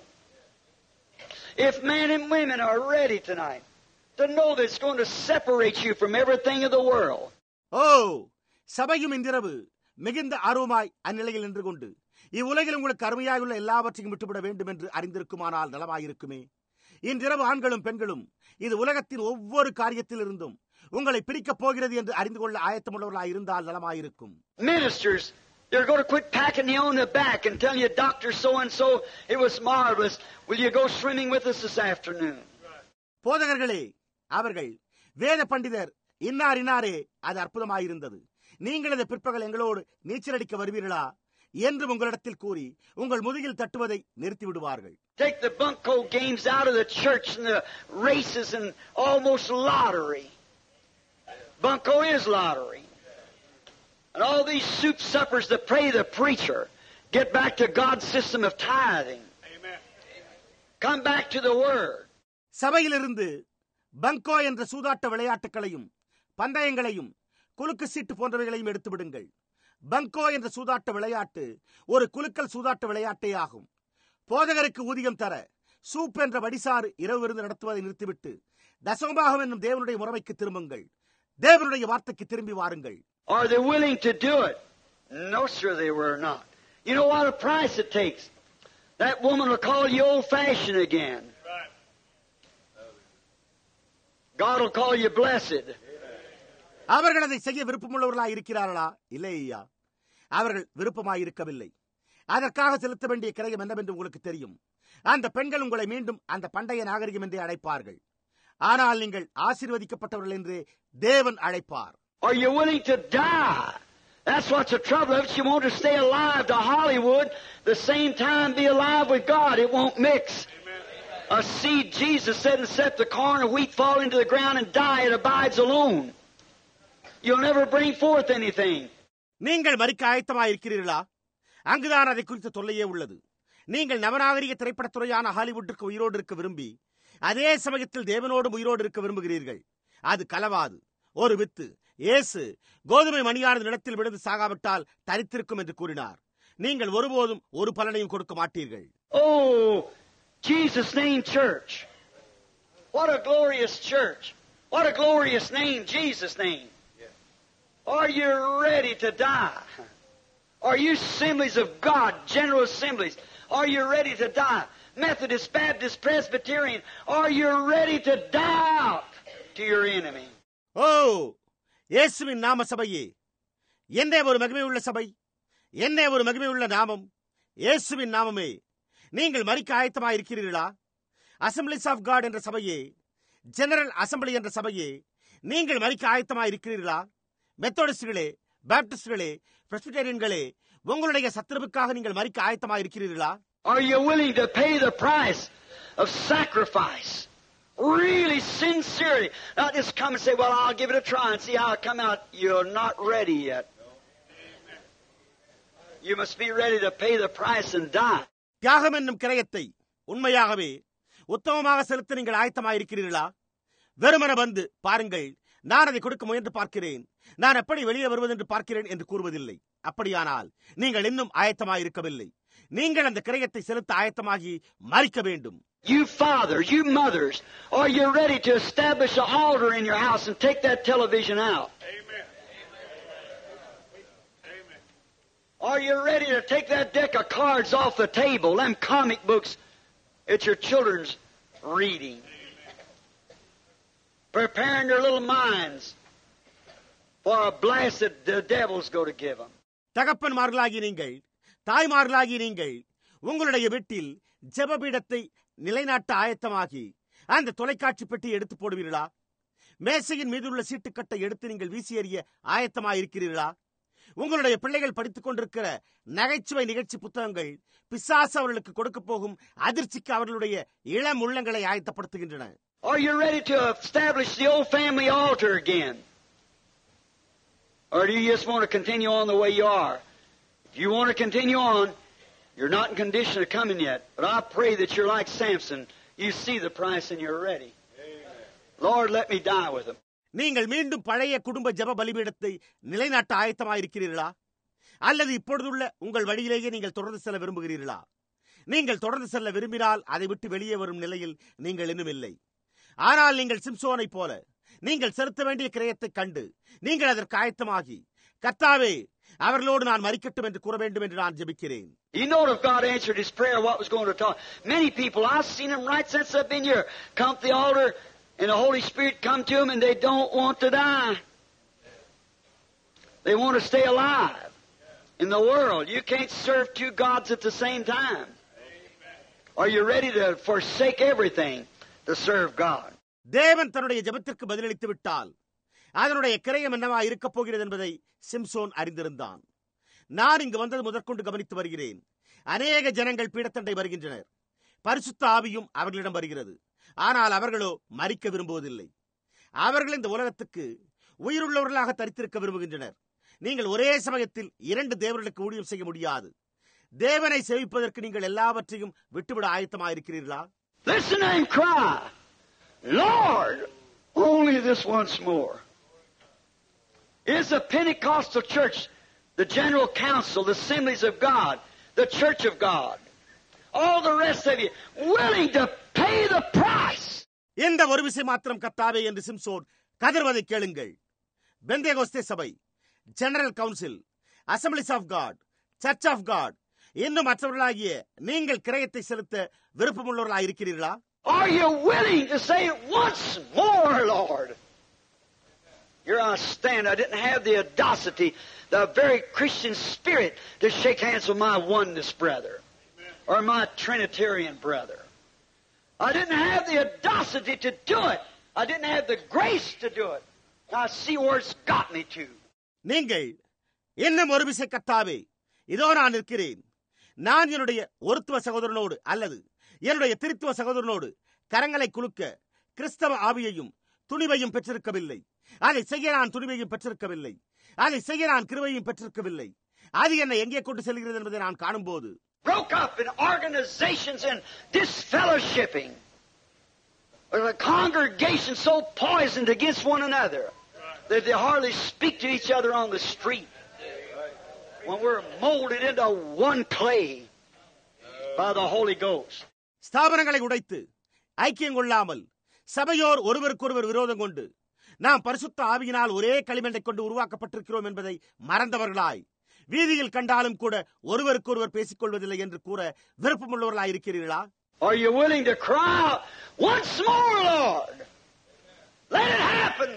Speaker 2: If men and women are ready tonight to know that it's going to separate you from everything of the world.
Speaker 1: Oh, சபையும் இன்றிரவு மிகுந்த ஆர்வமாய் அந்நிலையில் நின்று கொண்டு இவ்வுலகில் உங்களுக்கு அருமையாயுள்ள எல்லாவற்றையும் விட்டுவிட வேண்டும் என்று அறிந்திருக்குமானால் நலமாயிருக்குமே. இன்றிரவு ஆண்களும் பெண்களும் இது உலகத்தின் ஒவ்வொரு காரியத்திலிருந்தும் உங்களை பிரிக்கப் போகிறது என்று அறிந்து கொள்ள ஆயத்தமுள்ளவர்களாய் இருந்தால் நலமாயிருக்கும்.
Speaker 2: Ministers, they're going to quit patting you on the back and telling you, Doctor so-and-so, it was marvelous. Will you go swimming with us this afternoon?
Speaker 1: போதகர்களே, அவர்கள் வேத பண்டிதர் இன்னார் இன்னாரே, அது அற்புதமாயிருந்தது, நீங்கள் இந்த பிற்பகல் எங்களோடு நீச்சலடிக்க வருவீர்களா என்று உங்களிடத்தில் கூறி உங்கள் முதுகில் தட்டுவதை நிறுத்தி விடுவார்கள்.
Speaker 2: Take the bunco games out of the church and the races and almost lottery. Bunco is lottery. And all these soup suppers that pray the preacher, get back to God's system of tithing. Amen. Come back to the Word.
Speaker 1: சபையிலிருந்து பங்கோ என்ற சூதாட்ட விளையாட்டுகளையும் பந்தயங்களையும் குலுக்கு சீட்டு போன்றவைகளையும் எடுத்து விடுங்கள். பங்கோ என்ற சூதாட்ட விளையாட்டு ஒரு குலுக்கல் சூதாட்ட விளையாட்டே ஆகும். போதகருக்கு ஊதியம் தர சூப் என்ற வடிசாறு இரவு விருந்து நடத்துவதை நிறுத்திவிட்டு தசமபாகம் என்னும் தேவனுடைய முறைமைக்கு திரும்புங்கள். தேவனுடைய வார்த்தைக்கு திரும்பி வாருங்கள்.
Speaker 2: Are they willing to do it? No, sir, they were not. You know what a price it takes. That woman will call you old-fashioned again. God will call you blessed.
Speaker 1: அவர்கள் அதை செய்ய விருப்பமுள்ளவர்களாய் இருக்கிறார்களா? இல்லை ஐயா, அவர்கள் விருப்பமாய் இருக்கவில்லை. அதற்காக செலுத்த வேண்டிய கிரயம் என்னவென்று உங்களுக்கு தெரியும். அந்த பெண்கள் உங்களை மீண்டும் அந்த பண்டைய நாகரிகம் என்றே அழைப்பார்கள். ஆனால் நீங்கள் ஆசீர்வதிக்கப்பட்டவர்கள் என்று தேவன் அழைப்பார்.
Speaker 2: Are you willing to die? That's what's the trouble of it. You want to stay alive to Hollywood, the same time be alive with God. It won't mix. A seed, Jesus said, and set the corn of wheat fall into the ground and die, it abides alone. You'll never bring forth anything.
Speaker 1: நீங்கள் மரிக்க ஆயத்தமாக இருக்கிறீர்களா? அங்குதான் அதை குறித்த தொல்லையே உள்ளது. நீங்கள் நவநாகரிக திரைப்படத்துறையான ஹாலிவுட்டுக்கு உயிரோடு இருக்க விரும்பி அதே சமயத்தில் தேவனோடும் உயிரோடு இருக்க விரும்புகிறீர்கள். அது கலவாது. ஒரு வித்து இயேசு கோதுமை மணியானது நிலத்தில் விழுந்து சாகாவிட்டால் தரித்திருக்கும் என்று கூறினார். நீங்கள் ஒருபோதும் ஒரு பலனையும் கொடுக்க மாட்டீர்கள்.
Speaker 2: Oh, Jesus' name church. What a glorious church. What a glorious name, Jesus' name. Are you ready to die? Are you assemblies of God, general assemblies? Are you ready to die? Methodist, Baptist, Presbyterian, are you ready to die out to your enemy?
Speaker 1: Oh, இயேசுவின் நாம சபையே, என்ன ஒரு மகிமை உள்ள சபை, என்ன ஒரு மகிமை உள்ள நாமம், இயேசுவின் நாமமே. நீங்கள் மரிக்க ஆயத்தமாக இருக்கிறீர்களா? அசம்பிளிஸ் ஆஃப் காட் என்ற சபையே, ஜெனரல் அசம்பிளி என்ற சபையே, நீங்கள் மரிக்க ஆயத்தமாக இருக்கிறீர்களா? மெத்தோடிஸ்டுகளே, பாப்டிஸ்டுகளே, பிரெஸ்பிட்டேரியன்களே, உங்களுடைய சத்துருவுக்காக நீங்கள் மரிக்க ஆயத்தமாக இருக்கிறீர்களா?
Speaker 2: Are you willing to pay the price of sacrifice? Really, sincerely. Not just come and say, well, I'll give it a try and see how it come out. You're not ready yet. You must be ready to pay the price and die.
Speaker 1: தியாகம் என்னும் கிரயத்தை உண்மையாகவே உத்தமமாக செலுத்த நீங்கள் ஆயத்தமாக இருக்கிறீர்களா? வெறுமன வந்து பாருங்கள், நான் அதை கொடுக்க முயன்று பார்க்கிறேன், நான் எப்படி வெளியே வருவது என்று பார்க்கிறேன் என்று கூறுவதில்லை. அப்படியானால் நீங்கள் இன்னும் ஆயத்தமாக இருக்கவில்லை. நீங்கள் அந்த கிரயத்தை செலுத்த ஆயத்தமாகி மரிக்க வேண்டும்.
Speaker 2: You fathers, you mothers, are you ready to establish an altar in your house and take that television out? Amen. Are you ready to take that deck of cards off the table, them comic books that your children's reading? Preparing their little minds for a blast that the devil's going to give them.
Speaker 1: தகப்பன்மார்களாகி நீங்கள், தாய்மார்களாகி நீங்கள், உங்களுடைய வீட்டில் ஜெபபீடத்தை நிலைநாட்ட ஆயத்தமாகி அந்த தொலைக்காட்சி பெட்டி எடுத்து போடுவீர்களா? மேசையின் மீதுள்ள சீட்டுக்கட்டை எடுத்து நீங்கள் வீசி எறிய ஆயத்தமாயிருக்கிறீர்களா? உங்களுடைய பிள்ளைகள் படித்துக் கொண்டிருக்கிற நகைச்சுவை நிகழ்ச்சி புத்தகங்கள் பிசாசு அவர்களுக்கு கொடுக்க போகும் அதிர்ச்சிக்கு அவர்களுடைய இளம் உள்ளங்களை ஆயத்தப்படுத்துகின்றன.
Speaker 2: Are you ready to establish the old family altar again? Or do you just want to continue on the way you are? If you want to continue on, you're not in condition of coming yet. But I pray that you're like Samson. You see the price and you're ready. Amen. Lord, let me die with him.
Speaker 1: நீங்கள் மீண்டும் பழைய குடும்ப ஜெப பலிபீடத்தை நிலைநாட்ட ஆயத்தமாயிருக்கிறீர்களா? அல்லது இப்பொழுதுள்ள உங்கள் வழியிலேயே நீங்கள் தொடர்ந்து செல்ல விரும்புகிறீர்களா? நீங்கள் தொடர்ந்து செல்ல விரும்பினால் அதை விட்டு வெளியே வரும் நிலையில் நீங்கள் இன்னும் இல்லை. ஆனால் நீங்கள் சிம்சோனை போல நீங்கள் செலுத்த வேண்டிய கிரயத்தை கண்டு நீங்கள் அதற்கு ஆயத்தமாகி, கர்த்தாவே, அவர்களோடு நான் மரிக்கட்டும் என்று கூற வேண்டும் என்று நான் ஜெபிக்கிறேன்.
Speaker 2: You know if God answered his prayer, what was going to talk. Many people, I've seen them right since I've been here, come to the altar and the Holy Spirit come to them and they don't want to die. They want to stay alive in the world. You can't serve two gods at the same time. Are you ready to forsake everything to serve God?
Speaker 1: தேவன் தன்னுடைய ஜெபத்திற்கு பதிலளித்து விட்டால் அதனுடைய கிரயம் என்னவா இருக்கப் போகிறது என்பதை சிம்சோன் அறிந்திருந்தான். நான் இங்கு வந்தது முதற்கொண்டு கவனித்து வருகிறேன். அநேக ஜனங்கள் பீடத்தண்டை வருகின்றனர். பரிசுத்த ஆவியும் அவர்களிடம் வருகிறது. ஆனால் அவர்களோ மரிக்க விரும்புவதில்லை. அவர்கள் இந்த உலகத்துக்கு உயிருள்ளவர்களாக தரித்திருக்க விரும்புகின்றனர். நீங்கள் ஒரே சமயத்தில் இரண்டு தேவர்களுக்கு ஊழியம் செய்ய முடியாது. தேவனை சேவிப்பதற்கு நீங்கள் எல்லாவற்றையும் விட்டுவிட ஆயத்தமாயிருக்கிறீர்களா?
Speaker 2: Listen and cry, Lord, only this once more. Is the Pentecostal church, the General Council, the Assemblies of God, the Church of God, all the rest of you, willing to pay the price?
Speaker 1: இந்த ஒரு விஷயம் மாத்திரம் கர்த்தாவே என்று சிம்சோன் கதறுவதை கேளுங்கள். Pentecost சபை, general council, assemblies of God, church of God, இன்னும் மற்றவர்களாகிய நீங்கள் கிரயத்தை செலுத்த விருப்பமுள்ளவர்களாக இருக்கிறீர்களா?
Speaker 2: Are you willing to say once more, Lord? Here I stand. I didn't have the audacity, the very Christian spirit, to shake hands with my oneness brother or my Trinitarian brother. I didn't have the audacity to do it. I didn't have the grace to do it. I see where it's got me to.
Speaker 1: நீங்கள் இன்னும் ஒரு விசை கர்த்தாவே, இதோ நான் இருக்கிறேன். நான் என்னுடைய ஒருத்துவ சகோதரனோடு அல்லது என்னுடைய திருத்துவ சகோதரனோடு கரங்களை குலுக்க கிறிஸ்தவ ஆவியையும் துணிவையும் பெற்றிருக்கவில்லை. அதை செய்ய நான் துணிவையும் பெற்றிருக்கவில்லை. அதை செய்ய நான் கிருபையும் பெற்றிருக்கவில்லை. அது என்னை எங்கே கொண்டு செல்கிறது என்பதை நான் காணும் போது
Speaker 2: broke up in organizations and disfellowshipping. There's a congregation so poisoned against one another that they hardly speak to each other on the street. When we're molded into one clay by the Holy Ghost.
Speaker 1: ஸ்தாபனங்களை உடைத்து ஐக்கியம் கொள்ளாமல் சபையோர் ஒருவருக்கொருவர் விரோதம் கொண்டு நாம் பரிசுத்த ஆவியினால் ஒரே களிமண்ணை கொண்டு உருவாக்கப்பட்டிருக்கிறோம் என்பதை மறந்தவர்களாய் வீதியில் கண்டாலும் கூட ஒருவருக்கொருவர் பேசிக் கொள்வதில்லை என்று கூற விருப்பமுள்ளவர்களாய் இருக்கிறீர்களா?
Speaker 2: Are you willing to cry out once more, Lord? Let it happen.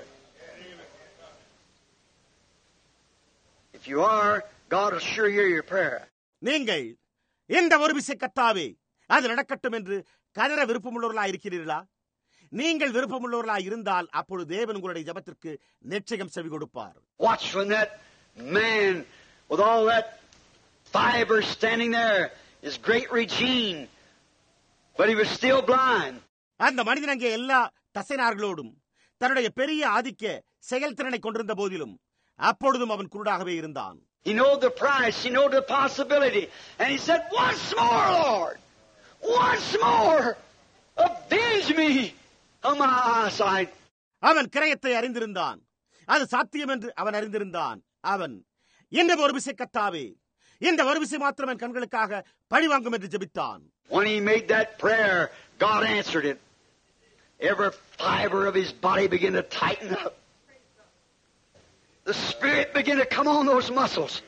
Speaker 2: If you are, God will sure hear your prayer.
Speaker 1: நீங்கள் இந்த ஒரு விசை கர்த்தாவே அது நடக்கட்டும் என்று கதற விருப்பமுள்ளவர்களாய் இருக்கிறீர்களா? நீங்கள் விருப்பமுள்ளவர்களாய் இருந்தால் அப்பொழுது தேவன் உங்களுடைய ஜெபத்திற்கு நிச்சயம் செவி கொடுப்பார்.
Speaker 2: Watch when that man with all that fiber standing there, his great regime, but he was still blind.
Speaker 1: அந்த மனிதன் அங்கே எல்லா தசைநார்களோடும் தன்னுடைய பெரிய ஆதிக்க செயல்திறனை கொண்டிருந்த போதிலும் அப்பொழுதும் அவன் குருடாகவே இருந்தான்.
Speaker 2: He knew the price, he knew the possibility, and he said, once more, Lord, once more, avenge me on my eyesight.
Speaker 1: அவன் கிரயத்தை அறிந்திருந்தான். அது சாத்தியம் என்று அவன் அறிந்திருந்தான். அவன் இந்த ஒரு விசை கர்த்தாவே, இந்த ஒரு விசை மாத்திரம் என் கண்களுக்காக பழி வாங்கும் என்று ஜெபித்தான்.
Speaker 2: When he made that prayer, God answered it. Every fiber of his body began to tighten up. The Spirit began to come on those muscles.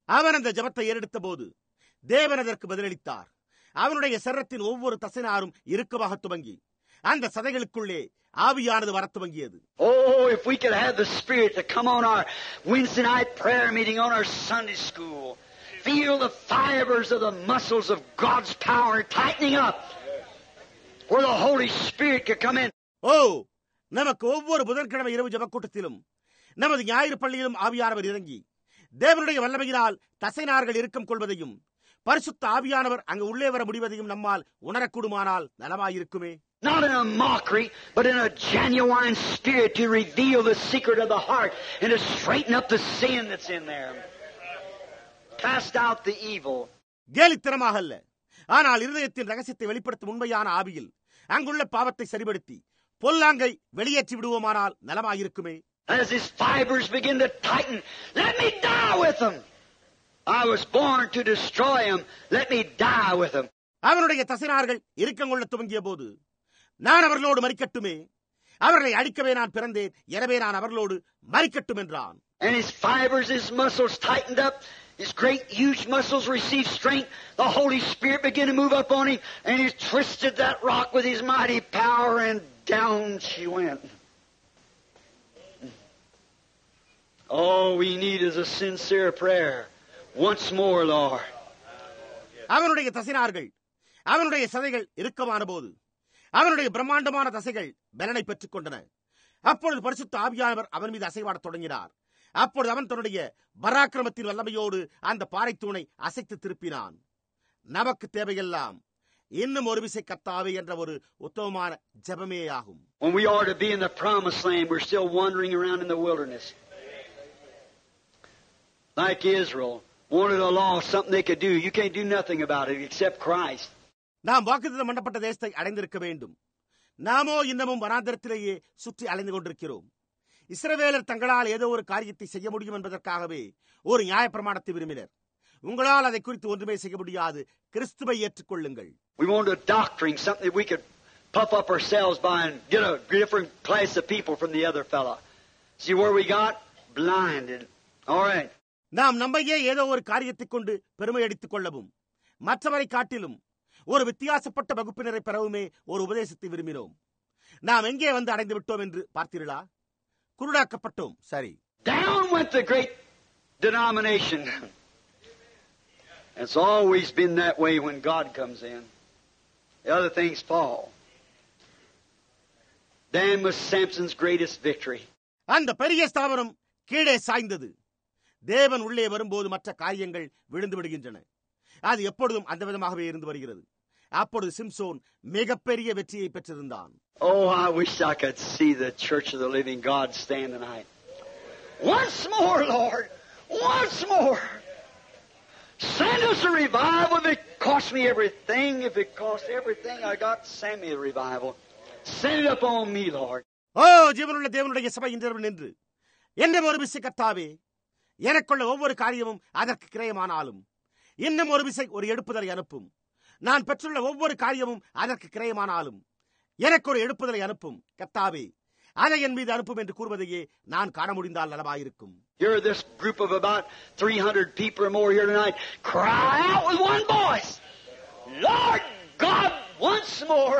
Speaker 1: அவன் அந்த ஜெபத்தை ஏறெடுத்த போது தேவன் அதற்கு பதிலளித்தார். அவனுடைய சரீரத்தின் ஒவ்வொரு தசைநாரும் இறுக்கமாக துவங்கி அந்த சதைகளுக்குள்ளே ஆவியானது வர துவங்கியது.
Speaker 2: Oh, if we could have the Spirit to come on our Wednesday night prayer meeting, on our Sunday school, feel the fibers of the muscles of God's power tightening up, where the Holy Spirit could come in.
Speaker 1: ஓ, நமக்கு ஒவ்வொரு புதன்கிழமை இரவு ஜெபக்கூட்டத்திலும் நமது ஞாயிறு பள்ளியிலும் ஆவியானவர் இறங்கி தேவனுடைய வல்லமையினால் தசைநார்கள் இறுக்கம் கொள்வதையும் பரிசுத்த ஆவியானவர் அங்கு உள்ளே வர முடிவதையும் நம்மால் உணரக்கூடுமானால் நலமாயிருக்குமே.
Speaker 2: Not in a mockery, but in a genuine spirit to reveal the secret of the heart and to straighten up the sin that's in there. Cast out the evil.
Speaker 1: கேலித்தனமாக அல்ல, ஆனால் இருதயத்தின் ரகசியத்தை வெளிப்படுத்தும் உண்மையான ஆவியில் அங்குள்ள பாவத்தை சரிபடுத்தி பொல்லாங்கை வெளியேற்றி விடுவோமானால் நலமாயிருக்குமே.
Speaker 2: As his fibers begin to tighten, let me die with them. I was born to destroy him. Let me die with him.
Speaker 1: அவனுடைய தசைநார்கள் இறுக்கம் கொள்ள துவங்கிய போது நான் அவர்களோடு மரிக்கட்டுமே, அவர்களை அடிக்கவே நான் பிறந்தேன், எனவே நான் அவர்களோடு மரிக்கட்டும் என்றான்.
Speaker 2: And his fibers, his muscles tightened up. His great, huge muscles received strength. The Holy Spirit began to move up on him, and he twisted that rock with his mighty power, and down she went. All we need is a sincere prayer. Once more, Lord.
Speaker 1: அவனுடைய தசைநார்கள், அவனுடைய சதைகள் இறுக்கமான போது அவனுடைய பிரம்மாண்டமான தசைகள் பலனை பெற்றுக் கொண்டன. அப்பொழுது பரிசுத்த ஆவியானவர் அவன் மீது அசைவாடத் தொடங்கினார். அப்பொழுது அவன் தன்னுடைய பராக்கிரமத்தின் வல்லமையோடு அந்த பாறை தூணை அசைத்து திருப்பினான். நமக்கு தேவையெல்லாம் இன்னும் ஒரு விசை கர்த்தாவே என்ற ஒரு உத்தமமான ஜெபமே ஆகும்.
Speaker 2: When we are to be in the promised land, we're still wandering around in the wilderness. Like Israel wanted a law, something they could do. You can't do nothing about it except Christ.
Speaker 1: நாம் வாக்குத்தத்தம் பண்ணப்பட்ட தேசத்தை அடைந்திருக்க வேண்டும். நாமோ இன்னமும் வனாந்தரத்திலேயே சுற்றி அலைந்து கொண்டிருக்கிறோம். இஸ்ரவேலர் தங்களால் ஏதோ ஒரு காரியத்தை செய்ய முடியும் என்பதற்காகவே ஒரு நியாயப்பிரமாணத்தை விரும்பினர். உங்களால் அதை குறித்து ஒன்றுமே செய்ய முடியாது. கிறிஸ்துவை ஏற்றுக்கொள்ளுங்கள்.
Speaker 2: We wanted a doctrine, something that we could puff up ourselves by and get a different class of people from the other fella. See where we got? Blinded. All right.
Speaker 1: நாம் நம்மையே ஏதோ ஒரு காரியத்தை கொண்டு பெருமை அடித்துக் கொள்ளவும் மற்றவரை காட்டிலும் ஒரு வித்தியாசப்பட்ட வகுப்பினரை பெறவுமே ஒரு உபதேசத்தை விரும்பினோம். நாம் எங்கே வந்து அடைந்து விட்டோம் என்று பார்த்தீர்களா? குருடாக்கப்பட்டோம். சரி.
Speaker 2: Down went the great denomination. It's always been that way when God comes in. The other things fall. Dan was Samson's greatest victory.
Speaker 1: அந்த பெரிய ஸ்தாபனம் கீழே சாய்ந்தது. தேவன் உள்ளே வரும்போது மற்ற காரியங்கள் விழுந்து விடுகின்றன. அது எப்பொழுதும் அந்த விதமாகவே இருந்து வருகிறது. அப்பொழுது சிம்சோன் மிகப்பெரிய வெற்றியை பெற்றிருந்தான்.
Speaker 2: Oh, I wish I could see the Church of the Living God stand tonight. Once more, Lord. Once more. Send us a revival. If it costs me everything, if it costs everything I got, send me a revival. Send it up on me, Lord.
Speaker 1: ஓ ஜீவனுள்ள தேவனுடைய சபை இன்று நின்று என்ன ஒரு விசை கர்த்தாவே, எனக்குள்ள ஒவ்வொரு காரியமும் அதற்கு கிரயமானாலும் இன்னும் ஒரு விசை ஒரு எடுப்புதலை அனுப்பும். நான் பெற்றுள்ள ஒவ்வொரு காரியமும் அதற்கு கிரயமானாலும் எனக்கு ஒரு எடுப்புதலை அனுப்பும் கர்த்தாவே, அதை என் மீது அனுப்பும் என்று கூறுவதையே நான் காண முடிந்தால் நலமாயிருக்கும்.
Speaker 2: Here, this group of about three hundred people or more here tonight, cry out with one voice, Lord God, once more.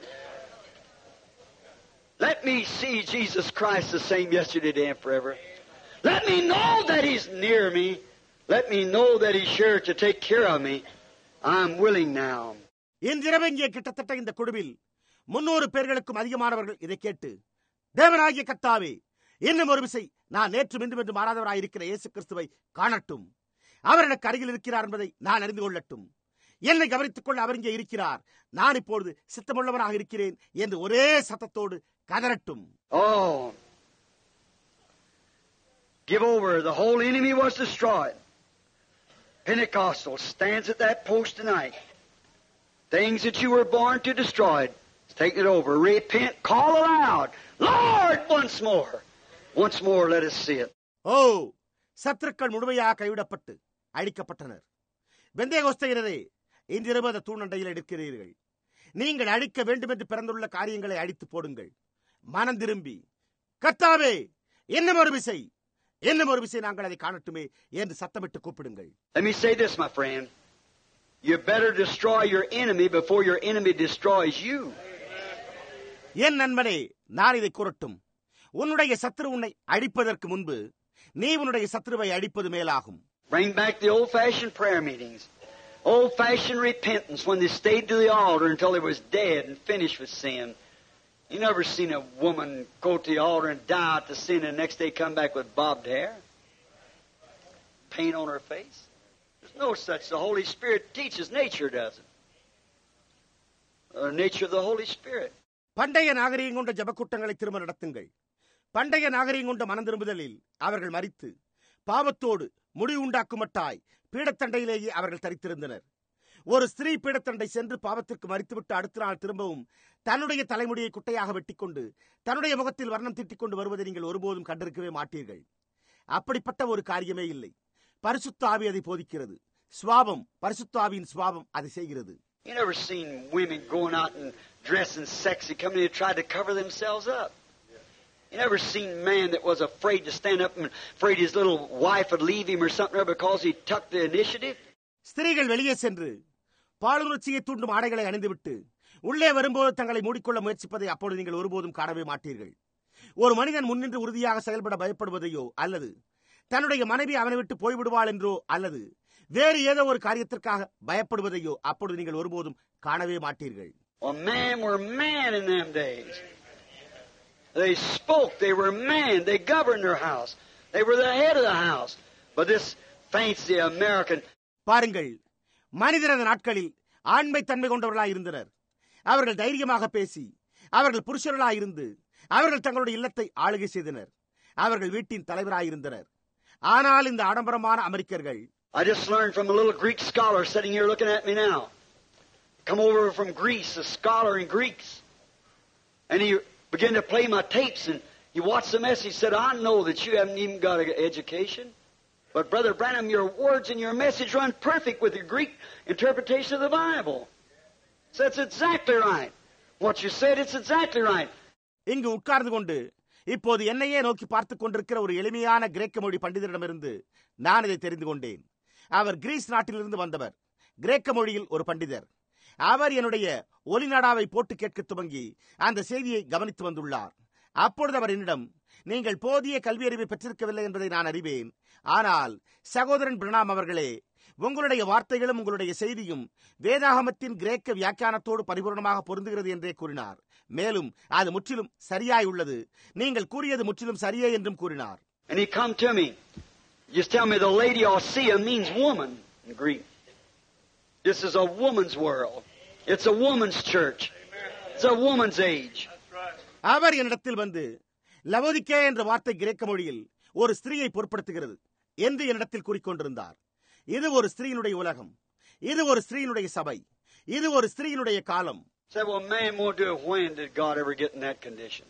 Speaker 2: Let me see Jesus Christ the same yesterday, today, and forever. Let me know that He's near me. Let me know that He's sure to take care of me. I'm willing now.
Speaker 1: இன்றிரவு இங்கே கிட்டத்தட்ட இந்த குழுவில் முன்னூறு பேர்களுக்கும் அதிகமானவர்கள் இதை கேட்டு, தேவனாகிய கர்த்தாவே, இன்னும் ஒரு விசை நான் நேற்று இன்றும் என்று மாறாதவராயிருக்கிற இயேசு கிறிஸ்துவை காணட்டும். அவர் எனக்கு அருகில் இருக்கிறார் என்பதை நான் அறிந்து கொள்ளட்டும். என்னை கவனித்துக் கொள்ள அவர் இங்கே இருக்கிறார். நான் இப்பொழுது சித்தமுள்ளவராக இருக்கிறேன் என்று ஒரே சத்தத்தோடு கதறட்டும்.
Speaker 2: Oh, give over. The whole enemy was destroyed. Pentecostal stands at that post tonight. Things that you were born to destroy, take it over. Repent, call aloud. Lord, once more. Once more, let us see it.
Speaker 1: ஓ, சத்துருக்கள் முழுமையாக கைவிடப்பட்டு அழிக்கப்பட்டனர். பெந்தேகோஸ்தையினரே, இன்றிரவு அந்த தூணண்டையில் எடுக்கிறீர்கள். நீங்கள் அழிக்க வேண்டும் என்று பிறந்துள்ள காரியங்களை அழித்து போடுங்கள். மனம் திரும்பி, கர்த்தாவே, இன்னும் ஒரு விசை இன்னும் ஒரு விஷயம் நாங்கள் அதை காணட்டுமே என்று சத்தமிட்டு கூப்பிடுங்கள்.
Speaker 2: Let me say this, my friend. You better destroy your enemy before your enemy destroys you.
Speaker 1: என் நண்பனே, நான் இதை கூறட்டும். உன்னுடைய சத்துரு உன்னை அடிப்பதற்கு முன்பு நீ உன்னுடைய சத்துருவை அடிப்பது மேலாகும்.
Speaker 2: Bring back the old-fashioned prayer meetings. Old-fashioned repentance when they stayed to the altar until they was dead and finished with sin. You never seen a woman go to the altar and die out to sin and the next day come back with bobbed hair? Paint on her face? There's no such. The Holy Spirit teaches. Nature doesn't. The nature of the Holy Spirit.
Speaker 1: பண்டைய நாகரிகம் கொண்ட ஜபக்கூட்டங்களை திரும்ப நடத்துங்கள். பண்டைய நாகரிகம் கொண்ட மனம் திரும்புதலில் அவர்கள் மரித்து பாவத்தோடு முடிவு உண்டாக்குமட்டாய் பீடத்தண்டையிலேயே அவர்கள் தரித்திருந்தனர். ஒரு ஸ்திரீ பீடத்தண்டை சென்று பாவத்திற்கு மரித்துவிட்டு அடுத்த நாள் திரும்பவும் தன்னுடைய தலைமுடியை குட்டையாக வெட்டிக்கொண்டு தன்னுடைய முகத்தில் வர்ணம் தீட்டிக் கொண்டு வருவதை நீங்கள் ஒருபோதும் கண்டிருக்கவே மாட்டீர்கள். அப்படிப்பட்ட ஒரு காரியமே இல்லை. பரிசுத்த ஆவி அதை போதிக்கிறது. சுவாபம், பரிசுத்த ஆவியின் சுவாபம் அதை செய்கிறது.
Speaker 2: You never seen women going out and dressing sexy, coming in and trying to cover themselves up. You never seen a man that was afraid to stand up and afraid his little wife would leave him or something because he took the initiative.
Speaker 1: ஸ்திரீகள் வெளியே சென்று பாலுணர்ச்சியை தூண்டும் ஆடைகளை அணிந்துவிட்டு உள்ளே வரும்போது தங்களை மூடிக்கொள்ள முயற்சிப்பதை அப்போது நீங்கள் ஒருபோதும் காணவே மாட்டீர்கள். ஒரு மனிதன் முன்னின்று உறுதியாக செயல்பட பயப்படுவதையோ அல்லது தன்னுடைய மனைவி அவனை விட்டு போய்விடுவாள் என்றோ அல்லது வேறு ஏதோ ஒரு காரியத்திற்காக பயப்படுவதையோ அப்பொழுது நீங்கள் ஒருபோதும் காணவே மாட்டீர்கள்.
Speaker 2: Well, men were men in them days. They spoke. They were men. They governed their house. They were the head of the house. But this fancy American...
Speaker 1: பாருங்கள், மனிதர் அந்த நாட்களில் ஆண்மை தன்மை கொண்டவர்களாய் இருந்தனர். அவர்கள் தைரியமாக பேசி அவர்கள் புருஷர்களாய் இருந்து அவர்கள் தங்களுடைய இல்லத்தை ஆளுகை செய்தனர். அவர்கள் வீட்டின் தலைவராயிருந்தனர். ஆனால் இந்த ஆடம்பரமான அமெரிக்கர்கள்...
Speaker 2: I just learned from a little Greek scholar sitting here looking at me now. Come over from Greece, a scholar in Greeks. And he began to play my tapes and he watched the message. He said, I know that you haven't even got an education. But Brother Branham, your words and your message run perfect with your Greek interpretation of the Bible. So that's exactly right. What you said, it's exactly right.
Speaker 1: இங்கு உட்கார்ந்து கொண்டு இப்போது என்னையே நோக்கி பார்த்துக் கொண்டிருக்கிற ஒரு எளிமையான கிரேக்க மொழி பண்டிதரிடமிருந்து நான் இதை தெரிந்து கொண்டேன். அவர் கிரீஸ் நாட்டிலிருந்து வந்தவர். கிரேக்க மொழியில் ஒரு பண்டிதர். அவர் என்னுடைய ஒலிநாடாவை போட்டு கேட்க துவங்கி அந்த செய்தியை கவனித்து வந்துள்ளார். அப்பொழுது அவர் என்னிடம், நீங்கள் போதிய கல்வியறிவை பெற்றிருக்கவில்லை என்பதை நான் அறிவேன். ஆனால் சகோதரன் பிரணாம் அவர்களே, உங்களுடைய வார்த்தைகளும் உங்களுடைய செய்தியும் வேதாகமத்தின் கிரேக்க வியாக்கியானத்தோடு பரிபூர்ணமாக பொருந்துகிறது என்றே கூறினார். மேலும் அது முற்றிலும் சரியாய் உள்ளது. நீங்கள் கூறியது முற்றிலும் சரியே என்றும் கூறினார்.
Speaker 2: And he come to me. Just tell me the Laodicea means woman in Greek. This is a woman's world. It's a woman's church. It's a woman's age.
Speaker 1: அவர் என்னிடத்தில் வந்து லவோதிக்கே என்ற வார்த்தை கிரேக்க மொழியில் ஒரு ஸ்திரீயை பொருட்படுத்துகிறது என்று என்னிடத்தில் கூறிக்கொண்டிருந்தார். இது ஒரு ஸ்திரீயினுடைய உலகம். இது ஒரு ஸ்திரீயினுடைய சபை. இது ஒரு ஸ்திரீயினுடைய காலம்.
Speaker 2: Said, well, man won't do it. When did God ever get in that condition?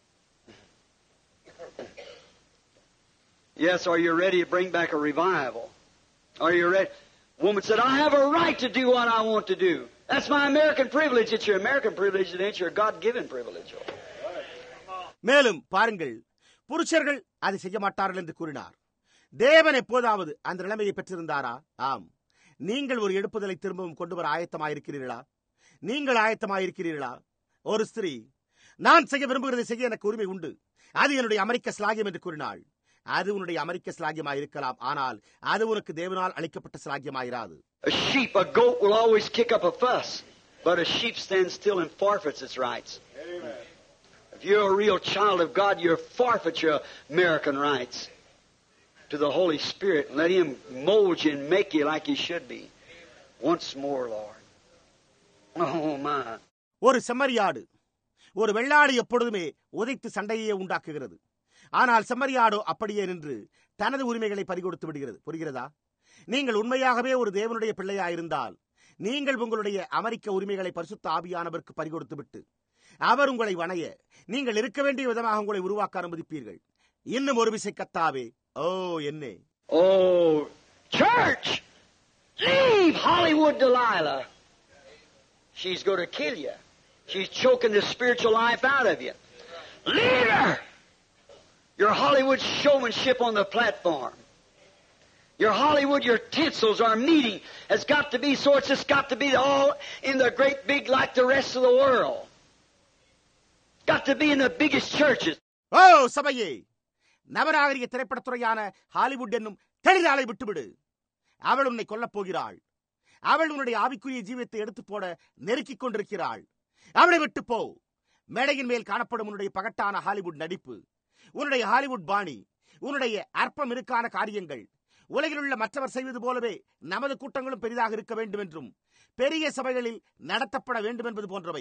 Speaker 2: Yes, are you ready to bring back a revival? Are you ready? Woman said, I have a right to do what I want to do. That's my American privilege. It's your American privilege. It ain't your God-given privilege.
Speaker 1: மேலும் பாருங்கள், புருஷர்கள் அதை செய்ய மாட்டார்கள் என்று கூறினார். தேவன் எப்போதாவது அந்த நிலைமையை பெற்றிருந்தாரா? ஆம். நீங்கள் ஒரு எடுப்புதலை திரும்பவும் கொண்டு வர ஆயத்தமாயிருக்கிறீர்களா? நீங்கள் ஆயத்தமாயிருக்கிறீர்களா? ஒரு ஸ்திரீ, நான் செய்ய விரும்புகிறதை செய்ய எனக்கு உரிமை உண்டு, அது என்னுடைய அமெரிக்க ஸ்லாகியம் என்று கூறினாள். அது உன்னுடைய அமெரிக்க ஸ்லாகியமாயிருக்கலாம், ஆனால் அது உனக்கு தேவனால் அளிக்கப்பட்ட ஸ்லாகியமாயிராது.
Speaker 2: A sheep, a goat will always kick up a fuss, but a sheep stands still and forfeits its rights. Amen. If you're a real child of God, you forfeit your American rights to the Holy Spirit and let Him mold you and make you like He should be. Once more, Lord. Oh my.
Speaker 1: ஒரு செம்மறியாடு, ஒரு வெள்ளாடு எப்பொழுதுமே உதைத்து சண்டையே உண்டாக்குகிறது. ஆனால் செம்மறியாடோ அப்படியே நின்று தனது உரிமைகளை பறிகொடுத்து விடுகிறது. புரிகிறதா? நீங்கள் உண்மையாகவே ஒரு தேவனுடைய பிள்ளையாயிருந்தால் நீங்கள் உங்களுடைய அமெரிக்க உரிமைகளை பரிசுத்த ஆவியானவருக்கு பறிகொடுத்து விட்டு அவர் உங்களை வணைய நீங்கள் இருக்க வேண்டிய விதமாக உங்களை உருவாக்க அனுமதிப்பீர்கள். இன்னும் ஒரு விசை கத்தாவே, ஓ என்னே.
Speaker 2: Oh, church, leave Hollywood Delilah. She's going to kill you. She's choking the spiritual life out of you. Leave her. your Hollywood showmanship on the platform, your Hollywood, your tinsels, our meeting has got to be so it's just got to be all in the great big like the rest of the world. Got to be in the biggest churches.
Speaker 1: ஓ சபையே, நவநாகரிக திரைப்படத்துறையான Hollywood என்னும் தெளிதாளை விட்டுவிடு. அவள் உன்னை கொல்லப் போகிறாள். அவள் உன்னுடைய ஆவிக்குரிய ஜீவியத்தை எடுத்து போட நெருக்கிக் கொண்டிருக்கிறாள். அவளை விட்டு போ. மேடையின் மேல் காணப்படும் உன்னுடைய பகட்டான ஹாலிவுட் நடிப்பு, உன்னுடைய ஹாலிவுட் பாணி, உன்னுடைய அற்பம் இருக்கான காரியங்கள், உலகில் உள்ள மற்றவர் செய்வது போலவே நமது கூட்டங்களும் பெரிதாக இருக்க வேண்டும் என்றும் பெரிய சபைகளில் நடத்தப்பட வேண்டும் என்பது போன்றவை.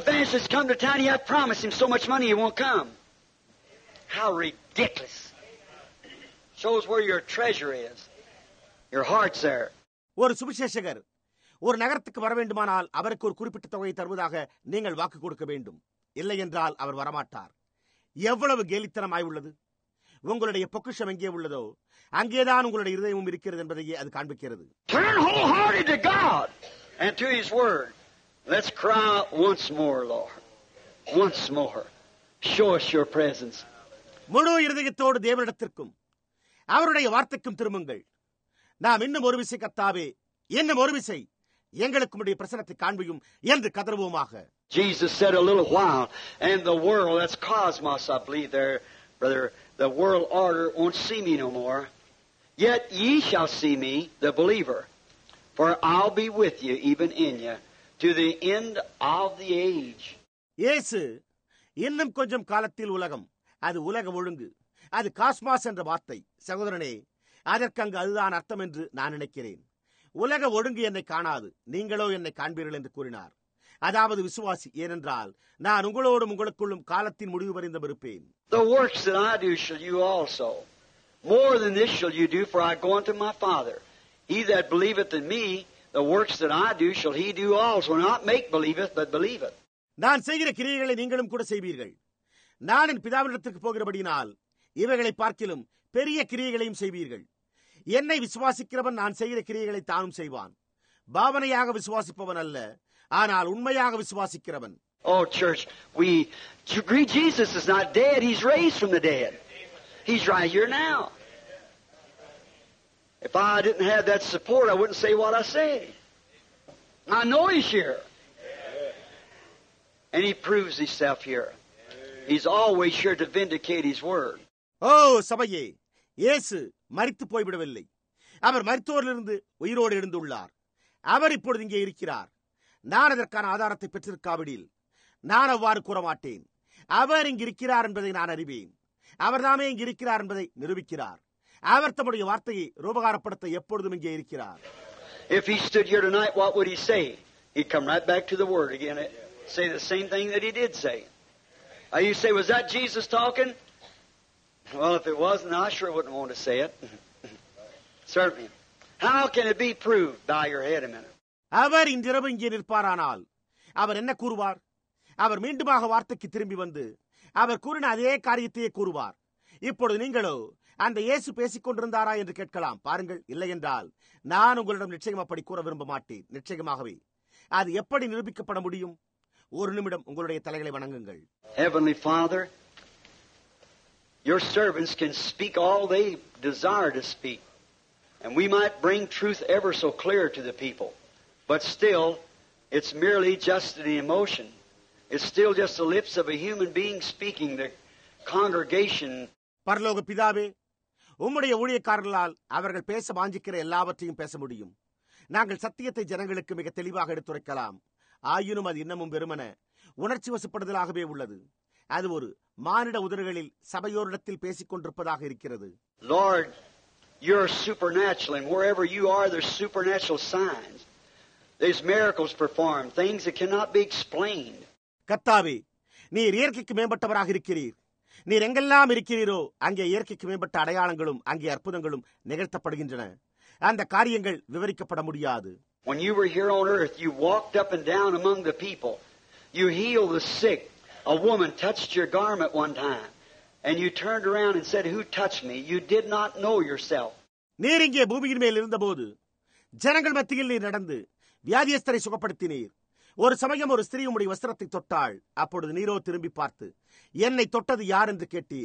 Speaker 1: ஒரு சுவிசேஷகர் ஒரு நகரத்துக்கு வர வேண்டுமானால் அவருக்கு ஒரு குறிப்பிட்ட தொகையை தருவதாக நீங்கள் வாக்கு கொடுக்க வேண்டும். இல்லை என்றால் அவர் வரமாட்டார். எவ்வளவு கேலித்தனமாய் உள்ளது! உங்களுடைய பொக்கிஷம் எங்கே உள்ளதோ அங்கேதான் உங்களுடைய இருதயமும் இருக்கிறது என்பதையே அது காண்பிக்கிறது.
Speaker 2: Turn wholehearted to God and to His Word. Let's cry once more, Lord. Once more. Show us your presence.
Speaker 1: முழு இருதயத்தோடு தேவனிடத்திற்கும் அவருடைய வார்த்தைக்கும் திரும்புங்கள். நாம் இன்னும் ஒரு விசை கர்த்தாவே, இன்னும் ஒரு விசை எங்களுக்கு உம்முடைய பிரசன்னத்தை காண்பியும் என்று கதறுவோமாக.
Speaker 2: Jesus said a little while, and the world, that's cosmos, I believe there, brother, the world order won't see me no more. Yet ye shall see me, the believer, for I'll be with you, even in you, to the end of the age.
Speaker 1: இயேசு, இன்னும் கொஞ்சம் காலத்தில் உலகம், அது உலக ஒழுங்கு, அது cosmos என்ற வார்த்தை. சகோதரனே, அதற்கு அங்கு அதுதான் அர்த்தம் என்று நான் நினைக்கிறேன். உலக ஒழுங்கு என்னை காணாது, நீங்களோ என்னை காண்பீர்கள் என்று கூறினார். அதாவது விசுவாசி. ஏனென்றால் நான் உங்களோடும் உங்களுக்குள்ளும் காலத்தின் முடிவு வரைந்தும் இருப்பேன்.
Speaker 2: The works that I do shall you also. More than this shall you do, for I go unto my Father. He that believeth in me, the works that I do shall he do also. Not make believeth, but believeth.
Speaker 1: நான் செய்கிற கிரியைகளை நீங்களும் கூட செய்வீர்கள். நான் என் பிதாவினிடத்திற்கு போகிறபடியினால் இவைகளை பார்க்கிலும் பெரிய கிரியைகளையும் செய்வீர்கள். என்னை விசுவாசிக்கிறவன் நான் செய்கிற கிரியைகளை தானும் செய்வான். பாவனையாக விசுவாசிப்பவன் அல்ல, ஆனால் உண்மையாக விசுவாசிக்கிறவன்.
Speaker 2: Oh, church, we agree Jesus is not dead. He's raised from the dead. He's right here now. If I didn't have that support, I wouldn't say what I say. I know He's here. And He proves Himself here. He's always here to vindicate His word.
Speaker 1: Oh, சபையே, இயேசு மரித்து போய்விடவில்லை. அவர் மரித்தோரிலிருந்து உயிரோடு எழுந்துள்ளார். அவர் இப்பொழுது இங்கே இருக்கிறார். நான் அதற்கான ஆதாரத்தை பெற்றிருக்காவிடில் நான் அவ்வாறு கூற மாட்டேன். அவர் இங்கு இருக்கிறார் என்பதை நான் அறிவேன். அவர்தாமே இங்கு இருக்கிறார் என்பதை நிரூபிக்கிறார். அவர் தம்முடைய வார்த்தையை ரூபகாரப்படுத்த எப்பொழுதும் இங்கே இருக்கிறார்.
Speaker 2: If He stood here tonight, what would He say? He'd come right back to the Word again, say the same thing that He did say. Uh, you say, was that Jesus talking? Well, if it wasn't, I sure wouldn't want to say it. Certainly. How can it be proved? Bow your head a minute.
Speaker 1: அவர் இன்றிரவு இங்கே நிற்பாரானால் அவர் என்ன கூறுவார்? அவர் மீண்டுமாக வார்த்தைக்கு திரும்பி வந்து அவர் கூறின அதே காரியத்தையே கூறுவார். இப்பொழுது நீங்களோ அந்த இயேசு பேசிக் கொண்டிருந்தாரா என்று கேட்கலாம். பாருங்கள், இல்லை என்றால் நான் உங்களிடம் நிச்சயம் அப்படி கூற விரும்ப மாட்டேன். நிச்சயமாகவே அது எப்படி நிரூபிக்கப்பட முடியும்? ஒரு நிமிடம் உங்களுடைய தலைகளை வணங்குங்கள்.
Speaker 2: Heavenly Father, your servants can speak all they desire to speak, and we might bring truth ever so clear to the people, but still it's merely just an emotion. It's still just the lips of a human being speaking. The congregation.
Speaker 1: பரலோக பிதாவே, உம்முடைய ஊழியக்காரர்களால் அவர்கள் பேச வாஞ்சிக்கிற எல்லாவற்றையும் பேச முடியும். நாங்கள் சத்தியத்தை ஜனங்களுக்கு மிக தெளிவாக எடுத்துரைக்கலாம். ஆயினும் அது இன்னமும் வெறுமன உணர்ச்சி வசப்படுதலாகவே உள்ளது. அது ஒரு மானிட உதடுகளில் சபையோரிடத்தில் பேசிக் கொண்டிருப்பதாக இருக்கிறது.
Speaker 2: Lord, you're supernatural, and wherever you are, there's supernatural signs. There's miracles performed, things that cannot be explained.
Speaker 1: கர்த்தாவே, நீர் இயற்கைக்கு மேம்பட்டவராக இருக்கிறீர். நீர் எங்கெல்லாம் இருக்கிறீரோ அங்கே இயற்கைக்கு மேம்பட்ட அடையாளங்களும் அங்கே அற்புதங்களும் நிகழ்த்தப்படுகின்றன. அந்த காரியங்கள் விவரிக்கப்பட முடியாது.
Speaker 2: When you were here on earth, you walked up and down among the people. You healed the sick. A woman touched your garment one time, and you turned around and said, "Who touched me?" You did not know yourself.
Speaker 1: நீர் இங்கே பூமியின் மேல் இருந்தபோது ஜனங்கள் மத்தியில் நீர் நடந்து வியாதியஸ்தரை சுகப்படுத்தினீர். ஒரு சமயம் ஒரு ஸ்திரீ உம்முடைய வஸ்திரத்தை தொட்டாள். அப்பொழுது நீரோ திரும்பி பார்த்து, என்னை தொட்டது யார் என்று கேட்டீர்.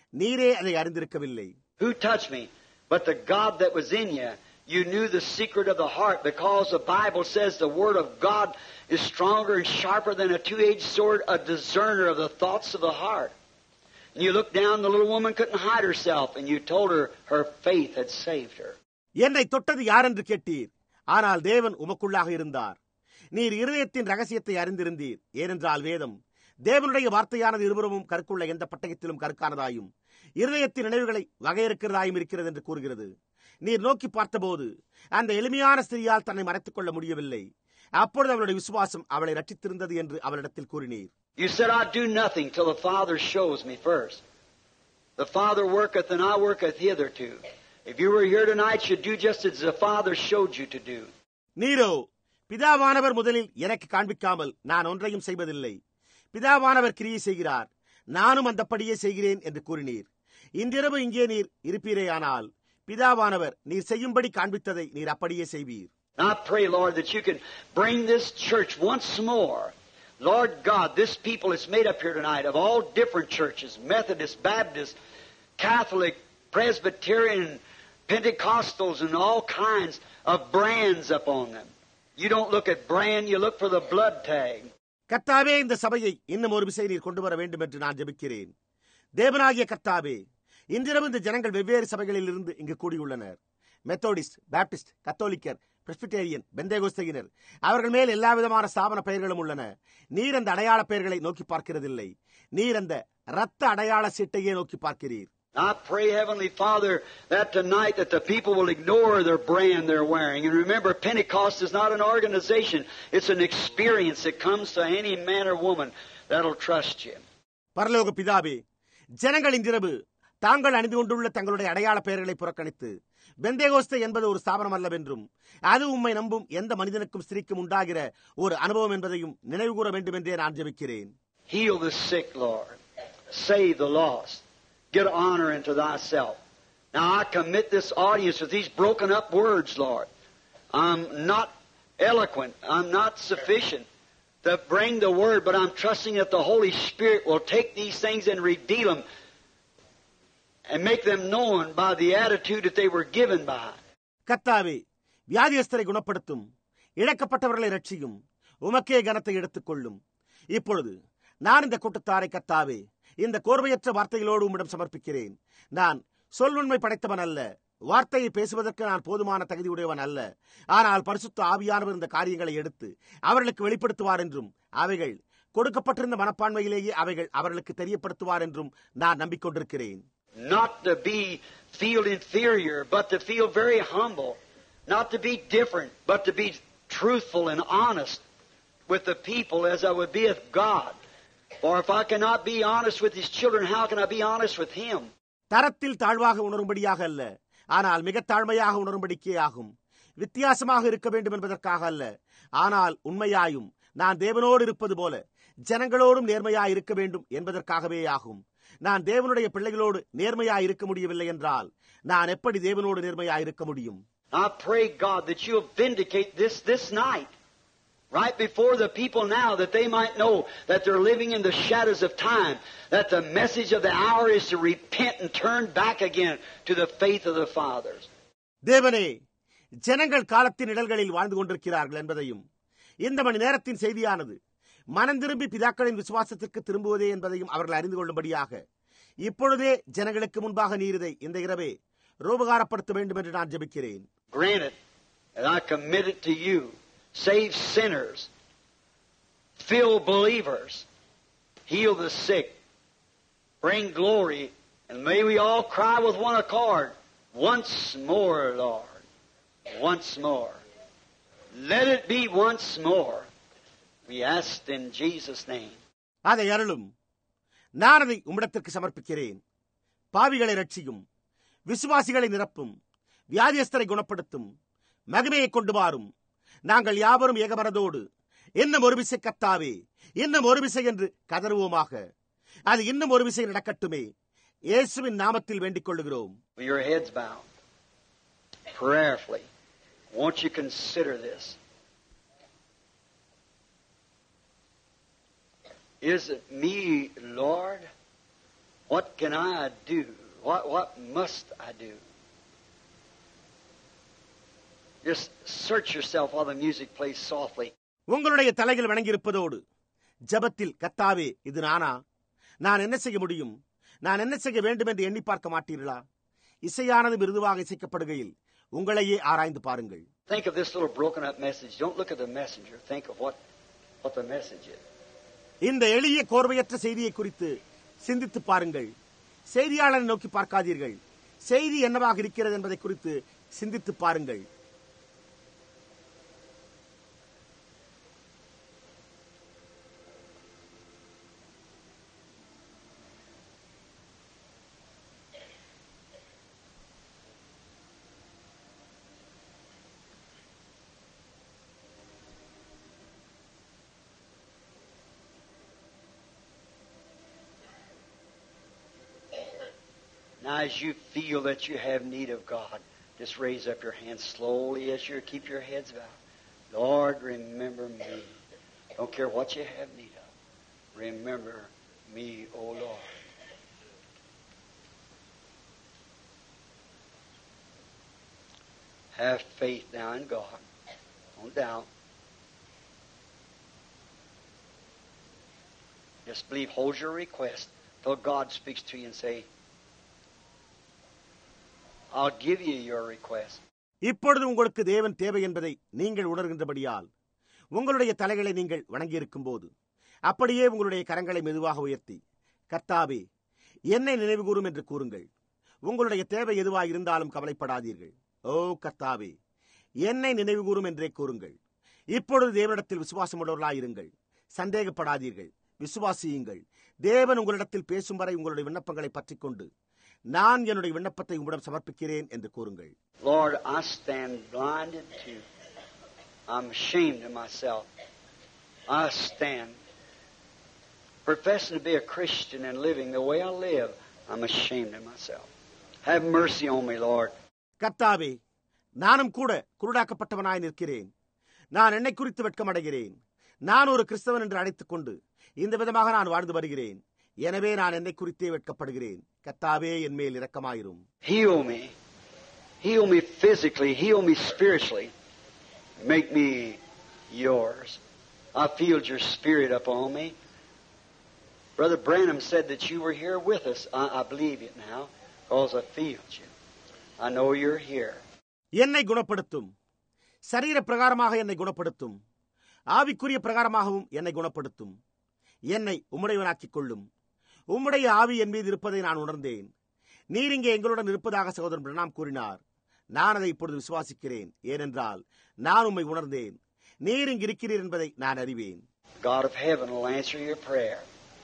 Speaker 1: நீரே அதை அறிந்திருக்கவில்லை.
Speaker 2: Who touched me? But the God that was in you. You knew the secret of the heart, because the Bible says the Word of God is stronger and sharper than a two-edged sword, a discerner of the thoughts of the heart. And you looked down, the little woman couldn't hide herself, and you told her her faith had saved her.
Speaker 1: என்னை தொட்டது யார் என்று கேட்டீர், ஆனால் தேவன் உமக்குள்ளாக இருந்தார். நீர் இருதயத்தின் ரகசியத்தை அறிந்திருந்தீர். ஏனென்றால் வேதம் தேவனுடைய வார்த்தையானது இருபுறமும் கற்குள்ள எந்த பட்டயத்திலும் கற்கானதாயும் இருதயத்தின் நினைவுகளை வகையறுக்கிறதாயும் இருக்கிறது என்று கூறுகிறது. நீர் நோக்கி பார்த்தபோது அந்த எளிமையான ஸ்திரியால் தன்னை மறைத்துக் கொள்ள முடியவில்லை. அப்பொழுது அவளுடைய விசுவாசம் அவளை ரட்சித்திருந்தது என்று அவளிடத்தில் கூறினீர்.
Speaker 2: You said, I do nothing till the Father shows me first. The Father worketh and I worketh hitherto. If you were here tonight, you do just as the Father showed you to do.
Speaker 1: நீரோ, பிதாவானவர் முதலில் எனக்கு காண்பிக்காமல் நான் ஒன்றையும் செய்வதில்லை. பிதாவானவர் கிரியை செய்கிறார், நானும் அந்தப்படியே செய்கிறேன் என்று கூறினீர். இன்றிரவு இங்கே நீர் இருப்பீரேயானால் பிதாவானவர் நீர் செய்யும்படி காண்பித்ததை நீர் அப்படியே செய்வீர்.
Speaker 2: I pray, Lord, that you can bring this church once more. Lord God, this people is made up here tonight of all different churches, Methodist, Baptist, Catholic, Presbyterian, Pentecostals, and all kinds of brands upon them. You don't look at brand, you look for the blood tag.
Speaker 1: கர்த்தாவே, இந்த சபையை இன்னும் ஒரு விசை நீர் கொண்டு வர வேண்டும் என்று நான் ஜெபிக்கிறேன். தேவனாகிய கர்த்தாவே, இன்றிரவு இந்த ஜனங்கள் வெவ்வேறு சபைகளில் இருந்து இங்கு கூடியுள்ளனர். மெத்தோடிஸ்ட், பாப்டிஸ்ட், கத்தோலிக்கர், பிரெஸ்பிட்டேரியன், பெந்தேகோஸ்தையினர், அவர்கள் மேல் எல்லா விதமான ஸ்தாபன பெயர்களும் உள்ளன. நீர் அந்த அடையாள பெயர்களை நோக்கி பார்க்கிறதில்லை. நீர் அந்த இரத்த அடையாள சீட்டையே நோக்கி பார்க்கிறீர்.
Speaker 2: I pray, Heavenly Father, that tonight that the people will ignore their brand they're wearing. And remember, Pentecost is not an organization. It's an experience that comes to any man or woman that'll trust you.
Speaker 1: பரலோக பிதாவே, ஜனங்கள் இன்றிரவு தாங்கள் அணிந்து கொண்டுள்ள தங்களுடைய அடையாள பெயர்களை புறக்கணித்து பெந்தேகோஸ்தே என்பது ஒரு ஸ்தாபனம் அல்லவென்றும் அது உம்மை நம்பும் எந்த மனிதனுக்கும் ஸ்திரீக்கும் உண்டாகிற ஒரு அனுபவம் என்பதையும் நினைவு கூற வேண்டும் என்றே நான் ஜெபிக்கிறேன்.
Speaker 2: Heal the sick, Lord. Save the lost. Get honor into thyself. Now I commit this audience with these broken up words, Lord. I'm not eloquent. I'm not sufficient to bring the word, but I'm trusting that the Holy Spirit will take these things and reveal them and make them known by the attitude that they were given by.
Speaker 1: கர்த்தாவே, வியாதியஸ்தரை குணப்படுத்தும், இழக்கப்பட்டவர்களை ரட்சியும், உமக்கே கனத்தை எடுத்துக் கொள்ளும். இப்பொழுது நான் இந்த கூட்டத்தாரை கர்த்தாவே இந்த கோர்வையற்ற வார்த்தைகளோடு உம்மிடம் சமர்ப்பிக்கிறேன். நான் சொல்லுண்மை படைத்தவன் அல்ல, வார்த்தையை பேசுவதற்கு நான் போதுமான தகுதியுடையவன் அல்ல. ஆனால் பரிசுத்த ஆவியானவர் இந்த காரியங்களை எடுத்து அவர்களுக்கு வெளிப்படுத்துவார் என்றும் அவைகள் கொடுக்கப்பட்டிருந்த மனப்பான்மையிலேயே அவைகள் அவர்களுக்கு தெரியப்படுத்துவார் என்றும் நான் நம்பிக்கொண்டிருக்கிறேன்.
Speaker 2: Not to be feel inferior, but to feel very humble. Not to be different, but to be truthful and honest with the people as I would be with God. For if I cannot be honest with His children, how can I be honest with Him?
Speaker 1: தரத்தில் தாழ்வாக உணரும்படியாக அல்ல, ஆனால் மிக தாழ்மையாக உணரும்படிக்கே ஆகும். வித்தியாசமாக இருக்க வேண்டும் என்பதற்காக அல்ல, ஆனால் உண்மையாயும் நான் தேவனோடு இருப்பது போல ஜனங்களோடும் நேர்மையாய் இருக்க வேண்டும் என்பதற்காகவே ஆகும். நான் தேவனுடைய பிள்ளைகளோடு நேர்மையாய் இருக்க முடியவில்லை என்றால் நான் எப்படி தேவனோடு நேர்மையாய் இருக்க முடியும்?
Speaker 2: I pray, God, that you'll vindicate this this night, right before the people now, that they might know that they're living in the shadows of time, that the message of the hour is to repent and turn back again to the faith of the fathers.
Speaker 1: தேவனே, ஜனங்கள் காலத்தின் நிழல்களில் வாழ்ந்து கொண்டிருக்கிறார்கள் என்பதையும் இந்த மணி நேரத்தின் செய்தியானது மனம் திரும்பி பிதாக்களின் விசுவாசத்திற்கு திரும்புவதே என்பதையும் அவர்கள் அறிந்து கொள்ளும்படியாக இப்பொழுதே ஜனங்களுக்கு முன்பாக நீர் இதை இந்த இரவே ரூபகாரப்படுத்த வேண்டும் என்று நான் ஜெபிக்கிறேன்.
Speaker 2: Granted, and I commit it to you. Save sinners, fill believers, heal the sick, bring glory, and may we all cry with one accord, once more, Lord, once more. Let it be once more. We ask in Jesus' name.
Speaker 1: அதை அருளும். நான் அதை உம்மிடத்திற்கு சமர்ப்பிக்கிறேன். பாவிகளை ரட்சியும், விசுவாசிகளை நிரப்பும், வியாதியஸ்தரை குணப்படுத்தும், மகிமையை கொண்டு வாரும். நாங்கள் யாவரும் ஏகமனதோடு இன்னும் ஒரு விசை கர்த்தாவே, இன்னும் ஒரு விசை என்று கதறுவோமாக. அது இன்னும் ஒரு விசை நடக்கட்டுமே. இயேசுவின் நாமத்தில் வேண்டிக் கொள்ளுகிறோம்.
Speaker 2: With your heads bowed, prayerfully, won't you consider this? Is it me, Lord? What can I do? What, what must I do? Just search yourself while the music plays softly.
Speaker 1: உங்களுடைய தலைகள் வணங்கியிருப்பதோடு ஜெபத்தில், கர்த்தாவே, இது நானா? நான் என்ன செய்ய முடியும்? நான் என்ன செய்ய வேண்டும் என்று எண்ணி பார்க்க மாட்டீர்களா? இசையானது மிருதுவாக இசைக்கப்படுகையில் உங்களையே ஆராய்ந்து பாருங்கள்.
Speaker 2: Think of this little broken up message. Don't look at the messenger. Think of what, what the message is.
Speaker 1: இந்த எளிய கோர்வையற்ற செய்தியை குறித்து சிந்தித்து பாருங்கள். செய்தியாளரை நோக்கி பார்க்காதீர்கள். செய்தி என்னவாக இருக்கிறது என்பதை குறித்து சிந்தித்து பாருங்கள்.
Speaker 2: Now, as you feel that you have need of God, just raise up your hands slowly as you keep your heads bowed. Lord, remember me. Don't care what you have need of. Remember me, O Lord. Have faith now in God. Don't doubt. Just believe. Hold your request till God speaks to you and say, I'll give you your request.
Speaker 1: இப்பொழுது உங்களுக்கு தேவன் தேவை என்பதை நீங்கள் உணர்கின்றபடியால் உங்களுடைய தலைகளை நீங்கள் வணங்கியிருக்கும் போது அப்படியே உங்களுடைய கரங்களை மெதுவாக உயர்த்தி, கர்த்தாவே, என்னை நினைவு கூரும் என்று கூறுங்கள். உங்களுடைய தேவை எதுவாக இருந்தாலும் கவலைப்படாதீர்கள். ஓ கர்த்தாவே, என்னை நினைவு கூரும் என்றே கூறுங்கள். இப்பொழுது தேவனிடத்தில் விசுவாசமுள்ளவர்களாயிருங்கள். சந்தேகப்படாதீர்கள், விசுவாசியுங்கள். தேவன் உங்களிடத்தில் பேசும் வரை உங்களுடைய விண்ணப்பங்களை பற்றிக் கொண்டு நான் என்னுடைய விண்ணப்பத்தை உம்மிடம் சமர்ப்பிக்கிறேன் என்று கூறுங்கள்.
Speaker 2: Lord, I stand blinded too. I'm ashamed of myself. I stand professing to be a Christian and living the way I live. I'm ashamed of myself. Have mercy on me, Lord.
Speaker 1: கர்த்தாவே, நானும் கூட குருடாக்கப்பட்டவனாய் நிற்கிறேன். நான் என்னை குறித்து வெட்கமடைகிறேன். நான் ஒரு கிறிஸ்தவன் என்று அழைத்துக் கொண்டு இந்த விதமாக நான் வாழ்ந்து வருகிறேன். எனவே நான் என்னை குறித்தே வெட்கப்படுகிறேன். கர்த்தாவே, என் மேல் இரக்கமாயிரும்.
Speaker 2: Heal me. Heal me physically. Heal me spiritually. Make me yours. I feel your spirit upon me. Brother Branham said that you were here with us. I, I believe it now because I feel you. I know you're here.
Speaker 1: என்னை குணப்படுத்தும். சரீர பிரகாரமாக என்னை குணப்படுத்தும். ஆவிக்குரிய பிரகாரமாகவும் என்னை குணப்படுத்தும். என்னை உம்முடையவனாக்கிக் கொள்ளும். உம்முடைய ஆவி என் மீது இருப்பதை நான் உணர்ந்தேன். நீர் இங்கே எங்களுடன் இருப்பதாக சகோதரன் பிரணாம் கூறினார். நான் அதை இப்பொழுது விசுவாசிக்கிறேன். ஏனென்றால் நான் உம்மை உணர்ந்தேன். நீர் இங்கு இருக்கிறீர் என்பதை நான் அறிவேன்.
Speaker 2: God of heaven will answer your prayer.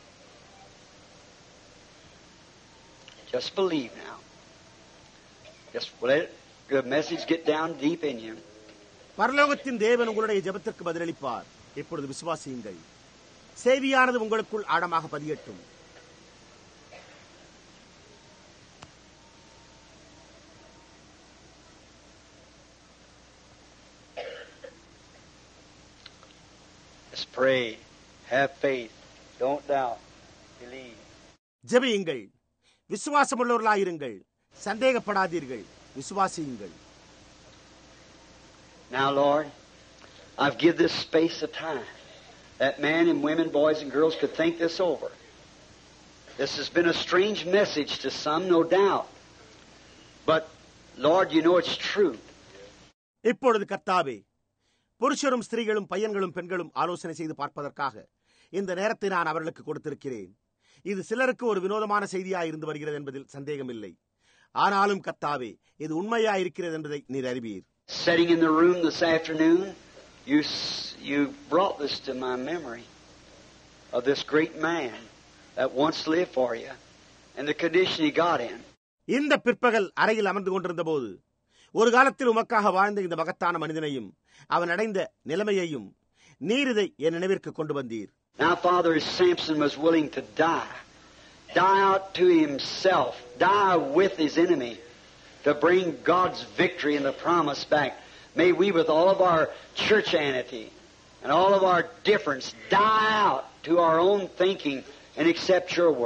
Speaker 2: Just believe now. Just let the message get down deep in you.
Speaker 1: பரலோகத்தின் தேவன் உங்களுடைய ஜெபத்திற்கு பதிலளிப்பார். இப்பொழுது விசுவாசியுங்கள். செய்தியானது உங்களுக்குள் ஆழமாக பதியட்டும்.
Speaker 2: Just pray. Have faith. Don't doubt. Believe.
Speaker 1: ஜெபியுங்கள். விசுவாசமுள்ளவர்களாயிருங்கள். சந்தேகப்படாதீர்கள். விசுவாசியுங்கள்.
Speaker 2: Now, Lord, I've given this space of time that men and women, boys and girls could think this over. This has been a strange message to some, no doubt. But, Lord, you know it's true.
Speaker 1: இப்பொழுது கர்த்தாவே, புருஷரும் ஸ்திரீகளும் பையன்களும் பெண்களும் ஆலோசனை செய்து பார்ப்பதற்காக இந்த நேரத்தை நான் அவர்களுக்கு கொடுத்திருக்கிறேன். இது சிலருக்கு ஒரு வினோதமான செய்தியாய் இருந்து வருகிறது என்பதில் சந்தேகமில்லை. ஆனாலும் கர்த்தாவே, இது உண்மையாயிருக்கிறது என்பதை நீர் அறிவீர்.
Speaker 2: Sitting in the room this afternoon, you you brought this to my memory of this great man that once lived for you and the condition he got in.
Speaker 1: இந்த பிற்பகல் அறையில் அமர்ந்து கொண்டிருந்த போது ஒரு காலத்தில் உமக்காக வாழ்ந்த இந்த மகத்தான மனிதனையும் அவன் அடைந்த நிலைமையையும் நீர் இதை என் நினைவிற்கு கொண்டு வந்தீர்.
Speaker 2: Now, Father, Samson was willing to die, die out to himself, die with his enemy, to bring God's victory and the promise back. May we, with all of our churchianity and all of our difference, die out to our own thinking and accept your word.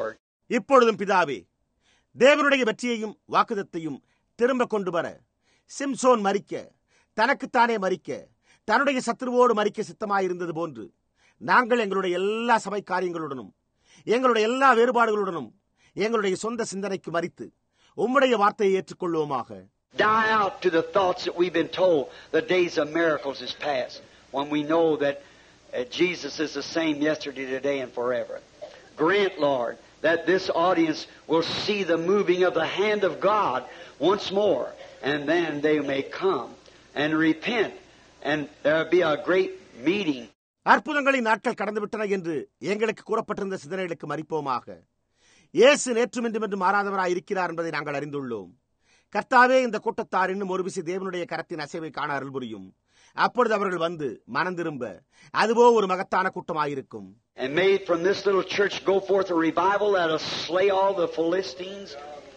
Speaker 1: இப்பொழுதும் பிதாவே, தேவனுடைய வெற்றியையும் வாக்குதத்தையும் திரும்ப கொண்டு வர சிம்சோன் மரிக்க, தனக்குத்தானே மரிக்க, தன்னுடைய சத்துருவோடு மரிக்க சித்தமாயிருந்தது போன்று நாங்கள் எங்களுடைய எல்லா சபை காரியங்களுடனும் எங்களுடைய எல்லா வேறுபாடுகளுடனும் எங்களுடைய சொந்த சிந்தனைக்கு மரித்து உம்முடைய வார்த்தையை ஏற்றுக்கொள்வோமாக.
Speaker 2: Die out to the thoughts that we've been told the days of miracles is past, when we know that uh, Jesus is the same yesterday, today, and forever. Grant, Lord, that this audience will see the moving of the hand of God once more, and then they may come and repent, and there'll be a great meeting.
Speaker 1: அற்புதங்களின் நாட்கள் கடந்துவிட்டன என்று எங்களுக்கு கூறப்பட்டிருந்த சிந்தனைகளுக்கு மரிப்போமாக. இயேசு நேற்றும் இன்றும் என்று மாறாதவராய் இருக்கிறார் என்பதை நாங்கள் அறிந்துள்ளோம். கர்த்தாவே, இந்த கூட்டத்தார் இன்னும் ஒரு விசை தேவனுடைய கரத்தின் அசைவை காண அருள் புரியும். அப்பொழுது அவர்கள் வந்து மனம் திரும்ப அதுவோ ஒரு மகத்தான கூட்டமாயிருக்கும்.
Speaker 2: And may from this little church go forth a revival that'll slay all the Philistines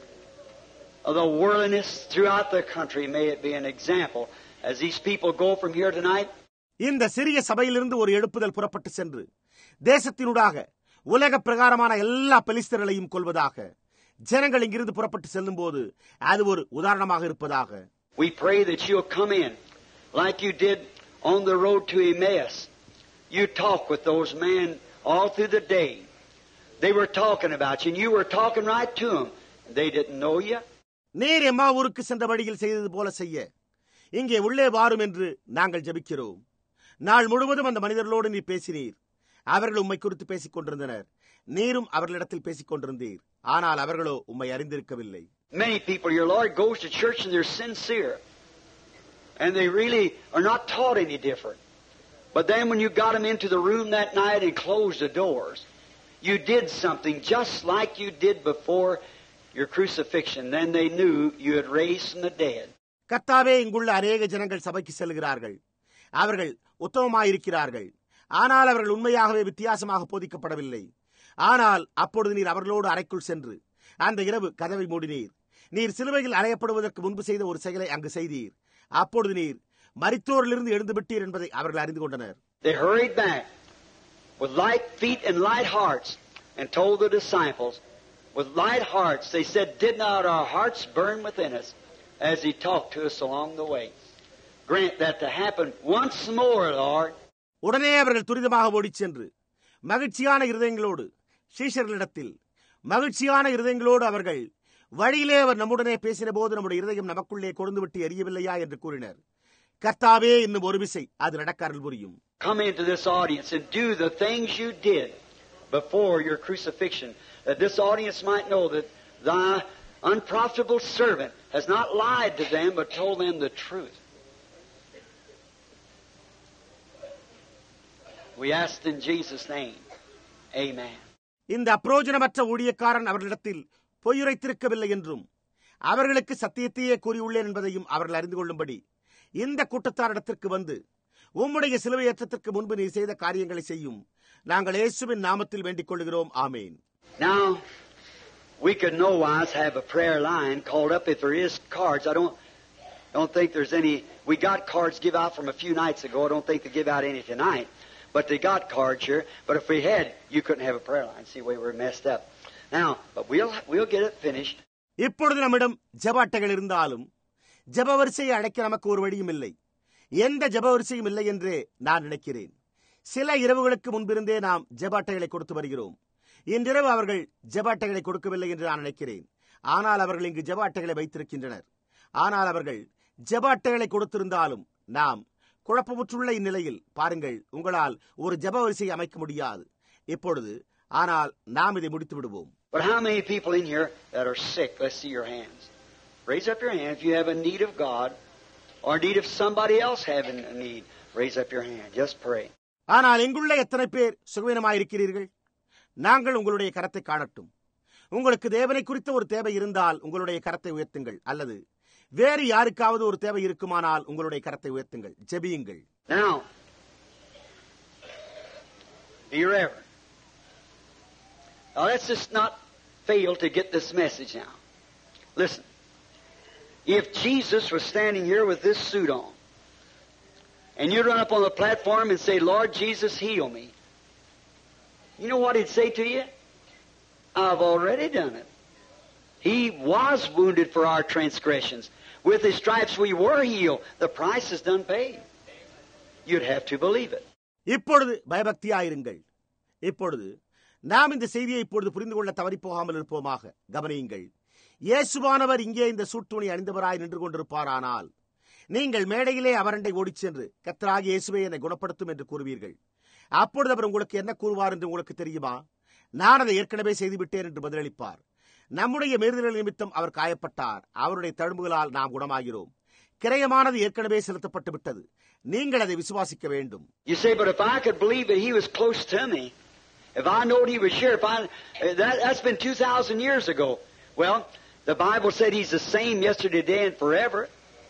Speaker 2: of the worldliness throughout the country. May it be an example as these people go from here tonight.
Speaker 1: இந்த சிறிய சபையிலிருந்து ஒரு எழுப்புதல் புறப்பட்டு சென்று தேசத்தினூடாக உலக பிரகாரமான எல்லா பெலிஸ்தர்களையும் கொள்வதாக ஜனங்கள் இங்கிருந்து புறப்பட்டு செல்லும் போது அது ஒரு உதாரணமாக இருப்பதாக.
Speaker 2: We pray that you'll come in like you did on the road to Emmaus. You talk with those men all through the day. They were talking about you, and you were talking right to them. They didn't know you.
Speaker 1: நீர் எம்மா ஊருக்கு சென்ற வழியில் செய்தது போல செய்ய இங்கே உள்ளே வாரும் என்று நாங்கள் ஜெபிக்கிறோம். நாள் முழுவதும் அந்த மனிதர்களோடு நீ பேசினீர். அவர்கள் உம்மை குறித்து பேசிக் கொண்டிருந்தனர். நீரும் அவர்களிடத்தில் பேசிக் கொண்டிருந்தீர். ஆனால் அவர்களோ உம்மை அறிந்திருக்கவில்லை.
Speaker 2: Many people, your Lord, goes to church and they're sincere. And they really are not taught any different. But then when you got them into the room that night and closed the doors, you did something just like you did before your crucifixion. Then they knew you had raised from the dead.
Speaker 1: கர்த்தாவே, இங்குள்ள அநேக ஜனங்கள் சபைக்கு செல்கிறார்கள். அவர்கள் உத்தமமாயிருக்கிறார்கள். ஆனால் அவர்கள் உண்மையாகவே வித்தியாசமாக போதிக்கப்படவில்லை. ஆனால் அப்பொழுது நீர் அவர்களோடு அறைக்குள் சென்று அந்த இரவு கதவை மூடினீர். நீர் சிலுவையில் அறையப்படுவதற்கு முன்பு செய்த ஒரு செயலை அங்கு செய்தீர். அப்பொழுது நீர் மரித்தோரிலிருந்து எழுந்து விட்டீர் என்பதை அவர்கள் அறிந்து கொண்டனர்.
Speaker 2: They hurried back with light feet and light hearts and told the disciples with light hearts. They said, did not our hearts burn within us as he talked to us along the way? Grant that to happen once more, Lord.
Speaker 1: உடனே அவர்கள் துரிதமாக ஓடிச் சென்று மகிழ்ச்சியான இருதயங்களோடு சீஷர்களிடத்தில் மகிழ்ச்சியான இருதயங்களோடு அவர்கள் வழியிலே அவர் நம்முடனே பேசின போது நம்முடைய இருதயம் நமக்குள்ளே கொழுந்து விட்டு எரியவில்லையா என்று கூறினர். கர்த்தாவே, இன்னும் ஒரு விசை அது நடக்க அருள் புரியும்.
Speaker 2: Come into this audience and do the things you did before your crucifixion, that this audience might know that thy unprofitable servant has not lied to them but told them the truth. We asked in Jesus' name. Amen.
Speaker 1: இந்த அப்ரோஜனமற்ற ஊழியக்காரன் அவர்களிடத்தில் பொய்யுரைத்திருக்கவில்லை என்றும் அவர்களுக்கு சத்தியத்தையே கூறியுள்ளேன் என்பதையும் அவர்கள் அறிந்து கொள்ளும்படி இந்த கூட்டத்தாரிடத்திற்கு வந்து உம்முடைய சிலுவை ஏற்றத்திற்கு முன்பு நீ செய்த காரியங்களை செய்யும் நாங்கள் இயேசுவின் நாமத்தில் வேண்டிக் கொள்கிறோம். ஆமேன்.
Speaker 2: Now, we could no wise have a prayer line called up if there is cards. I don't don't think there's any. We got cards give out from a few nights ago. I don't think they give out any tonight. But they got cards here. But if we had, you couldn't have a prayer line. See, we were messed up. Now, but we'll we'll get it finished.
Speaker 1: இப்பொழுது நம்மிடம் ஜெப அட்டைகள் இருந்தாலும் ஜெப வரிசையை அழைக்க நமக்கு ஒரு வழியும் இல்லை. எந்த ஜெப வரிசையும் இல்லை என்றே நான் நினைக்கிறேன். சில இரவுகளுக்கு முன்பிருந்தே நாம் ஜெப அட்டைகளை கொடுத்து வருகிறோம். இன்றிரவு அவர்கள் ஜெப அட்டைகளை கொடுக்கவில்லை என்று நான் நினைக்கிறேன். ஆனால் அவர்கள் இங்கு ஜெப அட்டைகளை வைத்திருக்கின்றனர். ஆனால் அவர்கள் ஜெப அட்டைகளை கொடுத்திருந்தாலும் நாம் குழப்பமுற்றுள்ள இந்நிலையில் பாருங்கள், உங்களால் ஒரு ஜெப வரிசையை அமைக்க முடியாது இப்பொழுது. ஆனால் நாம் இதை முடித்து விடுவோம்.
Speaker 2: But how many people in here that are sick? Let's see your hands. Raise up your hand if you have a need of God or need of somebody else having a need. Raise up your hand. Just pray.
Speaker 1: ஆனால் இங்குள்ள எத்தனை பேர் சுகவீனமாயிருக்கிறீர்கள்? நாங்கள் உங்களுடைய கரத்தை காணட்டும். உங்களுக்கு தேவனை குறித்த ஒரு தேவை இருந்தால் உங்களுடைய கரத்தை உயர்த்துங்கள். அல்லது வேறு யாருக்காவது ஒரு தேவை இருக்குமானால் உங்களுடைய கரத்தை உயர்த்துங்கள். ஜெபியுங்கள்.
Speaker 2: Now, be reverent. Now, let's just not fail to get this message now. Listen. If Jesus was standing here with this suit on, and you run up on the platform and say, Lord Jesus, heal me, you know what he'd say to you? I've already done it. He was wounded for our transgressions. With His stripes we were healed. The price is done paid. You'd have to believe it.
Speaker 1: இப்பொழுது பயபக்தியாயிருங்கள். இப்பொழுது நாம் இந்த செய்தியை இப்பொழுது புரிந்து கொள்ள தவறிப்போகாமல் இருப்போமாக. கவனியுங்கள். இயேசுவானவர் இங்கே இந்த சூட்டுணி அணிந்தவராய் நின்று கொண்டிருப்பாரானால் நீங்கள் மேடையிலே அவரண்டை ஓடிச் சென்று கர்த்தராகிய இயேசுவே என்னை குணப்படுத்தும் என்று கூறுவீர்கள். அப்பொழுது அவர் உங்களுக்கு என்ன கூறுவார் என்று உங்களுக்கு தெரியுமா? நான் அதை ஏற்கனவே செய்துவிட்டேன் என்று பதிலளிப்பார். நம்முடைய மீறுதல் நிமித்தம் அவர் காயப்பட்டார், அவருடைய தழும்புகளால் நாம் குணமாகிறோம். கிரயமானது ஏற்கனவே செலுத்தப்பட்டு விட்டது. நீங்கள் அதை விசுவாசிக்க வேண்டும்.
Speaker 2: You say, but if I could believe that He was close to me, if I knowed He was here, if I, that, that's been two thousand years ago. Well, the Bible said He's the same yesterday, today, and forever.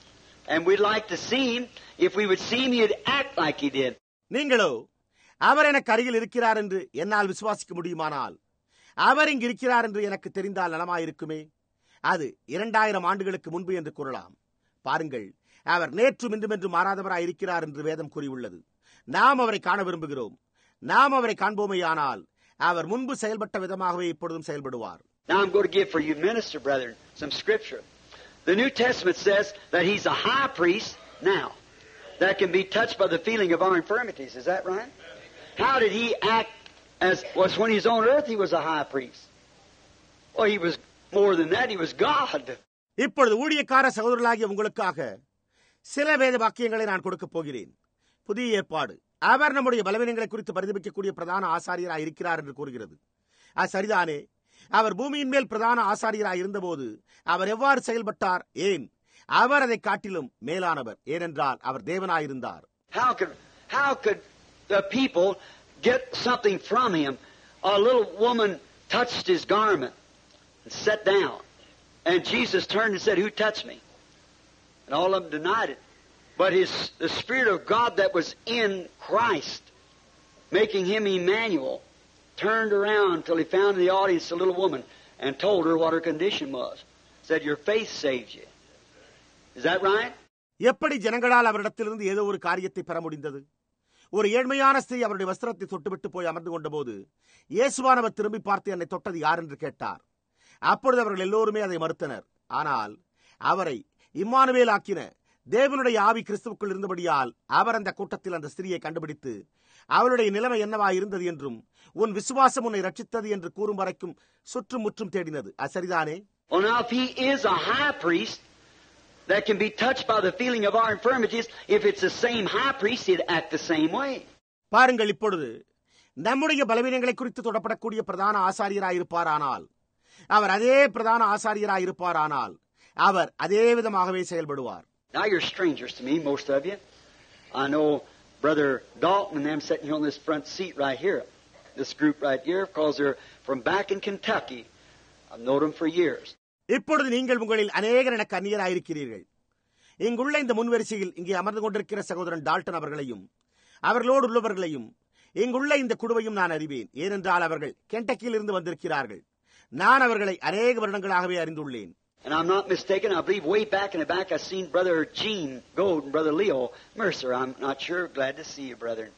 Speaker 2: And we'd like to see Him. If we would see Him, He'd act like He did.
Speaker 1: நீங்களோ அவர் எனக்கு அருகில் இருக்கிறார் என்று என்னால் விசுவாசிக்க முடியுமானால், அவர் இங்கு இருக்கிறார் என்று எனக்கு தெரிந்தால் நலமாயிருக்குமே. அது இரண்டாயிரம் ஆண்டுகளுக்கு முன்பு என்று கூறலாம். பாருங்கள், அவர் நேற்றும் இன்றும் என்று மாறாதவராய் இருக்கிறார் என்று வேதம் கூறியுள்ளது. நாம் அவரை காண விரும்புகிறோம். நாம் அவரை காண்போமேயானால் அவர் முன்பு செயல்பட்ட விதமாகவே இப்பொழுதும் செயல்படுவார்.
Speaker 2: Now I'm going to give for you minister brethren some scripture. The New Testament says that He's a high priest now that can be touched by the feeling of our infirmities. Is that right? How did He act as was when He was on earth? He was a high priest. Well, He was more than that. He was God.
Speaker 1: இப்பொழுது ஊழியக்கார சகோதரர்களாகிய உங்களுக்காக சில வேத வாக்கியங்களை நான் கொடுக்க போகிறேன். புதிய ஏற்பாடு அவர் நம்முடைய பலவீனங்களை குறித்து பரிதபிக்கக்கூடிய பிரதான ஆசாரியராய் இருக்கிறார் என்று கூறுகிறது. அது சரிதானே? அவர் பூமியின் மேல் பிரதான ஆசாரியராய் இருந்தபோது அவர் எவ்வாறு செயல்பட்டார்? ஏன்? அவர் அதை காட்டிலும் மேலானவர். ஏனென்றால் அவர் தேவனாயிருந்தார்.
Speaker 2: How could how could the people get something from Him? A little woman touched His garment and sat down. And Jesus turned and said, "Who touched me?" And all of them denied it. But his, the Spirit of God that was in Christ, making Him Emmanuel, turned around till He found in the audience a little woman and told her what her condition was. Said, "Your faith saved you." Is that right?
Speaker 1: எப்படி ஜனங்களால் அவரிடத்திலிருந்து ஏதோ ஒரு காரியத்தை பெற முடிந்தது? ஒரு ஏழ்மையான ஸ்திரீ அவருடைய வஸ்திரத்தை தொட்டுவிட்டு போய் அமர்ந்து கொண்ட போது இயேசுவானவர் திரும்பி பார்த்து என்னை தொட்டது யார் என்று கேட்டார். அப்பொழுது அவர்கள் எல்லோருமே அதை மறுத்தனர். ஆனால் அவரை இம்மானுவேல் ஆக்கின தேவனுடைய ஆவி கிறிஸ்துவுக்குள் இருந்தபடியால் அவர் அந்த கூட்டத்தில் அந்த ஸ்திரியை கண்டுபிடித்து அவளுடைய நிலைமை என்னவா இருந்தது என்றும் உன் விசுவாசம் உன்னை ரட்சித்தது என்று கூறும் வரைக்கும் சுற்றும் முற்றும் தேடினது. அது சரிதானே?
Speaker 2: Well, now if He is a high priest that can be touched by the feeling of our infirmities, if it's the same high priest, He'd act the same way.
Speaker 1: பாருங்கள், இப்பொழுது நம்முடைய பலவீனங்களை குறித்து தொடப்படக்கூடிய பிரதான ஆசாரியராயிருப்பாரானால், அவர் அதே பிரதான ஆசாரியராயிருப்பாரானால் அவர் அதே விதமாகவே செயல்படுவார்.
Speaker 2: Now you're strangers to me, most of you. I know Brother Dalton and them sitting here on this front seat right here, this group right here, because they're from back in Kentucky. I've known them for years.
Speaker 1: இப்பொழுது நீங்கள் உங்களில் அநேகர் எனக்கு அந்நியராயிருக்கிறீர்கள். இங்குள்ள இந்த முன்வரிசையில் இங்கே அமர்ந்து கொண்டிருக்கிற சகோதரன் டால்டன் அவர்களையும் அவர்களோடு உள்ளவர்களையும் இங்குள்ள இந்த குழுவையும் நான் அறிவேன். ஏனென்றால் அவர்கள் கென்டக்கியில் இருந்து வந்திருக்கிறார்கள். நான் அவர்களை அநேக வருடங்களாகவே அறிந்துள்ளேன்.
Speaker 2: And I'm not mistaken, I believe way back in the back I've seen Brother Gene Gold and Brother Leo Mercer. I'm not sure. Glad to see you, brethren.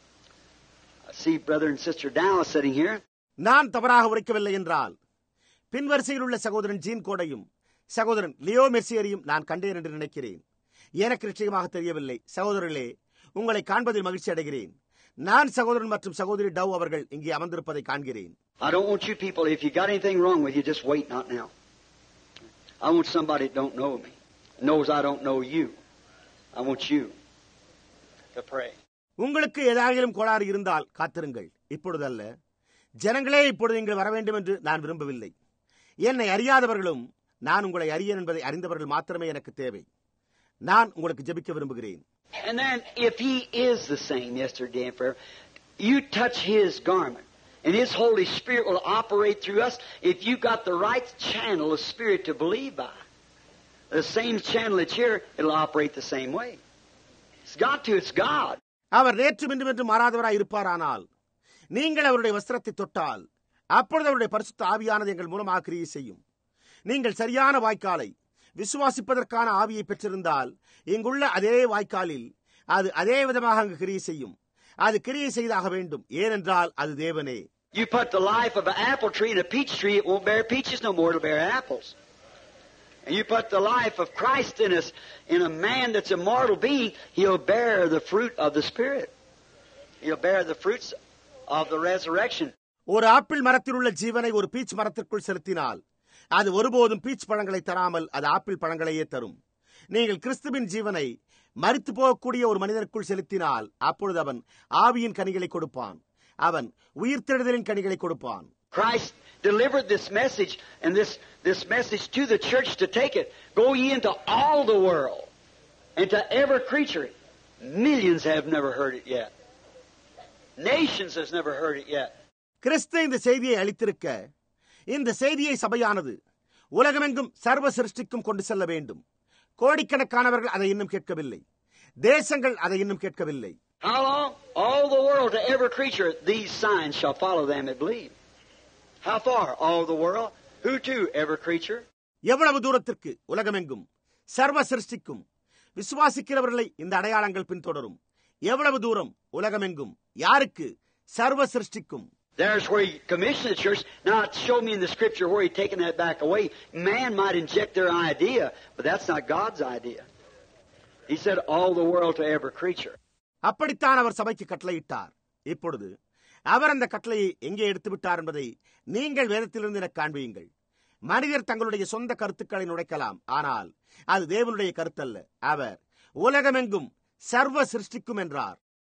Speaker 2: I see Brother and Sister Dallas sitting here.
Speaker 1: நான் தவறாக உரைக்கவில்லை என்றால் பின்வரிசையில் உள்ள சகோதரன் gene கோடையும் சகோதரன் Leo மெர்சியரையும் நான் கண்டேன் என்று நினைக்கிறேன். எனக்கு நிச்சயமாக தெரியவில்லை. சகோதரர்களே, உங்களை காண்பதில் மகிழ்ச்சி அடைகிறேன். நான் சகோதரன் மற்றும் சகோதரி டவ் அவர்கள் இங்கே அமர்ந்திருப்பதை காண்கிறேன்.
Speaker 2: I don't want you people, if you got anything wrong with you, just wait not now. I want somebody that don't know me, knows I don't know you. I want you to pray.
Speaker 1: உங்களுக்கு ஏதாகிலும் கோளாறு இருந்தால் காத்திருங்கள். இப்பொழுது அல்ல. ஜனங்களே, இப்பொழுது நீங்கள் வர வேண்டும் என்று நான் விரும்பவில்லை. என்னை அறியாதவர்களும் நான் உங்களை அறியேன் என்பதை அறிந்தவர்கள் மாத்திரமே எனக்கு தேவை. நான் உங்களுக்கு ஜெபிக்க விரும்புகிறேன்.
Speaker 2: And then if He is the same yesterday and forever, you touch His garment and His Holy Spirit will operate through us if you got the right channel of Spirit to believe by. The same channel that's here, it'll operate the same way. It's got to, it's God.
Speaker 1: அவர் நேற்றும் இன்றும் என்று மாறாதவராய் இருப்பாரானால் நீங்கள் அவருடைய வஸ்திரத்தை தொட்டால் அப்பொழுது அவருடைய பரிசுத்த ஆவியானது எங்கள் மூலமாக கிரியை செய்யும். நீங்கள் சரியான வாய்க்காலை விசுவாசிப்பதற்கான ஆவியை பெற்றிருந்தால் இங்குள்ள அதே வாய்க்காலில் அது அதே விதமாக அங்கு கிரியை செய்யும். அது கிரியை செய்தாக வேண்டும். ஏனென்றால் அது தேவனே.
Speaker 2: You put the life of an apple tree in a peach tree, it won't bear peaches no more, it'll bear apples. And you put the life of Christ in us, in a man that's a mortal being, he'll bear the fruit of the Spirit. He'll bear the fruits of the resurrection.
Speaker 1: ஒரு apple மரத்தில் உள்ள ஜீவனை ஒரு beach மரத்திற்குள் செலுத்தினால் அது ஒருபோதும் beach பழங்களை தராமல் அது ஆப்பிள் பழங்களையே தரும். நீங்கள் கிறிஸ்துவின் ஜீவனை மரித்து போகக்கூடிய ஒரு மனிதனுக்குள் செலுத்தினால் அப்பொழுது அவன் ஆவியின் கனிகளை கொடுப்பான். அவன் உயிர்த்தெழுதலின் கனிகளை கொடுப்பான்.
Speaker 2: Christ delivered this message and this, this message to the church to take it. Go ye into all the world and to every creature. Millions have never heard it yet. Nations has never heard it yet.
Speaker 1: கிறிஸ்து இந்த செய்தியை அளித்திருக்க இந்த செய்தியை சபையானது உலகமெங்கும் சர்வ சிருஷ்டிக்கும் கொண்டு செல்ல வேண்டும். கோடிக்கணக்கானவர்கள் அதை இன்னும் கேட்கவில்லை. தேசங்கள் அதை இன்னும் கேட்கவில்லை.
Speaker 2: How long? All the world to every creature, these signs shall follow them that believe. How far? All the world. Who to? Every creature.
Speaker 1: எவ்வளவு தூரத்திற்கு? உலகமெங்கும் சர்வ சிருஷ்டிக்கும் விசுவாசிக்கிறவர்களை இந்த அடையாளங்கள் பின்தொடரும். எவ்வளவு தூரம்? உலகமெங்கும். யாருக்கு? சர்வ சிருஷ்டிக்கும்.
Speaker 2: There's where he commissioned the church. Now, show me in the scripture where he's taken that back away. Man might inject their idea, but that's not God's idea. He said, all the world to every creature.
Speaker 1: அப்படித்தான் அவர் சபைக்கு கட்டளையிட்டார். இப்பொழுது அவர் அந்த கட்டளையை எங்கே எடுத்து விட்டார் என்பதை நீங்கள் வேதத்திலிருந்து எனக்கு காண்பியுங்கள். மனிதர் தங்களுடைய சொந்த கருத்துக்களை நுழைக்கலாம், ஆனால் அது தேவனுடைய கருத்தல்ல. அவர் உலகமெங்கும் சர்வ சிருஷ்டிக்கும் என்றார்.